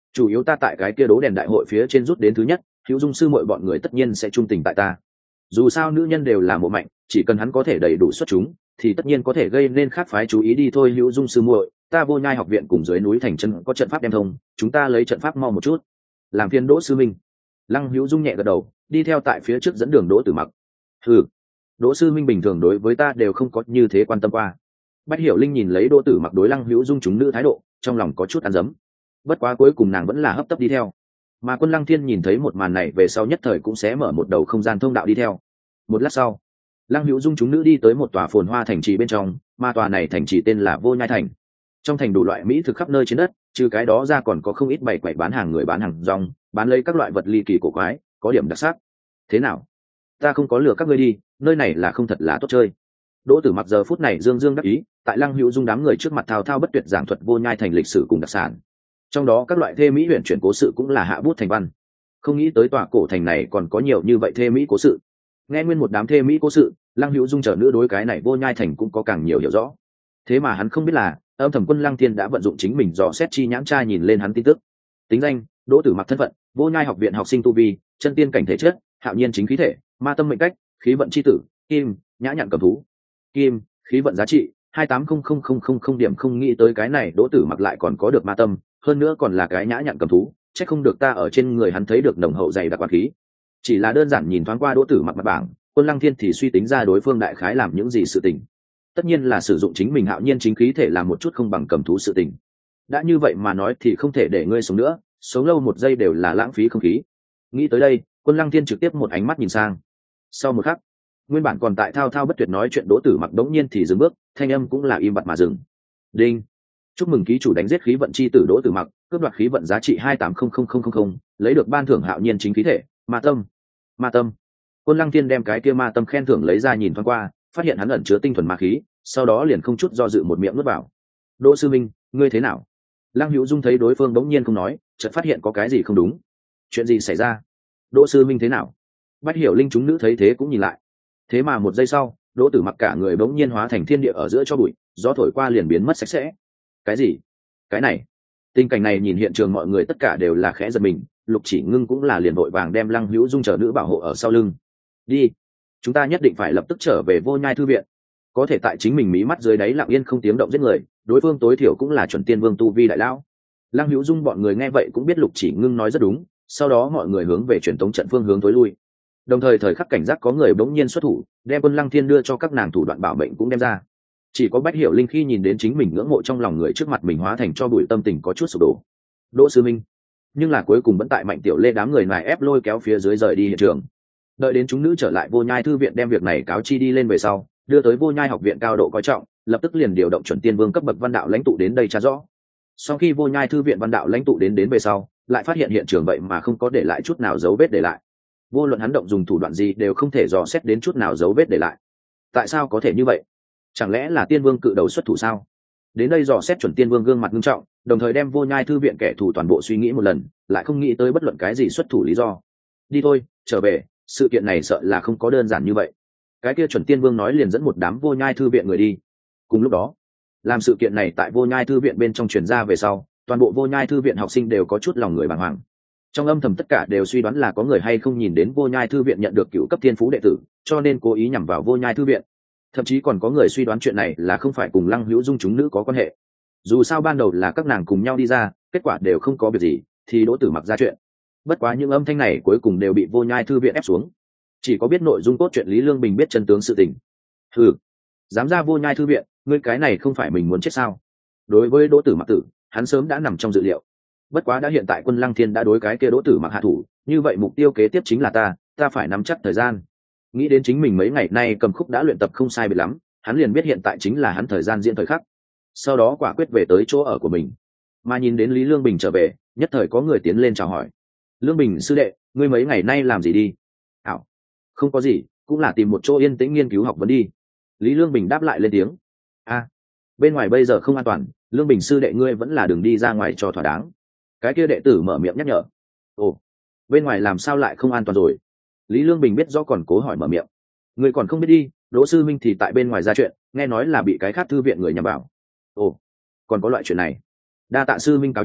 chủ yếu ta tại cái kia đố đèn đại hội phía trên rút đến thứ nhất, hữu dung sư mọi bọn người tất nhiên sẽ trung tình tại ta. Dù sao nữ nhân đều là mộ mạnh, chỉ cần hắn có thể đầy đủ xuất chúng thì tất nhiên có thể gây nên khác phái chú ý đi thôi. Hữu dung sư muội, ta Vô Nhai học viện cùng dưới núi thành chân có trận pháp đem thông, chúng ta lấy trận pháp mau một chút, làm phiền Đỗ sư minh. Lăng Hữu Dung nhẹ gật đầu, đi theo tại phía trước dẫn đường Đỗ Tử Mặc. Ừ, Đỗ sư minh bình thường đối với ta đều không có như thế quan tâm qua. Bách Hiểu Linh nhìn lấy Đỗ Tử Mặc đối Lăng Hữu Dung chúng nữ thái độ, trong lòng có chút ăn dấm. Bất quá cuối cùng nàng vẫn là hấp tấp đi theo. Mà Quân Lăng Thiên nhìn thấy một màn này về sau nhất thời cũng sẽ mở một đầu không gian thông đạo đi theo. Một lát sau, Lăng Hữu Dung chúng nữ đi tới một tòa phồn hoa thành trì bên trong, mà tòa này thành trì tên là Vô Nhai thành. Trong thành đủ loại mỹ thực khắp nơi trên đất, trừ cái đó ra còn có không ít bày quầy bán hàng người bán hàng rong, bán lấy các loại vật ly kỳ cổ quái, có điểm đặc sắc. Thế nào? Ta không có lừa các ngươi đi, nơi này là không thật là tốt chơi. Đỗ Tử Mặc giờ phút này dương dương đắc ý, tại Lăng Hữu Dung đám người trước mặt thao thao bất tuyệt giảng thuật Vô Nhai thành lịch sử cùng đặc sản. Trong đó các loại thê mỹ huyền chuyển cố sự cũng là hạ bút thành văn. Không nghĩ tới tòa cổ thành này còn có nhiều như vậy thê mỹ cố sự. Nghe nguyên một đám thê mỹ cố sự, Lăng Hữu Dung chờ nữ đối cái này Vô Nhai thành cũng có càng nhiều hiểu rõ. Thế mà hắn không biết là âm thầm Quân Lăng Thiên đã vận dụng chính mình dò xét chi nhãn tra nhìn lên hắn tin tức. Tính danh: Đỗ Tử Mặc. Thân phận: Vô Nhai học viện học sinh tu vi, chân tiên cảnh thể chất, hạo nhiên chính khí thể, ma tâm mệnh cách, khí vận chi tử, kim, nhã nhặn cầm thú, kim, khí vận giá trị hai tám không không không không không điểm. Không nghĩ tới cái này Đỗ Tử Mặc lại còn có được ma tâm, hơn nữa còn là cái nhã nhặn cầm thú, chắc không được ta ở trên người hắn thấy được nồng hậu dày đặc quản khí. Chỉ là đơn giản nhìn thoáng qua Đỗ Tử Mặc mặt bảng, Quân Lăng Thiên thì suy tính ra đối phương đại khái làm những gì sự tình. Tất nhiên là sử dụng chính mình hạo nhiên chính khí thể làm một chút không bằng cầm thú sự tình. Đã như vậy mà nói thì không thể để ngươi sống nữa, sống lâu một giây đều là lãng phí không khí. Nghĩ tới đây, Quân Lăng Thiên trực tiếp một ánh mắt nhìn sang. Sau một khắc, nguyên bản còn tại thao thao bất tuyệt nói chuyện Đỗ Tử Mặc đống nhiên thì dừng bước, thanh âm cũng là im bặt mà dừng. Đinh! Chúc mừng ký chủ đánh giết khí vận chi tử Đỗ Tử Mặc, cướp đoạt khí vận giá trị hai tám không không không không không, lấy được ban thưởng hạo nhiên chính khí thể, ma tâm. Ma tâm. Quân Lăng Thiên đem cái kia ma tâm khen thưởng lấy ra nhìn thoáng qua, phát hiện hắn ẩn chứa tinh thuần ma khí, sau đó liền không chút do dự một miệng nuốt vào. Đỗ sư minh, ngươi thế nào? Lăng Hữu Dung thấy đối phương đống nhiên không nói, chợt phát hiện có cái gì không đúng. Chuyện gì xảy ra? Đỗ sư minh thế nào? Bách Hiểu Linh chúng nữ thấy thế cũng nhìn lại. Thế mà một giây sau, Đỗ Tử Mặc cả người bỗng nhiên hóa thành thiên địa ở giữa cho bụi, gió thổi qua liền biến mất sạch sẽ. Cái gì? Cái này? Tình cảnh này nhìn hiện trường mọi người tất cả đều là khẽ giật mình, Lục Chỉ Ngưng cũng là liền vội vàng đem Lăng Hữu Dung chờ nữ bảo hộ ở sau lưng. Đi, chúng ta nhất định phải lập tức trở về Vô Nhai thư viện. Có thể tại chính mình mí mắt dưới đáy lặng yên không tiếng động giết người, đối phương tối thiểu cũng là chuẩn tiên vương tu vi đại lão. Lăng Hữu Dung bọn người nghe vậy cũng biết Lục Chỉ Ngưng nói rất đúng, sau đó mọi người hướng về truyền tống trận phương hướng tối lui. Đồng thời thời khắc cảnh giác có người bỗng nhiên xuất thủ, đem Quân Lăng Thiên đưa cho các nàng thủ đoạn bảo mệnh cũng đem ra. Chỉ có Bách Hiểu Linh khi nhìn đến chính mình ngưỡng mộ trong lòng người trước mặt mình hóa thành cho bụi, tâm tình có chút sụp đổ. Đỗ sư minh, nhưng là cuối cùng vẫn tại Mạnh Tiểu Lê đám người này ép lôi kéo phía dưới rời đi hiện trường. Đợi đến chúng nữ trở lại Vô Nhai thư viện đem việc này cáo chi đi lên về sau, đưa tới Vô Nhai học viện cao độ coi trọng, lập tức liền điều động chuẩn tiên vương cấp bậc văn đạo lãnh tụ đến đây tra rõ. Sau khi Vô Nhai thư viện văn đạo lãnh tụ đến đến về sau, lại phát hiện hiện trường vậy mà không có để lại chút nào dấu vết để lại. Vô luận hắn động dùng thủ đoạn gì đều không thể dò xét đến chút nào dấu vết để lại. Tại sao có thể như vậy? Chẳng lẽ là tiên vương cự đầu xuất thủ sao? Đến đây dò xét chuẩn tiên vương gương mặt nghiêm trọng, đồng thời đem Vô Nhai thư viện kẻ thù toàn bộ suy nghĩ một lần, lại không nghĩ tới bất luận cái gì xuất thủ lý do. Đi thôi, trở về, sự kiện này sợ là không có đơn giản như vậy. Cái kia chuẩn tiên vương nói liền dẫn một đám Vô Nhai thư viện người đi. Cùng lúc đó, làm sự kiện này tại Vô Nhai thư viện bên trong truyền ra về sau, toàn bộ Vô Nhai thư viện học sinh đều có chút lòng người bàng hoàng. Trong âm thầm tất cả đều suy đoán là có người hay không nhìn đến Vô Nhai thư viện nhận được cựu cấp thiên phú đệ tử, cho nên cố ý nhằm vào Vô Nhai thư viện. Thậm chí còn có người suy đoán chuyện này là không phải cùng Lăng Hữu Dung chúng nữ có quan hệ. Dù sao ban đầu là các nàng cùng nhau đi ra, kết quả đều không có việc gì, thì Đỗ Tử Mặc ra chuyện. Bất quá những âm thanh này cuối cùng đều bị Vô Nhai thư viện ép xuống. Chỉ có biết nội dung cốt truyện Lý Lương Bình biết chân tướng sự tình. Hừ, dám ra Vô Nhai thư viện, ngươi cái này không phải mình muốn chết sao? Đối với Đỗ Tử Mặc tử, hắn sớm đã nằm trong dự liệu. Bất quá đã hiện tại Quân Lăng Thiên đã đối cái kia Đỗ Tử Mặc hạ thủ, như vậy mục tiêu kế tiếp chính là ta, ta phải nắm chắc thời gian. Nghĩ đến chính mình mấy ngày nay cầm khúc đã luyện tập không sai biệt lắm, hắn liền biết hiện tại chính là hắn thời gian diễn thời khắc. Sau đó quả quyết về tới chỗ ở của mình. Mà nhìn đến Lý Lương Bình trở về, nhất thời có người tiến lên chào hỏi. Lương Bình sư đệ, ngươi mấy ngày nay làm gì đi? Ảo, không có gì, cũng là tìm một chỗ yên tĩnh nghiên cứu học vấn đi. Lý Lương Bình đáp lại lên tiếng. A, bên ngoài bây giờ không an toàn, Lương Bình sư đệ ngươi vẫn là đừng đi ra ngoài cho thỏa đáng. Cái kia đệ tử mở miệng nhắc nhở. Ồ, bên ngoài làm sao lại không an toàn rồi? Lý Lương Bình biết rõ còn cố hỏi mở miệng. Người còn không biết đi, Đỗ sư minh thì tại bên ngoài ra chuyện, nghe nói là bị cái khác thư viện người nhằm vào. Ồ, còn có loại chuyện này. Đa tạ sư minh cáo chi,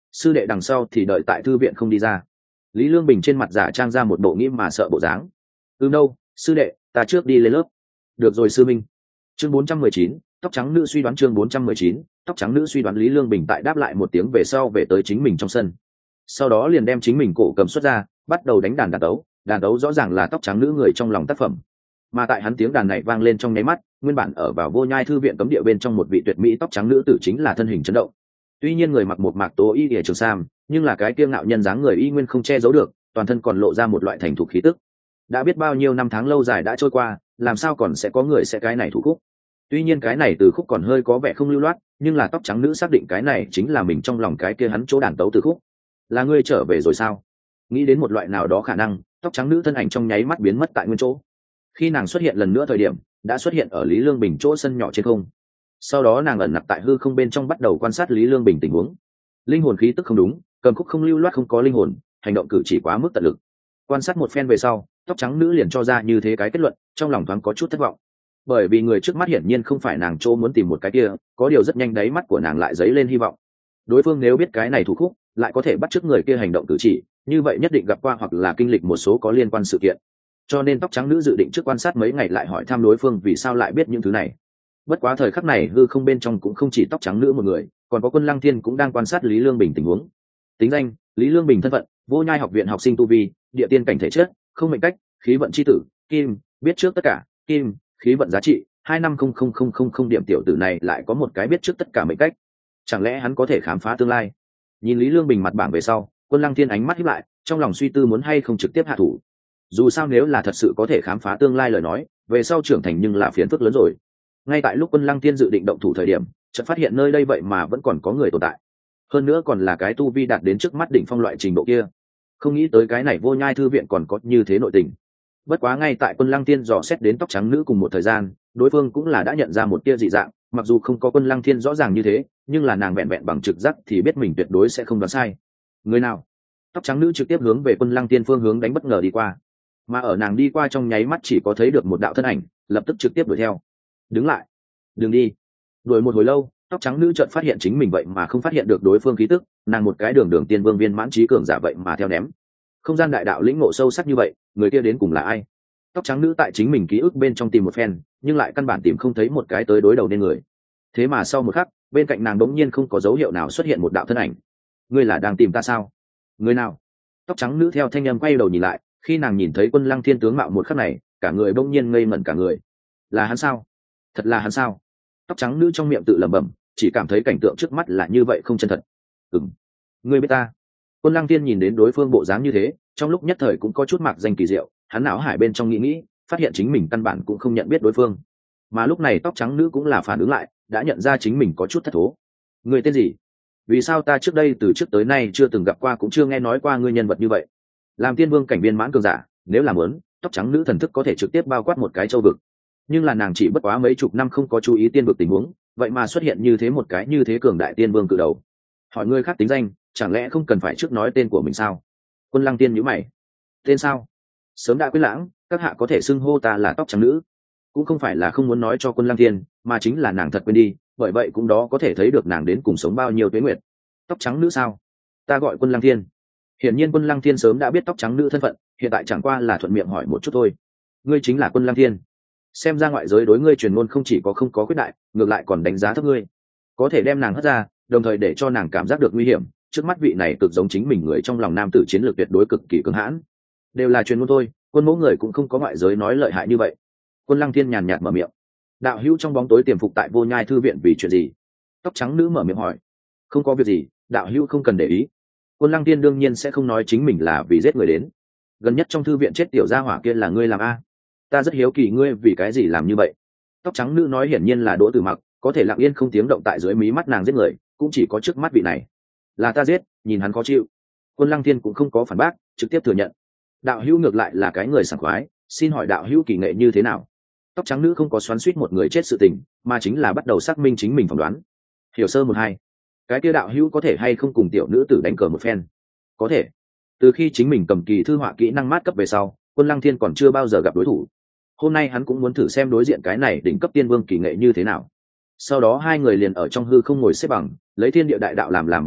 sư đệ đằng sau thì đợi tại thư viện không đi ra. Lý Lương Bình trên mặt giả trang ra một bộ nghĩ mà sợ bộ dáng. Ừ đâu, sư đệ, ta trước đi lên lớp. Được rồi sư minh. Chương bốn trăm mười chín, tóc trắng nữ suy đoán chương bốn trăm mười chín, tóc trắng nữ suy đoán Lý Lương Bình tại đáp lại một tiếng về sau về tới chính mình trong sân. Sau đó liền đem chính mình cổ cầm xuất ra, bắt đầu đánh đàn đàn tấu, đàn tấu rõ ràng là tóc trắng nữ người trong lòng tác phẩm. Mà tại hắn tiếng đàn này vang lên trong nháy mắt, nguyên bản ở vào Vô Nhai thư viện cấm địa bên trong một vị tuyệt mỹ tóc trắng nữ tử chính là thân hình chấn động. Tuy nhiên người mặc một mạc tố y lìa trường sam, nhưng là cái kiêu ngạo nhân dáng người y nguyên không che giấu được, toàn thân còn lộ ra một loại thành thục khí tức. Đã biết bao nhiêu năm tháng lâu dài đã trôi qua, làm sao còn sẽ có người sẽ cái này thủ khúc. Tuy nhiên cái này từ khúc còn hơi có vẻ không lưu loát, nhưng là tóc trắng nữ xác định cái này chính là mình trong lòng cái kia hắn chỗ đàn tấu từ khúc. Là ngươi trở về rồi sao? Nghĩ đến một loại nào đó khả năng, tóc trắng nữ thân ảnh trong nháy mắt biến mất tại nguyên chỗ. Khi nàng xuất hiện lần nữa thời điểm, đã xuất hiện ở Lý Lương Bình chỗ sân nhỏ trên không. Sau đó nàng ẩn nặc tại hư không bên trong bắt đầu quan sát Lý Lương Bình tình huống. Linh hồn khí tức không đúng, cầm khúc không lưu loát, không có linh hồn, hành động cử chỉ quá mức tận lực. Quan sát một phen về sau, tóc trắng nữ liền cho ra như thế cái kết luận, trong lòng thoáng có chút thất vọng. Bởi vì người trước mắt hiển nhiên không phải nàng chỗ muốn tìm một cái kia, có điều rất nhanh đáy mắt của nàng lại dấy lên hy vọng. Đối phương nếu biết cái này thủ khúc, lại có thể bắt chước người kia hành động cử chỉ, như vậy nhất định gặp qua hoặc là kinh lịch một số có liên quan sự kiện. Cho nên tóc trắng nữ dự định trước quan sát mấy ngày lại hỏi thăm đối phương vì sao lại biết những thứ này. Bất quá thời khắc này hư không bên trong cũng không chỉ tóc trắng nữ một người, còn có Quân Lăng Thiên cũng đang quan sát Lý Lương Bình tình huống. Tính danh: Lý Lương Bình. Thân phận: Vô Nhai học viện học sinh tu vi, địa tiên cảnh thể chất, không mệnh cách, khí vận chi tử, kim, biết trước tất cả, kim, khí vận giá trị hai năm không không không không không điểm. Tiểu tử này lại có một cái biết trước tất cả mệnh cách, chẳng lẽ hắn có thể khám phá tương lai? Nhìn Lý Lương Bình mặt bảng về sau, Quân Lăng Thiên ánh mắt híp lại, trong lòng suy tư muốn hay không trực tiếp hạ thủ. Dù sao nếu là thật sự có thể khám phá tương lai lời nói, về sau trưởng thành nhưng là phiền phức lớn rồi. Ngay tại lúc Quân Lăng Thiên dự định động thủ thời điểm, chợt phát hiện nơi đây vậy mà vẫn còn có người tồn tại, hơn nữa còn là cái tu vi đạt đến trước mắt đỉnh phong loại trình độ kia. Không nghĩ tới cái này Vô Nhai thư viện còn có như thế nội tình. Bất quá ngay tại Quân Lăng Thiên dò xét đến tóc trắng nữ cùng một thời gian, đối phương cũng là đã nhận ra một tia dị dạng, mặc dù không có Quân Lăng Thiên rõ ràng như thế, nhưng là nàng vẹn vẹn bằng trực giác thì biết mình tuyệt đối sẽ không đoán sai. Người nào? Tóc trắng nữ trực tiếp hướng về Quân Lăng Thiên phương hướng đánh bất ngờ đi qua, mà ở nàng đi qua trong nháy mắt chỉ có thấy được một đạo thân ảnh, lập tức trực tiếp đuổi theo. Đứng lại, đừng đi. Đuổi một hồi lâu, tóc trắng nữ chợt phát hiện chính mình vậy mà không phát hiện được đối phương khí tức, nàng một cái đường đường tiên vương viên mãn trí cường giả vậy mà theo ném. Không gian đại đạo lĩnh ngộ sâu sắc như vậy, người kia đến cùng là ai? Tóc trắng nữ tại chính mình ký ức bên trong tìm một phen, nhưng lại căn bản tìm không thấy một cái tới đối đầu nên người. Thế mà sau một khắc, bên cạnh nàng đống nhiên không có dấu hiệu nào xuất hiện một đạo thân ảnh. Ngươi là đang tìm ta sao? Người nào? Tóc trắng nữ theo thanh âm quay đầu nhìn lại, khi nàng nhìn thấy Quân Lăng Thiên tướng mạo một khắc này, cả người bỗng nhiên ngây ngẩn cả người. Là hắn sao? Thật là hắn sao? Tóc trắng nữ trong miệng tự lẩm bẩm, chỉ cảm thấy cảnh tượng trước mắt là như vậy không chân thật. Ừm, ngươi biết ta? Quân Lăng Thiên nhìn đến đối phương bộ dáng như thế, trong lúc nhất thời cũng có chút mạc danh kỳ diệu, hắn não hải bên trong nghĩ nghĩ, phát hiện chính mình căn bản cũng không nhận biết đối phương. Mà lúc này tóc trắng nữ cũng là phản ứng lại, đã nhận ra chính mình có chút thất thố. Ngươi tên gì? Vì sao ta trước đây từ trước tới nay chưa từng gặp qua cũng chưa nghe nói qua ngươi nhân vật như vậy? Làm tiên vương cảnh viên mãn cường giả, nếu làm muốn, tóc trắng nữ thần thức có thể trực tiếp bao quát một cái châu vực. Nhưng là nàng chỉ bất quá mấy chục năm không có chú ý tiên vực tình huống, vậy mà xuất hiện như thế một cái như thế cường đại tiên vương cự đầu. Hỏi ngươi khác tính danh, chẳng lẽ không cần phải trước nói tên của mình sao? Quân Lăng Tiên nhíu mày. Tên sao? Sớm đã quyết lãng, các hạ có thể xưng hô ta là tóc trắng nữ. Cũng không phải là không muốn nói cho Quân Lăng Tiên, mà chính là nàng thật quên đi, bởi vậy cũng đó có thể thấy được nàng đến cùng sống bao nhiêu tuế nguyệt. Tóc trắng nữ sao? Ta gọi Quân Lăng Tiên. Hiển nhiên Quân Lăng Thiên sớm đã biết tóc trắng nữ thân phận, hiện tại chẳng qua là thuận miệng hỏi một chút thôi. Ngươi chính là Quân Lăng Thiên? Xem ra ngoại giới đối ngươi truyền ngôn không chỉ có không có khuyết đại, ngược lại còn đánh giá thấp ngươi. Có thể đem nàng hất ra, đồng thời để cho nàng cảm giác được nguy hiểm, trước mắt vị này cực giống chính mình người trong lòng nam tử chiến lược tuyệt đối cực kỳ cứng hãn. Đều là truyền ngôn thôi, Quân mẫu người cũng không có ngoại giới nói lợi hại như vậy. Quân Lăng Thiên nhàn nhạt mở miệng. Đạo hữu trong bóng tối tiềm phục tại Vô Nhai thư viện vì chuyện gì? Tóc trắng nữ mở miệng hỏi. Không có việc gì, đạo hữu không cần để ý. Quân Lăng Thiên đương nhiên sẽ không nói chính mình là vì giết người đến. Gần nhất trong thư viện chết tiểu gia hỏa kia là ngươi làm a? Ta rất hiếu kỳ ngươi vì cái gì làm như vậy. Tóc trắng nữ nói hiển nhiên là Đỗ Tử Mặc, có thể lặng yên không tiếng động tại dưới mí mắt nàng giết người, cũng chỉ có trước mắt vị này. Là ta giết, nhìn hắn khó chịu. Quân Lăng Thiên cũng không có phản bác, trực tiếp thừa nhận. Đạo hữu ngược lại là cái người sảng khoái, xin hỏi đạo hữu kỳ nghệ như thế nào? Tóc trắng nữ không có xoắn xuýt một người chết sự tình, mà chính là bắt đầu xác minh chính mình phỏng đoán. Hiểu sơ một hai, cái kia đạo hữu có thể hay không cùng tiểu nữ tử đánh cờ một phen? Có thể. Từ khi chính mình cầm kỳ thư họa kỹ năng mát cấp về sau, Quân Lăng Thiên còn chưa bao giờ gặp đối thủ. Hôm nay hắn cũng muốn thử xem đối diện cái này đỉnh cấp tiên vương kỳ nghệ như thế nào. Sau đó hai người liền ở trong hư không ngồi xếp bằng, lấy thiên địa đại đạo làm làm bàn cờ,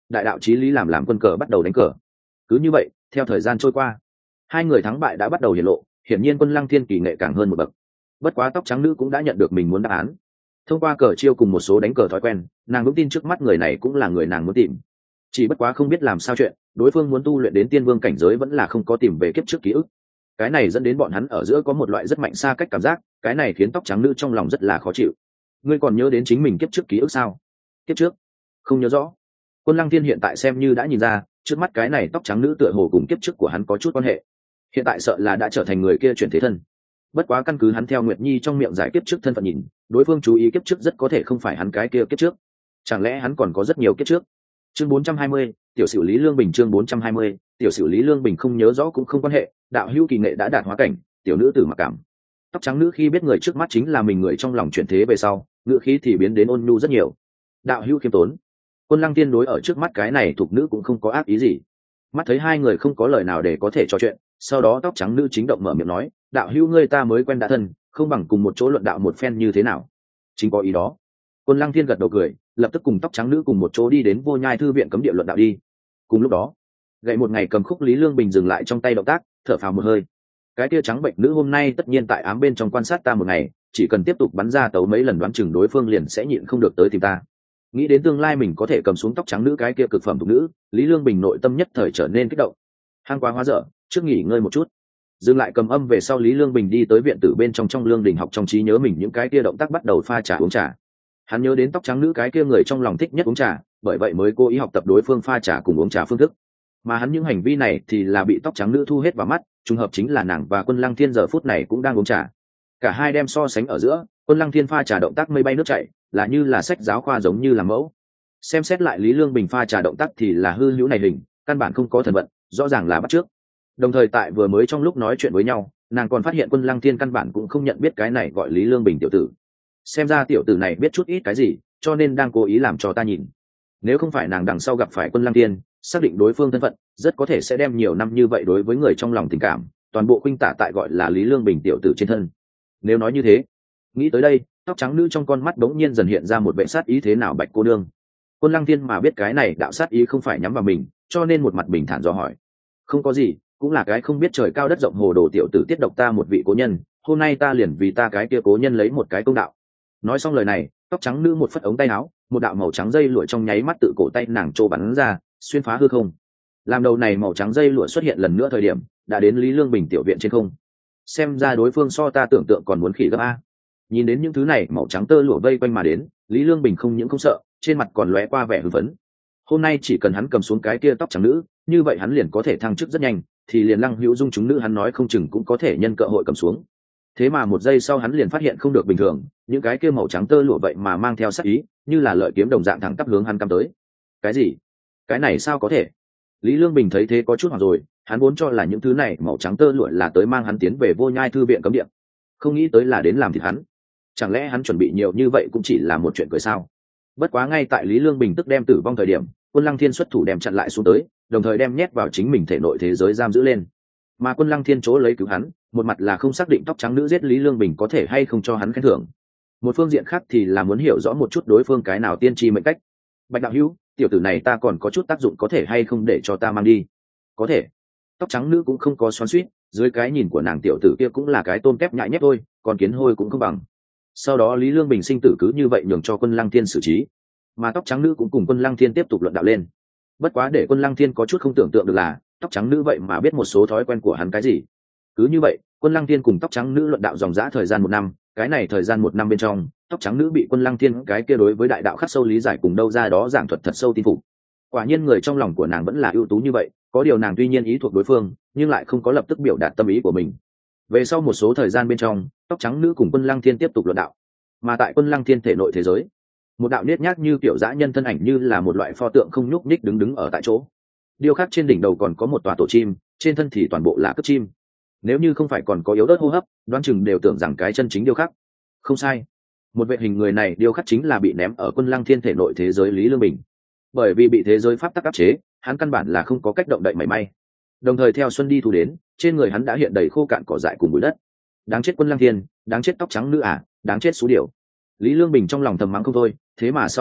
đại đạo chí lý làm làm quân cờ bắt đầu đánh cờ. Cứ như vậy theo thời gian trôi qua, hai người thắng bại đã bắt đầu hiển lộ, hiển nhiên Quân Lăng Thiên kỳ nghệ càng hơn một bậc. Bất quá tóc trắng nữ cũng đã nhận được mình muốn đáp án. Thông qua cờ chiêu cùng một số đánh cờ thói quen, nàng vững tin trước mắt người này cũng là người nàng muốn tìm. Chỉ bất quá không biết làm sao chuyện, đối phương muốn tu luyện đến tiên vương cảnh giới vẫn là không có tìm về kiếp trước ký ức. Cái này dẫn đến bọn hắn ở giữa có một loại rất mạnh xa cách cảm giác, cái này khiến tóc trắng nữ trong lòng rất là khó chịu. Ngươi còn nhớ đến chính mình kiếp trước ký ức sao? Kiếp trước? Không nhớ rõ. Quân Lăng Thiên hiện tại xem như đã nhìn ra, trước mắt cái này tóc trắng nữ tựa hồ cùng kiếp trước của hắn có chút quan hệ. Hiện tại sợ là đã trở thành người kia chuyển thế thân. Bất quá căn cứ hắn theo Nguyệt Nhi trong miệng giải kiếp trước thân phận nhìn, đối phương chú ý kiếp trước rất có thể không phải hắn cái kia kiếp trước. Chẳng lẽ hắn còn có rất nhiều kiếp trước? Chương bốn trăm hai mươi, tiểu sử Lý Lương Bình chương bốn trăm hai mươi, tiểu sử Lý Lương Bình không nhớ rõ cũng không quan hệ, đạo hữu kỳ nghệ đã đạt hóa cảnh, tiểu nữ tử mặc cảm. Tóc trắng nữ khi biết người trước mắt chính là mình người trong lòng chuyển thế về sau, ngữ khí thì biến đến ôn nhu rất nhiều. Đạo hữu khiêm tốn. Quân Lăng Tiên đối ở trước mắt cái này thuộc nữ cũng không có ác ý gì. Mắt thấy hai người không có lời nào để có thể trò chuyện, sau đó tóc trắng nữ chính động mở miệng nói, đạo hữu ngươi ta mới quen đã thân, không bằng cùng một chỗ luận đạo một phen như thế nào? Chính có ý đó. Quân Lăng Thiên gật đầu cười, lập tức cùng tóc trắng nữ cùng một chỗ đi đến Vô Nhai thư viện cấm địa luận đạo đi. Cùng lúc đó, gậy một ngày cầm khúc Lý Lương Bình dừng lại trong tay động tác, thở phào một hơi. Cái tia trắng bệnh nữ hôm nay tất nhiên tại ám bên trong quan sát ta một ngày, chỉ cần tiếp tục bắn ra tấu mấy lần đoán chừng đối phương liền sẽ nhịn không được tới tìm ta. Nghĩ đến tương lai mình có thể cầm xuống tóc trắng nữ cái kia cực phẩm thuộc nữ, Lý Lương Bình nội tâm nhất thời trở nên kích động. Hang quá hóa dở, trước nghỉ ngơi một chút. Dừng lại cầm âm về sau, Lý Lương Bình đi tới viện tử bên trong trong lương đình học trong trí nhớ mình những cái kia động tác, bắt đầu pha trà uống trà. Hắn nhớ đến tóc trắng nữ cái kia người trong lòng thích nhất uống trà, bởi vậy mới cố ý học tập đối phương pha trà cùng uống trà phương thức. Mà hắn những hành vi này thì là bị tóc trắng nữ thu hết vào mắt, trùng hợp chính là nàng và Quân Lăng Thiên giờ phút này cũng đang uống trà. Cả hai đem so sánh ở giữa, Quân Lăng Thiên pha trà động tác mây bay nước chảy, là như là sách giáo khoa giống như là mẫu. Xem xét lại Lý Lương Bình pha trà động tác thì là hư hữu này hình, căn bản không có thần vận, rõ ràng là bắt chước. Đồng thời tại vừa mới trong lúc nói chuyện với nhau, nàng còn phát hiện Quân Lăng Thiên căn bản cũng không nhận biết cái này gọi Lý Lương Bình tiểu tử. Xem ra tiểu tử này biết chút ít cái gì, cho nên đang cố ý làm cho ta nhìn. Nếu không phải nàng đằng sau gặp phải Quân Lăng Thiên, xác định đối phương thân phận, rất có thể sẽ đem nhiều năm như vậy đối với người trong lòng tình cảm, toàn bộ khuynh tả tại gọi là Lý Lương Bình tiểu tử trên thân. Nếu nói như thế, nghĩ tới đây, tóc trắng nữ trong con mắt đống nhiên dần hiện ra một vẻ sát ý. Thế nào Bạch cô nương? Quân Lăng Thiên mà biết cái này đạo sát ý không phải nhắm vào mình, cho nên một mặt bình thản dò hỏi. Không có gì, cũng là cái không biết trời cao đất rộng hồ đồ tiểu tử tiết độc ta một vị cố nhân, hôm nay ta liền vì ta cái kia cố nhân lấy một cái công đạo. Nói xong lời này, tóc trắng nữ một phất ống tay áo, một đạo màu trắng dây lụa trong nháy mắt tự cổ tay nàng trô bắn ra, xuyên phá hư không. Làm đầu này màu trắng dây lụa xuất hiện lần nữa thời điểm, đã đến Lý Lương Bình tiểu viện trên không. Xem ra đối phương so ta tưởng tượng còn muốn khỉ gấp a. Nhìn đến những thứ này màu trắng tơ lụa vây quanh mà đến, Lý Lương Bình không những không sợ, trên mặt còn lóe qua vẻ hưng phấn. Hôm nay chỉ cần hắn cầm xuống cái kia tóc trắng nữ, như vậy hắn liền có thể thăng chức rất nhanh, thì liền Lăng Hữu Dung chúng nữ hắn nói không chừng cũng có thể nhân cơ hội cầm xuống. Thế mà một giây sau hắn liền phát hiện không được bình thường, những cái kia màu trắng tơ lụa vậy mà mang theo sát ý, như là lợi kiếm đồng dạng thẳng tắp hướng hắn cắm tới. Cái gì? Cái này sao có thể? Lý Lương Bình thấy thế có chút hoảng rồi, hắn vốn cho là những thứ này màu trắng tơ lụa là tới mang hắn tiến về Vô Nhai thư viện cấm địa, không nghĩ tới là đến làm thịt hắn. Chẳng lẽ hắn chuẩn bị nhiều như vậy cũng chỉ là một chuyện cười sao? Bất quá ngay tại Lý Lương Bình tức đem tử vong thời điểm, Quân Lăng Thiên xuất thủ đem chặn lại xuống tới, đồng thời đem nhét vào chính mình thể nội thế giới giam giữ lên. Mà Quân Lăng Thiên chỗ lấy cứu hắn, một mặt là không xác định tóc trắng nữ giết Lý Lương Bình có thể hay không cho hắn khen thưởng, một phương diện khác thì là muốn hiểu rõ một chút đối phương cái nào tiên tri mệnh cách. Bạch đạo hữu, tiểu tử này ta còn có chút tác dụng, có thể hay không để cho ta mang đi? Có thể. Tóc trắng nữ cũng không có xoắn xuýt, dưới cái nhìn của nàng tiểu tử kia cũng là cái tôm kép nhại nhép thôi, còn kiến hôi cũng không bằng. Sau đó Lý Lương Bình sinh tử cứ như vậy nhường cho Quân Lăng Thiên xử trí, mà tóc trắng nữ cũng cùng Quân Lăng Thiên tiếp tục luận đạo lên. Bất quá để Quân Lăng Thiên có chút không tưởng tượng được là, tóc trắng nữ vậy mà biết một số thói quen của hắn cái gì. Cứ như vậy, Quân Lăng Thiên cùng tóc trắng nữ luận đạo dòng dã thời gian một năm, cái này thời gian một năm bên trong, tóc trắng nữ bị Quân Lăng Thiên cái kia đối với đại đạo khắc sâu lý giải cùng đâu ra đó giảng thuật thật sâu tin phục. Quả nhiên người trong lòng của nàng vẫn là ưu tú như vậy, có điều nàng tuy nhiên ý thuộc đối phương, nhưng lại không có lập tức biểu đạt tâm ý của mình. Về sau một số thời gian bên trong, tóc trắng nữ cùng Quân Lăng Thiên tiếp tục luận đạo, mà tại Quân Lăng Thiên thể nội thế giới, một đạo niết nhác như kiểu dã nhân thân ảnh như là một loại pho tượng không nhúc nhích đứng đứng ở tại chỗ. Điêu khắc trên đỉnh đầu còn có một tòa tổ chim, trên thân thì toàn bộ là cất chim. Nếu như không phải còn có yếu ớt hô hấp, đoán chừng đều tưởng rằng cái chân chính điêu khắc. Không sai, một vệ hình người này điêu khắc chính là bị ném ở Quân Lăng Thiên thể nội thế giới Lý Lương Bình. Bởi vì bị thế giới pháp tắc áp chế, hắn căn bản là không có cách động đậy mảy may. Đồng thời theo xuân đi thu đến, trên người hắn đã hiện đầy khô cạn cỏ dại cùng bụi đất. Đáng chết Quân Lăng Thiên, đáng chết tóc trắng nữ à, đáng chết số điểu. Lý Lương Bình trong lòng thầm mắng không thôi, thế mà sau một khắc,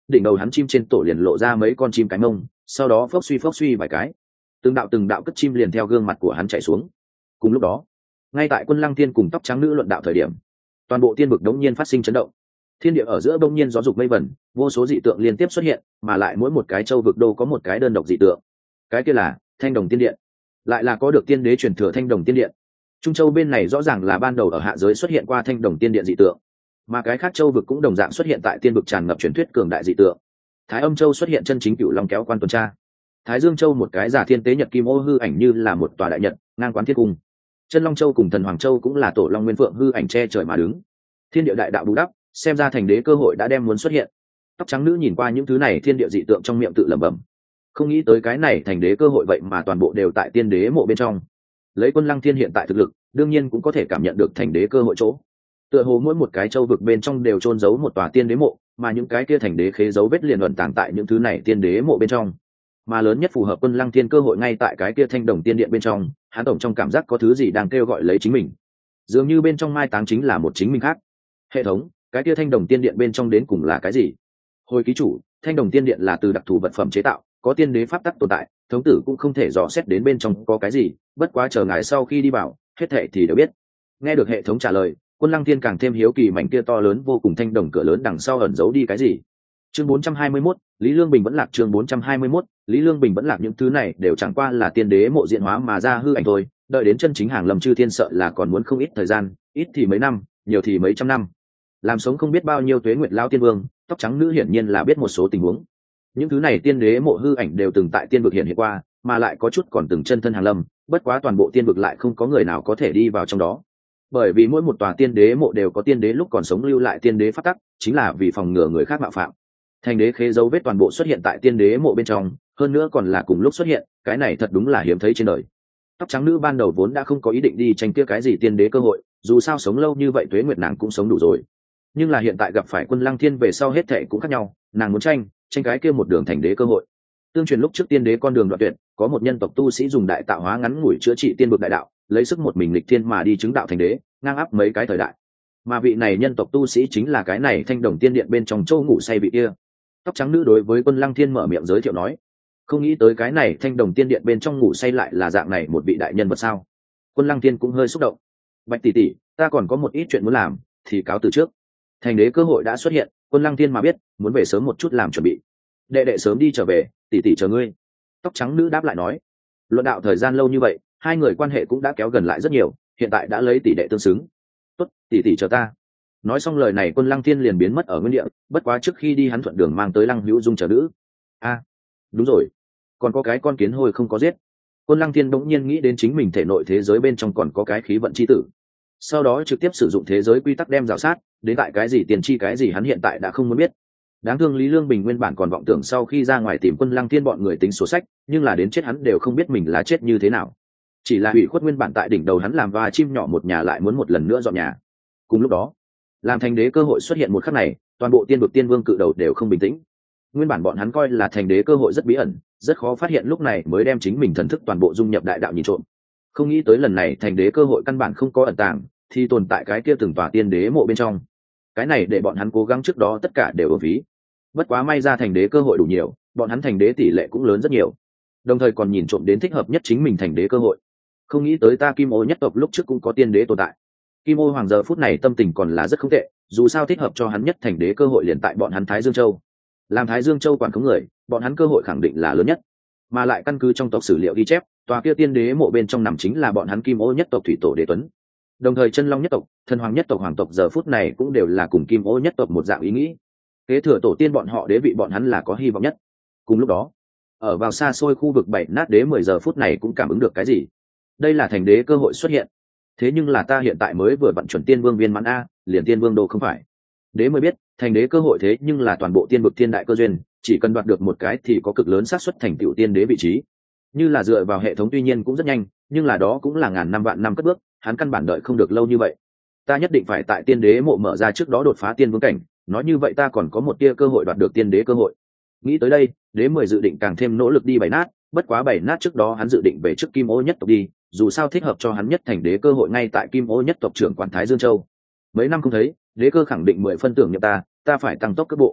đỉnh đầu hắn chim trên tổ liền lộ ra mấy con chim cái mông, sau đó phốc suy phốc suy vài cái, từng đạo từng đạo cất chim liền theo gương mặt của hắn chạy xuống. Cùng lúc đó, ngay tại Quân Lăng Thiên cùng tóc trắng nữ luận đạo thời điểm, toàn bộ tiên vực đống nhiên phát sinh chấn động. Thiên địa ở giữa đống nhiên gió dục mây vẩn, vô số dị tượng liên tiếp xuất hiện, mà lại mỗi một cái châu vực đô có một cái đơn độc dị tượng. Cái kia là Thanh Đồng Tiên Điện, lại là có được tiên đế truyền thừa Thanh Đồng Tiên Điện. Trung châu bên này rõ ràng là ban đầu ở hạ giới xuất hiện qua Thanh Đồng Tiên Điện dị tượng, mà cái khác châu vực cũng đồng dạng xuất hiện tại tiên vực tràn ngập truyền thuyết cường đại dị tượng. Thái Âm Châu xuất hiện chân chính cựu long kéo quan tuần tra. Thái Dương Châu một cái giả thiên tế nhật kim ô hư ảnh như là một tòa đại nhật ngang quán thiên cung. Chân Long Châu cùng Thần Hoàng Châu cũng là tổ long nguyên phượng hư ảnh che trời mà đứng. Thiên địa đại đạo bù đắp, xem ra thành đế cơ hội đã đem muốn xuất hiện. Tóc trắng nữ nhìn qua những thứ này thiên địa dị tượng trong miệng tự lẩm bẩm, không nghĩ tới cái này thành đế cơ hội vậy mà toàn bộ đều tại tiên đế mộ bên trong. Lấy Quân Lăng Thiên hiện tại thực lực, đương nhiên cũng có thể cảm nhận được thành đế cơ hội chỗ. Tựa hồ mỗi một cái châu vực bên trong đều chôn giấu một tòa tiên đế mộ, mà những cái kia thành đế khế dấu vết liền ẩn tàng tại những thứ này tiên đế mộ bên trong. Mà lớn nhất phù hợp Quân Lăng Thiên cơ hội ngay tại cái kia Thanh Đồng Tiên Điện bên trong, hắn tổng trong cảm giác có thứ gì đang kêu gọi lấy chính mình. Dường như bên trong mai táng chính là một chính mình khác. Hệ thống, cái kia Thanh Đồng Tiên Điện bên trong đến cùng là cái gì? Hồi ký chủ, Thanh Đồng Tiên Điện là từ đặc thù vật phẩm chế tạo, có tiên đế pháp tắc tồn tại, thống tử cũng không thể dò xét đến bên trong có cái gì, bất quá chờ ngài sau khi đi vào, hết thệ thì đều biết. Nghe được hệ thống trả lời, Quân Lăng Thiên càng thêm hiếu kỳ mảnh kia to lớn vô cùng thanh đồng cửa lớn đằng sau ẩn giấu đi cái gì. Chương bốn trăm hai mươi mốt, Lý Lương Bình vẫn lạc. Chương bốn trăm hai mươi mốt, Lý Lương Bình vẫn lạc. Những thứ này đều chẳng qua là tiên đế mộ diện hóa mà ra hư ảnh thôi, đợi đến chân chính hàng lâm chư thiên sợ là còn muốn không ít thời gian, ít thì mấy năm, nhiều thì mấy trăm năm. Làm sống không biết bao nhiêu tuế nguyệt lao tiên vương, tóc trắng nữ hiển nhiên là biết một số tình huống. Những thứ này tiên đế mộ hư ảnh đều từng tại tiên vực hiện hiện qua, mà lại có chút còn từng chân thân hàng lâm, bất quá toàn bộ tiên vực lại không có người nào có thể đi vào trong đó. Bởi vì mỗi một tòa tiên đế mộ đều có tiên đế lúc còn sống lưu lại tiên đế pháp tắc, chính là vì phòng ngừa người khác mạo phạm. Thành đế khế dấu vết toàn bộ xuất hiện tại tiên đế mộ bên trong, hơn nữa còn là cùng lúc xuất hiện, cái này thật đúng là hiếm thấy trên đời. Tóc trắng nữ ban đầu vốn đã không có ý định đi tranh kia cái gì tiên đế cơ hội, dù sao sống lâu như vậy tuế nguyệt nàng cũng sống đủ rồi. Nhưng là hiện tại gặp phải Quân Lăng Thiên về sau hết thệ cũng khác nhau, nàng muốn tranh, tranh cái kia một đường thành đế cơ hội. Tương truyền lúc trước tiên đế con đường đoạn tuyệt, có một nhân tộc tu sĩ dùng đại tạo hóa ngắn ngủi chữa trị tiên vực đại đạo, lấy sức một mình lịch thiên mà đi chứng đạo thành đế, ngang áp mấy cái thời đại. Mà vị này nhân tộc tu sĩ chính là cái này Thanh Đồng Tiên Điện bên trong châu ngủ say vị kia. Tóc trắng nữ đối với Quân Lăng Thiên mở miệng giới thiệu nói, không nghĩ tới cái này Thanh Đồng Tiên Điện bên trong ngủ say lại là dạng này một vị đại nhân vật sao. Quân Lăng Thiên cũng hơi xúc động, Bạch tỷ tỷ, ta còn có một ít chuyện muốn làm, thì cáo từ trước. Thành đế cơ hội đã xuất hiện, Quân Lăng Thiên mà biết, muốn về sớm một chút làm chuẩn bị. Đệ đệ sớm đi trở về, tỷ tỷ chờ ngươi. Tóc trắng nữ đáp lại nói, luận đạo thời gian lâu như vậy, hai người quan hệ cũng đã kéo gần lại rất nhiều, hiện tại đã lấy tỷ đệ tương xứng. Tốt, tỷ tỷ chờ ta. Nói xong lời này, Quân Lăng Thiên liền biến mất ở nguyên địa, bất quá trước khi đi hắn thuận đường mang tới Lăng Hữu Dung chờ nữ. A, à, đúng rồi, còn có cái con kiến hôi không có giết. Quân Lăng Thiên bỗng nhiên nghĩ đến chính mình thể nội thế giới bên trong còn có cái khí vận chi tử, sau đó trực tiếp sử dụng thế giới quy tắc đem rào sát, đến tại cái gì tiền chi cái gì hắn hiện tại đã không muốn biết. Đáng thương Lý Lương Bình nguyên bản còn vọng tưởng sau khi ra ngoài tìm Quân Lăng Thiên bọn người tính sổ sách, nhưng là đến chết hắn đều không biết mình là chết như thế nào. Chỉ là hủy khuất nguyên bản tại đỉnh đầu hắn làm và chim nhỏ một nhà lại muốn một lần nữa dọn nhà. Cùng lúc đó, làm thành đế cơ hội xuất hiện một khắc này, toàn bộ tiên vực tiên vương cự đầu đều không bình tĩnh. Nguyên bản bọn hắn coi là thành đế cơ hội rất bí ẩn, rất khó phát hiện, lúc này mới đem chính mình thần thức toàn bộ dung nhập đại đạo nhìn trộm. Không nghĩ tới lần này thành đế cơ hội căn bản không có ẩn tàng, thì tồn tại cái kia từng tòa tiên đế mộ bên trong. Cái này để bọn hắn cố gắng trước đó tất cả đều ở phí. Bất quá may ra thành đế cơ hội đủ nhiều, bọn hắn thành đế tỷ lệ cũng lớn rất nhiều, đồng thời còn nhìn trộm đến thích hợp nhất chính mình thành đế cơ hội. Không nghĩ tới ta Kim Ô nhất tộc lúc trước cũng có tiên đế tồn tại. Kim Ô hoàng giờ phút này tâm tình còn là rất không tệ, dù sao thích hợp cho hắn nhất thành đế cơ hội liền tại bọn hắn Thái Dương Châu. Làm Thái Dương Châu quản khống người, bọn hắn cơ hội khẳng định là lớn nhất. Mà lại căn cứ trong tộc sử liệu ghi chép, tòa kia tiên đế mộ bên trong nằm chính là bọn hắn Kim Ô nhất tộc thủy tổ Đế Tuấn. Đồng thời Chân Long nhất tộc, Thần Hoàng nhất tộc, Hoàng tộc giờ phút này cũng đều là cùng Kim Ô nhất tộc một dạng ý nghĩ. Kế thừa tổ tiên bọn họ đế vị bọn hắn là có hy vọng nhất. Cùng lúc đó, ở vào xa xôi khu vực bảy nát đế mười giờ phút này cũng cảm ứng được cái gì. Đây là thành đế cơ hội xuất hiện. Thế nhưng là ta hiện tại mới vừa vận chuẩn tiên vương viên mãn a, liền tiên vương đồ không phải. Đế mới biết, thành đế cơ hội thế nhưng là toàn bộ tiên vực thiên đại cơ duyên, chỉ cần đoạt được một cái thì có cực lớn xác suất thành tựu tiên đế vị trí. Như là dựa vào hệ thống tuy nhiên cũng rất nhanh, nhưng là đó cũng là ngàn năm vạn năm cất bước, hắn căn bản đợi không được lâu như vậy. Ta nhất định phải tại tiên đế mộ mở ra trước đó đột phá tiên vương cảnh, nói như vậy ta còn có một tia cơ hội đoạt được tiên đế cơ hội. Nghĩ tới đây, đế mười dự định càng thêm nỗ lực đi bảy nát, bất quá bảy nát trước đó hắn dự định về trước Kim Ô nhất tộc đi, dù sao thích hợp cho hắn nhất thành đế cơ hội ngay tại Kim Ô nhất tộc trưởng quản Thái Dương Châu. Mấy năm không thấy, đế cơ khẳng định mười phân tưởng nhập ta, ta phải tăng tốc cấp bộ.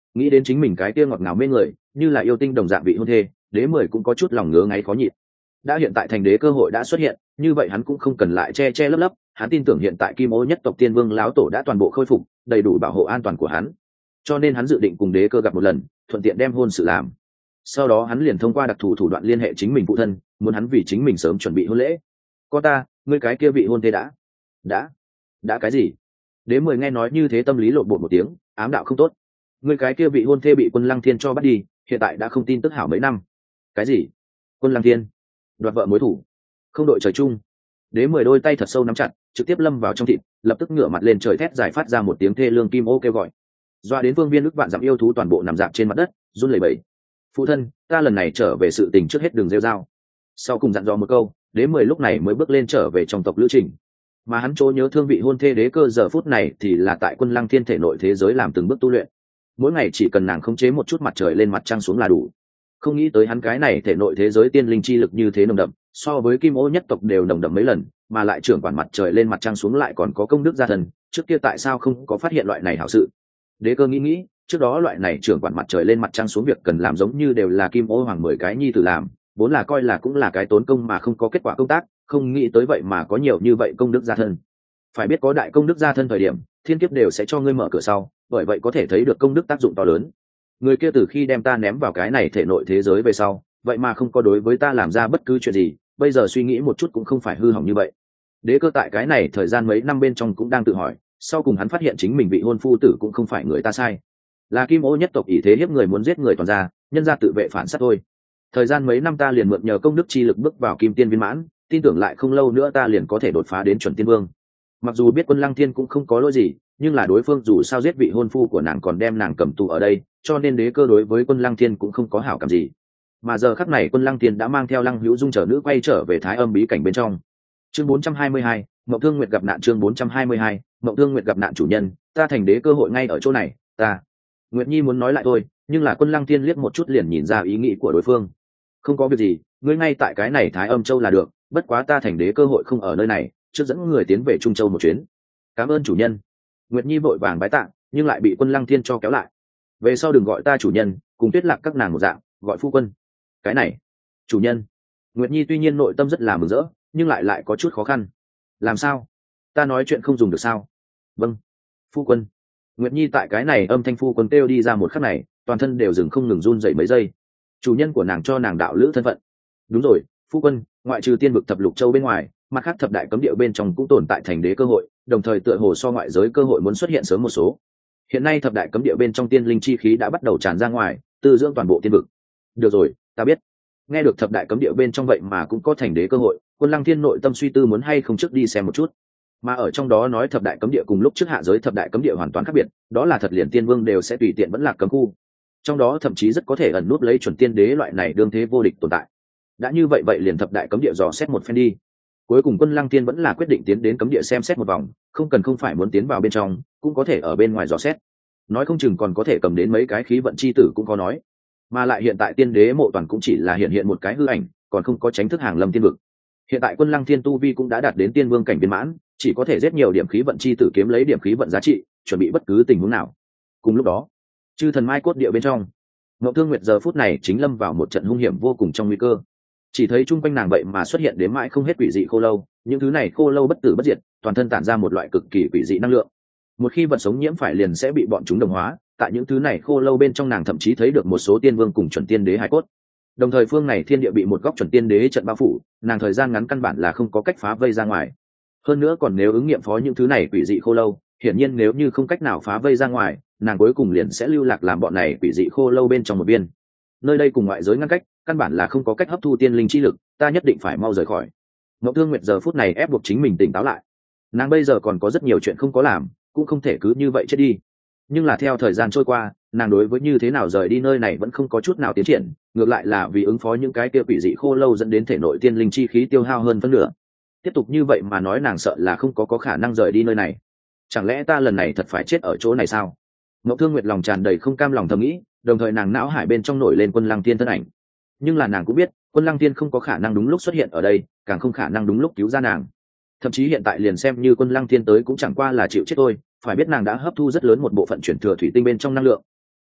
nghĩ đến chính mình cái kia ngọt ngào mê người như là yêu tinh đồng dạng vị hôn thê, đế mười cũng có chút lòng ngứa ngáy khó nhịn. Đã hiện tại thành đế cơ hội đã xuất hiện, như vậy hắn cũng không cần lại che che lấp lấp, hắn tin tưởng hiện tại kim ô nhất tộc tiên vương lão tổ đã toàn bộ khôi phục, đầy đủ bảo hộ an toàn của hắn, cho nên hắn dự định cùng đế cơ gặp một lần, thuận tiện đem hôn sự làm. Sau đó hắn liền thông qua đặc thù thủ đoạn liên hệ chính mình phụ thân, muốn hắn vì chính mình sớm chuẩn bị hôn lễ. Có ta, ngươi cái kia vị hôn thê đã đã đã cái gì? Đế mười nghe nói như thế tâm lý lộn bột một tiếng, ám đạo không tốt. Ngươi cái kia vị hôn thê bị Quân Lăng Thiên cho bắt đi, hiện tại đã không tin tức hảo mấy năm. Cái gì? Quân Lăng Thiên đoạt vợ mối thủ, không đội trời chung. Đế mười đôi tay thật sâu nắm chặt, trực tiếp lâm vào trong thịt, lập tức ngửa mặt lên trời thét giải phát ra một tiếng thê lương kim ô kêu gọi. Doa đến vương viên ức vạn dặm yêu thú toàn bộ nằm dạp trên mặt đất, run lẩy bẩy. Phụ thân, ta lần này trở về sự tình trước hết đường rêu dao. Sau cùng dặn dò một câu, đế mười lúc này mới bước lên trở về trong tộc lữ trình. Mà hắn chỗ nhớ thương vị hôn thê đế cơ giờ phút này thì là tại Quân Lăng Thiên thể nội thế giới làm từng bước tu luyện. Mỗi ngày chỉ cần nàng khống chế một chút mặt trời lên mặt trăng xuống là đủ. Không nghĩ tới hắn cái này thể nội thế giới tiên linh chi lực như thế nồng đậm, so với kim ô nhất tộc đều nồng đậm mấy lần, mà lại trưởng quản mặt trời lên mặt trăng xuống lại còn có công đức gia thần, trước kia tại sao không có phát hiện loại này hảo sự? Đế cơ nghĩ nghĩ, trước đó loại này trưởng quản mặt trời lên mặt trăng xuống việc cần làm giống như đều là kim ô hoàng mười cái nhi tử làm, vốn là coi là cũng là cái tốn công mà không có kết quả công tác, không nghĩ tới vậy mà có nhiều như vậy công đức gia thân. Phải biết có đại công đức gia thân thời điểm, thiên kiếp đều sẽ cho ngươi mở cửa sau, bởi vậy có thể thấy được công đức tác dụng to lớn. Người kia từ khi đem ta ném vào cái này thể nội thế giới về sau, vậy mà không có đối với ta làm ra bất cứ chuyện gì, bây giờ suy nghĩ một chút cũng không phải hư hỏng như vậy. Đế cơ tại cái này thời gian mấy năm bên trong cũng đang tự hỏi, sau cùng hắn phát hiện chính mình vị hôn phu tử cũng không phải người ta sai, là kim ô nhất tộc ỷ thế hiếp người muốn giết người toàn ra, nhân ra tự vệ phản sát thôi. Thời gian mấy năm ta liền mượn nhờ công đức chi lực bước vào kim tiên viên mãn, tin tưởng lại không lâu nữa ta liền có thể đột phá đến chuẩn tiên vương. Mặc dù biết Quân Lăng Thiên cũng không có lỗi gì, nhưng là đối phương dù sao giết vị hôn phu của nàng còn đem nàng cầm tù ở đây, cho nên đế cơ đối với Quân Lăng Thiên cũng không có hảo cảm gì. Mà giờ khắc này Quân Lăng Thiên đã mang theo Lăng Hữu Dung trở nữ quay trở về Thái Âm bí cảnh bên trong. Chương bốn trăm hai mươi hai, Mộng Thương Nguyệt gặp nạn. Chương bốn trăm hai mươi hai, Mộng Thương Nguyệt gặp nạn. Chủ nhân, ta thành đế cơ hội ngay ở chỗ này. Ta Nguyệt Nhi muốn nói lại thôi, nhưng là Quân Lăng Thiên liếc một chút liền nhìn ra ý nghĩ của đối phương. Không có việc gì, ngươi ngay tại cái này Thái Âm Châu là được, bất quá ta thành đế cơ hội không ở nơi này, trước dẫn người tiến về Trung Châu một chuyến. Cảm ơn chủ nhân. Nguyệt Nhi vội vàng bái tạ, nhưng lại bị Quân Lăng Thiên cho kéo lại. Về sau đừng gọi ta chủ nhân, cùng Tuyết Lạc các nàng một dạng, gọi phu quân. Cái này, chủ nhân. Nguyệt Nhi tuy nhiên nội tâm rất là mừng rỡ, nhưng lại lại có chút khó khăn. Làm sao? Ta nói chuyện không dùng được sao? Vâng, phu quân. Nguyệt Nhi tại cái này âm thanh phu quân kêu đi ra một khắc này, toàn thân đều dừng không ngừng run dậy mấy giây. Chủ nhân của nàng cho nàng đạo lữ thân phận. Đúng rồi, phu quân, ngoại trừ tiên vực thập lục châu bên ngoài, mặt khác thập đại cấm địa bên trong cũng tồn tại thành đế cơ hội, đồng thời tựa hồ so ngoại giới cơ hội muốn xuất hiện sớm một số. Hiện nay thập đại cấm địa bên trong tiên linh chi khí đã bắt đầu tràn ra ngoài, tư dưỡng toàn bộ tiên vực. Được rồi, ta biết. Nghe được thập đại cấm địa bên trong vậy mà cũng có thành đế cơ hội, Quân Lăng Thiên nội tâm suy tư muốn hay không trước đi xem một chút. Mà ở trong đó nói thập đại cấm địa cùng lúc trước hạ giới thập đại cấm địa hoàn toàn khác biệt, đó là thật liền tiên vương đều sẽ tùy tiện vẫn là cấm khu. Trong đó thậm chí rất có thể ẩn núp lấy chuẩn tiên đế loại này đương thế vô địch tồn tại. Đã như vậy vậy liền thập đại cấm địa dò xét một phen đi. Cuối cùng Quân Lăng Thiên vẫn là quyết định tiến đến cấm địa xem xét một vòng, không cần không phải muốn tiến vào bên trong, cũng có thể ở bên ngoài dò xét. Nói không chừng còn có thể cầm đến mấy cái khí vận chi tử cũng có nói. Mà lại hiện tại tiên đế mộ toàn cũng chỉ là hiện hiện một cái hư ảnh, còn không có tránh thức hàng lâm tiên vực. Hiện tại Quân Lăng Thiên tu vi cũng đã đạt đến tiên vương cảnh viên mãn, chỉ có thể giết nhiều điểm khí vận chi tử kiếm lấy điểm khí vận giá trị, chuẩn bị bất cứ tình huống nào. Cùng lúc đó, chư thần mai cốt địa bên trong, Ngọc Thương Nguyệt giờ phút này chính lâm vào một trận hung hiểm vô cùng trong nguy cơ. Chỉ thấy chung quanh nàng vậy mà xuất hiện đến mãi không hết quỷ dị khô lâu, những thứ này khô lâu bất tử bất diệt, toàn thân tản ra một loại cực kỳ quỷ dị năng lượng. Một khi vật sống nhiễm phải liền sẽ bị bọn chúng đồng hóa, tại những thứ này khô lâu bên trong nàng thậm chí thấy được một số tiên vương cùng chuẩn tiên đế hải cốt. Đồng thời phương này thiên địa bị một góc chuẩn tiên đế trận bao phủ, nàng thời gian ngắn căn bản là không có cách phá vây ra ngoài. Hơn nữa còn nếu ứng nghiệm phó những thứ này quỷ dị khô lâu, hiển nhiên nếu như không cách nào phá vây ra ngoài, nàng cuối cùng liền sẽ lưu lạc làm bọn này quỷ dị khô lâu bên trong một biên. Nơi đây cùng ngoại giới ngăn cách, căn bản là không có cách hấp thu tiên linh chi lực, ta nhất định phải mau rời khỏi. Ngọc Thương Nguyệt giờ phút này ép buộc chính mình tỉnh táo lại. Nàng bây giờ còn có rất nhiều chuyện không có làm, cũng không thể cứ như vậy chết đi. Nhưng là theo thời gian trôi qua, nàng đối với như thế nào rời đi nơi này vẫn không có chút nào tiến triển, ngược lại là vì ứng phó những cái kia quỷ dị khô lâu dẫn đến thể nội tiên linh chi khí tiêu hao hơn phân nửa. Tiếp tục như vậy mà nói nàng sợ là không có có khả năng rời đi nơi này. Chẳng lẽ ta lần này thật phải chết ở chỗ này sao? Ngọc Thương Nguyệt lòng tràn đầy không cam lòng thầm nghĩ, đồng thời nàng não hải bên trong nổi lên Quân Lăng Tiên thân ảnh. Nhưng là nàng cũng biết, Quân Lăng Tiên không có khả năng đúng lúc xuất hiện ở đây, càng không khả năng đúng lúc cứu ra nàng. Thậm chí hiện tại liền xem như Quân Lăng Tiên tới cũng chẳng qua là chịu chết thôi, phải biết nàng đã hấp thu rất lớn một bộ phận chuyển thừa thủy tinh bên trong năng lượng.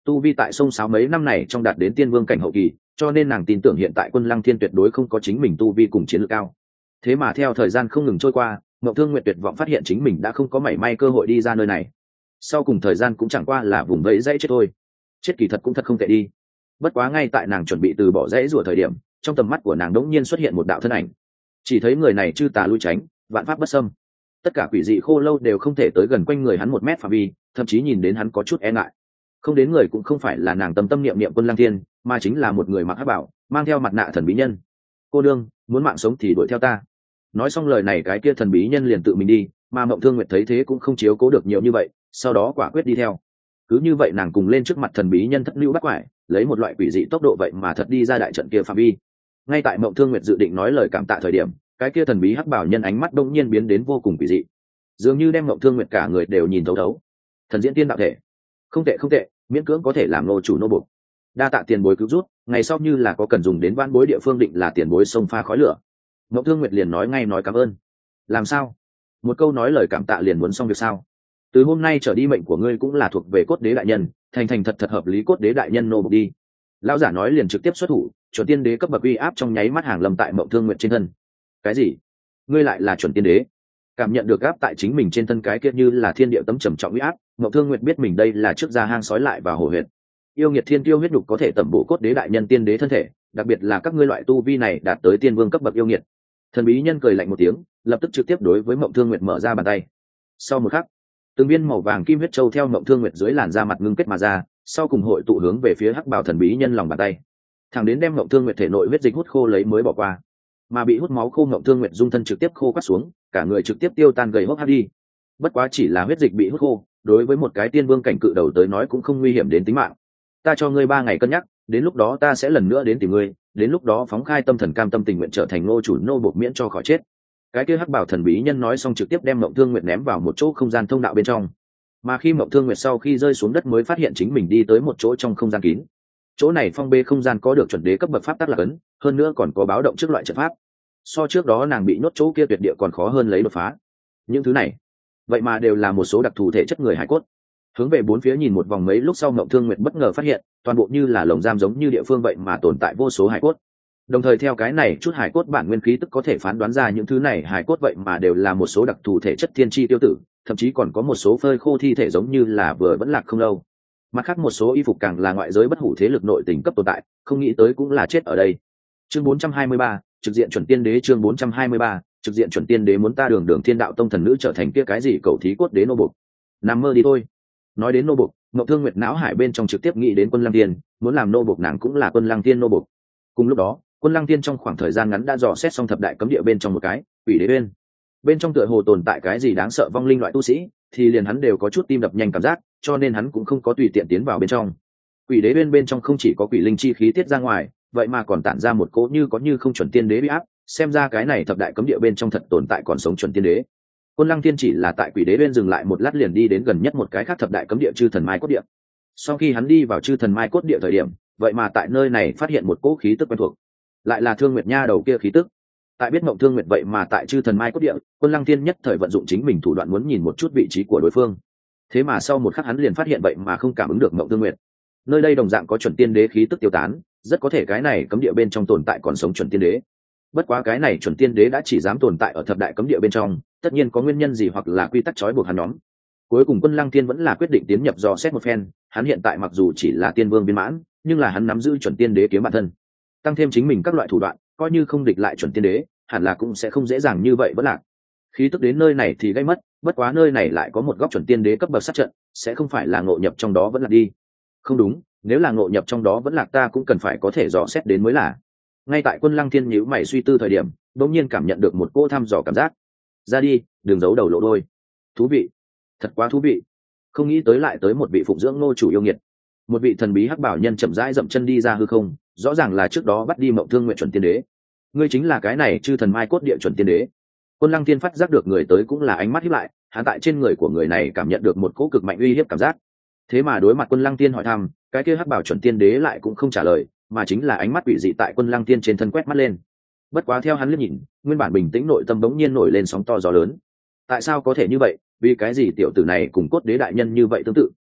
tu vi tại sông sáo mấy năm này trong đạt đến tiên vương cảnh hậu kỳ, cho nên nàng tin tưởng hiện tại Quân Lăng Thiên tuyệt đối không có chính mình tu vi cùng chiến lược cao. Thế mà theo thời gian không ngừng trôi qua, Mộng Thương Nguyệt tuyệt vọng phát hiện chính mình đã không có mảy may cơ hội đi ra nơi này. Sau cùng thời gian cũng chẳng qua là vùng vẫy dãy chết thôi. Chết kỳ thật cũng thật không tệ đi. Bất quá ngay tại nàng chuẩn bị từ bỏ dãy rủa thời điểm, trong tầm mắt của nàng đống nhiên xuất hiện một đạo thân ảnh. Chỉ thấy người này chư tà lui tránh, vạn pháp bất xâm. Tất cả quỷ dị khô lâu đều không thể tới gần quanh người hắn một mét phạm vi, thậm chí nhìn đến hắn có chút e ngại. Không đến người cũng không phải là nàng tâm tâm niệm niệm Quân Lăng Thiên, mà chính là một người mặc hắc bảo, mang theo mặt nạ thần bí nhân. Cô đương, muốn mạng sống thì đuổi theo ta. Nói xong lời này, cái kia thần bí nhân liền tự mình đi, mà Mộng Thương Nguyệt thấy thế cũng không chiếu cố được nhiều như vậy, sau đó quả quyết đi theo. Cứ như vậy nàng cùng lên trước mặt thần bí nhân thất lưu bắt quải, lấy một loại quỷ dị tốc độ vậy mà thật đi ra đại trận kia phạm vi. Ngay tại Mộng Thương Nguyệt dự định nói lời cảm tạ thời điểm, cái kia thần bí hắc bảo nhân ánh mắt đông nhiên biến đến vô cùng quỷ dị, dường như đem Mộng Thương Nguyệt cả người đều nhìn thấu thấu. Thần diễn tiên đạo thể, không tệ không tệ, miễn cưỡng có thể làm nô chủ nô bộc. Đa tạ tiền bối cứu rút, ngày sau như là có cần dùng đến vãn bối địa phương định là tiền bối sông pha khói lửa. Mộng Thương Nguyệt liền nói ngay nói cảm ơn. Làm sao? Một câu nói lời cảm tạ liền muốn xong việc sao? Từ hôm nay trở đi mệnh của ngươi cũng là thuộc về Cốt Đế đại nhân, thành thành thật thật hợp lý Cốt Đế đại nhân nô bộc đi. Lão giả nói liền trực tiếp xuất thủ, chuẩn tiên đế cấp bậc uy áp trong nháy mắt hàng lâm tại Mộng Thương Nguyệt trên thân. Cái gì? Ngươi lại là chuẩn tiên đế? Cảm nhận được áp tại chính mình trên thân cái kia như là thiên địa tấm trầm trọng uy áp, Mộng Thương Nguyệt biết mình đây là trước ra hang sói lại và hổ huyệt. Yêu nghiệt thiên tiêu huyết nhục có thể tẩm bổ Cốt Đế đại nhân tiên đế thân thể, đặc biệt là các ngươi loại tu vi này đạt tới tiên vương cấp bậc yêu nghiệt. Thần bí nhân cười lạnh một tiếng, lập tức trực tiếp đối với Mộng Thương Nguyệt mở ra bàn tay. Sau một khắc, từng viên màu vàng kim huyết châu theo Mộng Thương Nguyệt dưới làn da mặt ngưng kết mà ra, sau cùng hội tụ hướng về phía hắc bào thần bí nhân lòng bàn tay, thẳng đến đem Mộng Thương Nguyệt thể nội huyết dịch hút khô lấy mới bỏ qua. Mà bị hút máu khô Mộng Thương Nguyệt dung thân trực tiếp khô quắt xuống, cả người trực tiếp tiêu tan gầy hốc hác đi. Bất quá chỉ là huyết dịch bị hút khô, đối với một cái tiên vương cảnh cự đầu tới nói cũng không nguy hiểm đến tính mạng. Ta cho ngươi ba ngày cân nhắc, đến lúc đó ta sẽ lần nữa đến tìm ngươi, đến lúc đó phóng khai tâm thần cam tâm tình nguyện trở thành nô chủ nô bộc miễn cho khỏi chết. Cái kia hắc bảo thần bí nhân nói xong trực tiếp đem Mộng Thương Nguyệt ném vào một chỗ không gian thông đạo bên trong. Mà khi Mộng Thương Nguyệt sau khi rơi xuống đất mới phát hiện chính mình đi tới một chỗ trong không gian kín. Chỗ này phong bê không gian có được chuẩn đế cấp bậc pháp tắc là cấn, hơn nữa còn có báo động trước loại trận pháp. So trước đó nàng bị nhốt chỗ kia tuyệt địa còn khó hơn lấy đột phá. Những thứ này, vậy mà đều là một số đặc thù thể chất người hải cốt. Hướng về bốn phía nhìn một vòng mấy lúc sau, Mộng Thương Nguyệt bất ngờ phát hiện, toàn bộ như là lồng giam giống như địa phương vậy mà tồn tại vô số hải cốt. Đồng thời theo cái này chút hải cốt bản nguyên khí tức có thể phán đoán ra những thứ này hải cốt vậy mà đều là một số đặc thù thể chất thiên chi tiêu tử, thậm chí còn có một số phơi khô thi thể giống như là vừa vẫn lạc không lâu. Mặt khác một số y phục càng là ngoại giới bất hủ thế lực nội tình cấp tồn tại, không nghĩ tới cũng là chết ở đây. Chương bốn trăm hai mươi ba, trực diện chuẩn tiên đế. Chương bốn trăm hai mươi ba, trực diện chuẩn tiên đế. Muốn ta Đường Đường Thiên Đạo Tông thần nữ trở thành kia cái gì cầu thí cốt đế nô bộc? Nằm mơ đi thôi. Nói đến nô bộc, Mộng Thương Nguyệt não hải bên trong trực tiếp nghĩ đến Quân Lăng Tiên, muốn làm nô bộc nàng cũng là Quân Lăng Tiên nô bộc. Cùng lúc đó, Quân Lăng Tiên trong khoảng thời gian ngắn đã dò xét xong thập đại cấm địa bên trong một cái Quỷ Đế bên bên trong tựa hồ tồn tại cái gì đáng sợ vong linh loại tu sĩ, thì liền hắn đều có chút tim đập nhanh cảm giác, cho nên hắn cũng không có tùy tiện tiến vào bên trong. Quỷ Đế bên bên trong không chỉ có quỷ linh chi khí tiết ra ngoài, vậy mà còn tản ra một cỗ như có như không chuẩn tiên đế uy áp, xem ra cái này thập đại cấm địa bên trong thật tồn tại còn sống chuẩn tiên đế. Quân Lăng Tiên chỉ là tại Quỷ Đế bên dừng lại một lát liền đi đến gần nhất một cái khác thập đại cấm địa Chư Thần Mai Cốt Địa. Sau khi hắn đi vào Chư Thần Mai Cốt Địa thời điểm, vậy mà tại nơi này phát hiện một cỗ khí tức quen thuộc, lại là Thương Nguyệt nha đầu kia khí tức. Tại biết Mộng Thương Nguyệt vậy mà tại Chư Thần Mai Cốt Địa, Quân Lăng Tiên nhất thời vận dụng chính mình thủ đoạn muốn nhìn một chút vị trí của đối phương. Thế mà sau một khắc hắn liền phát hiện vậy mà không cảm ứng được Mộng Thương Nguyệt. Nơi đây đồng dạng có chuẩn tiên đế khí tức tiêu tán, rất có thể cái này cấm địa bên trong tồn tại còn sống chuẩn tiên đế. Bất quá cái này chuẩn tiên đế đã chỉ dám tồn tại ở thập đại cấm địa bên trong, tất nhiên có nguyên nhân gì hoặc là quy tắc trói buộc hắn nhóm. Cuối cùng Quân Lăng Tiên vẫn là quyết định tiến nhập dò xét một phen, hắn hiện tại mặc dù chỉ là tiên vương viên mãn, nhưng là hắn nắm giữ chuẩn tiên đế kiếm bản thân, tăng thêm chính mình các loại thủ đoạn, coi như không địch lại chuẩn tiên đế, hẳn là cũng sẽ không dễ dàng như vậy vẫn lạc. Khí tức đến nơi này thì gây mất, bất quá nơi này lại có một góc chuẩn tiên đế cấp bậc sát trận, sẽ không phải là ngộ nhập trong đó vẫn lạc đi. Không đúng, nếu là ngộ nhập trong đó vẫn lạc ta cũng cần phải có thể dò xét đến mới là. Ngay tại Quân Lăng Thiên nhíu mày suy tư thời điểm, đột nhiên cảm nhận được một cỗ thăm dò cảm giác. Ra đi, đừng giấu đầu lộ đôi. Thú vị, thật quá thú vị. Không nghĩ tới lại tới một vị phụng dưỡng nô chủ yêu nghiệt. Một vị thần bí hắc bảo nhân chậm rãi dậm chân đi ra hư không, rõ ràng là trước đó bắt đi Mộng Thương Nguyện chuẩn tiên đế. Ngươi chính là cái này Chư Thần Mai Cốt Địa chuẩn tiên đế. Quân Lăng Thiên phát giác được người tới cũng là ánh mắt híp lại, hắn tại trên người của người này cảm nhận được một cỗ cực mạnh uy hiếp cảm giác. Thế mà đối mặt Quân Lăng Thiên hỏi thăm, cái kia hắc bảo chuẩn tiên đế lại cũng không trả lời, mà chính là ánh mắt quỷ dị tại Quân Lăng Thiên trên thân quét mắt lên. Bất quá theo hắn liếc nhìn, nguyên bản bình tĩnh nội tâm bỗng nhiên nổi lên sóng to gió lớn. Tại sao có thể như vậy? Vì cái gì tiểu tử này cùng Cốt Đế đại nhân như vậy tương tự,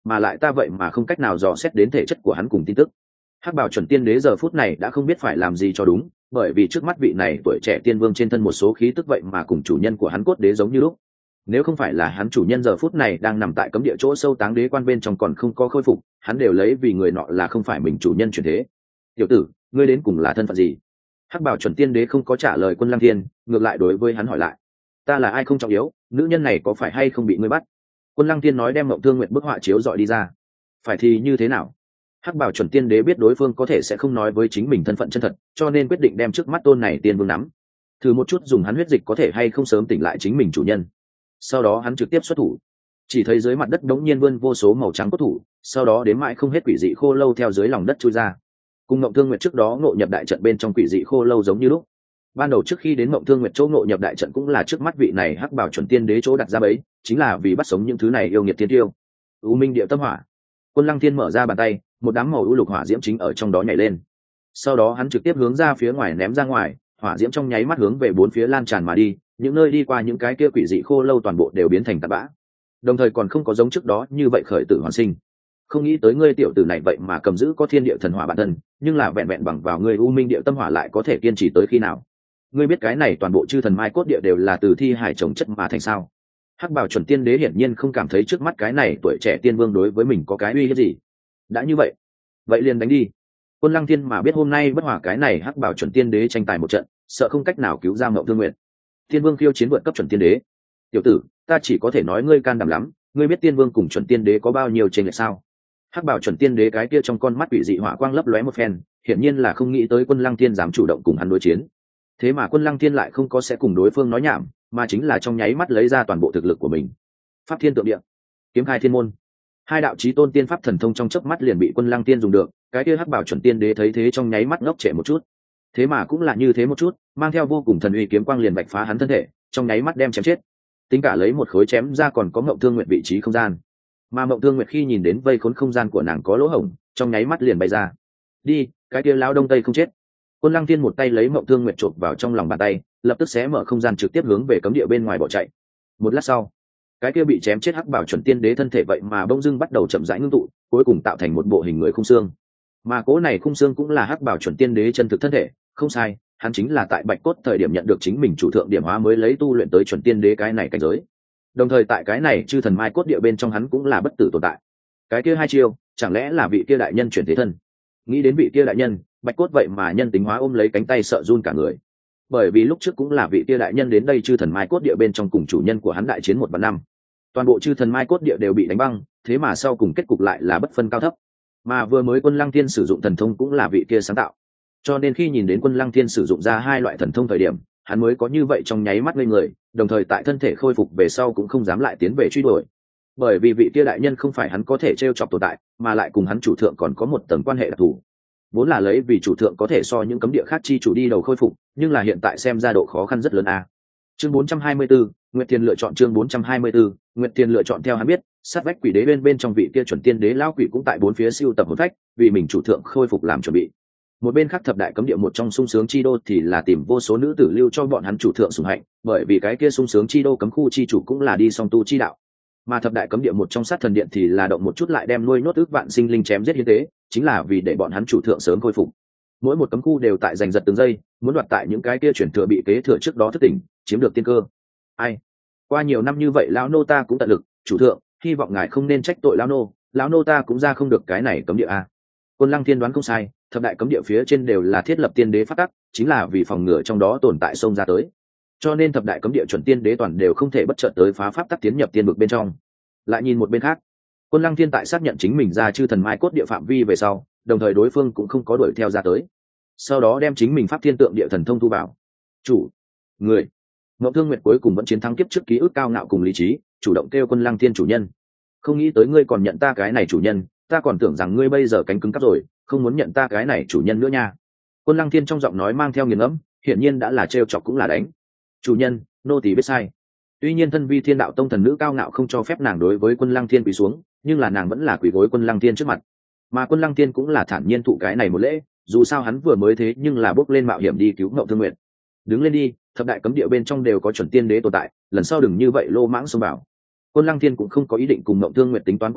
mà lại ta vậy mà không cách nào dò xét đến thể chất của hắn cùng tin tức. Hắc bảo chuẩn tiên đế giờ phút này đã không biết phải làm gì cho đúng, bởi vì trước mắt vị này tuổi trẻ tiên vương trên thân một số khí tức vậy mà cùng chủ nhân của hắn cốt đế giống như lúc. Nếu không phải là hắn chủ nhân giờ phút này đang nằm tại cấm địa chỗ sâu táng đế quan bên trong còn không có khôi phục, hắn đều lấy vì người nọ là không phải mình chủ nhân chuyển thế. Tiểu tử, ngươi đến cùng là thân phận gì? Hắc bảo chuẩn tiên đế không có trả lời Quân Lăng Thiên, ngược lại đối với hắn hỏi lại. Ta là ai không trọng yếu, nữ nhân này có phải hay không bị ngươi bắt? Quân Lăng Thiên nói đem Mộng Thương Nguyệt bức họa chiếu dọi đi ra. Phải thì như thế nào? Hắc bảo chuẩn tiên đế biết đối phương có thể sẽ không nói với chính mình thân phận chân thật, cho nên quyết định đem trước mắt tôn này tiên vương nắm, thử một chút dùng hắn huyết dịch có thể hay không sớm tỉnh lại chính mình chủ nhân. Sau đó hắn trực tiếp xuất thủ, chỉ thấy dưới mặt đất đống nhiên vươn vô số màu trắng cốt thủ, sau đó đến mãi không hết quỷ dị khô lâu theo dưới lòng đất chui ra. Cùng Mộng Thương Nguyệt trước đó ngộ nhập đại trận bên trong quỷ dị khô lâu giống như lúc ban đầu trước khi đến Mộng Thương Nguyệt chỗ ngộ nhập đại trận cũng là trước mắt vị này Hắc bảo chuẩn tiên đế chỗ đặt ra bẫy, chính là vì bắt sống những thứ này yêu nghiệt tiên tiêu. U Minh Địa Tâm Hỏa. Quân Lăng Thiên mở ra bàn tay, một đám màu u lục hỏa diễm chính ở trong đó nhảy lên. Sau đó hắn trực tiếp hướng ra phía ngoài ném ra ngoài, hỏa diễm trong nháy mắt hướng về bốn phía lan tràn mà đi, những nơi đi qua những cái kia quỷ dị khô lâu toàn bộ đều biến thành tạt bã. Đồng thời còn không có giống trước đó như vậy khởi tử hoàn sinh. Không nghĩ tới ngươi tiểu tử này vậy mà cầm giữ có thiên địa thần hỏa bản thân, nhưng là vẹn vẹn bằng vào ngươi U Minh Địa Tâm Hỏa lại có thể kiên trì tới khi nào? Ngươi biết cái này toàn bộ chư thần mai cốt địa đều là từ thi hải trồng chất mà thành sao? Hắc bảo chuẩn tiên đế hiển nhiên không cảm thấy trước mắt cái này tuổi trẻ tiên vương đối với mình có cái uy hiếp gì. Đã như vậy, vậy liền đánh đi. Quân Lăng Thiên mà biết hôm nay bất hòa cái này Hắc bảo chuẩn tiên đế tranh tài một trận, sợ không cách nào cứu ra Mộng Thương Nguyệt. Tiên vương khiêu chiến vượt cấp chuẩn tiên đế. Tiểu tử, ta chỉ có thể nói ngươi can đảm lắm, ngươi biết tiên vương cùng chuẩn tiên đế có bao nhiêu chênh lệch sao? Hắc bảo chuẩn tiên đế cái kia trong con mắt bị dị hỏa quang lấp lóe một phen, hiển nhiên là không nghĩ tới Quân Lăng Thiên dám chủ động cùng hắn đối chiến. Thế mà Quân Lăng Thiên lại không có sẽ cùng đối phương nói nhảm, mà chính là trong nháy mắt lấy ra toàn bộ thực lực của mình. Pháp Thiên Tượng Địa, Kiếm Khai Thiên Môn, hai đạo chí tôn tiên pháp thần thông trong chớp mắt liền bị Quân Lăng Thiên dùng được. Cái kia Hắc bảo chuẩn tiên đế thấy thế trong nháy mắt ngốc trệ một chút. Thế mà cũng là như thế một chút, mang theo vô cùng thần uy kiếm quang liền vạch phá hắn thân thể, trong nháy mắt đem chém chết. Tính cả lấy một khối chém ra còn có Mộng Thương Nguyệt vị trí không gian, mà Mộng Thương Nguyệt khi nhìn đến vây khốn không gian của nàng có lỗ hổng, trong nháy mắt liền bay ra. Đi, cái kia lão đông tây không chết. Quân Lăng Thiên một tay lấy Mộng Thương Nguyệt chộp vào trong lòng bàn tay, lập tức xé mở không gian trực tiếp hướng về cấm địa bên ngoài bỏ chạy. Một lát sau, cái kia bị chém chết Hắc bảo chuẩn tiên đế thân thể vậy mà bỗng dưng bắt đầu chậm rãi ngưng tụ, cuối cùng tạo thành một bộ hình người khung xương. Mà cố này khung xương cũng là Hắc bảo chuẩn tiên đế chân thực thân thể, không sai, hắn chính là tại Bạch Cốt thời điểm nhận được chính mình chủ thượng điểm hóa mới lấy tu luyện tới chuẩn tiên đế cái này cảnh giới. Đồng thời tại cái này chư thần mai cốt địa bên trong hắn cũng là bất tử tồn tại. Cái kia hai chiêu, chẳng lẽ là vị kia đại nhân chuyển thế thân? Nghĩ đến vị kia đại nhân, Bạch Cốt vậy mà nhân tính hóa ôm lấy cánh tay sợ run cả người. Bởi vì lúc trước cũng là vị kia đại nhân đến đây chư thần mai cốt địa bên trong cùng chủ nhân của hắn đại chiến một vạn năm. Toàn bộ chư thần mai cốt địa đều bị đánh băng, thế mà sau cùng kết cục lại là bất phân cao thấp. Mà vừa mới Quân Lăng Thiên sử dụng thần thông cũng là vị kia sáng tạo. Cho nên khi nhìn đến Quân Lăng Thiên sử dụng ra hai loại thần thông thời điểm, hắn mới có như vậy trong nháy mắt ngây người, đồng thời tại thân thể khôi phục về sau cũng không dám lại tiến về truy đuổi. Bởi vì vị kia đại nhân không phải hắn có thể trêu chọc tồn tại, mà lại cùng hắn chủ thượng còn có một tầng quan hệ đặc thù. Vốn là lấy vì chủ thượng có thể so những cấm địa khác chi chủ đi đầu khôi phục, nhưng là hiện tại xem ra độ khó khăn rất lớn a. Chương bốn trăm hai mươi tư, Nguyệt Thiên lựa chọn chương bốn trăm hai mươi tư, Nguyệt Thiên lựa chọn theo hắn biết, sát vách quỷ đế bên bên trong vị kia chuẩn tiên đế lão quỷ cũng tại bốn phía siêu tập hồn phách, vì mình chủ thượng khôi phục làm chuẩn bị. Một bên khác thập đại cấm địa một trong sung sướng chi đô thì là tìm vô số nữ tử lưu cho bọn hắn chủ thượng sủng hạnh, bởi vì cái kia sung sướng chi đô cấm khu chi chủ cũng là đi song tu chi đạo. Mà thập đại cấm địa một trong sát thần điện thì là động một chút lại đem nuôi nốt ước vạn sinh linh chém giết như thế, chính là vì để bọn hắn chủ thượng sớm khôi phục. Mỗi một cấm khu đều tại giành giật từng giây, muốn đoạt tại những cái kia chuyển thừa bị kế thừa trước đó thức tỉnh, chiếm được tiên cơ. Ai? Qua nhiều năm như vậy lão nô ta cũng tận lực, chủ thượng, hy vọng ngài không nên trách tội lão nô, lão nô ta cũng ra không được cái này cấm địa a. Quân Lăng Thiên đoán không sai, thập đại cấm địa phía trên đều là thiết lập tiên đế pháp tắc, chính là vì phòng ngừa trong đó tồn tại xông ra tới. Cho nên thập đại cấm địa chuẩn tiên đế toàn đều không thể bất chợt tới phá pháp tắc tiến nhập tiên vực bên trong. Lại nhìn một bên khác, Quân Lăng Thiên tại xác nhận chính mình ra chư thần mai cốt địa phạm vi về sau, đồng thời đối phương cũng không có đuổi theo ra tới. Sau đó đem chính mình pháp thiên tượng địa thần thông thu vào. Chủ, người, Mộng Thương Nguyệt cuối cùng vẫn chiến thắng kiếp trước ký ức cao ngạo cùng lý trí, chủ động kêu Quân Lăng Thiên chủ nhân. Không nghĩ tới ngươi còn nhận ta cái này chủ nhân, ta còn tưởng rằng ngươi bây giờ cánh cứng cắp rồi, không muốn nhận ta cái này chủ nhân nữa nha. Quân Lăng Thiên trong giọng nói mang theo nghiền ngẫm, hiển nhiên đã là trêu chọc cũng là đánh. Chủ nhân, nô tỳ biết sai. Tuy nhiên thân vi Thiên Đạo Tông thần nữ cao ngạo không cho phép nàng đối với Quân Lăng Thiên quỳ xuống, nhưng là nàng vẫn là quỳ gối Quân Lăng Thiên trước mặt. Mà Quân Lăng Thiên cũng là thản nhiên thụ cái này một lễ, dù sao hắn vừa mới thế nhưng là bước lên mạo hiểm đi cứu Ngộ Thương Nguyệt. Đứng lên đi, thập đại cấm địa bên trong đều có chuẩn tiên đế tồn tại, lần sau đừng như vậy lô mãng xông vào. Quân Lăng Thiên cũng không có ý định cùng Ngộ Thương Nguyệt tính toán quá nhiều,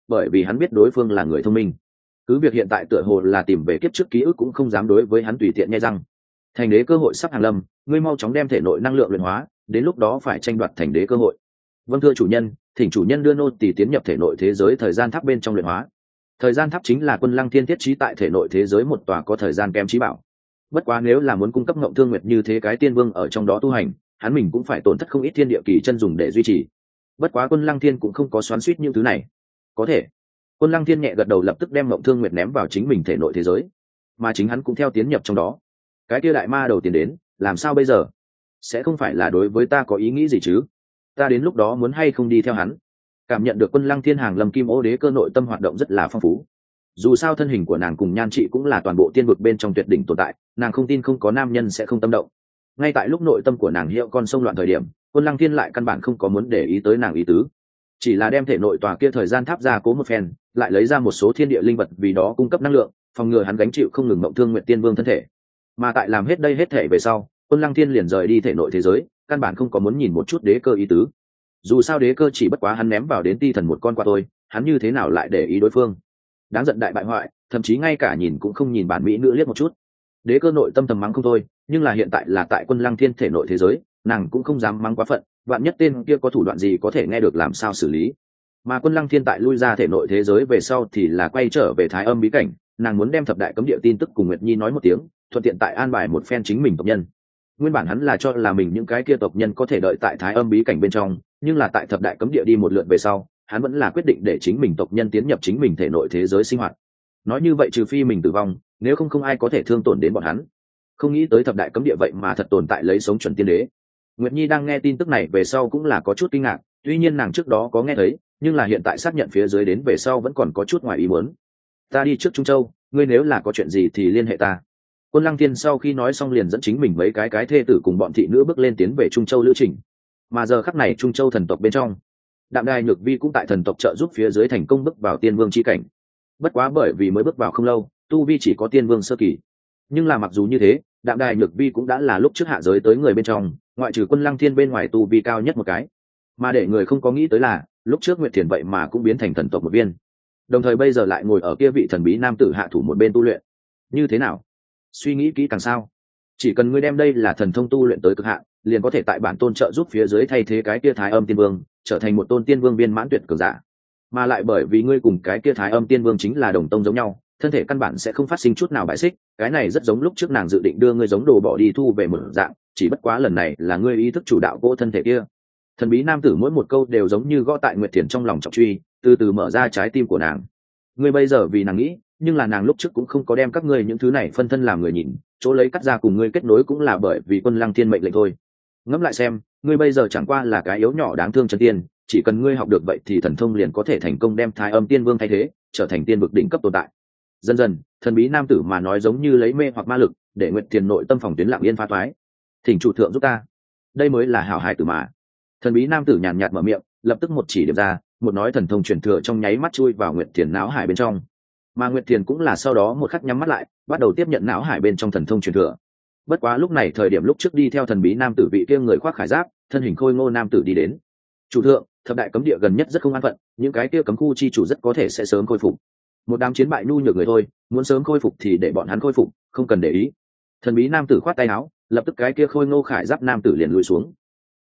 bởi vì hắn biết đối phương là người thông minh. Cứ việc hiện tại tựa hồ là tìm về kiếp trước ký ức cũng không dám đối với hắn tùy tiện nghe răng. Thành đế cơ hội sắp hàng lâm, ngươi mau chóng đem thể nội năng lượng luyện hóa, đến lúc đó phải tranh đoạt thành đế cơ hội. Vâng thưa chủ nhân, thỉnh chủ nhân đưa nô tỳ tiến nhập thể nội thế giới thời gian tháp bên trong luyện hóa. Thời gian tháp chính là Quân Lăng Thiên thiết trí tại thể nội thế giới một tòa có thời gian kém trí bảo. Bất quá nếu là muốn cung cấp Ngộng Thương Nguyệt như thế cái tiên vương ở trong đó tu hành, hắn mình cũng phải tổn thất không ít thiên địa kỳ chân dùng để duy trì. Bất quá Quân Lăng Thiên cũng không có xoắn xuýt những thứ này. Có thể. Quân Lăng Thiên nhẹ gật đầu, lập tức đem Ngộng Thương Nguyệt ném vào chính mình thể nội thế giới, mà chính hắn cũng theo tiến nhập trong đó. Cái kia đại ma đầu tiên đến, làm sao bây giờ? Sẽ không phải là đối với ta có ý nghĩ gì chứ? Ta đến lúc đó muốn hay không đi theo hắn? Cảm nhận được Quân Lăng Thiên hàng lâm kim ô đế cơ nội tâm hoạt động rất là phong phú. Dù sao thân hình của nàng cùng nhan trị cũng là toàn bộ tiên vực bên trong tuyệt đỉnh tồn tại, nàng không tin không có nam nhân sẽ không tâm động. Ngay tại lúc nội tâm của nàng hiệu con sông loạn thời điểm, Quân Lăng Thiên lại căn bản không có muốn để ý tới nàng ý tứ, chỉ là đem thể nội tòa kia thời gian tháp ra cố một phen, lại lấy ra một số thiên địa linh vật vì đó cung cấp năng lượng, phòng ngừa hắn gánh chịu không ngừng Mộng Thương Nguyệt Tiên Vương thân thể. Mà tại làm hết đây hết thể về sau, Quân Lăng Thiên liền rời đi thể nội thế giới, căn bản không có muốn nhìn một chút đế cơ ý tứ. Dù sao đế cơ chỉ bất quá hắn ném vào đến ti thần một con qua thôi, hắn như thế nào lại để ý đối phương? Đáng giận đại bại hoại, thậm chí ngay cả nhìn cũng không nhìn bản mỹ nữ liếc một chút. Đế cơ nội tâm thầm mắng không thôi, nhưng là hiện tại là tại Quân Lăng Thiên thể nội thế giới, nàng cũng không dám mắng quá phận, vạn nhất tên kia có thủ đoạn gì có thể nghe được làm sao xử lý. Mà Quân Lăng Thiên tại lui ra thể nội thế giới về sau thì là quay trở về Thái Âm bí cảnh, nàng muốn đem thập đại cấm địa tin tức cùng Nguyệt Nhi nói một tiếng, thuận tiện tại an bài một phen chính mình tộc nhân. Nguyên bản hắn là cho là mình những cái kia tộc nhân có thể đợi tại Thái Âm bí cảnh bên trong, nhưng là tại thập đại cấm địa đi một lượt về sau, hắn vẫn là quyết định để chính mình tộc nhân tiến nhập chính mình thể nội thế giới sinh hoạt. Nói như vậy trừ phi mình tử vong, nếu không không ai có thể thương tổn đến bọn hắn. Không nghĩ tới thập đại cấm địa vậy mà thật tồn tại lấy sống chuẩn tiên đế. Nguyệt Nhi đang nghe tin tức này về sau cũng là có chút kinh ngạc, tuy nhiên nàng trước đó có nghe thấy, nhưng là hiện tại xác nhận phía dưới đến về sau vẫn còn có chút ngoài ý muốn. Ta đi trước Trung Châu, ngươi nếu là có chuyện gì thì liên hệ ta. Quân Lăng Thiên sau khi nói xong liền dẫn chính mình mấy cái cái thê tử cùng bọn thị nữ bước lên tiến về Trung Châu lữ trình. Mà giờ khắc này Trung Châu thần tộc bên trong, Đạm Đài Nhược Vi cũng tại thần tộc trợ giúp phía dưới thành công bước vào tiên vương chi cảnh. Bất quá bởi vì mới bước vào không lâu, tu vi chỉ có tiên vương sơ kỳ. Nhưng là mặc dù như thế, Đạm Đài Nhược Vi cũng đã là lúc trước hạ giới tới người bên trong, ngoại trừ Quân Lăng Thiên bên ngoài tu vi cao nhất một cái. Mà để người không có nghĩ tới là, lúc trước Nguyệt Thiền vậy mà cũng biến thành thần tộc một viên. Đồng thời bây giờ lại ngồi ở kia vị thần bí nam tử hạ thủ một bên tu luyện. Như thế nào? Suy nghĩ kỹ càng sao? Chỉ cần ngươi đem đây là thần thông tu luyện tới cực hạn, liền có thể tại bản tôn trợ giúp phía dưới thay thế cái kia Thái Âm Tiên Vương, trở thành một tôn tiên vương viên mãn tuyệt cường giả. Mà lại bởi vì ngươi cùng cái kia Thái Âm Tiên Vương chính là đồng tông giống nhau, thân thể căn bản sẽ không phát sinh chút nào bại xích, cái này rất giống lúc trước nàng dự định đưa ngươi giống đồ bỏ đi thu về một dạng, chỉ bất quá lần này là ngươi ý thức chủ đạo vô thân thể kia. Thần bí nam tử mỗi một câu đều giống như gõ tại Nguyệt Thiền trong lòng trọng truy, từ từ mở ra trái tim của nàng. Ngươi bây giờ vì nàng nghĩ, nhưng là nàng lúc trước cũng không có đem các ngươi những thứ này phân thân làm người nhìn, chỗ lấy cắt ra cùng ngươi kết nối cũng là bởi vì Quân Lăng Thiên mệnh lệnh thôi. Ngẫm lại xem, ngươi bây giờ chẳng qua là cái yếu nhỏ đáng thương chân tiên, chỉ cần ngươi học được vậy thì thần thông liền có thể thành công đem Thái Âm Tiên Vương thay thế, trở thành tiên vực đỉnh cấp tồn tại. Dần dần, thần bí nam tử mà nói giống như lấy mê hoặc ma lực, để Nguyệt Thiền nội tâm phòng tuyến lặng yên phá toái. Thỉnh chủ thượng giúp ta, đây mới là hảo hài tử mà. Thần bí nam tử nhàn nhạt mở miệng, lập tức một chỉ điểm ra, một nói thần thông truyền thừa trong nháy mắt chui vào Nguyệt Thiền não hải bên trong. Mà Nguyệt Thiền cũng là sau đó một khắc nhắm mắt lại, bắt đầu tiếp nhận não hải bên trong thần thông truyền thừa. Bất quá lúc này thời điểm lúc trước đi theo thần bí nam tử vị kia người khoác khải giáp, thân hình khôi ngô nam tử đi đến. Chủ thượng, thập đại cấm địa gần nhất rất không an phận, những cái kia cấm khu chi chủ rất có thể sẽ sớm khôi phục. Một đám chiến bại nhu nhược người thôi, muốn sớm khôi phục thì để bọn hắn khôi phục, không cần để ý. Thần bí nam tử khoát tay áo, lập tức cái kia khôi ngô khải giáp nam tử liền lùi xuống,